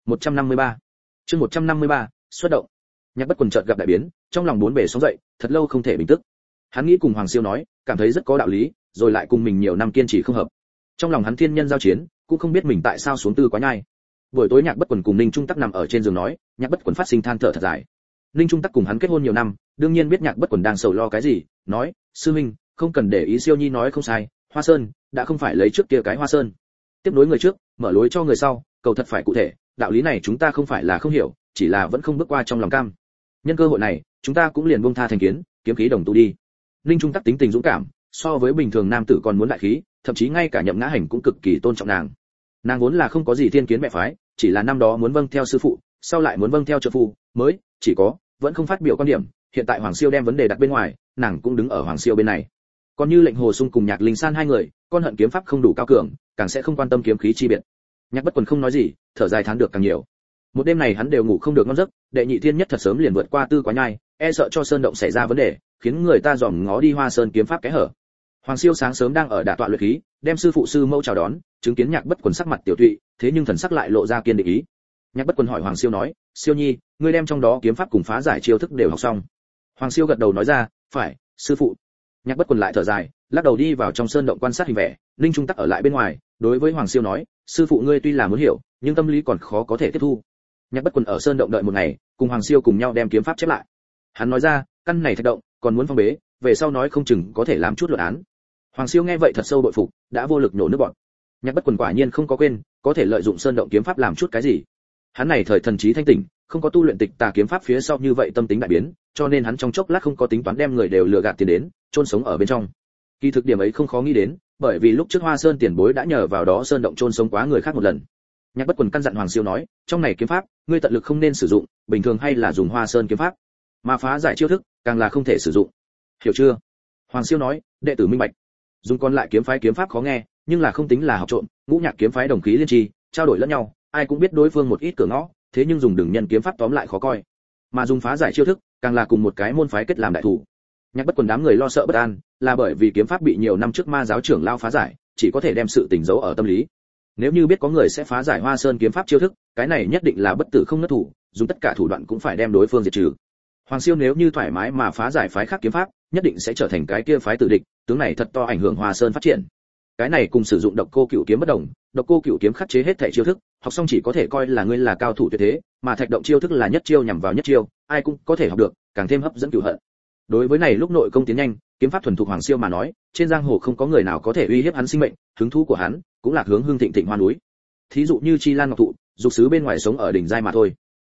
153. Chương 153, xuất động. Nhạc Bất Quần chợt gặp đại biến, trong lòng bốn bề sóng dậy, thật lâu không thể bình tức. Hắn nghĩ cùng Hoàng Siêu nói, cảm thấy rất có đạo lý, rồi lại cùng mình nhiều năm kiên trì không hợp. Trong lòng hắn thiên nhân giao chiến, cũng không biết mình tại sao xuống tư quá nhai. Buổi tối Nhạc Bất Quần cùng Ninh Trung Tắc nằm ở trên giường nói, Nhạc Bất Quần phát sinh than thở thật dài. Ninh Trung Tắc cùng hắn kết hôn nhiều năm, đương nhiên biết Nhạc Bất Quần đang sầu lo cái gì, nói, sư huynh, không cần để ý, Siêu Nhi nói không sai, Hoa Sơn đã không phải lấy trước kia cái Hoa Sơn. Tiếp nối người trước, mở lối cho người sau, cầu thật phải cụ thể, đạo lý này chúng ta không phải là không hiểu, chỉ là vẫn không bước qua trong lòng cam. Nhân cơ hội này, chúng ta cũng liền buông tha thành kiến, kiếm khí đồng tu đi. Ninh Trung Tắc tính tình dũng cảm, so với bình thường nam tử còn muốn đại khí, thậm chí ngay cả Nhậm Ngã Hành cũng cực kỳ tôn trọng nàng. Nàng vốn là không có gì thiên kiến mẹ phái, chỉ là năm đó muốn vâng theo sư phụ, sau lại muốn vâng theo trợ phu, mới chỉ có vẫn không phát biểu quan điểm. Hiện tại Hoàng Siêu đem vấn đề đặt bên ngoài, nàng cũng đứng ở Hoàng Siêu bên này. Còn như Lệnh Hồ Sung cùng Nhạc Linh San hai người, con hận kiếm pháp không đủ cao cường, càng sẽ không quan tâm kiếm khí chi biệt. Nhạc Bất Quần không nói gì, thở dài thán được càng nhiều. Một đêm này hắn đều ngủ không được ngon giấc, Đệ Nhị Thiên Nhất thật sớm liền vượt qua tư quá nhai, e sợ cho sơn động xảy ra vấn đề, khiến người ta dòm ngó đi Hoa Sơn kiếm pháp kẽ hở. Hoàng Siêu sáng sớm đang ở đả tọa luyện khí, đem sư phụ sư mẫu chào đón, chứng kiến Nhạc Bất Quần sắc mặt tiểu tụy, thế nhưng thần sắc lại lộ ra kiên định ý. Nhạc Bất Quần hỏi Hoàng Siêu nói, Siêu Nhi, ngươi đem trong đó kiếm pháp cùng phá giải chiêu thức đều học xong? Hoàng Siêu gật đầu nói ra, phải, sư phụ. Nhạc Bất Quần lại thở dài, lắc đầu đi vào trong sơn động quan sát hình vẽ. Ninh Trung Tắc ở lại bên ngoài, đối với Hoàng Siêu nói, sư phụ ngươi tuy là muốn hiểu, nhưng tâm lý còn khó có thể tiếp thu. Nhạc Bất Quần ở sơn động đợi một ngày, cùng Hoàng Siêu cùng nhau đem kiếm pháp chép lại. Hắn nói ra, căn này thạch động, còn muốn phong bế, về sau nói không chừng có thể làm chút luận án. Hoàng Siêu nghe vậy thật sâu bội phục, đã vô lực nhổ nước bọt. Nhạc Bất Quần quả nhiên không có quên, có thể lợi dụng sơn động kiếm pháp làm chút cái gì. Hắn này thời thần trí thanh tỉnh, không có tu luyện tịch tà kiếm pháp phía sau như vậy tâm tính đại biến, cho nên hắn trong chốc lát không có tính toán đem người đều lừa gạt tiền đến, chôn sống ở bên trong. Kỳ thực điểm ấy không khó nghĩ đến, bởi vì lúc trước Hoa Sơn tiền bối đã nhờ vào đó sơn động chôn sống quá người khác một lần. Nhạc Bất Quần căn dặn Hoàng Siêu nói, trong này kiếm pháp, ngươi tận lực không nên sử dụng, bình thường hay là dùng Hoa Sơn kiếm pháp, mà phá giải chiêu thức, càng là không thể sử dụng. Hiểu chưa? Hoàng Siêu nói, đệ tử minh bạch. Dùng còn lại kiếm phái kiếm pháp khó nghe, nhưng là không tính là học trộm, ngũ nhạc kiếm phái đồng khí liên tri, trao đổi lẫn nhau, ai cũng biết đối phương một ít cửa ngõ, thế nhưng dùng đừng nhân kiếm pháp tóm lại khó coi. Mà dùng phá giải chiêu thức, càng là cùng một cái môn phái kết làm đại thủ. Nhạc Bất Quần đám người lo sợ bất an, là bởi vì kiếm pháp bị nhiều năm trước ma giáo trưởng lao phá giải, chỉ có thể đem sự tình giấu ở tâm lý. Nếu như biết có người sẽ phá giải Hoa Sơn kiếm pháp chiêu thức, cái này nhất định là bất tử không ngất thủ, dùng tất cả thủ đoạn cũng phải đem đối phương diệt trừ. Hoàng Siêu nếu như thoải mái mà phá giải phái khác kiếm pháp, nhất định sẽ trở thành cái kia phái tử địch, tướng này thật to ảnh hưởng Hoa Sơn phát triển. Cái này cùng sử dụng Độc Cô Cửu kiếm bất đồng, Độc Cô Cửu kiếm khắc chế hết thảy chiêu thức, học xong chỉ có thể coi là ngươi là cao thủ tuyệt thế, mà Thạch Động chiêu thức là nhất chiêu nhằm vào nhất chiêu, ai cũng có thể học được, càng thêm hấp dẫn cửu hận. Đối với này lúc nội công tiến nhanh, kiếm pháp thuần thục Hoàng Siêu mà nói, trên giang hồ không có người nào có thể uy hiếp hắn sinh mệnh, hứng thú của hắn cũng là hướng hương thịnh thịnh hoa núi. Thí dụ như Chi Lan Ngọc Thụ, dục sứ bên ngoài sống ở đỉnh giai mà thôi.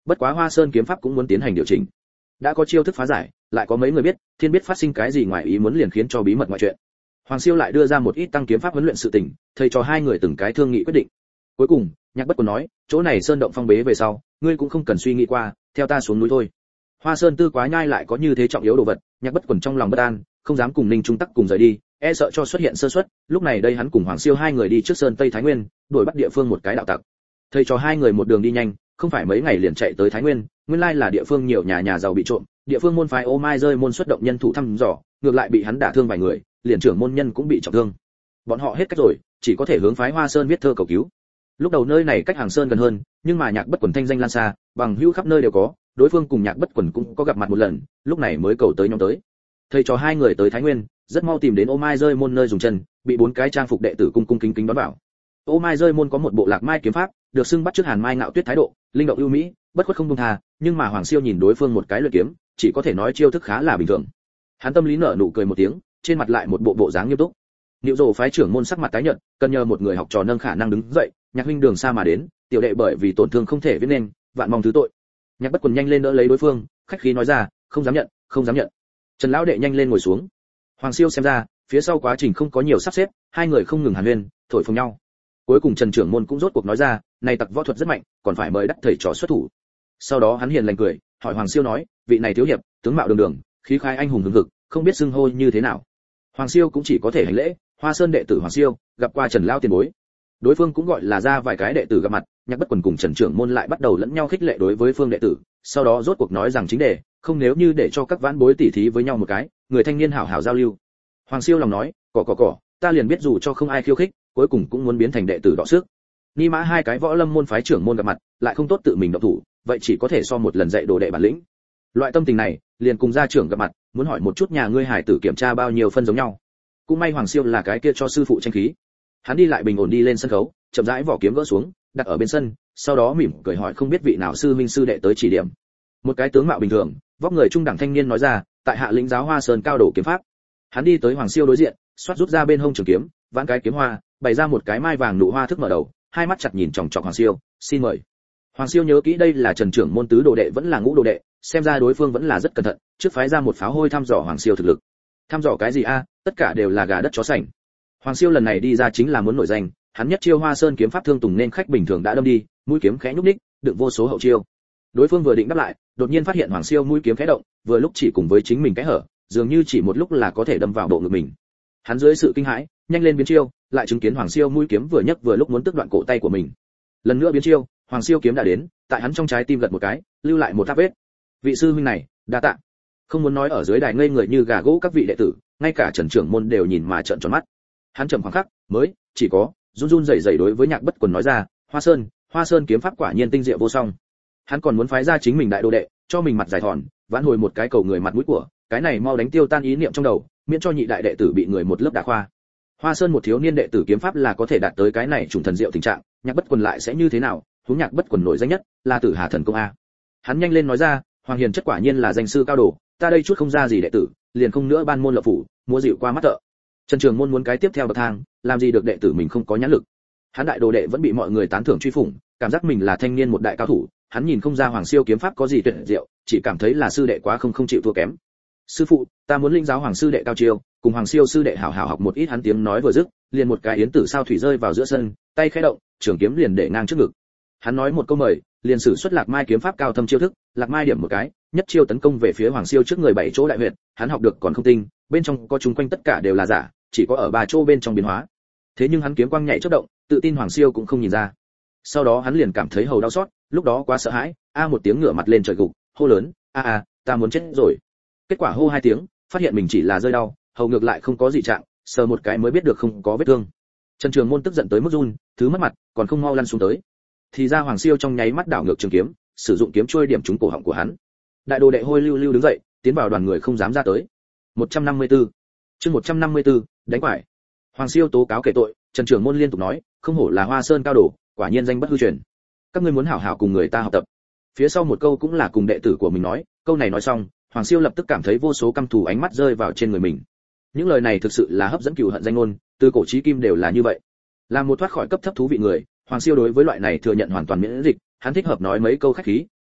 Bất quá Hoa Sơn kiếm pháp cũng muốn tiến hành điều chỉnh. Đã có chiêu thức phá giải, lại có mấy người biết, thiên biết phát sinh cái gì ngoài ý muốn liền khiến cho bí mật ngoại chuyện. Hoàng Siêu lại đưa ra một ít tăng kiếm pháp huấn luyện sự tình, thầy cho hai người từng cái thương nghị quyết định. Cuối cùng, Nhạc Bất Quần nói, chỗ này sơn động phong bế về sau, ngươi cũng không cần suy nghĩ qua, theo ta xuống núi thôi. Hoa Sơn Tư Quá Nhai lại có như thế trọng yếu đồ vật, Nhạc Bất Quần trong lòng bất an, không dám cùng Ninh Trung Tắc cùng rời đi, e sợ cho xuất hiện sơ suất. Lúc này đây hắn cùng Hoàng Siêu hai người đi trước sơn Tây Thái Nguyên, đuổi bắt địa phương một cái đạo tặc. Thầy cho hai người một đường đi nhanh, không phải mấy ngày liền chạy tới Thái Nguyên, nguyên lai là địa phương nhiều nhà giàu bị trộm, địa phương môn phái Ô Mai rơi môn xuất động nhân thủ thăm dò, ngược lại bị hắn đả thương vài người, liền trưởng môn nhân cũng bị trọng thương. Bọn họ hết cách rồi, chỉ có thể hướng phái Hoa Sơn viết thơ cầu cứu. Lúc đầu nơi này cách Hàng Sơn gần hơn, nhưng mà Nhạc Bất Quần thanh danh lan xa, bằng hữu khắp nơi đều có, đối phương cùng Nhạc Bất Quần cũng có gặp mặt một lần, lúc này mới cầu tới nhóm tới. Thầy cho hai người tới Thái Nguyên, rất mau tìm đến Ô Mai rơi môn nơi dùng chân, bị bốn cái trang phục đệ tử cung cung kính kính đón vào. Ô Mai rơi môn có một bộ Lạc Mai kiếm pháp, được xưng bắt trước Hàn Mai Ngạo Tuyết thái độ, linh động ưu mỹ, bất khuất không buông tha, nhưng mà Hoàng Siêu nhìn đối phương một cái luyện kiếm, chỉ có thể nói chiêu thức khá là bình thường. Hắn tâm lý nở nụ cười một tiếng, trên mặt lại một bộ dáng nghiêm túc. Niệu Dụ phái trưởng môn sắc mặt tái nhợt, cần nhờ một người học trò nâng khả năng đứng dậy, Nhạc huynh đường xa mà đến, tiểu đệ bởi vì tổn thương không thể viết nên, vạn mong thứ tội. Nhạc Bất Quần nhanh lên đỡ lấy đối phương, khách khí nói ra, không dám nhận, không dám nhận. Trần lão đệ nhanh lên ngồi xuống. Hoàng Siêu xem ra, phía sau quá trình không có nhiều sắp xếp, hai người không ngừng hàn huyên, thổi phồng nhau. Cuối cùng Trần trưởng môn cũng rốt cuộc nói ra, này tặc võ thuật rất mạnh, còn phải mời đắc thầy trò xuất thủ. Sau đó hắn hiền lành cười, hỏi Hoàng Siêu nói, vị này thiếu hiệp, tướng mạo đường đường, khí khái anh hùng hùng hực, không biết xưng hô như thế nào. Hoàng Siêu cũng chỉ có thể hành lễ, Hoa Sơn đệ tử Hoàng Siêu, gặp qua Trần lão tiền bối. Đối phương cũng gọi là ra vài cái đệ tử gặp mặt, Nhạc Bất Quần cùng Trần trưởng môn lại bắt đầu lẫn nhau khích lệ đối với phương đệ tử, sau đó rốt cuộc nói rằng chính đề, không nếu như để cho các vãn bối tỉ thí với nhau một cái, người thanh niên hảo hảo giao lưu. Hoàng Siêu lòng nói, cỏ, ta liền biết dù cho không ai khiêu khích, cuối cùng cũng muốn biến thành đệ tử đọ sức. Ni mã hai cái võ lâm môn phái trưởng môn gặp mặt, lại không tốt tự mình động thủ, vậy chỉ có thể so một lần dạy đồ đệ bản lĩnh. Loại tâm tình này, liền cùng gia trưởng gặp mặt, muốn hỏi một chút nhà ngươi hải tử kiểm tra bao nhiêu phân giống nhau. Cũng may Hoàng Siêu là cái kia cho sư phụ tranh khí. Hắn đi lại bình ổn đi lên sân khấu, chậm rãi vỏ kiếm gỡ xuống, đặt ở bên sân, sau đó mỉm cười hỏi không biết vị nào sư minh sư đệ tới chỉ điểm. Một cái tướng mạo bình thường, vóc người trung đẳng thanh niên nói ra, tại hạ lĩnh giáo Hoa Sơn cao đồ kiếm pháp. Hắn đi tới Hoàng Siêu đối diện, xoát rút ra bên hông trường kiếm, vãn cái kiếm hoa, bày ra một cái mai vàng nụ hoa thức mở đầu, hai mắt chặt nhìn chòng chọc Hoàng Siêu, xin mời. Hoàng Siêu nhớ kỹ đây là Trần trưởng môn tứ đồ đệ vẫn là ngũ đồ đệ, xem ra đối phương vẫn là rất cẩn thận, trước phái ra một pháo hôi thăm dò Hoàng Siêu thực lực. Thăm dò cái gì a? Tất cả đều là gà đất chó sành. Hoàng Siêu lần này đi ra chính là muốn nổi danh, hắn nhất chiêu Hoa Sơn kiếm pháp thương tùng nên khách bình thường đã đâm đi, mũi kiếm khẽ nhúc nhích, đựng vô số hậu chiêu. Đối phương vừa định đáp lại, đột nhiên phát hiện Hoàng Siêu mũi kiếm khẽ động, vừa lúc chỉ cùng với chính mình cái hở, dường như chỉ một lúc là có thể đâm vào bộ ngực mình. Hắn dưới sự kinh hãi, nhanh lên biến chiêu, lại chứng kiến Hoàng Siêu mũi kiếm vừa nhấc vừa lúc muốn tước đoạn cổ tay của mình. Lần nữa biến chiêu, Hoàng Siêu kiếm đã đến, tại hắn trong trái tim gật một cái, lưu lại một tháp vết. Vị sư huynh này, đa tạ. Không muốn nói ở dưới đài ngây người như gà gỗ các vị đệ tử, ngay cả Trần trưởng môn đều nhìn mà trợn tròn mắt. Hắn chậm khoảng khắc, mới chỉ có run rẩy đối với Nhạc Bất Quần nói ra, Hoa Sơn kiếm pháp quả nhiên tinh diệu vô song. Hắn còn muốn phái ra chính mình đại đồ đệ, cho mình mặt giải thòn, vãn hồi một cái cầu người mặt mũi của, cái này mau đánh tiêu tan ý niệm trong đầu, miễn cho nhị đại đệ tử bị người một lớp đả khoa. Hoa Sơn một thiếu niên đệ tử kiếm pháp là có thể đạt tới cái này trùng thần diệu tình trạng, Nhạc Bất Quần lại sẽ như thế nào? Huống Nhạc Bất Quần nổi danh nhất là Tử Hà thần công a. Hắn nhanh lên nói ra, Hoàng Hiền chất quả nhiên là danh sư cao đồ, ta đây chút không ra gì đệ tử, liền không nữa ban môn lập phủ, mua dịu qua mắt thợ. Trần Trường Môn muốn cái tiếp theo bậc thang, làm gì được đệ tử mình không có nhãn lực. Hắn đại đồ đệ vẫn bị mọi người tán thưởng truy phủng, cảm giác mình là thanh niên một đại cao thủ, hắn nhìn không ra Hoàng Siêu kiếm pháp có gì tuyệt diệu, chỉ cảm thấy là sư đệ quá không chịu thua kém. Sư phụ, ta muốn linh giáo Hoàng sư đệ cao chiêu, cùng Hoàng Siêu sư đệ hảo hảo học một ít. Hắn tiếng nói vừa dứt, liền một cái yến tử sao thủy rơi vào giữa sân, tay khẽ động, trường kiếm liền để ngang trước ngực. Hắn nói một câu mời, liền sử xuất Lạc Mai kiếm pháp cao thâm chiêu thức, Lạc Mai điểm một cái, nhất chiêu tấn công về phía Hoàng Siêu trước người 7 chỗ đại huyệt, hắn học được còn không tinh, bên trong có chúng quanh tất cả đều là giả, chỉ có ở 3 chỗ bên trong biến hóa. Thế nhưng hắn kiếm quang nhảy chớp động, tự tin Hoàng Siêu cũng không nhìn ra. Sau đó hắn liền cảm thấy hầu đau xót, lúc đó quá sợ hãi, một tiếng ngửa mặt lên trời gục, hô lớn, ta muốn chết rồi. Kết quả hô 2 tiếng, phát hiện mình chỉ là rơi đau, hầu ngược lại không có gì trạng, sờ một cái mới biết được không có vết thương. Trần Trường Môn tức giận tới mức run, thứ mất mặt, còn không mau lăn xuống tới. Thì ra Hoàng Siêu trong nháy mắt đảo ngược trường kiếm, sử dụng kiếm trôi điểm trúng cổ họng của hắn. Đại đồ đệ hôi lưu lưu đứng dậy, tiến vào đoàn người không dám ra tới. 154. Chương 154, đánh quải. Hoàng Siêu tố cáo kể tội, Trần Trường Môn liên tục nói, không hổ là Hoa Sơn cao đồ, quả nhiên danh bất hư truyền. Các ngươi muốn hảo hảo cùng người ta học tập. Phía sau một câu cũng là cùng đệ tử của mình nói, câu này nói xong, Hoàng Siêu lập tức cảm thấy vô số căm thù ánh mắt rơi vào trên người mình. Những lời này thực sự là hấp dẫn cừu hận danh ngôn, từ cổ chí kim đều là như vậy. Làm một thoát khỏi cấp thấp thú vị người, Hoàng Siêu đối với loại này thừa nhận hoàn toàn miễn dịch, hắn thích hợp nói mấy câu khách khí,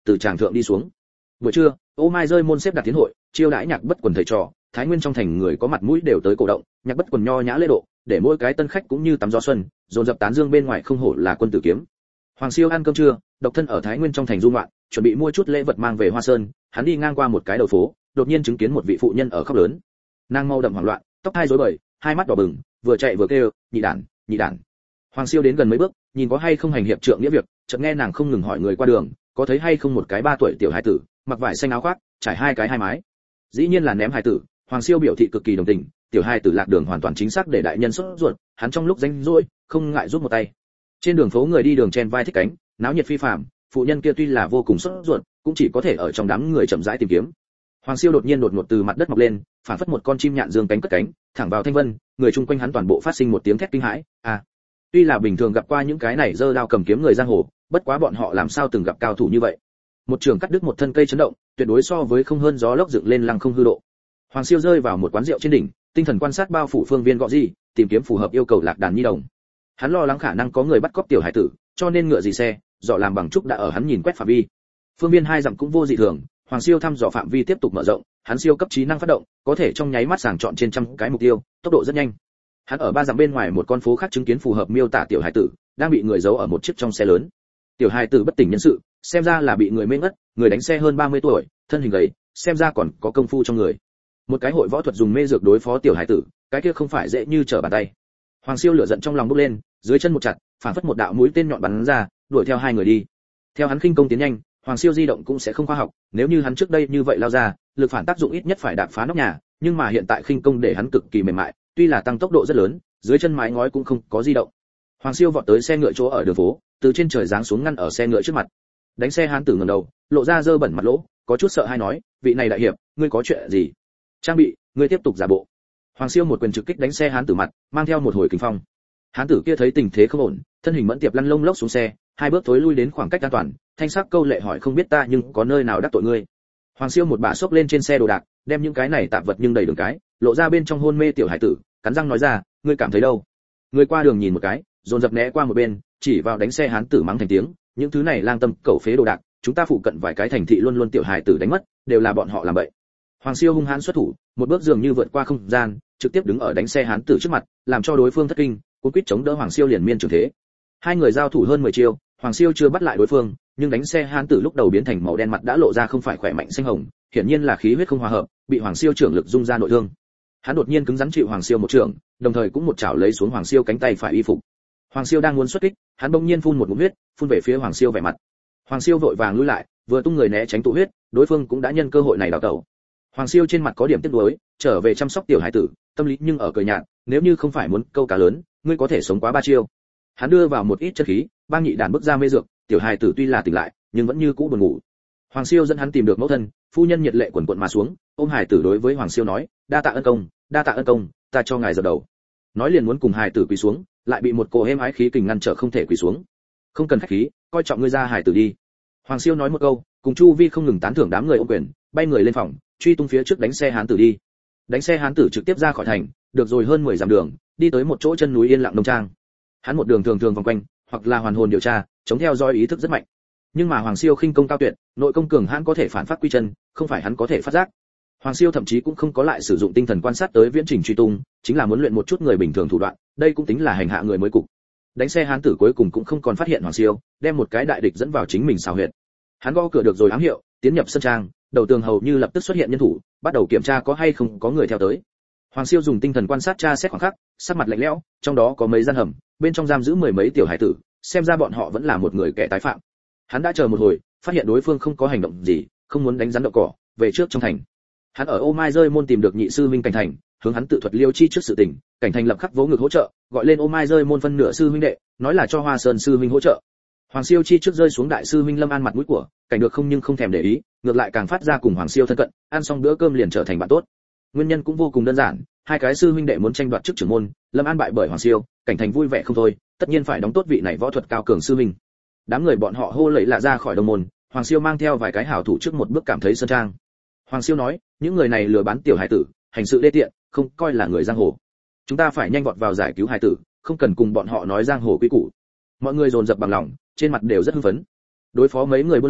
từ tràng thượng đi xuống. Buổi trưa, ô mai rơi môn xếp đặt tiến hội, chiêu đãi nhạc bất quần thầy trò, thái nguyên trong thành người có mặt mũi đều tới cổ động, nhạc bất quần nho nhã lễ độ, để mỗi cái tân khách cũng như tắm gió xuân, dồn dập tán dương bên ngoài không hổ là quân tử kiếm. Hoàng Siêu ăn cơm trưa, độc thân ở thái nguyên trong thành du ngoạn, chuẩn bị mua chút lễ vật mang về Hoa Sơn, hắn đi ngang qua một cái đầu phố, đột nhiên chứng kiến một vị phụ nhân ở khóc lớn. Nàng mau đậm hoảng loạn, tóc hai rối bời, hai mắt đỏ bừng, vừa chạy vừa kêu, nhị đản, nhị đản. Hoàng Siêu đến gần mấy bước, nhìn có hay không hành hiệp trượng nghĩa việc, chợt nghe nàng không ngừng hỏi người qua đường, có thấy hay không một cái 3 tuổi tiểu hài tử, mặc vải xanh áo khoác, trải hai cái hai mái. Dĩ nhiên là ném hài tử, Hoàng Siêu biểu thị cực kỳ đồng tình, tiểu hài tử lạc đường hoàn toàn chính xác để đại nhân sốt ruột, hắn trong lúc rảnh rỗi, không ngại giúp một tay. Trên đường phố người đi đường chen vai thích cánh, náo nhiệt phi phàm, phụ nhân kia tuy là vô cùng sốt ruột, cũng chỉ có thể ở trong đám người chậm rãi tìm kiếm. Hoàng Siêu đột nhiên đột ngột từ mặt đất mọc lên, phản phất một con chim nhạn dương cánh cất cánh, thẳng vào thanh vân, người chung quanh hắn toàn bộ phát sinh một tiếng thét kinh hãi. Tuy là bình thường gặp qua những cái này giơ đao cầm kiếm người giang hồ, bất quá bọn họ làm sao từng gặp cao thủ như vậy. Một trường cắt đứt một thân cây chấn động, tuyệt đối so với không hơn gió lốc dựng lên lăng không hư độ. Hoàng Siêu rơi vào một quán rượu trên đỉnh, tinh thần quan sát bao phủ phương viên gõ gì, tìm kiếm phù hợp yêu cầu lạc đàn nhi đồng. Hắn lo lắng khả năng có người bắt cóc tiểu hải tử, cho nên ngựa gì xe, dọ làm bằng trúc đã ở hắn nhìn quét phạm vi. Phương viên 2 dặm cũng vô dị thường, Hoàng Siêu thăm dò phạm vi tiếp tục mở rộng, hắn siêu cấp trí năng phát động, có thể trong nháy mắt sàng chọn trên trăm cái mục tiêu, tốc độ rất nhanh. Hắn ở 3 dặm bên ngoài một con phố khác chứng kiến phù hợp miêu tả tiểu hải tử, đang bị người giấu ở một chiếc trong xe lớn. Tiểu hải tử bất tỉnh nhân sự, xem ra là bị người mê ngất, người đánh xe hơn 30 tuổi, thân hình gầy, xem ra còn có công phu trong người. Một cái hội võ thuật dùng mê dược đối phó tiểu hải tử, cái kia không phải dễ như trở bàn tay. Hoàng Siêu lửa giận trong lòng bốc lên, dưới chân một chặt, phản phất một đạo mũi tên nhọn bắn ra, đuổi theo 2 người đi. Theo hắn khinh công tiến nhanh, Hoàng Siêu di động cũng sẽ không khoa học, nếu như hắn trước đây như vậy lao ra, lực phản tác dụng ít nhất phải đạp phá nóc nhà, nhưng mà hiện tại khinh công để hắn cực kỳ mềm mại, tuy là tăng tốc độ rất lớn, dưới chân mái ngói cũng không có di động. Hoàng Siêu vọt tới xe ngựa chỗ ở đường phố, từ trên trời giáng xuống ngăn ở xe ngựa trước mặt. Đánh xe hán tử ngẩng đầu, lộ ra dơ bẩn mặt lỗ, có chút sợ hãi nói, vị này đại hiệp, ngươi có chuyện gì? Trang bị, ngươi tiếp tục giả bộ. Hoàng Siêu một quyền trực kích đánh xe hán tử mặt, mang theo một hồi kinh phong. Hán tử kia thấy tình thế không ổn, thân hình mẫn tiệp lăn lông lốc xuống xe, 2 bước thối lui đến khoảng cách an toàn, thanh sắc câu lệ hỏi không biết ta nhưng có nơi nào đắc tội ngươi. Hoàng Siêu một bả xốc lên trên xe đồ đạc, đem những cái này tạp vật nhưng đầy đường cái, lộ ra bên trong hôn mê tiểu hải tử, cắn răng nói ra, ngươi cảm thấy đâu? Người qua đường nhìn một cái, dồn dập né qua một bên, chỉ vào đánh xe hán tử mắng thành tiếng, những thứ này lang tâm cẩu phế đồ đạc, chúng ta phụ cận vài cái thành thị luôn luôn tiểu hải tử đánh mất, đều là bọn họ làm bậy. Hoàng Siêu hung hãn xuất thủ, một bước dường như vượt qua không gian, trực tiếp đứng ở đánh xe hán tử trước mặt, làm cho đối phương thất kinh, cuốn quýt chống đỡ Hoàng Siêu liền miên trường thế. 2 người giao thủ hơn 10 chiêu, Hoàng Siêu chưa bắt lại đối phương, nhưng đánh xe hán tử lúc đầu biến thành màu đen mặt đã lộ ra không phải khỏe mạnh xanh hồng, hiển nhiên là khí huyết không hòa hợp, bị Hoàng Siêu trưởng lực dung ra nội thương. Hắn đột nhiên cứng rắn chịu Hoàng Siêu một trường, đồng thời cũng một chảo lấy xuống Hoàng Siêu cánh tay phải y phục. Hoàng Siêu đang muốn xuất kích, hắn bỗng nhiên phun một ngụm huyết, phun về phía Hoàng Siêu vẻ mặt. Hoàng Siêu vội vàng lùi lại, vừa tung người né tránh tụ huyết, đối phương cũng đã nhân cơ hội này đào tẩu. Hoàng Siêu trên mặt có điểm tiếc nuối, trở về chăm sóc tiểu hải tử, tâm lý nhưng ở cười nhạt, nếu như không phải muốn câu cá lớn, ngươi có thể sống quá 3 chiêu. Hắn đưa vào một ít chất khí, bang nhị đàn bước ra mê dược, tiểu hải tử tuy là tỉnh lại, nhưng vẫn như cũ buồn ngủ. Hoàng Siêu dẫn hắn tìm được mẫu thân, phu nhân nhiệt lệ quần quần mà xuống, ôm hải tử đối với Hoàng Siêu nói, đa tạ ân công, ta cho ngài dập đầu. Nói liền muốn cùng hải tử quỳ xuống, lại bị một cô êm ái khí kình ngăn trở không thể quỳ xuống. Không cần khách khí, coi trọng ngươi ra hải tử đi. Hoàng Siêu nói một câu, cùng chu vi không ngừng tán thưởng đám người ôm quyền, bay người lên phòng, truy tung phía trước đánh xe hán tử đi. Đánh xe hán tử trực tiếp ra khỏi thành, được rồi hơn 10 dặm đường, đi tới một chỗ chân núi yên lặng nông trang. Hắn một đường thường thường vòng quanh, hoặc là hoàn hồn điều tra, chống theo dõi ý thức rất mạnh. Nhưng mà Hoàng Siêu khinh công cao tuyệt, nội công cường hãn có thể phản phát quy chân, không phải hắn có thể phát giác. Hoàng Siêu thậm chí cũng không có lại sử dụng tinh thần quan sát tới viễn trình truy tung, chính là muốn luyện một chút người bình thường thủ đoạn, đây cũng tính là hành hạ người mới cục. Đánh xe hán tử cuối cùng cũng không còn phát hiện Hoàng Siêu, đem một cái đại địch dẫn vào chính mình xào huyệt. Hắn gõ cửa được rồi ám hiệu, tiến nhập sân trang, đầu tường hầu như lập tức xuất hiện nhân thủ, bắt đầu kiểm tra có hay không có người theo tới. Hoàng Siêu dùng tinh thần quan sát tra xét khoảng khắc, sắc mặt lạnh lẽo, trong đó có mấy gian hầm, bên trong giam giữ 10 mấy tiểu hải tử, xem ra bọn họ vẫn là một người kẻ tái phạm. Hắn đã chờ một hồi, phát hiện đối phương không có hành động gì, không muốn đánh rắn đậu cỏ, về trước trong thành. Hắn ở Ô Mai Rơi môn tìm được nhị sư huynh Cảnh Thành, hướng hắn tự thuật liêu chi trước sự tình, Cảnh Thành lập khắc vỗ ngực hỗ trợ, gọi lên Ô Mai Rơi môn phân nửa sư huynh đệ, nói là cho Hoa Sơn sư huynh hỗ trợ. Hoàng Siêu chi trước rơi xuống đại sư huynh Lâm An mặt mũi của, Cảnh được không nhưng không thèm để ý, ngược lại càng phát ra cùng Hoàng Siêu thân cận, ăn xong bữa cơm liền trở thành bạn tốt. Nguyên nhân cũng vô cùng đơn giản, 2 cái sư huynh đệ muốn tranh đoạt chức trưởng môn, Lâm An bại bởi Hoàng Siêu, Cảnh Thành vui vẻ không thôi, tất nhiên phải đóng tốt vị này võ thuật cao cường sư huynh. Đám người bọn họ hô lẫy lạ ra khỏi đồng môn, Hoàng Siêu mang theo vài cái hảo thủ trước một bước cảm thấy sơn trang. Hoàng Siêu nói, những người này lừa bán tiểu hải tử, hành sự đê tiện, không coi là người giang hồ. Chúng ta phải nhanh vọt vào giải cứu hải tử, không cần cùng bọn họ nói giang hồ quy củ. Mọi người dồn dập bằng lòng, trên mặt đều rất hưng phấn. Đối phó mấy người buôn lậu,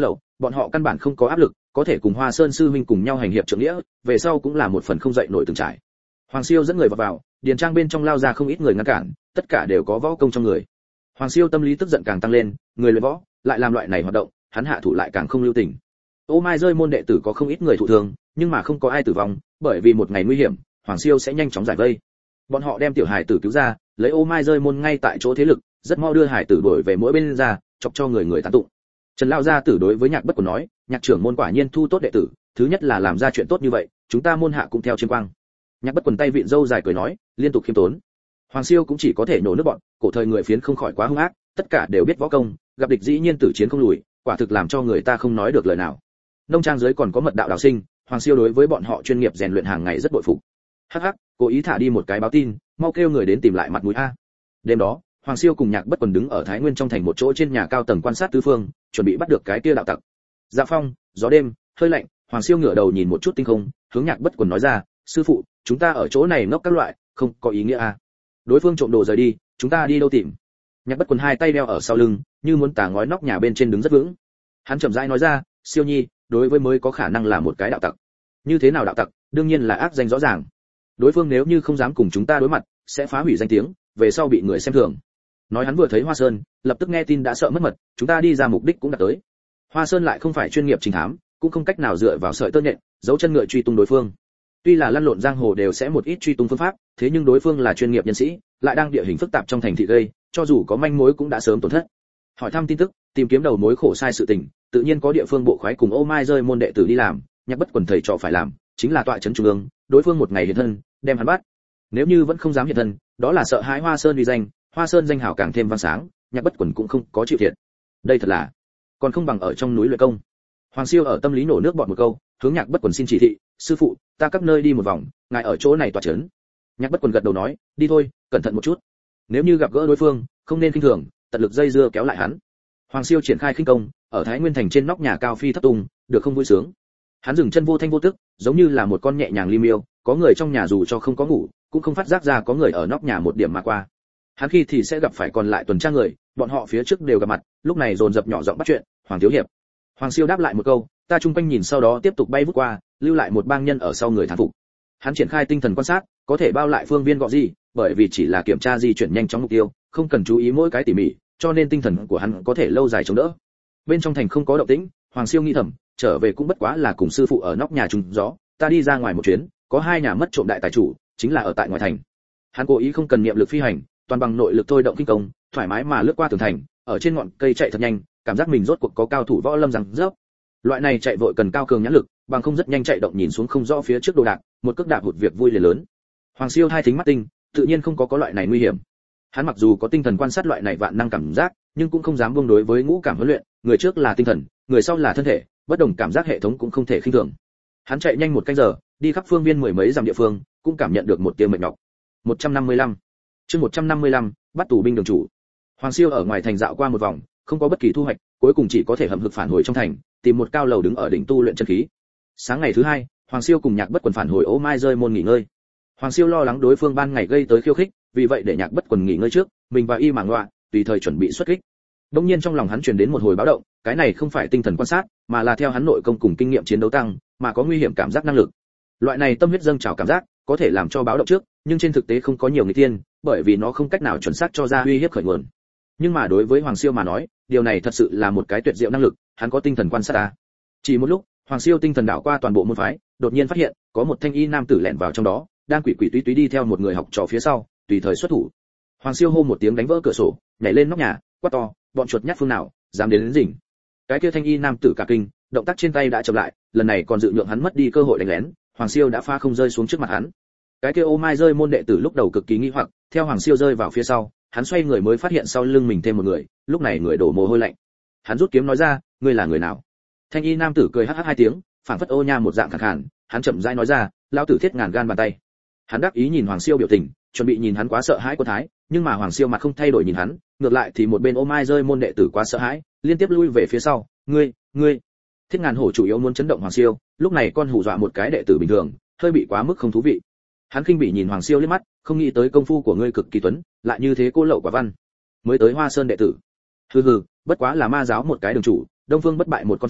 bọn họ căn bản không có áp lực, có thể cùng Hoa Sơn sư huynh cùng nhau hành hiệp trượng nghĩa, về sau cũng là một phần không dậy nổi từng trải. Hoàng Siêu dẫn người vào, điền trang bên trong lao ra không ít người ngăn cản, tất cả đều có võ công trong người. Hoàng Siêu tâm lý tức giận càng tăng lên, người luyện võ lại làm loại này hoạt động, hắn hạ thủ lại càng không lưu tình. Ô Mai rơi môn đệ tử có không ít người thụ thương, nhưng mà không có ai tử vong, bởi vì một ngày nguy hiểm, Hoàng Siêu sẽ nhanh chóng giải vây. Bọn họ đem tiểu hải tử cứu ra, lấy Ô Mai rơi môn ngay tại chỗ thế lực, rất mau đưa hải tử đuổi về mỗi bên ra, chọc cho người tán tụng. Trần Lão gia tử đối với Nhạc Bất Quần nói, Nhạc trưởng môn quả nhiên thu tốt đệ tử, thứ nhất là làm ra chuyện tốt như vậy, chúng ta môn hạ cũng theo chiêm quang. Nhạc Bất Quần tay vịn râu dài cười nói, liên tục khiêm tốn. Hoàng Siêu cũng chỉ có thể nổ nước bọn, cổ thời người phiến không khỏi quá hung ác, tất cả đều biết võ công, gặp địch dĩ nhiên tử chiến không lùi, quả thực làm cho người ta không nói được lời nào. Nông trang dưới còn có mật đạo đào sinh, Hoàng Siêu đối với bọn họ chuyên nghiệp rèn luyện hàng ngày rất bội phục. Hắc hắc, cố ý thả đi một cái báo tin, mau kêu người đến tìm lại mặt mũi a. Đêm đó, Hoàng Siêu cùng Nhạc Bất Quần đứng ở Thái Nguyên trong thành một chỗ trên nhà cao tầng quan sát tứ phương, chuẩn bị bắt được cái kia đạo tặc. Dạ phong, gió đêm, hơi lạnh, Hoàng Siêu ngửa đầu nhìn một chút tinh không, hướng Nhạc Bất Quần nói ra, sư phụ, chúng ta ở chỗ này ngốc các loại, không có ý nghĩa a. Đối phương trộm đồ rời đi, chúng ta đi đâu tìm? Nhạc Bất Quần hai tay đeo ở sau lưng, như muốn tả ngói nóc nhà bên trên đứng rất vững. Hắn chậm rãi nói ra, Siêu nhi, đối với mới có khả năng là một cái đạo tặc. Như thế nào đạo tặc? Đương nhiên là ác danh rõ ràng. Đối phương nếu như không dám cùng chúng ta đối mặt, sẽ phá hủy danh tiếng, về sau bị người xem thường. Nói hắn vừa thấy Hoa Sơn, lập tức nghe tin đã sợ mất mật, chúng ta đi ra mục đích cũng đã tới. Hoa Sơn lại không phải chuyên nghiệp trinh thám, cũng không cách nào dựa vào sợi tơ nhện, dấu chân ngựa truy tung đối phương. Tuy là lăn lộn giang hồ đều sẽ một ít truy tung phương pháp, thế nhưng đối phương là chuyên nghiệp nhân sĩ, lại đang địa hình phức tạp trong thành thị gây, cho dù có manh mối cũng đã sớm tổn thất. Hỏi thăm tin tức, tìm kiếm đầu mối khổ sai sự tình, tự nhiên có địa phương bộ khoái cùng Ô Mai rơi môn đệ tử đi làm, Nhạc Bất Quần thầy trò phải làm, chính là tọa trấn trung ương, đối phương một ngày hiện thân, đem hắn bắt. Nếu như vẫn không dám hiện thân, đó là sợ hãi Hoa Sơn uy danh, Hoa Sơn danh hào càng thêm vang sáng, Nhạc Bất Quần cũng không có chịu thiệt. Đây thật là, còn không bằng ở trong núi luyện công. Hoàng Siêu ở tâm lý nổ nước bọt một câu, hướng Nhạc Bất Quần xin chỉ thị, sư phụ, ta các nơi đi một vòng, ngài ở chỗ này tọa trấn. Nhạc Bất Quần gật đầu nói, đi thôi, cẩn thận một chút. Nếu như gặp gỡ đối phương, không nên khinh thường, tận lực dây dưa kéo lại hắn. Hoàng Siêu triển khai khinh công, ở Thái Nguyên thành trên nóc nhà cao phi thấp tung, được không vui sướng. Hắn dừng chân vô thanh vô tức, giống như là một con nhẹ nhàng li miêu, có người trong nhà dù cho không có ngủ, cũng không phát giác ra có người ở nóc nhà một điểm mà qua. Hắn khi thì sẽ gặp phải còn lại tuần tra người, bọn họ phía trước đều gặp mặt, lúc này dồn dập nhỏ giọng bắt chuyện, Hoàng thiếu hiệp. Hoàng Siêu đáp lại một câu, ta chung quanh nhìn sau đó tiếp tục bay vút qua, lưu lại một bang nhân ở sau người thán phục. Hắn triển khai tinh thần quan sát, có thể bao lại phương viên gọ gì, bởi vì chỉ là kiểm tra di chuyển nhanh chóng mục tiêu, không cần chú ý mỗi cái tỉ mỉ, cho nên tinh thần của hắn có thể lâu dài chống đỡ. Bên trong thành không có động tĩnh, Hoàng Siêu nghĩ thầm, trở về cũng bất quá là cùng sư phụ ở nóc nhà trùng gió, ta đi ra ngoài một chuyến, có hai nhà mất trộm đại tài chủ, chính là ở tại ngoài thành. Hắn cố ý không cần niệm lực phi hành, toàn bằng nội lực thôi động kinh công, thoải mái mà lướt qua tường thành, ở trên ngọn cây chạy thật nhanh, cảm giác mình rốt cuộc có cao thủ võ lâm rằng rớp. Loại này chạy vội cần cao cường nhãn lực, bằng không rất nhanh chạy động nhìn xuống không rõ phía trước đồ đạc, một cước đạp hụt việc vui liền lớn. Hoàng Siêu hai thính mắt tinh, tự nhiên không có loại này nguy hiểm. Hắn mặc dù có tinh thần quan sát loại này vạn năng cảm giác, nhưng cũng không dám buông đối với ngũ cảm huấn luyện, người trước là tinh thần, người sau là thân thể, bất đồng cảm giác hệ thống cũng không thể khinh thường. Hắn chạy nhanh một canh giờ, đi khắp phương viên mười mấy dặm địa phương, cũng cảm nhận được một tia mệt nhọc. 155. Chương 155, bắt tù binh đường chủ. Hoàng Siêu ở ngoài thành dạo qua một vòng, không có bất kỳ thu hoạch, cuối cùng chỉ có thể hậm hực phản hồi trong thành, tìm một cao lầu đứng ở đỉnh tu luyện chân khí. Sáng ngày thứ hai, Hoàng Siêu cùng Nhạc Bất Quần phản hồi Ô Mai rơi môn nghỉ ngơi. Hoàng Siêu lo lắng đối phương ban ngày gây tới khiêu khích, vì vậy để Nhạc Bất Quần nghỉ ngơi trước, mình và Y Mảng Loa tùy thời chuẩn bị xuất kích. Đương nhiên trong lòng hắn truyền đến một hồi báo động, cái này không phải tinh thần quan sát, mà là theo hắn nội công cùng kinh nghiệm chiến đấu tăng, mà có nguy hiểm cảm giác năng lực. Loại này tâm huyết dâng trào cảm giác, có thể làm cho báo động trước, nhưng trên thực tế không có nhiều người tiên, bởi vì nó không cách nào chuẩn xác cho ra uy hiếp khởi nguồn. Nhưng mà đối với Hoàng Siêu mà nói, điều này thật sự là một cái tuyệt diệu năng lực, hắn có tinh thần quan sát ta. Chỉ một lúc, Hoàng Siêu tinh thần đảo qua toàn bộ môn phái, đột nhiên phát hiện, có một thanh y nam tử lẻn vào trong đó, đang quỷ quỷ túy túy đi theo một người học trò phía sau, tùy thời xuất thủ. Hoàng Siêu hô một tiếng đánh vỡ cửa sổ, nhảy lên nóc nhà, quát to, bọn chuột nhát phương nào, dám đến rình. Cái kia thanh y nam tử cả kinh, động tác trên tay đã chậm lại, lần này còn dự nhượng hắn mất đi cơ hội đánh lén, Hoàng Siêu đã pha không rơi xuống trước mặt hắn. Cái kia Ô Mai rơi môn đệ tử lúc đầu cực kỳ nghi hoặc, theo Hoàng Siêu rơi vào phía sau, hắn xoay người mới phát hiện sau lưng mình thêm một người, lúc này người đổ mồ hôi lạnh. Hắn rút kiếm nói ra, ngươi là người nào? Thanh y nam tử cười hắc hắc hai tiếng, phảng phất ô nha một dạng khàn khàn, hắn chậm rãi nói ra, lão tử thiết ngàn gan bàn tay. Hắn đắc ý nhìn Hoàng Siêu biểu tình, chuẩn bị nhìn hắn quá sợ hãi của thái, nhưng mà Hoàng Siêu mặt không thay đổi nhìn hắn, ngược lại thì một bên Ô Mai rơi môn đệ tử quá sợ hãi, liên tiếp lui về phía sau, ngươi. Thiết ngàn hổ chủ yếu muốn chấn động Hoàng Siêu, lúc này con hù dọa một cái đệ tử bình thường, hơi bị quá mức không thú vị. Hắn khinh bỉ nhìn Hoàng Siêu liếc mắt, không nghĩ tới công phu của ngươi cực kỳ tuấn, lại như thế cô lậu quả văn. Mới tới Hoa Sơn đệ tử. Hừ, bất quá là ma giáo một cái đường chủ, Đông Phương bất bại một con chó,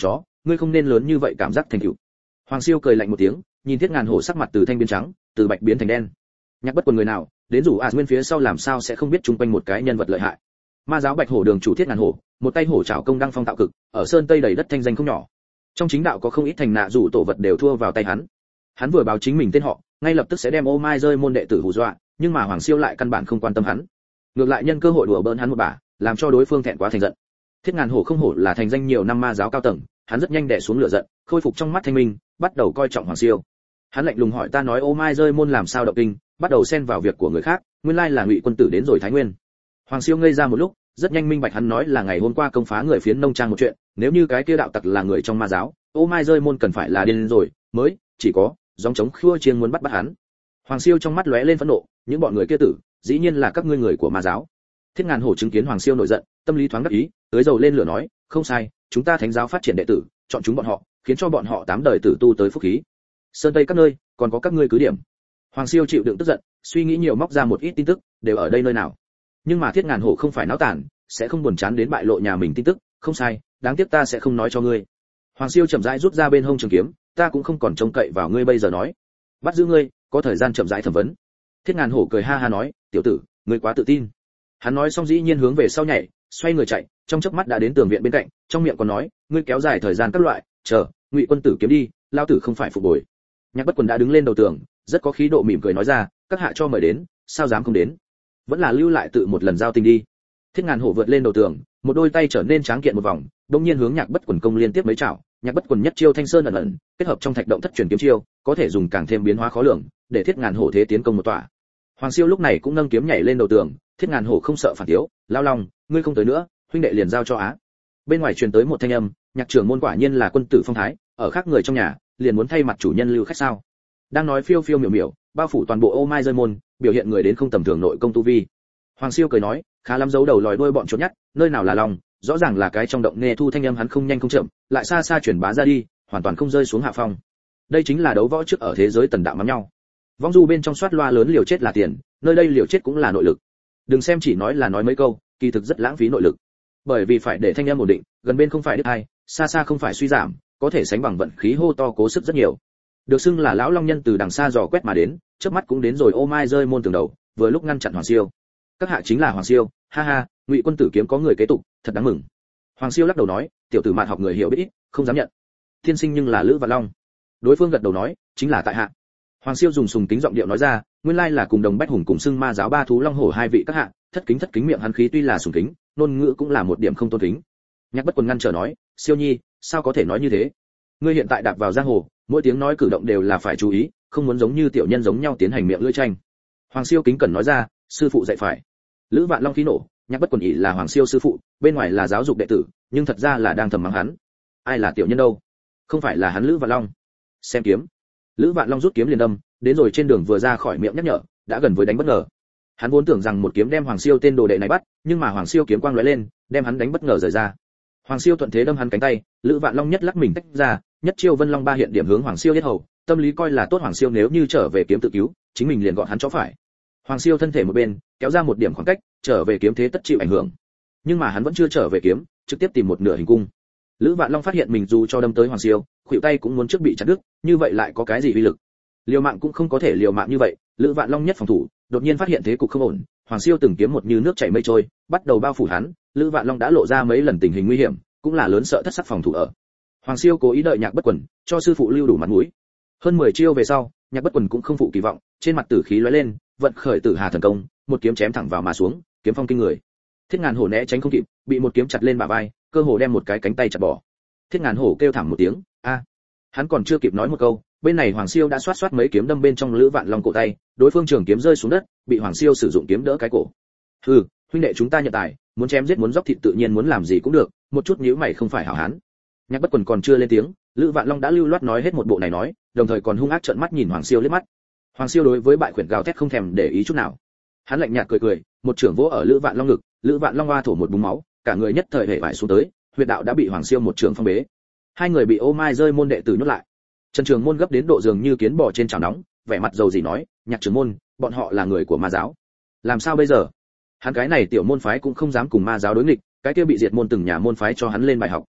ngươi không nên lớn như vậy cảm giác thành tựu. Hoàng Siêu cười lạnh một tiếng, nhìn Thiết Ngàn Hổ sắc mặt từ thanh biến trắng, từ bạch biến thành đen. Nhạc Bất Quần người nào, đến rủ Nguyên phía sau làm sao sẽ không biết chung quanh một cái nhân vật lợi hại. Ma giáo Bạch Hổ đường chủ Thiết Ngàn Hổ, một tay hổ trảo công đăng phong tạo cực, ở sơn tây đầy đất thanh danh không nhỏ. Trong chính đạo có không ít thành nạ rủ tổ vật đều thua vào tay hắn. Hắn vừa báo chính mình tên họ, ngay lập tức sẽ đem ô mai rơi môn đệ tử hù dọa, nhưng mà Hoàng Siêu lại căn bản không quan tâm hắn, ngược lại nhân cơ hội đùa bỡn hắn một bả, làm cho đối phương thẹn quá thành giận. Thiết Ngàn Hổ không hổ là thành danh nhiều năm ma giáo cao tầng, hắn rất nhanh đè xuống lửa giận, khôi phục trong mắt thanh minh, bắt đầu coi trọng Hoàng Siêu. Hắn lạnh lùng hỏi ta nói ô mai rơi môn làm sao động kinh, bắt đầu xen vào việc của người khác, nguyên lai là Ngụy quân tử đến rồi Thái Nguyên. Hoàng Siêu ngây ra một lúc, rất nhanh minh bạch hắn nói là ngày hôm qua công phá người phiến nông trang một chuyện, nếu như cái kia đạo tặc là người trong ma giáo, ô mai rơi môn cần phải là điên rồi, mới chỉ có gióng trống khua chiêng muốn bắt hắn. Hoàng Siêu trong mắt lóe lên phẫn nộ, những bọn người kia tử, dĩ nhiên là các ngươi người của ma giáo. Thiết Ngàn Hổ chứng kiến Hoàng Siêu nổi giận, tâm lý thoáng đắc ý, tưới dầu lên lửa nói, không sai, chúng ta thánh giáo phát triển đệ tử, chọn chúng bọn họ, khiến cho bọn họ 8 đời tử tu tới phúc khí. Sơn Tây các nơi, còn có các ngươi cứ điểm. Hoàng Siêu chịu đựng tức giận, suy nghĩ nhiều móc ra một ít tin tức, đều ở đây nơi nào. Nhưng mà Thiết Ngàn Hổ không phải náo tản, sẽ không buồn chán đến bại lộ nhà mình tin tức, không sai, đáng tiếc ta sẽ không nói cho ngươi. Hoàng Siêu chậm rãi rút ra bên hông trường kiếm, ta cũng không còn trông cậy vào ngươi bây giờ nói. Bắt giữ ngươi, có thời gian chậm rãi thẩm vấn. Thiết Ngàn Hổ cười ha ha nói, tiểu tử, ngươi quá tự tin. Hắn nói xong dĩ nhiên hướng về sau nhảy, xoay người chạy, trong chớp mắt đã đến tường viện bên cạnh, trong miệng còn nói, ngươi kéo dài thời gian các loại, chờ, Ngụy quân tử kiếm đi, lao tử không phải phục bồi. Nhạc Bất Quần đã đứng lên đầu tường, rất có khí độ mỉm cười nói ra, các hạ cho mời đến, sao dám không đến? Vẫn là lưu lại tự một lần giao tình đi. Thiết Ngàn Hổ vượt lên đầu tường, một đôi tay trở nên tráng kiện một vòng, đột nhiên hướng Nhạc Bất Quần công liên tiếp mấy chảo, Nhạc Bất Quần nhất chiêu thanh sơn ẩn ẩn, kết hợp trong thạch động thất truyền kiếm chiêu, có thể dùng càng thêm biến hóa khó lường, để Thiết Ngàn Hổ thế tiến công một tỏa. Hoàng Siêu lúc này cũng nâng kiếm nhảy lên đầu tường, Thiết Ngàn Hổ không sợ phản thiếu, lao lòng, ngươi không tới nữa, huynh đệ liền giao cho á. Bên ngoài truyền tới một thanh âm, Nhạc trưởng môn quả nhiên là quân tử phong thái, ở khác người trong nhà, liền muốn thay mặt chủ nhân lưu khách sao? Đang nói phiêu phiêu miểu miểu, bao phủ toàn bộ ô mai rơi môn, biểu hiện người đến không tầm thường nội công tu vi. Hoàng Siêu cười nói, khá lắm giấu đầu lòi đuôi bọn chốt nhắt, nơi nào là lòng, rõ ràng là cái trong động nghe thu thanh âm hắn không nhanh không chậm, lại xa xa truyền bá ra đi, hoàn toàn không rơi xuống hạ phong. Đây chính là đấu võ trước ở thế giới tần đạo mắm nhau. Vong du bên trong soát loa lớn liều chết là tiền, nơi đây liều chết cũng là nội lực. Đừng xem chỉ nói là nói mấy câu, kỳ thực rất lãng phí nội lực. Bởi vì phải để thanh âm ổn định, gần bên không phải đứt hai, xa xa không phải suy giảm, có thể sánh bằng vận khí hô to cố sức rất nhiều. Được xưng là lão long nhân từ đằng xa dò quét mà đến, chớp mắt cũng đến rồi ô mai rơi môn tường đầu, vừa lúc ngăn chặn Hoàng Siêu. Các hạ chính là Hoàng Siêu, ha ha, Ngụy quân tử kiếm có người kế tục, thật đáng mừng. Hoàng Siêu lắc đầu nói, tiểu tử mạn học người hiểu biết ít, không dám nhận. Thiên sinh nhưng là Lữ Vạn Long. Đối phương gật đầu nói, chính là tại hạ. Hoàng Siêu dùng sùng kính giọng điệu nói ra, nguyên lai là cùng đồng bách hùng cùng xưng ma giáo ba thú long hổ hai vị các hạ, thất kính miệng hắn khí tuy là sùng kính, ngôn ngữ cũng là một điểm không tôn kính. Nhạc Bất Quần ngăn trở nói, Siêu nhi, sao có thể nói như thế? Ngươi hiện tại đạp vào giang hồ, mỗi tiếng nói cử động đều là phải chú ý, không muốn giống như tiểu nhân giống nhau tiến hành miệng lưỡi tranh. Hoàng Siêu kính cẩn nói ra, sư phụ dạy phải. Lữ Vạn Long khí nổ, Nhạc Bất Quần ỷ là Hoàng Siêu sư phụ, bên ngoài là giáo dục đệ tử, nhưng thật ra là đang thầm mắng hắn. Ai là tiểu nhân đâu? Không phải là hắn Lữ Vạn Long. Xem kiếm. Lữ Vạn Long rút kiếm liền đâm, đến rồi trên đường vừa ra khỏi miệng nhắc nhở, đã gần với đánh bất ngờ. Hắn vốn tưởng rằng một kiếm đem Hoàng Siêu tên đồ đệ này bắt, nhưng mà Hoàng Siêu kiếm quang lóe lên, đem hắn đánh bất ngờ rời ra. Hoàng Siêu thuận thế đâm hắn cánh tay, Lữ Vạn Long nhất lắc mình tách ra, nhất chiêu Vân Long ba hiện điểm hướng Hoàng Siêu yết hầu, tâm lý coi là tốt Hoàng Siêu nếu như trở về kiếm tự cứu, chính mình liền gọn hắn chó phải. Hoàng Siêu thân thể một bên, kéo ra một điểm khoảng cách, trở về kiếm thế tất chịu ảnh hưởng. Nhưng mà hắn vẫn chưa trở về kiếm, trực tiếp tìm một nửa hình cung. Lữ Vạn Long phát hiện mình dù cho đâm tới Hoàng Siêu, khuỷu tay cũng muốn trước bị chặt đứt, như vậy lại có cái gì uy lực? Liều mạng cũng không có thể liều mạng như vậy, Lữ Vạn Long nhất phòng thủ, đột nhiên phát hiện thế cục không ổn, Hoàng Siêu từng kiếm một như nước chảy mây trôi, bắt đầu bao phủ hắn, Lữ Vạn Long đã lộ ra mấy lần tình hình nguy hiểm, cũng là lớn sợ thất sắc phòng thủ ở. Hoàng Siêu cố ý đợi Nhạc Bất Quần, cho sư phụ lưu đủ mặt mũi. Hơn 10 chiêu về sau, Nhạc Bất Quần cũng không phụ kỳ vọng, trên mặt tử khí lóe lên, vận khởi Tử Hà thần công, một kiếm chém thẳng vào mà xuống, kiếm phong kinh người. Thiết Ngàn Hổ né tránh không kịp, bị một kiếm chặt lên bả vai, cơ hồ đem một cái cánh tay chặt bỏ. Thiết Ngàn Hổ kêu thảm một tiếng, a. Hắn còn chưa kịp nói một câu, bên này Hoàng Siêu đã xoát mấy kiếm đâm bên trong Lữ Vạn Long cổ tay, đối phương trường kiếm rơi xuống đất, bị Hoàng Siêu sử dụng kiếm đỡ cái cổ. Hừ, huynh đệ chúng ta nhận tài, muốn chém giết muốn dốc thịt tự nhiên muốn làm gì cũng được, một chút nhíu mày không phải hảo hán. Nhạc Bất Quần còn chưa lên tiếng, Lữ Vạn Long đã lưu loát nói hết một bộ này nói, đồng thời còn hung ác trợn mắt nhìn Hoàng Siêu liếc mắt. Hoàng Siêu đối với bại khuyển gào thét không thèm để ý chút nào. Hắn lạnh nhạt cười, một chưởng vỗ ở Lữ Vạn Long ngực, Lữ Vạn Long oa thổ một búng máu, cả người nhất thời hể vải xuống tới, huyệt đạo đã bị Hoàng Siêu một chưởng phong bế. Hai người bị ô mai rơi môn đệ tử nhốt lại. Trần Trường Môn gấp đến độ dường như kiến bò trên chảo nóng, vẻ mặt dầu gì nói, Nhạc trưởng môn, bọn họ là người của ma giáo. Làm sao bây giờ? Hắn cái này tiểu môn phái cũng không dám cùng ma giáo đối nghịch, cái kia bị diệt môn từng nhà môn phái cho hắn lên bài học.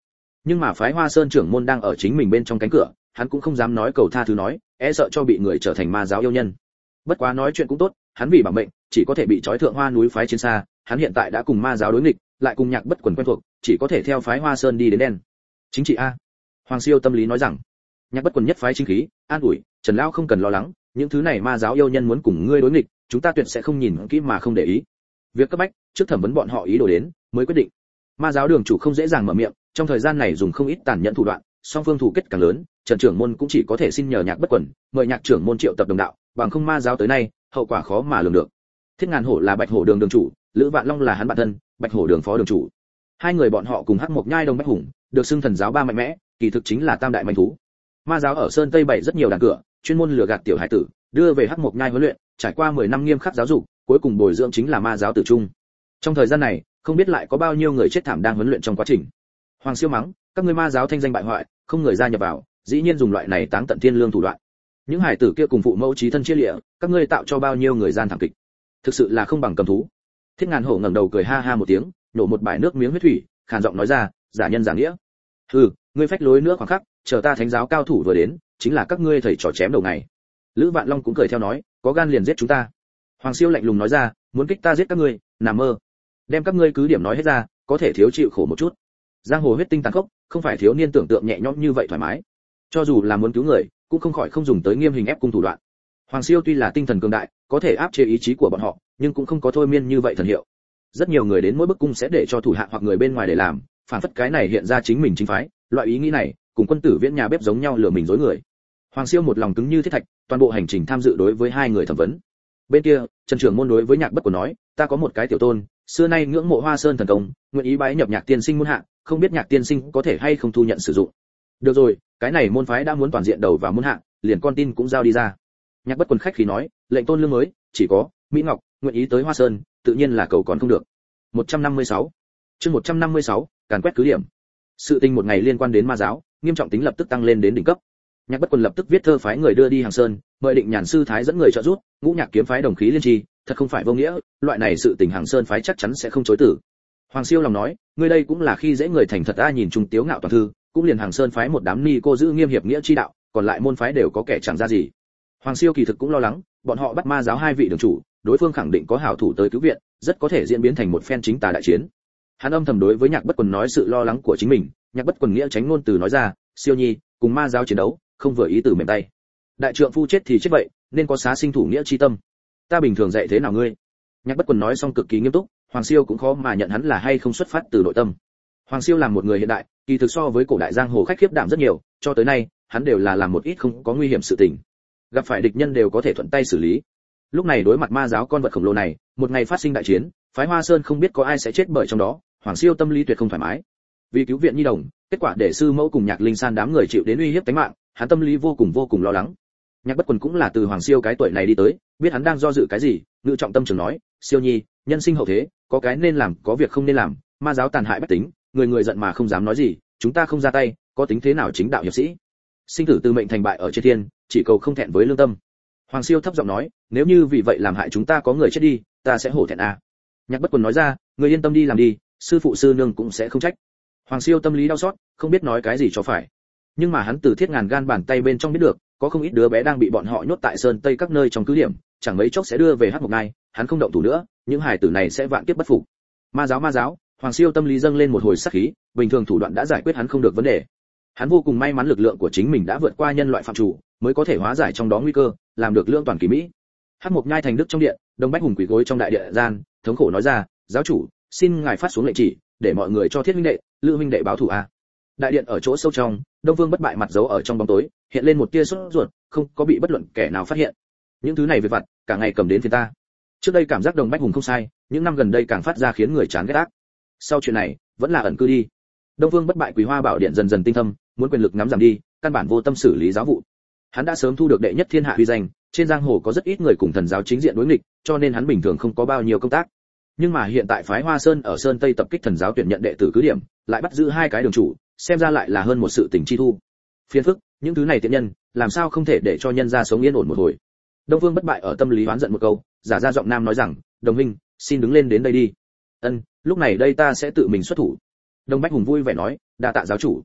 Nhưng mà phái Hoa Sơn trưởng môn đang ở chính mình bên trong cánh cửa, hắn cũng không dám nói cầu tha thứ nói, e sợ cho bị người trở thành ma giáo yêu nhân. Bất quá nói chuyện cũng tốt, hắn vì bảo mệnh, chỉ có thể bị trói thượng Hoa núi phái chiến xa, hắn hiện tại đã cùng ma giáo đối nghịch, lại cùng Nhạc Bất Quần quen thuộc, chỉ có thể theo phái Hoa Sơn đi đến đen. Chính trị a. Hoàng Siêu tâm lý nói rằng, Nhạc Bất Quần nhất phái chính khí, an ủi, Trần lão không cần lo lắng, những thứ này ma giáo yêu nhân muốn cùng ngươi đối nghịch, chúng ta tuyệt sẽ không nhìn kỹ mà không để ý. Việc cấp bách, trước thẩm vấn bọn họ ý đồ đến, mới quyết định. Ma giáo đường chủ không dễ dàng mở miệng, trong thời gian này dùng không ít tàn nhẫn thủ đoạn, song phương thủ kết càng lớn, Trần trưởng môn cũng chỉ có thể xin nhờ Nhạc Bất Quần, mời Nhạc trưởng môn triệu tập đồng đạo, bằng không ma giáo tới nay, hậu quả khó mà lường được. Thiết Ngàn Hổ là Bạch Hổ đường đường chủ, Lữ Vạn Long là hắn bạn thân, Bạch Hổ đường phó đường chủ. Hai người bọn họ cùng Hắc Mộc Nhai Đông Bách Hùng, được xưng thần giáo ba mạnh mẽ, kỳ thực chính là tam đại manh thú. Ma giáo ở Sơn Tây bày rất nhiều đàn cửa, chuyên môn lừa gạt tiểu hải tử, đưa về Hắc Mộc Nhai huấn luyện, trải qua 10 năm nghiêm khắc giáo dục, cuối cùng bồi dưỡng chính là ma giáo tử trung. Trong thời gian này, không biết lại có bao nhiêu người chết thảm đang huấn luyện trong quá trình. Hoàng Siêu mắng, các ngươi ma giáo thanh danh bại hoại, không người gia nhập vào, dĩ nhiên dùng loại này táng tận thiên lương thủ đoạn. Những hải tử kia cùng phụ mẫu chí thân chia lìa, các ngươi tạo cho bao nhiêu người gian thảm kịch. Thực sự là không bằng cầm thú. Thiết Ngàn Hổ ngẩng đầu cười ha ha một tiếng, nổ một bãi nước miếng huyết thủy, khàn giọng nói ra, giả nhân giả nghĩa. Ngươi phách lối nữa khoảng khắc, chờ ta thánh giáo cao thủ vừa đến, chính là các ngươi thầy trò chém đầu ngày. Lữ Vạn Long cũng cười theo nói, có gan liền giết chúng ta. Hoàng Siêu lạnh lùng nói ra, muốn kích ta giết các ngươi, nằm mơ. Đem các ngươi cứ điểm nói hết ra, có thể thiếu chịu khổ một chút. Giang hồ huyết tinh tàn khốc, không phải thiếu niên tưởng tượng nhẹ nhõm như vậy thoải mái. Cho dù là muốn cứu người, cũng không khỏi không dùng tới nghiêm hình ép cung thủ đoạn. Hoàng Siêu tuy là tinh thần cường đại, có thể áp chế ý chí của bọn họ, nhưng cũng không có thôi miên như vậy thần hiệu. Rất nhiều người đến mỗi bức cung sẽ để cho thủ hạ hoặc người bên ngoài để làm, phản phất cái này hiện ra chính mình chính phái, loại ý nghĩ này, cùng quân tử viễn nhà bếp giống nhau lừa mình dối người. Hoàng Siêu một lòng cứng như thiết thạch, toàn bộ hành trình tham dự đối với hai người thẩm vấn. Bên kia, Trần trưởng môn đối với Nhạc Bất Quần nói, ta có một cái tiểu tôn, xưa nay ngưỡng mộ Hoa Sơn thần công, nguyện ý bái nhập Nhạc tiên sinh môn hạ, không biết Nhạc tiên sinh có thể hay không thu nhận sử dụng. Được rồi, cái này môn phái đã muốn toàn diện đầu vào môn hạ, liền con tin cũng giao đi ra. Nhạc Bất Quần khách khí nói, lệnh tôn lương mới, chỉ có Mỹ Ngọc nguyện ý tới Hoa Sơn, tự nhiên là cầu còn không được. 156. Chương 156, càn quét cứ điểm. Sự tình một ngày liên quan đến ma giáo, nghiêm trọng tính lập tức tăng lên đến đỉnh cấp. Nhạc Bất Quần lập tức viết thơ phái người đưa đi Hàng Sơn, mời Định Nhàn sư thái dẫn người trợ giúp, Ngũ Nhạc kiếm phái đồng khí liên trì, thật không phải vô nghĩa, loại này sự tình Hàng Sơn phái chắc chắn sẽ không chối từ. Hoàng Siêu lòng nói, ngươi đây cũng là khi dễ người thành thật, ta nhìn trung tiếu ngạo toàn thư, cũng liền Hàng Sơn phái một đám ni cô giữ nghiêm hiệp nghĩa chi đạo, còn lại môn phái đều có kẻ chẳng ra gì. Hoàng Siêu kỳ thực cũng lo lắng, bọn họ bắt ma giáo hai vị đường chủ, đối phương khẳng định có hảo thủ tới cứu viện, rất có thể diễn biến thành một phen chính tà đại chiến. Hắn âm thầm đối với Nhạc Bất Quần nói sự lo lắng của chính mình, Nhạc Bất Quần nghĩa tránh ngôn từ nói ra, Siêu nhi, cùng ma giáo chiến đấu, không vừa ý từ mềm tay. Đại trượng phu chết thì chết vậy, nên có xá sinh thủ nghĩa chi tâm. Ta bình thường dạy thế nào ngươi? Nhạc Bất Quần nói xong cực kỳ nghiêm túc, Hoàng Siêu cũng khó mà nhận hắn là hay không xuất phát từ nội tâm. Hoàng Siêu làm một người hiện đại, kỳ thực so với cổ đại giang hồ khách khiếp đảm rất nhiều, cho tới nay, hắn đều là làm một ít không có nguy hiểm sự tình. Gặp phải địch nhân đều có thể thuận tay xử lý. Lúc này đối mặt ma giáo con vật khổng lồ này, một ngày phát sinh đại chiến, phái Hoa Sơn không biết có ai sẽ chết bởi trong đó, Hoàng Siêu tâm lý tuyệt không thoải mái. Vì cứu viện nhi đồng, kết quả để sư mẫu cùng Nhạc Linh San đám người chịu đến uy hiếp tính mạng, hắn tâm lý vô cùng lo lắng. Nhạc Bất Quần cũng là từ Hoàng Siêu cái tuổi này đi tới, biết hắn đang do dự cái gì, ngự trọng tâm trường nói, Siêu nhi, nhân sinh hậu thế, có cái nên làm, có việc không nên làm, ma giáo tàn hại bách tính, người người giận mà không dám nói gì, chúng ta không ra tay, có tính thế nào chính đạo hiệp sĩ? Sinh tử từ mệnh thành bại ở trên thiên, chỉ cầu không thẹn với lương tâm. Hoàng Siêu thấp giọng nói, nếu như vì vậy làm hại chúng ta có người chết đi, ta sẽ hổ thẹn à? Nhạc Bất Quần nói ra, người yên tâm đi làm đi, sư phụ sư nương cũng sẽ không trách. Hoàng Siêu tâm lý đau xót, không biết nói cái gì cho phải. Nhưng mà hắn từ Thiết Ngàn gan bàn tay bên trong biết được, có không ít đứa bé đang bị bọn họ nhốt tại sơn tây các nơi trong cứ điểm, chẳng mấy chốc sẽ đưa về Hắc Mộc Ngai, hắn không động thủ nữa, những hải tử này sẽ vạn kiếp bất phục. Ma giáo, Hoàng Siêu tâm lý dâng lên một hồi sát khí, bình thường thủ đoạn đã giải quyết hắn không được vấn đề. Hắn vô cùng may mắn lực lượng của chính mình đã vượt qua nhân loại phạm chủ, mới có thể hóa giải trong đó nguy cơ, làm được lưỡng toàn kỳ mỹ. Hắc Mộc Nhai thành đức trong điện, Đông Bách Hùng quỳ gối trong đại điện gian, thống khổ nói ra, giáo chủ, xin ngài phát xuống lệnh chỉ, để mọi người cho Thiết huynh đệ, Lữ huynh đệ báo thù a. Đại điện ở chỗ sâu trong, Đông Vương Bất Bại mặt giấu ở trong bóng tối, hiện lên một tia sốt ruột, không có bị bất luận kẻ nào phát hiện. Những thứ này về vặt, cả ngày cầm đến phiền ta. Trước đây cảm giác Đông Bách Hùng không sai, những năm gần đây càng phát ra khiến người chán ghét ác. Sau chuyện này, vẫn là ẩn cư đi. Đông Vương Bất Bại Quý Hoa Bảo Điện dần dần tinh thâm, muốn quyền lực nắm giảm đi, căn bản vô tâm xử lý giáo vụ. Hắn đã sớm thu được đệ nhất thiên hạ uy danh, trên giang hồ có rất ít người cùng thần giáo chính diện đối nghịch, cho nên hắn bình thường không có bao nhiêu công tác. Nhưng mà hiện tại phái Hoa Sơn ở Sơn Tây tập kích thần giáo tuyển nhận đệ tử cứ điểm, lại bắt giữ hai cái đường chủ, xem ra lại là hơn một sự tình chi thu. Phiền phức, những thứ này tiện nhân, làm sao không thể để cho nhân gia sống yên ổn một hồi. Đông Vương Bất Bại ở tâm lý oán giận một câu, giả ra giọng nam nói rằng, đồng huynh, xin đứng lên đến đây đi. Ân, lúc này đây ta sẽ tự mình xuất thủ. Đông Bách Hùng vui vẻ nói, đa tạ giáo chủ.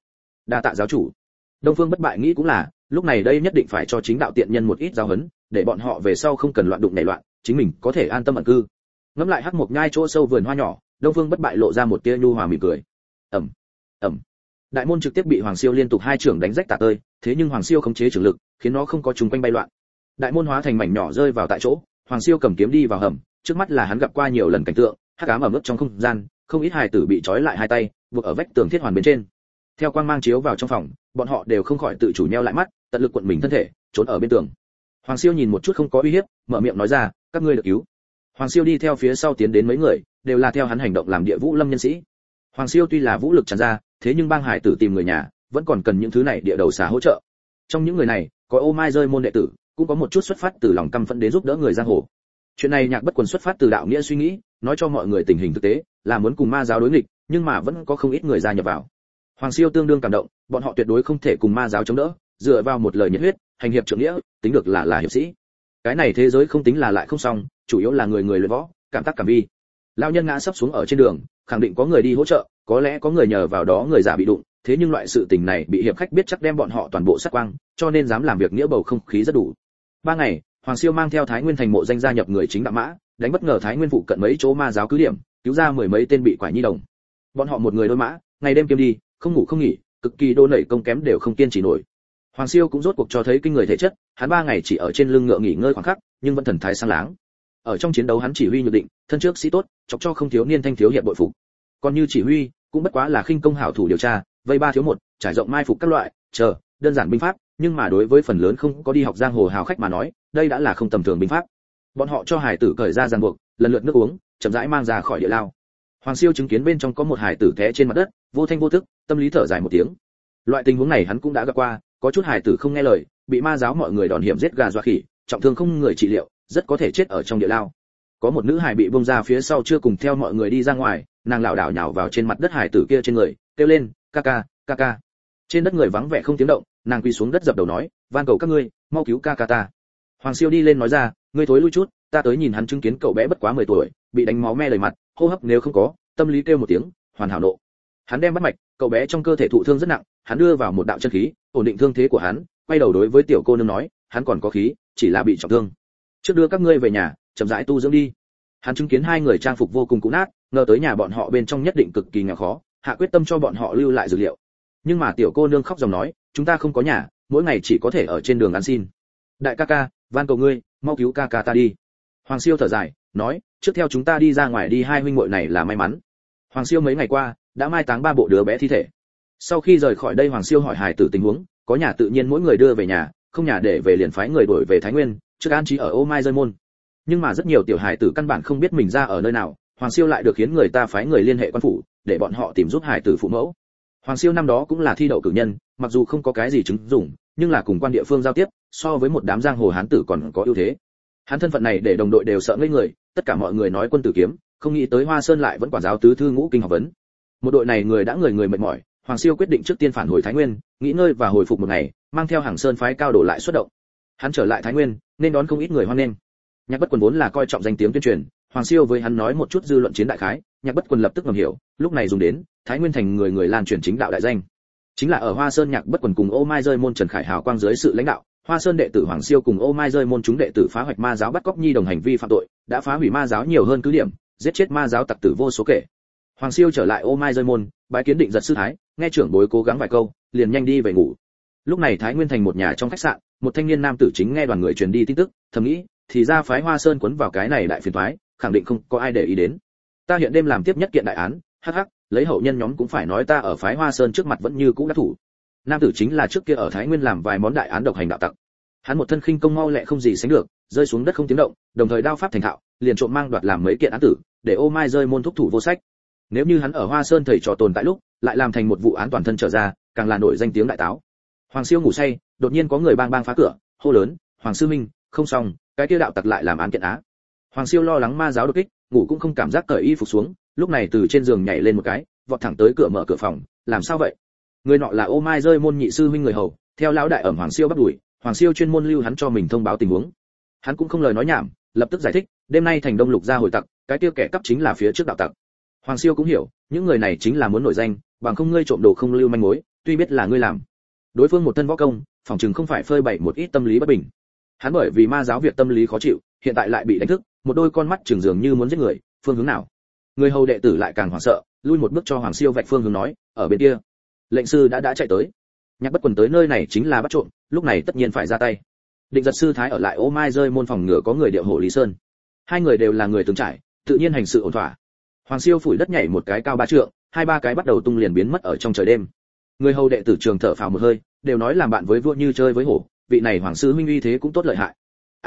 Đa tạ giáo chủ. Đông Phương Bất Bại nghĩ cũng là, lúc này đây nhất định phải cho chính đạo tiện nhân một ít giáo huấn, để bọn họ về sau không cần loạn đụng nảy loạn, chính mình có thể an tâm ẩn cư. Ngắm lại hắc mộc nhai chỗ sâu vườn hoa nhỏ, Đông Phương Bất Bại lộ ra một tia nhu hòa mỉm cười. ầm ầm, đại môn trực tiếp bị Hoàng Siêu liên tục hai trưởng đánh rách tả tơi, thế nhưng Hoàng Siêu khống chế trường lực, khiến nó không có trùng quanh bay loạn. Đại môn hóa thành mảnh nhỏ rơi vào tại chỗ, Hoàng Siêu cầm kiếm đi vào hầm, trước mắt là hắn gặp qua nhiều lần cảnh tượng, hắc ám ẩm ướt trong không gian, không ít hài tử bị trói lại hai tay, buộc ở vách tường thiết hoàn bên trên. Theo quang mang chiếu vào trong phòng, bọn họ đều không khỏi tự chủ nheo lại mắt, tận lực cuộn mình thân thể, trốn ở bên tường. Hoàng Siêu nhìn một chút không có uy hiếp, mở miệng nói ra, các ngươi được cứu. Hoàng Siêu đi theo phía sau tiến đến mấy người, đều là theo hắn hành động làm địa vũ lâm nhân sĩ. Hoàng Siêu tuy là vũ lực tràn ra, thế nhưng bang hải tử tìm người nhà, vẫn còn cần những thứ này địa đầu xà hỗ trợ. Trong những người này, có Ô Mai rơi môn đệ tử, cũng có một chút xuất phát từ lòng căm phẫn đến giúp đỡ người giang hồ. Chuyện này Nhạc Bất Quần xuất phát từ đạo nghĩa suy nghĩ, nói cho mọi người tình hình thực tế, là muốn cùng ma giáo đối nghịch, nhưng mà vẫn có không ít người gia nhập vào. Hoàng Siêu tương đương cảm động, bọn họ tuyệt đối không thể cùng ma giáo chống đỡ, dựa vào một lời nhiệt huyết, hành hiệp trượng nghĩa, tính được là hiệp sĩ. Cái này thế giới không tính là lại không xong, chủ yếu là người người luyện võ, cảm tác cảm vi. Lão nhân ngã sắp xuống ở trên đường, khẳng định có người đi hỗ trợ, có lẽ có người nhờ vào đó người giả bị đụng, thế nhưng loại sự tình này bị hiệp khách biết chắc đem bọn họ toàn bộ sát quang, cho nên dám làm việc nghĩa bầu không khí rất đủ. 3 ngày, Hoàng Siêu mang theo Thái Nguyên thành mộ danh gia nhập người chính đạo mã, đánh bất ngờ Thái Nguyên phụ cận mấy chỗ ma giáo cứ điểm, cứu ra 10 mấy tên bị quải nhi đồng. Bọn họ một người đôi mã, ngày đêm kiếm đi, không ngủ không nghỉ, cực kỳ đô nảy công kém đều không kiên trì nổi. Hoàng Siêu cũng rốt cuộc cho thấy kinh người thể chất, hắn 3 ngày chỉ ở trên lưng ngựa nghỉ ngơi khoảng khắc, nhưng vẫn thần thái sáng láng. Ở trong chiến đấu hắn chỉ huy nhược định, thân trước sĩ tốt, chọc cho không thiếu niên thanh thiếu hiệp bội phục. Còn như chỉ huy, cũng bất quá là khinh công hảo thủ điều tra, vây 3 thiếu 1, trải rộng mai phục các loại, đơn giản binh pháp, nhưng mà đối với phần lớn không có đi học giang hồ hào khách mà nói, đây đã là không tầm thường binh pháp. Bọn họ cho hải tử cởi ra ràng buộc, lần lượt nước uống, chậm rãi mang ra khỏi địa lao. Hoàng Siêu chứng kiến bên trong có một hải tử té trên mặt đất, vô thanh vô tức, tâm lý thở dài một tiếng. Loại tình huống này hắn cũng đã gặp qua, có chút hải tử không nghe lời, bị ma giáo mọi người đòn hiểm giết gà dọa khỉ, trọng thương không người trị liệu, rất có thể chết ở trong địa lao. Có một nữ hải bị bông ra phía sau chưa cùng theo mọi người đi ra ngoài, nàng lảo đảo nhào vào trên mặt đất hải tử kia trên người, kêu lên, ca ca, ca ca. Trên đất người vắng vẻ không tiếng động, nàng quỳ xuống đất dập đầu nói, van cầu các ngươi, mau cứu ca ca ta. Hoàng Siêu đi lên nói ra, ngươi thối lui chút, ta tới nhìn hắn chứng kiến cậu bé bất quá 10 tuổi, bị đánh máu me đầy mặt, hô hấp nếu không có, tâm lý kêu một tiếng, hoàn hảo nộ. Hắn đem bắt mạch, cậu bé trong cơ thể thụ thương rất nặng, hắn đưa vào một đạo chân khí, ổn định thương thế của hắn, quay đầu đối với tiểu cô nương nói, hắn còn có khí, chỉ là bị trọng thương. Trước đưa các ngươi về nhà, chậm rãi tu dưỡng đi. Hắn chứng kiến hai người trang phục vô cùng cũ nát, ngờ tới nhà bọn họ bên trong nhất định cực kỳ nghèo khó, hạ quyết tâm cho bọn họ lưu lại dược liệu. Nhưng mà tiểu cô nương khóc dòng nói, chúng ta không có nhà, mỗi ngày chỉ có thể ở trên đường ăn xin. Đại ca ca, van cầu ngươi, mau cứu ca ca ta đi. Hoàng Siêu thở dài, nói, trước theo chúng ta đi ra ngoài đi, hai huynh muội này là may mắn. Hoàng Siêu mấy ngày qua đã mai táng 3 bộ đứa bé thi thể. Sau khi rời khỏi đây, Hoàng Siêu hỏi hài tử tình huống, có nhà tự nhiên mỗi người đưa về nhà, không nhà để về liền phái người đuổi về Thái Nguyên, trước an trí ở Ô Mai rơi môn. Nhưng mà rất nhiều tiểu hài tử căn bản không biết mình ra ở nơi nào, Hoàng Siêu lại được khiến người ta phái người liên hệ quan phủ, để bọn họ tìm giúp hài tử phụ mẫu. Hoàng Siêu năm đó cũng là thi đậu cử nhân, mặc dù không có cái gì chứng dụng, nhưng là cùng quan địa phương giao tiếp, so với một đám giang hồ hán tử còn có ưu thế. Hắn thân phận này để đồng đội đều sợ ngây người, tất cả mọi người nói quân tử kiếm, không nghĩ tới Hoa Sơn lại vẫn quản giáo tứ thư ngũ kinh học vấn. Một đội này người đã người mệt mỏi, Hoàng Siêu quyết định trước tiên phản hồi Thái Nguyên, nghỉ ngơi và hồi phục một ngày, mang theo Hàng Sơn phái cao đổ lại xuất động. Hắn trở lại Thái Nguyên, nên đón không ít người hoan nghênh. Nhạc Bất Quần vốn là coi trọng danh tiếng tuyên truyền, Hoàng Siêu với hắn nói một chút dư luận chiến đại khái, Nhạc Bất Quần lập tức ngầm hiểu, lúc này dùng đến, Thái Nguyên thành người lan truyền chính đạo đại danh. Chính là ở Hoa Sơn, Nhạc Bất Quần cùng Ô Mai rơi môn Trần Khải Hào quang dưới sự lãnh đạo, Hoa Sơn đệ tử Hoàng Siêu cùng Ô Mai rơi môn chúng đệ tử phá hoạch ma giáo bắt cóc nhi đồng hành vi phạm tội, đã phá hủy ma giáo nhiều hơn cứ điểm, giết chết ma giáo tặc tử vô số kể. Hoàng Siêu trở lại Ô Mai rơi môn, bái kiến Định Giật sư thái, nghe trưởng bối cố gắng vài câu, liền nhanh đi về ngủ. Lúc này Thái Nguyên thành một nhà trong khách sạn, một thanh niên nam tử chính nghe đoàn người truyền đi tin tức, thầm nghĩ, thì ra phái Hoa Sơn quấn vào cái này đại phiền toái, khẳng định không có ai để ý đến. Ta hiện đêm làm tiếp nhất kiện đại án, hắc hắc, lấy hậu nhân nhóm cũng phải nói ta ở phái Hoa Sơn trước mặt vẫn như cũ đã thủ. Nam tử chính là trước kia ở Thái Nguyên làm vài món đại án độc hành đạo tặc. Hắn một thân khinh công mau lẹ không gì sánh được, rơi xuống đất không tiếng động, đồng thời đao pháp thành thạo, liền trộm mang đoạt làm mấy kiện án tử, để Ô Mai rơi môn thúc thủ vô sách. Nếu như hắn ở Hoa Sơn thầy trò tồn tại lúc, lại làm thành một vụ án toàn thân trở ra, càng là nổi danh tiếng đại táo. Hoàng Siêu ngủ say, đột nhiên có người bang bang phá cửa, hô lớn, "Hoàng sư minh, không xong, cái kia đạo tặc lại làm án kiện á." Hoàng Siêu lo lắng ma giáo đột kích, ngủ cũng không cảm giác cởi y phục xuống, lúc này từ trên giường nhảy lên một cái, vọt thẳng tới cửa mở cửa phòng, "Làm sao vậy?" Người nọ là Ô Mai rơi môn nhị sư huynh người hầu, theo lão đại ẩm Hoàng Siêu bắt đuổi, Hoàng Siêu chuyên môn lưu hắn cho mình thông báo tình huống. Hắn cũng không lời nói nhảm, lập tức giải thích, đêm nay thành Đông Lục ra hồi tặc, cái kia kẻ cắp chính là phía trước đạo tặc. Hoàng Siêu cũng hiểu, những người này chính là muốn nổi danh, bằng không ngươi trộm đồ không lưu manh mối, tuy biết là ngươi làm. Đối phương một thân võ công, phòng chừng không phải phơi bày một ít tâm lý bất bình. Hắn bởi vì ma giáo việc tâm lý khó chịu, hiện tại lại bị đánh thức, một đôi con mắt trừng dường như muốn giết người, phương hướng nào? Người hầu đệ tử lại càng hoảng sợ, lui một bước cho Hoàng Siêu vạch phương hướng nói, ở bên kia. Lệnh sư đã chạy tới. Nhạc Bất Quần tới nơi này chính là bắt trộm, lúc này tất nhiên phải ra tay. Định Giật sư thái ở lại Ô Mai rơi môn phòng ngựa có người điệu hộ Lý Sơn. Hai người đều là người từng trải, tự nhiên hành sự ổn thỏa. Hoàng Siêu phủi đất nhảy một cái cao 3 trượng, 2-3 cái bắt đầu tung liền biến mất ở trong trời đêm. Người hầu đệ tử trường thở phào một hơi, đều nói làm bạn với vua như chơi với hổ, vị này hoàng sư huynh uy thế cũng tốt lợi hại.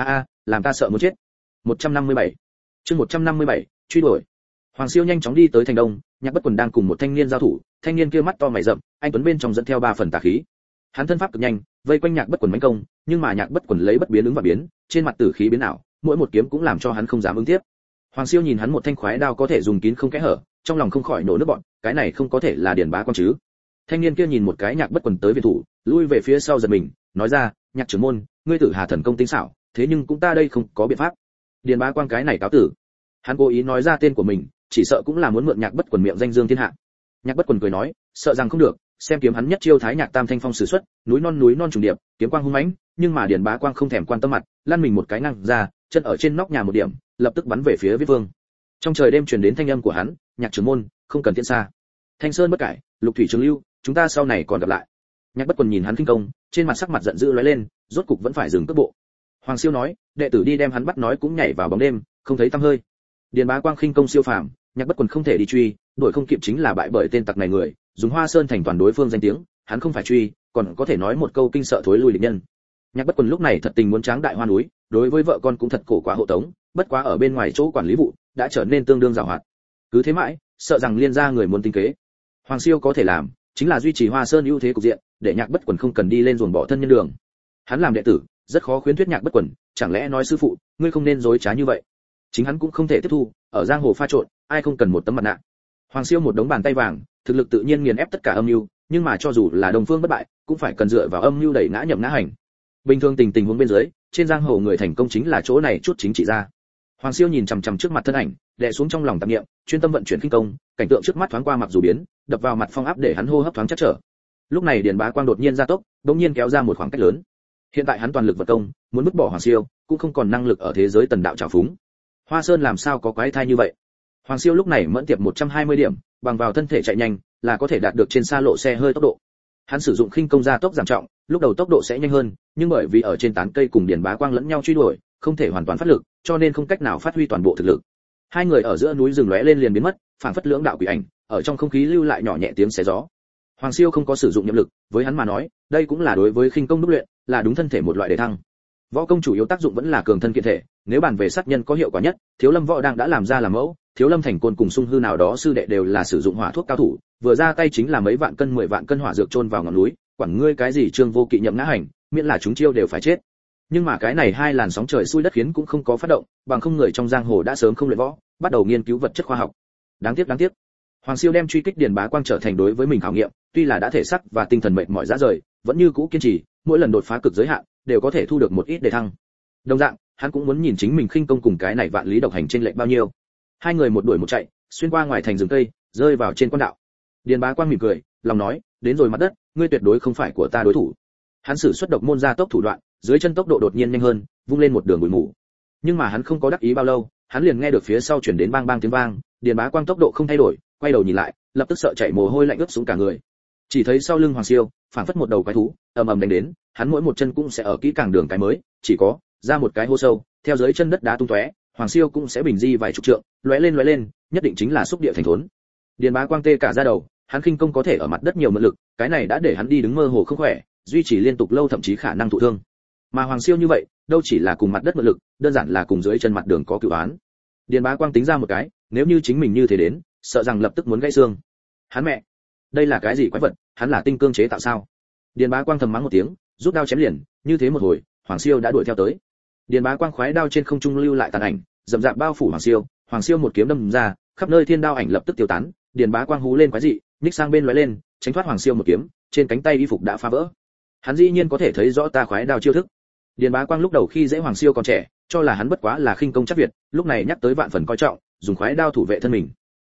Làm ta sợ muốn chết. 157. Chương 157, truy đuổi. Hoàng Siêu nhanh chóng đi tới thành đông, Nhạc Bất Quần đang cùng một thanh niên giao thủ, thanh niên kia mắt to mày rậm, anh tuấn bên trong dẫn theo 3 phần tà khí. Hắn thân pháp cực nhanh, vây quanh Nhạc Bất Quần mãnh công, nhưng mà Nhạc Bất Quần lấy bất biến ứng và biến, trên mặt tử khí biến ảo, mỗi một kiếm cũng làm cho hắn không dám ứng tiếp. Hoàng Siêu nhìn hắn một thanh khoái đao có thể dùng kín không kẽ hở, trong lòng không khỏi nổ nước bọt, cái này không có thể là Điền Bá Quang chứ? Thanh niên kia nhìn một cái Nhạc Bất Quần tới viện thủ, lui về phía sau giật mình, nói ra, Nhạc trưởng môn, ngươi Tử Hà thần công tinh xảo, thế nhưng cũng ta đây không có biện pháp. Điền Bá Quang cái này cáo tử. Hắn cố ý nói ra tên của mình, chỉ sợ cũng là muốn mượn Nhạc Bất Quần miệng danh dương thiên hạ. Nhạc Bất Quần cười nói, sợ rằng không được, xem kiếm hắn nhất chiêu Thái Nhạc Tam Thanh Phong sử xuất, núi non trùng điệp, kiếm quang hung mãnh, nhưng mà Điền Bá Quang không thèm quan tâm mặt, lăn mình một cái ngang ra, chân ở trên nóc nhà một điểm, lập tức bắn về phía Viết Vương. Trong trời đêm truyền đến thanh âm của hắn, Nhạc trưởng môn, không cần tiễn xa. Thanh sơn bất cải, lục thủy trường lưu, chúng ta sau này còn gặp lại. Nhạc Bất Quần nhìn hắn khinh công, trên mặt sắc mặt giận dữ lóe lên, rốt cục vẫn phải dừng cước bộ. Hoàng Siêu nói, đệ tử đi đem hắn bắt nói cũng nhảy vào bóng đêm, không thấy tăm hơi. Điền Bá Quang khinh công siêu phàm, Nhạc Bất Quần không thể đi truy, đuổi không kịp chính là bại bởi tên tặc này người, dùng Hoa Sơn thành toàn đối phương danh tiếng, hắn không phải truy, còn có thể nói một câu kinh sợ thối lui địch nhân. Nhạc Bất Quần lúc này thật tình muốn tráng đại hoa núi, đối với vợ con cũng thật cổ quá hộ tống, bất quá ở bên ngoài chỗ quản lý vụ, đã trở nên tương đương giàu hoạt. Cứ thế mãi, sợ rằng liên gia người muốn tính kế. Hoàng Siêu có thể làm, chính là duy trì Hoa Sơn ưu thế cục diện, để Nhạc Bất Quần không cần đi lên ruồng bỏ thân nhân đường. Hắn làm đệ tử, rất khó khuyến thuyết Nhạc Bất Quần, chẳng lẽ nói sư phụ, ngươi không nên dối trá như vậy. Chính hắn cũng không thể tiếp thu, ở giang hồ pha trộn, ai không cần một tấm mặt nạ. Hoàng Siêu một đống bàn tay vàng, thực lực tự nhiên nghiền ép tất cả âm mưu, nhưng mà cho dù là đồng phương bất bại, cũng phải cần dựa vào âm mưu đẩy ngã nhậm ngã hành. Bình thường tình huống bên dưới, trên giang hồ người thành công chính là chỗ này chút chính trị ra. Hoàng Siêu nhìn chằm chằm trước mặt thân ảnh, đè xuống trong lòng tạp niệm, chuyên tâm vận chuyển kinh công, cảnh tượng trước mắt thoáng qua mặc dù biến, đập vào mặt phong áp để hắn hô hấp thoáng chắc trở. Lúc này Điền Bá Quang đột nhiên gia tốc, đột nhiên kéo ra một khoảng cách lớn. Hiện tại hắn toàn lực vận công, muốn bứt bỏ Hoàng Siêu, cũng không còn năng lực ở thế giới tần đạo trào phúng. Hoa Sơn làm sao có quái thai như vậy? Hoàng Siêu lúc này mẫn tiệp 120 điểm, bằng vào thân thể chạy nhanh, là có thể đạt được trên xa lộ xe hơi tốc độ. Hắn sử dụng khinh công gia tốc giảm trọng, lúc đầu tốc độ sẽ nhanh hơn, nhưng bởi vì ở trên tán cây cùng Điền Bá Quang lẫn nhau truy đuổi, không thể hoàn toàn phát lực, cho nên không cách nào phát huy toàn bộ thực lực. Hai người ở giữa núi rừng lóe lên liền biến mất, phảng phất lưỡng đạo quỷ ảnh, ở trong không khí lưu lại nhỏ nhẹ tiếng xé gió. Hoàng Siêu không có sử dụng niệm lực, với hắn mà nói, đây cũng là đối với khinh công đúc luyện, là đúng thân thể một loại đề thăng. Võ công chủ yếu tác dụng vẫn là cường thân kiện thể, nếu bàn về sát nhân có hiệu quả nhất, Thiếu Lâm Võ đang đã làm ra làm mẫu, Thiếu Lâm Thành Côn cùng Sung Hư nào đó sư đệ đều là sử dụng hỏa thuốc cao thủ, vừa ra tay chính là mấy vạn cân 10 vạn cân hỏa dược chôn vào ngọn núi, quản ngươi cái gì Trương Vô Kỵ nhậm ngã hành, miễn là chúng chiêu đều phải chết. Nhưng mà cái này hai làn sóng trời xuôi đất khiến cũng không có phát động, bằng không người trong giang hồ đã sớm không luyện võ, bắt đầu nghiên cứu vật chất khoa học. Đáng tiếc. Hoàng Siêu đem truy kích Điền Bá Quang trở thành đối với mình khảo nghiệm, tuy là đã thể xác và tinh thần mệt mỏi rã rời, vẫn như cũ kiên trì, mỗi lần đột phá cực giới hạn, đều có thể thu được một ít đề thăng. Đồng dạng, hắn cũng muốn nhìn chính mình khinh công cùng cái này vạn lý độc hành trên lệch bao nhiêu. Hai người một đuổi một chạy, xuyên qua ngoài thành rừng cây, rơi vào trên quan đạo. Điền Bá Quang mỉm cười, lòng nói, đến rồi mặt đất, ngươi tuyệt đối không phải của ta đối thủ. Hắn sử xuất độc môn gia tốc thủ đoạn, dưới chân tốc độ đột nhiên nhanh hơn, vung lên một đường bụi mù. Nhưng mà hắn không có đắc ý bao lâu, hắn liền nghe được phía sau truyền đến bang bang tiếng vang, Điền Bá Quang tốc độ không thay đổi, quay đầu nhìn lại, lập tức sợ chảy mồ hôi lạnh ướt xuống cả người. Chỉ thấy sau lưng Hoàng Siêu, phảng phất một đầu quái thú, ầm ầm đánh đến, hắn mỗi một chân cũng sẽ ở kỹ càng đường cái mới, chỉ có ra một cái hố sâu, theo dưới chân đất đá tung tóe, Hoàng Siêu cũng sẽ bình di vài chục trượng, lóe lên, nhất định chính là xúc địa thành thốn. Điền Bá Quang tê cả da đầu, hắn khinh công có thể ở mặt đất nhiều mượn lực, cái này đã để hắn đi đứng mơ hồ không khỏe, duy trì liên tục lâu thậm chí khả năng thụ thương. Mà Hoàng Siêu như vậy, đâu chỉ là cùng mặt đất mượn lực, đơn giản là cùng dưới chân mặt đường có cửu án. Điền Bá Quang tính ra một cái, nếu như chính mình như thế đến, sợ rằng lập tức muốn gãy xương. Hắn mẹ, đây là cái gì quái vật, hắn là tinh cương chế tạo sao? Điền Bá Quang thầm mắng một tiếng, rút đao chém liền, như thế một hồi, Hoàng Siêu đã đuổi theo tới. Điền Bá Quang khoái đao trên không trung lưu lại tàn ảnh, dầm dạp bao phủ Hoàng Siêu một kiếm đâm ra, khắp nơi thiên đao ảnh lập tức tiêu tán, Điền Bá Quang hú lên quái dị, nhích sang bên lóe lên, tránh thoát Hoàng Siêu một kiếm, trên cánh tay y phục đã phá vỡ. Hắn dĩ nhiên có thể thấy rõ ta khoái đao chiêu thức. Điền Bá Quang lúc đầu khi dễ Hoàng Siêu còn trẻ, cho là hắn bất quá là khinh công chắc việt, lúc này nhắc tới vạn phần coi trọng, dùng khoái đao thủ vệ thân mình.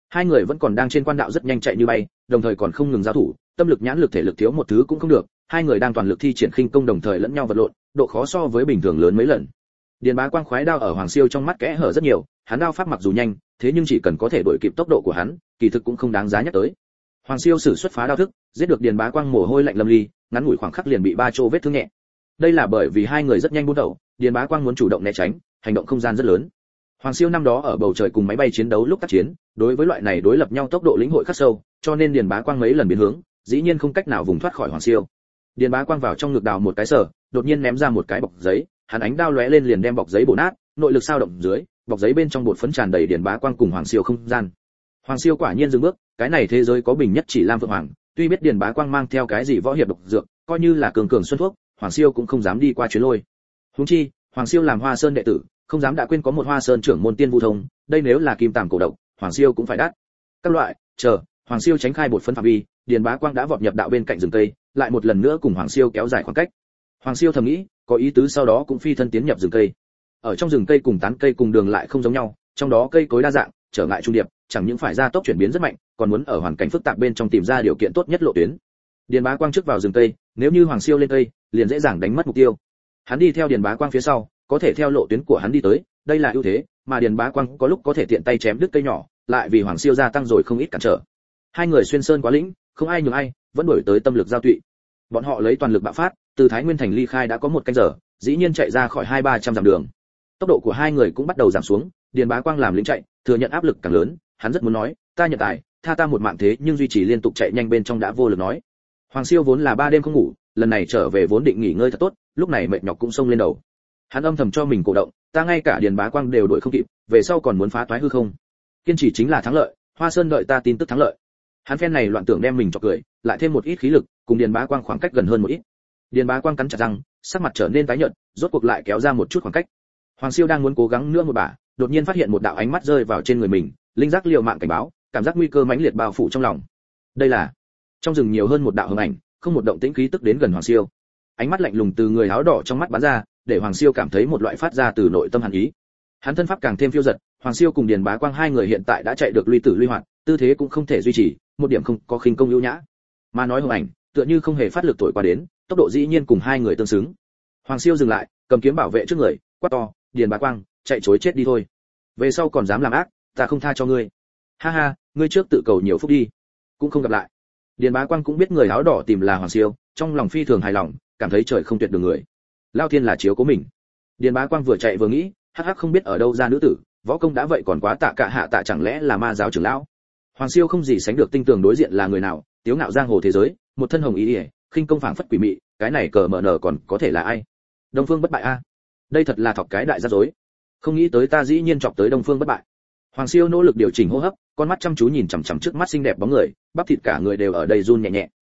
Hai người vẫn còn đang trên quan đạo rất nhanh chạy như bay, đồng thời còn không ngừng giao thủ, tâm lực nhãn lực thể lực thiếu một thứ cũng không được, hai người đang toàn lực thi triển khinh công đồng thời lẫn nhau vật lộn, độ khó so với bình thường lớn mấy lần. Điền Bá Quang khoái đao ở Hoàng Siêu trong mắt kẽ hở rất nhiều, hắn đao pháp mặc dù nhanh, thế nhưng chỉ cần có thể đuổi kịp tốc độ của hắn, kỳ thực cũng không đáng giá nhắc tới. Hoàng Siêu sử xuất phá đao thức, giết được Điền Bá Quang mồ hôi lạnh lâm ly, ngắn ngủi khoảng khắc liền bị ba chỗ vết thương nhẹ. Đây là bởi vì hai người rất nhanh buôn đầu, Điền Bá Quang muốn chủ động né tránh, hành động không gian rất lớn. Hoàng Siêu năm đó ở bầu trời cùng máy bay chiến đấu lúc tác chiến, đối với loại này đối lập nhau tốc độ lĩnh hội khắc sâu, cho nên Điền Bá Quang mấy lần biến hướng, dĩ nhiên không cách nào vùng thoát khỏi Hoàng Siêu. Điền Bá Quang vào trong ngực đào một cái sở, đột nhiên ném ra một cái bọc giấy, hắn ánh đao lóe lên liền đem bọc giấy bổ nát, nội lực sao động dưới, bọc giấy bên trong bột phấn tràn đầy Điền Bá Quang cùng Hoàng Siêu không gian. Hoàng Siêu quả nhiên dừng bước, cái này thế giới có bình nhất chỉ Lam Phượng Hoàng, tuy biết Điền Bá Quang mang theo cái gì võ hiệp độc dược, coi như là cường cường xuân thuốc, Hoàng Siêu cũng không dám đi qua chuyến lôi. Huống chi, Hoàng Siêu làm Hoa Sơn đệ tử, không dám đã quên có một Hoa Sơn trưởng môn Tiên Vu Thông, đây nếu là kim tàm cổ độc, Hoàng Siêu cũng phải đắt. Các loại, chờ, Hoàng Siêu tránh khai bột phấn phạm vi, Điền Bá Quang đã vọt nhập đạo bên cạnh rừng cây, lại một lần nữa cùng Hoàng Siêu kéo dài khoảng cách. Hoàng Siêu thầm nghĩ, có ý tứ sau đó cũng phi thân tiến nhập rừng cây. Ở trong rừng cây cùng tán cây cùng đường lại không giống nhau, trong đó cây cối đa dạng, trở ngại trung điệp, chẳng những phải gia tốc chuyển biến rất mạnh, còn muốn ở hoàn cảnh phức tạp bên trong tìm ra điều kiện tốt nhất lộ tuyến. Điền Bá Quang trước vào rừng cây, nếu như Hoàng Siêu lên cây, liền dễ dàng đánh mất mục tiêu. Hắn đi theo Điền Bá Quang phía sau, có thể theo lộ tuyến của hắn đi tới, đây là ưu thế, mà Điền Bá Quang có lúc có thể tiện tay chém đứt cây nhỏ, lại vì Hoàng Siêu gia tăng rồi không ít cản trở. Hai người xuyên sơn quá lĩnh, không ai nhường ai, vẫn đuổi tới tâm lực giao tụy. Bọn họ lấy toàn lực bạo phát, từ Thái Nguyên thành ly khai đã có một canh giờ, dĩ nhiên chạy ra khỏi 200-300 dặm đường. Tốc độ của hai người cũng bắt đầu giảm xuống, Điền Bá Quang làm lính chạy, thừa nhận áp lực càng lớn, hắn rất muốn nói, ta nhận tài, tha ta một mạng thế, nhưng duy trì liên tục chạy nhanh bên trong đã vô lực nói. Hoàng Siêu vốn là 3 đêm không ngủ, lần này trở về vốn định nghỉ ngơi thật tốt, lúc này mệt nhọc cũng xông lên đầu. Hắn âm thầm cho mình cổ động, ta ngay cả Điền Bá Quang đều đuổi không kịp, về sau còn muốn phá toái hư không. Kiên trì chính là thắng lợi, Hoa Sơn đợi ta tin tức thắng lợi. Hắn phen này loạn tưởng đem mình cho cười, lại thêm một ít khí lực, cùng Điền Bá Quang khoảng cách gần hơn một ít. Điền Bá Quang cắn chặt răng, sắc mặt trở nên tái nhợt, rốt cuộc lại kéo ra một chút khoảng cách. Hoàng Siêu đang muốn cố gắng nữa một bả, đột nhiên phát hiện một đạo ánh mắt rơi vào trên người mình, linh giác liều mạng cảnh báo, cảm giác nguy cơ mãnh liệt bao phủ trong lòng. Đây là trong rừng nhiều hơn một đạo hồng ảnh, không một động tĩnh khí tức đến gần Hoàng Siêu. Ánh mắt lạnh lùng từ người áo đỏ trong mắt bắn ra, để Hoàng Siêu cảm thấy một loại phát ra từ nội tâm hàn ý. Hắn thân pháp càng thêm phiêu dật, Hoàng Siêu cùng Điền Bá Quang hai người hiện tại đã chạy được luy tử luy hoạt, tư thế cũng không thể duy trì, một điểm không có khinh công ưu nhã. Mà nói hồng ảnh, tựa như không hề phát lực thổi qua đến, tốc độ dĩ nhiên cùng hai người tương xứng. Hoàng Siêu dừng lại, cầm kiếm bảo vệ trước người, quát to, Điền Bá Quang, chạy trối chết đi thôi. Về sau còn dám làm ác, ta không tha cho ngươi. Ha ha, ngươi trước tự cầu nhiều phúc đi, cũng không gặp lại. Điền Bá Quang cũng biết người áo đỏ tìm là Hoàng Siêu, trong lòng phi thường hài lòng, cảm thấy trời không tuyệt đường người. Lao thiên là chiếu cố mình. Điền Bá Quang vừa chạy vừa nghĩ, hắc hắc không biết ở đâu ra nữ tử, võ công đã vậy còn quá tạ cả hạ tạ, chẳng lẽ là ma giáo trưởng lão. Hoàng Siêu không gì sánh được tinh tường đối diện là người nào, tiếu ngạo giang hồ thế giới, một thân hồng ý ỉa, khinh công phảng phất quỷ mị, cái này cờ mở nở còn có thể là ai? Đông Phương Bất Bại a. Đây thật là thọc cái đại rắc rối. Không nghĩ tới ta dĩ nhiên chọc tới Đông Phương Bất Bại. Hoàng Siêu nỗ lực điều chỉnh hô hấp, con mắt chăm chú nhìn chằm chằm trước mắt xinh đẹp bóng người, bắp thịt cả người đều ở đây run nhẹ nhẹ.